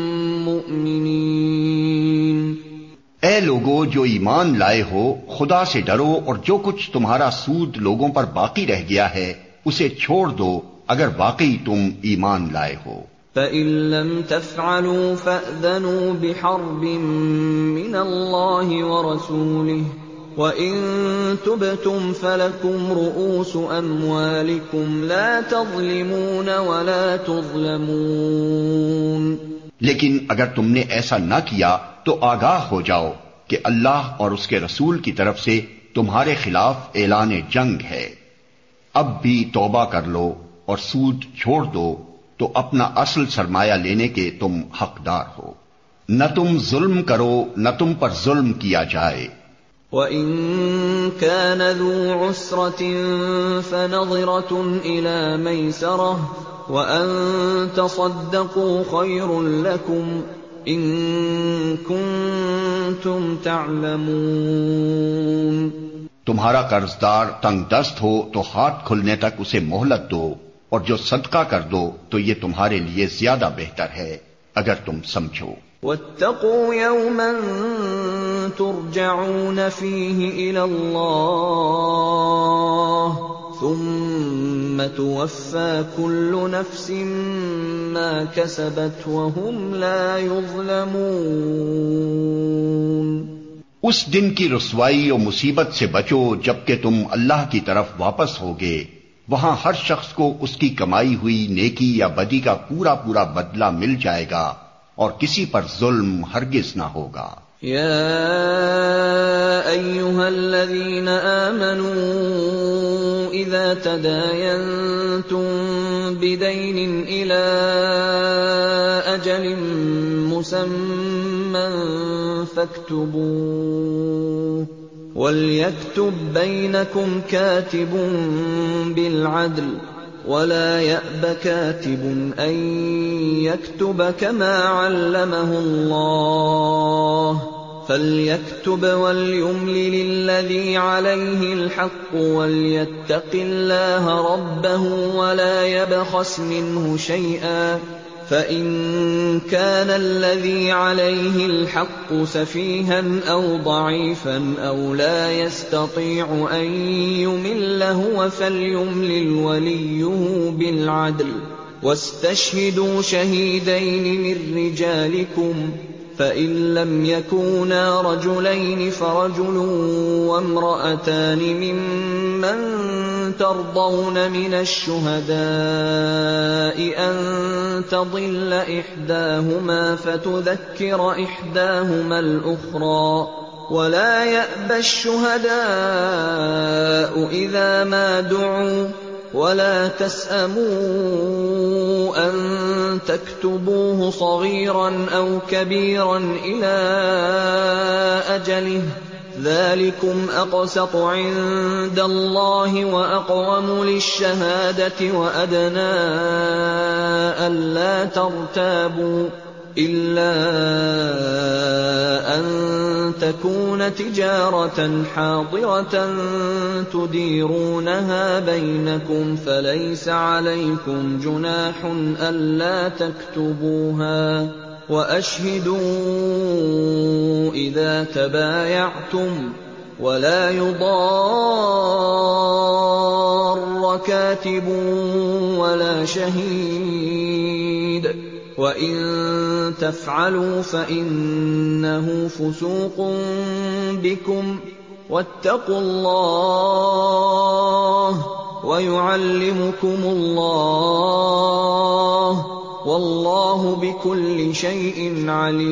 مؤمنین۔ اے لوگو جو ایمان لائے ہو، خدا سے ڈرو اور جو کچھ تمہارا سود لوگوں پر باقی رہ گیا ہے اسے چھوڑ دو اگر واقعی تم ایمان لائے ہو۔ فَإِن لَّمْ تَفْعَلُوا فَأْذَنُوا بِحَرْبٍ مِّنَ اللَّهِ وَرَسُولِهِ وَإِن تُبْتُمْ فَلَكُمْ رُءُوسُ أَمْوَالِكُمْ لَا تَظْلِمُونَ وَلَا تُظْلَمُونَ۔ لیکن اگر تم نے ایسا نہ کیا تو آگاہ ہو جاؤ کہ اللہ اور اس کے رسول کی طرف سے تمہارے خلاف اعلان جنگ ہے۔ اب بھی توبہ کر لو اور سود چھوڑ دو تو اپنا اصل سرمایہ لینے کے تم حقدار ہو۔ نہ تم ظلم کرو نہ تم پر ظلم کیا جائے۔ وَإِن كَانَ ذُو عُسْرَةٍ فَنَظِرَةٌ إِلَى مَيْسَرَةٍ وَأَن تَصَدَّقُوا خَيْرٌ لَّكُمْ إِن كُنتُمْ تَعْلَمُونَ۔ تمہارا قرضدار تنگ دست ہو تو ہاتھ کھلنے تک اسے مہلت دو، اور جو صدقہ کر دو تو یہ تمہارے لیے زیادہ بہتر ہے اگر تم سمجھو۔ وَاتَّقُوا يَوْمًا تُرْجَعُونَ فِيهِ إِلَى اللَّهِ ثُمَّ تُوَفَّى كُلُّ نَفْسٍ مَّا كَسَبَتْ وَهُمْ لَا يُظْلَمُونَ۔ اس دن کی رسوائی و مصیبت سے بچو جبکہ تم اللہ کی طرف واپس ہوگے، وہاں ہر شخص کو اس کی کمائی ہوئی نیکی یا بدی کا پورا پورا بدلہ مل جائے گا، اور کسی پر ظلم ہرگز نہ ہوگا۔ یا ایھا الذین آمنوا اذا تداینتم بدین الی اجل مسمى فاکتبوه وَلْيَكْتُبْ بَيْنَكُمْ كَاتِبٌ بِالْعَدْلِ وَلَا يَأْبَ كَاتِبٌ أَن يَكْتُبَ كَمَا عَلَّمَهُ اللَّهُ فَلْيَكْتُبْ وَلْيُمْلِلِ الَّذِي عَلَيْهِ الْحَقُّ وَلْيَتَّقِ اللَّهَ رَبَّهُ وَلَا يَبْخَسْ مِنْهُ شَيْئًا فَإِن كَانَ الَّذِي عَلَيْهِ الْحَقُّ سَفِيهًا أَوْ ضَعِيفًا أَوْ لَا يَسْتَطِيعُ أَن يُمِلَّ هُوَ فَلْيُمْلِلْ وَلِيُّهُ بِالْعَدْلِ وَاسْتَشْهِدُوا شَهِيدَيْنِ مِن رِّجَالِكُمْ فَإِن لَّمْ يَكُونَا رَجُلَيْنِ فَرَجُلٌ وَامْرَأَتَانِ مِمَّن تَرْضَوْنَ مِنَ الشُّهَدَاءِ أَن تَضِلَّ إِحْدَاهُمَا فَتُذَكِّرَ إِحْدَاهُمَا الْأُخْرَى وَلَا يَأْبَ الشُّهَدَاءُ إِذَا مَا دُعُوا وَلَا تَسْأَمُوا أَن تَكْتُبُوهُ صَغِيرًا أَوْ كَبِيرًا إِلَى أَجَلِهِ ذَلِكُمْ أَقْسَطُ عِندَ اللَّهِ وَأَقْوَمُ لِلشَّهَادَةِ وَأَدْنَىٰ أَلَّا تَرْتَابُوا إِلَّا أَن تَكُونَ تِجَارَةً حَاضِرَةً تُدِيرُونَهَا بَيْنَكُمْ فَلَيْسَ عَلَيْكُمْ جُنَاحٌ أَلَّا تَكْتُبُوهَا وَأَشْهِدُوا إِذَا تَبَايَعْتُمْ وَلَا يُضَارَّ كَاتِبٌ وَلَا شَهِيدٌ وَإِن تَفْعَلُوا فَإِنَّهُ فُسُوقٌ بِكُمْ وَاتَّقُوا اللَّهَ وَيُعَلِّمُكُمُ اللَّهُ وَاللَّهُ بِكُلِّ شَيْءٍ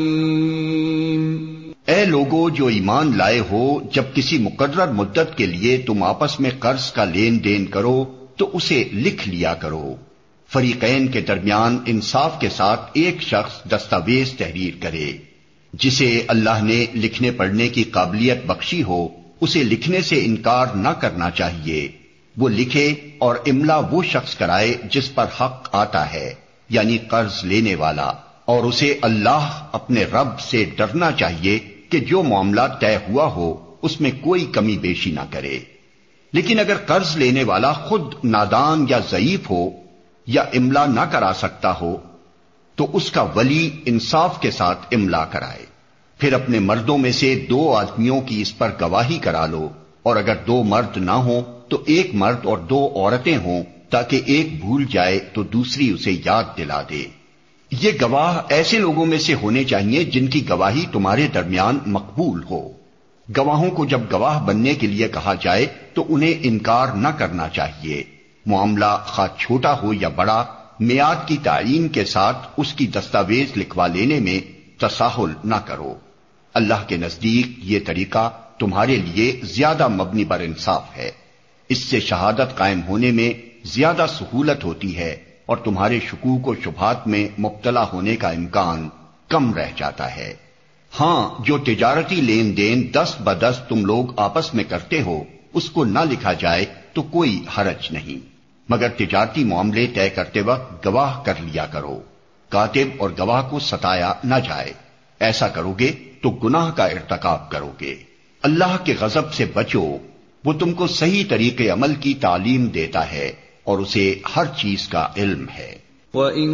عَلِيمٌ۔ اے لوگو جو ایمان لائے ہو، جب کسی مقرر مدت کے لیے تم آپس میں قرض کا لین دین کرو تو اسے لکھ لیا کرو۔ فریقین کے درمیان انصاف کے ساتھ ایک شخص دستاویز تحریر کرے۔ جسے اللہ نے لکھنے پڑھنے کی قابلیت بخشی ہو اسے لکھنے سے انکار نہ کرنا چاہیے۔ وہ لکھے اور املا وہ شخص کرائے جس پر حق آتا ہے، یعنی قرض لینے والا، اور اسے اللہ اپنے رب سے ڈرنا چاہیے کہ جو معاملہ طے ہوا ہو اس میں کوئی کمی بیشی نہ کرے۔ لیکن اگر قرض لینے والا خود نادان یا ضعیف ہو یا املا نہ کرا سکتا ہو تو اس کا ولی انصاف کے ساتھ املا کرائے۔ پھر اپنے مردوں میں سے 2 آدمیوں کی اس پر گواہی کرا لو، اور اگر 2 مرد نہ ہوں تو 1 مرد اور 2 عورتیں ہوں، تاکہ ایک بھول جائے تو دوسری اسے یاد دلا دے۔ یہ گواہ ایسے لوگوں میں سے ہونے چاہیے جن کی گواہی تمہارے درمیان مقبول ہو۔ گواہوں کو جب گواہ بننے کے لیے کہا جائے تو انہیں انکار نہ کرنا چاہیے۔ معاملہ خواہ چھوٹا ہو یا بڑا، میعاد کی تعیین کے ساتھ اس کی دستاویز لکھوا لینے میں تساہل نہ کرو۔ اللہ کے نزدیک یہ طریقہ تمہارے لیے زیادہ مبنی بر انصاف ہے۔ اس سے شہادت قائم ہونے میں زیادہ سہولت ہوتی ہے اور تمہارے شکوک و شبہات میں مبتلا ہونے کا امکان کم رہ جاتا ہے۔ ہاں، جو تجارتی لین دین دست بدست تم لوگ آپس میں کرتے ہو اس کو نہ لکھا جائے تو کوئی حرج نہیں، مگر تجارتی معاملے طے کرتے وقت گواہ کر لیا کرو۔ کاتب اور گواہ کو ستایا نہ جائے، ایسا کرو گے تو گناہ کا ارتکاب کرو گے۔ اللہ کے غضب سے بچو، وہ تم کو صحیح طریقے عمل کی تعلیم دیتا ہے اور اسے ہر چیز کا علم ہے۔ وَإِن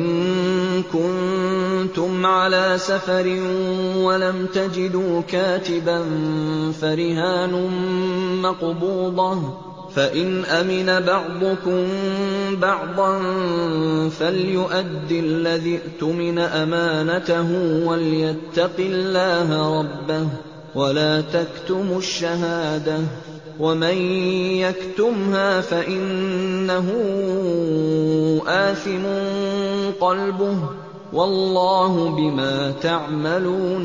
كُنتُمْ عَلَى سَفَرٍ وَلَمْ تَجِدُوا كَاتِبًا فَرِهَانٌ مَّقْبُوضَةٌ فَإِنْ أَمِنَ بَعْضُكُمْ بَعْضًا فَلْيُؤَدِّ الَّذِي اؤْتُمِنَ أَمَانَتَهُ وَلْيَتَّقِ اللَّهَ رَبَّهُ وَلَا تَكْتُمُوا الشَّهَادَةَ وَمَن يَكْتُمْهَا فَإِنَّهُ آثِمٌ قَلْبُهُ وَاللَّهُ بِمَا تَعْمَلُونَ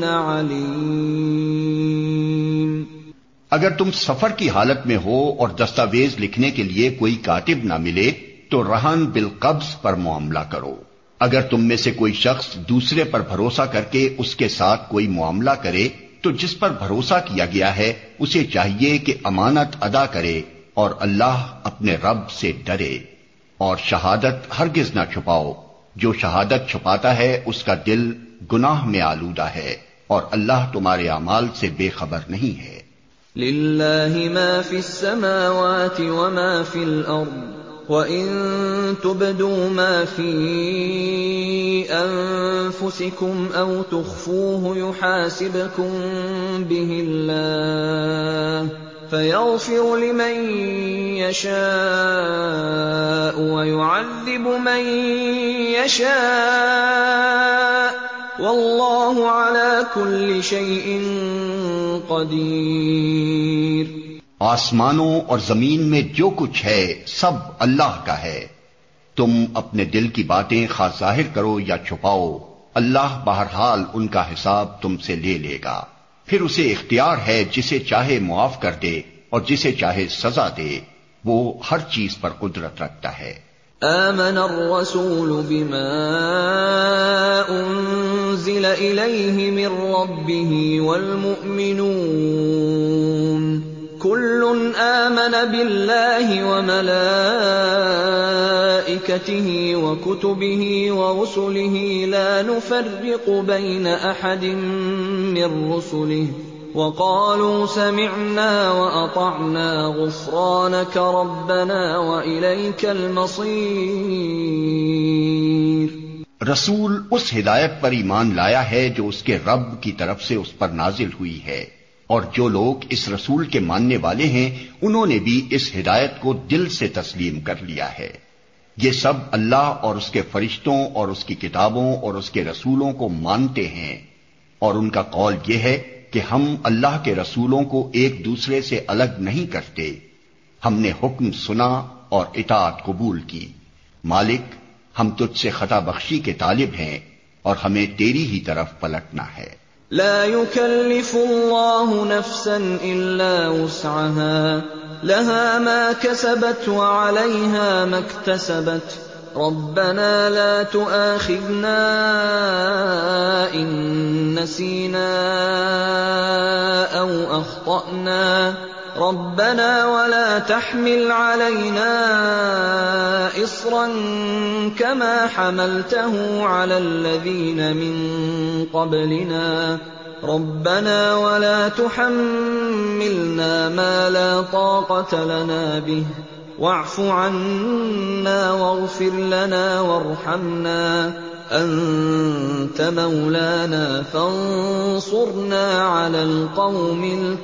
عَلِيمٌ۔ اگر تم سفر کی حالت میں ہو اور دستاویز لکھنے کے لیے کوئی کاتب نہ ملے تو رہن بالقبض پر معاملہ کرو۔ اگر تم میں سے کوئی شخص دوسرے پر بھروسہ کر کے اس کے ساتھ کوئی معاملہ کرے تو جس پر بھروسہ کیا گیا ہے اسے چاہیے کہ امانت ادا کرے اور اللہ اپنے رب سے ڈرے، اور شہادت ہرگز نہ چھپاؤ۔ جو شہادت چھپاتا ہے اس کا دل گناہ میں آلودہ ہے، اور اللہ تمہارے اعمال سے بے خبر نہیں ہے۔ لِلَّهِ مَا فِي السَّمَاوَاتِ وَمَا فِي الْأَرْضِ وَإِن تُبْدُوا مَا فِي أَنفُسِكُمْ أَوْ تُخْفُوهُ يُحَاسِبْكُم بِهِ اللَّهُ فَيَغْفِرُ لِمَن يَشَاءُ وَيُعَذِّبُ مَن يَشَاءُ وَاللَّهُ عَلَى كُلِّ شَيْءٍ قَدِيرٌ۔ آسمانوں اور زمین میں جو کچھ ہے سب اللہ کا ہے۔ تم اپنے دل کی باتیں خواہ ظاہر کرو یا چھپاؤ، اللہ بہرحال ان کا حساب تم سے لے لے گا۔ پھر اسے اختیار ہے جسے چاہے معاف کر دے اور جسے چاہے سزا دے، وہ ہر چیز پر قدرت رکھتا ہے۔ آمن الرسول بما انزل الیہ من ربہ والمؤمنون كل آمن بالله وملائكته وكتبه ورسله لا نفرق بين أحد من رسله وقالوا سمعنا وأطعنا غفرانك ربنا وإليك المصير۔ رسول اس ہدایت پر ایمان لایا ہے جو اس کے رب کی طرف سے اس پر نازل ہوئی ہے، اور جو لوگ اس رسول کے ماننے والے ہیں انہوں نے بھی اس ہدایت کو دل سے تسلیم کر لیا ہے۔ یہ سب اللہ اور اس کے فرشتوں اور اس کی کتابوں اور اس کے رسولوں کو مانتے ہیں، اور ان کا قول یہ ہے کہ ہم اللہ کے رسولوں کو ایک دوسرے سے الگ نہیں کرتے، ہم نے حکم سنا اور اطاعت قبول کی۔ مالک، ہم تجھ سے خطا بخشی کے طالب ہیں اور ہمیں تیری ہی طرف پلٹنا ہے۔ لا يكلف الله نفسا إلا وسعها لها ما كسبت وعليها ما اكتسبت ربنا لا تؤاخذنا إن نسينا أو أخطأنا ربنا ولا تحمل علينا إصرا كما حملته على الذين من قبلنا ربنا ولا تحملنا ما لا طاقة لنا به واعف عنا واغفر لنا وارحمنا أنت مولانا فانصرنا على القوم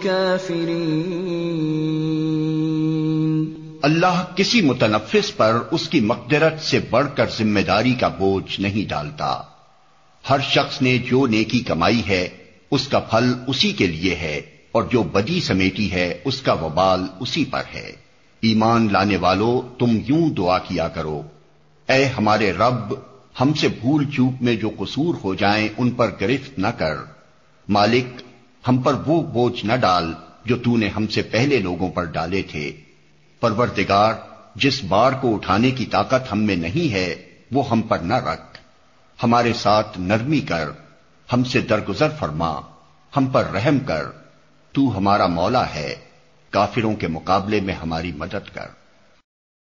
الكافرين۔ اللہ کسی متنفس پر اس کی مقدرت سے بڑھ کر ذمہ داری کا بوجھ نہیں ڈالتا۔ ہر شخص نے جو نیکی کمائی ہے اس کا پھل اسی کے لیے ہے، اور جو بدی سمیٹی ہے اس کا وبال اسی پر ہے۔ ایمان لانے والو، تم یوں دعا کیا کرو: اے ہمارے رب، ہم سے بھول چوک میں جو قصور ہو جائیں ان پر گرفت نہ کر۔ مالک، ہم پر وہ بوجھ نہ ڈال جو تو نے ہم سے پہلے لوگوں پر ڈالے تھے۔ پروردگار، جس بار کو اٹھانے کی طاقت ہم میں نہیں ہے وہ ہم پر نہ رکھ، ہمارے ساتھ نرمی کر، ہم سے درگزر فرما، ہم پر رحم کر، تو ہمارا مولا ہے، کافروں کے مقابلے میں ہماری مدد کر۔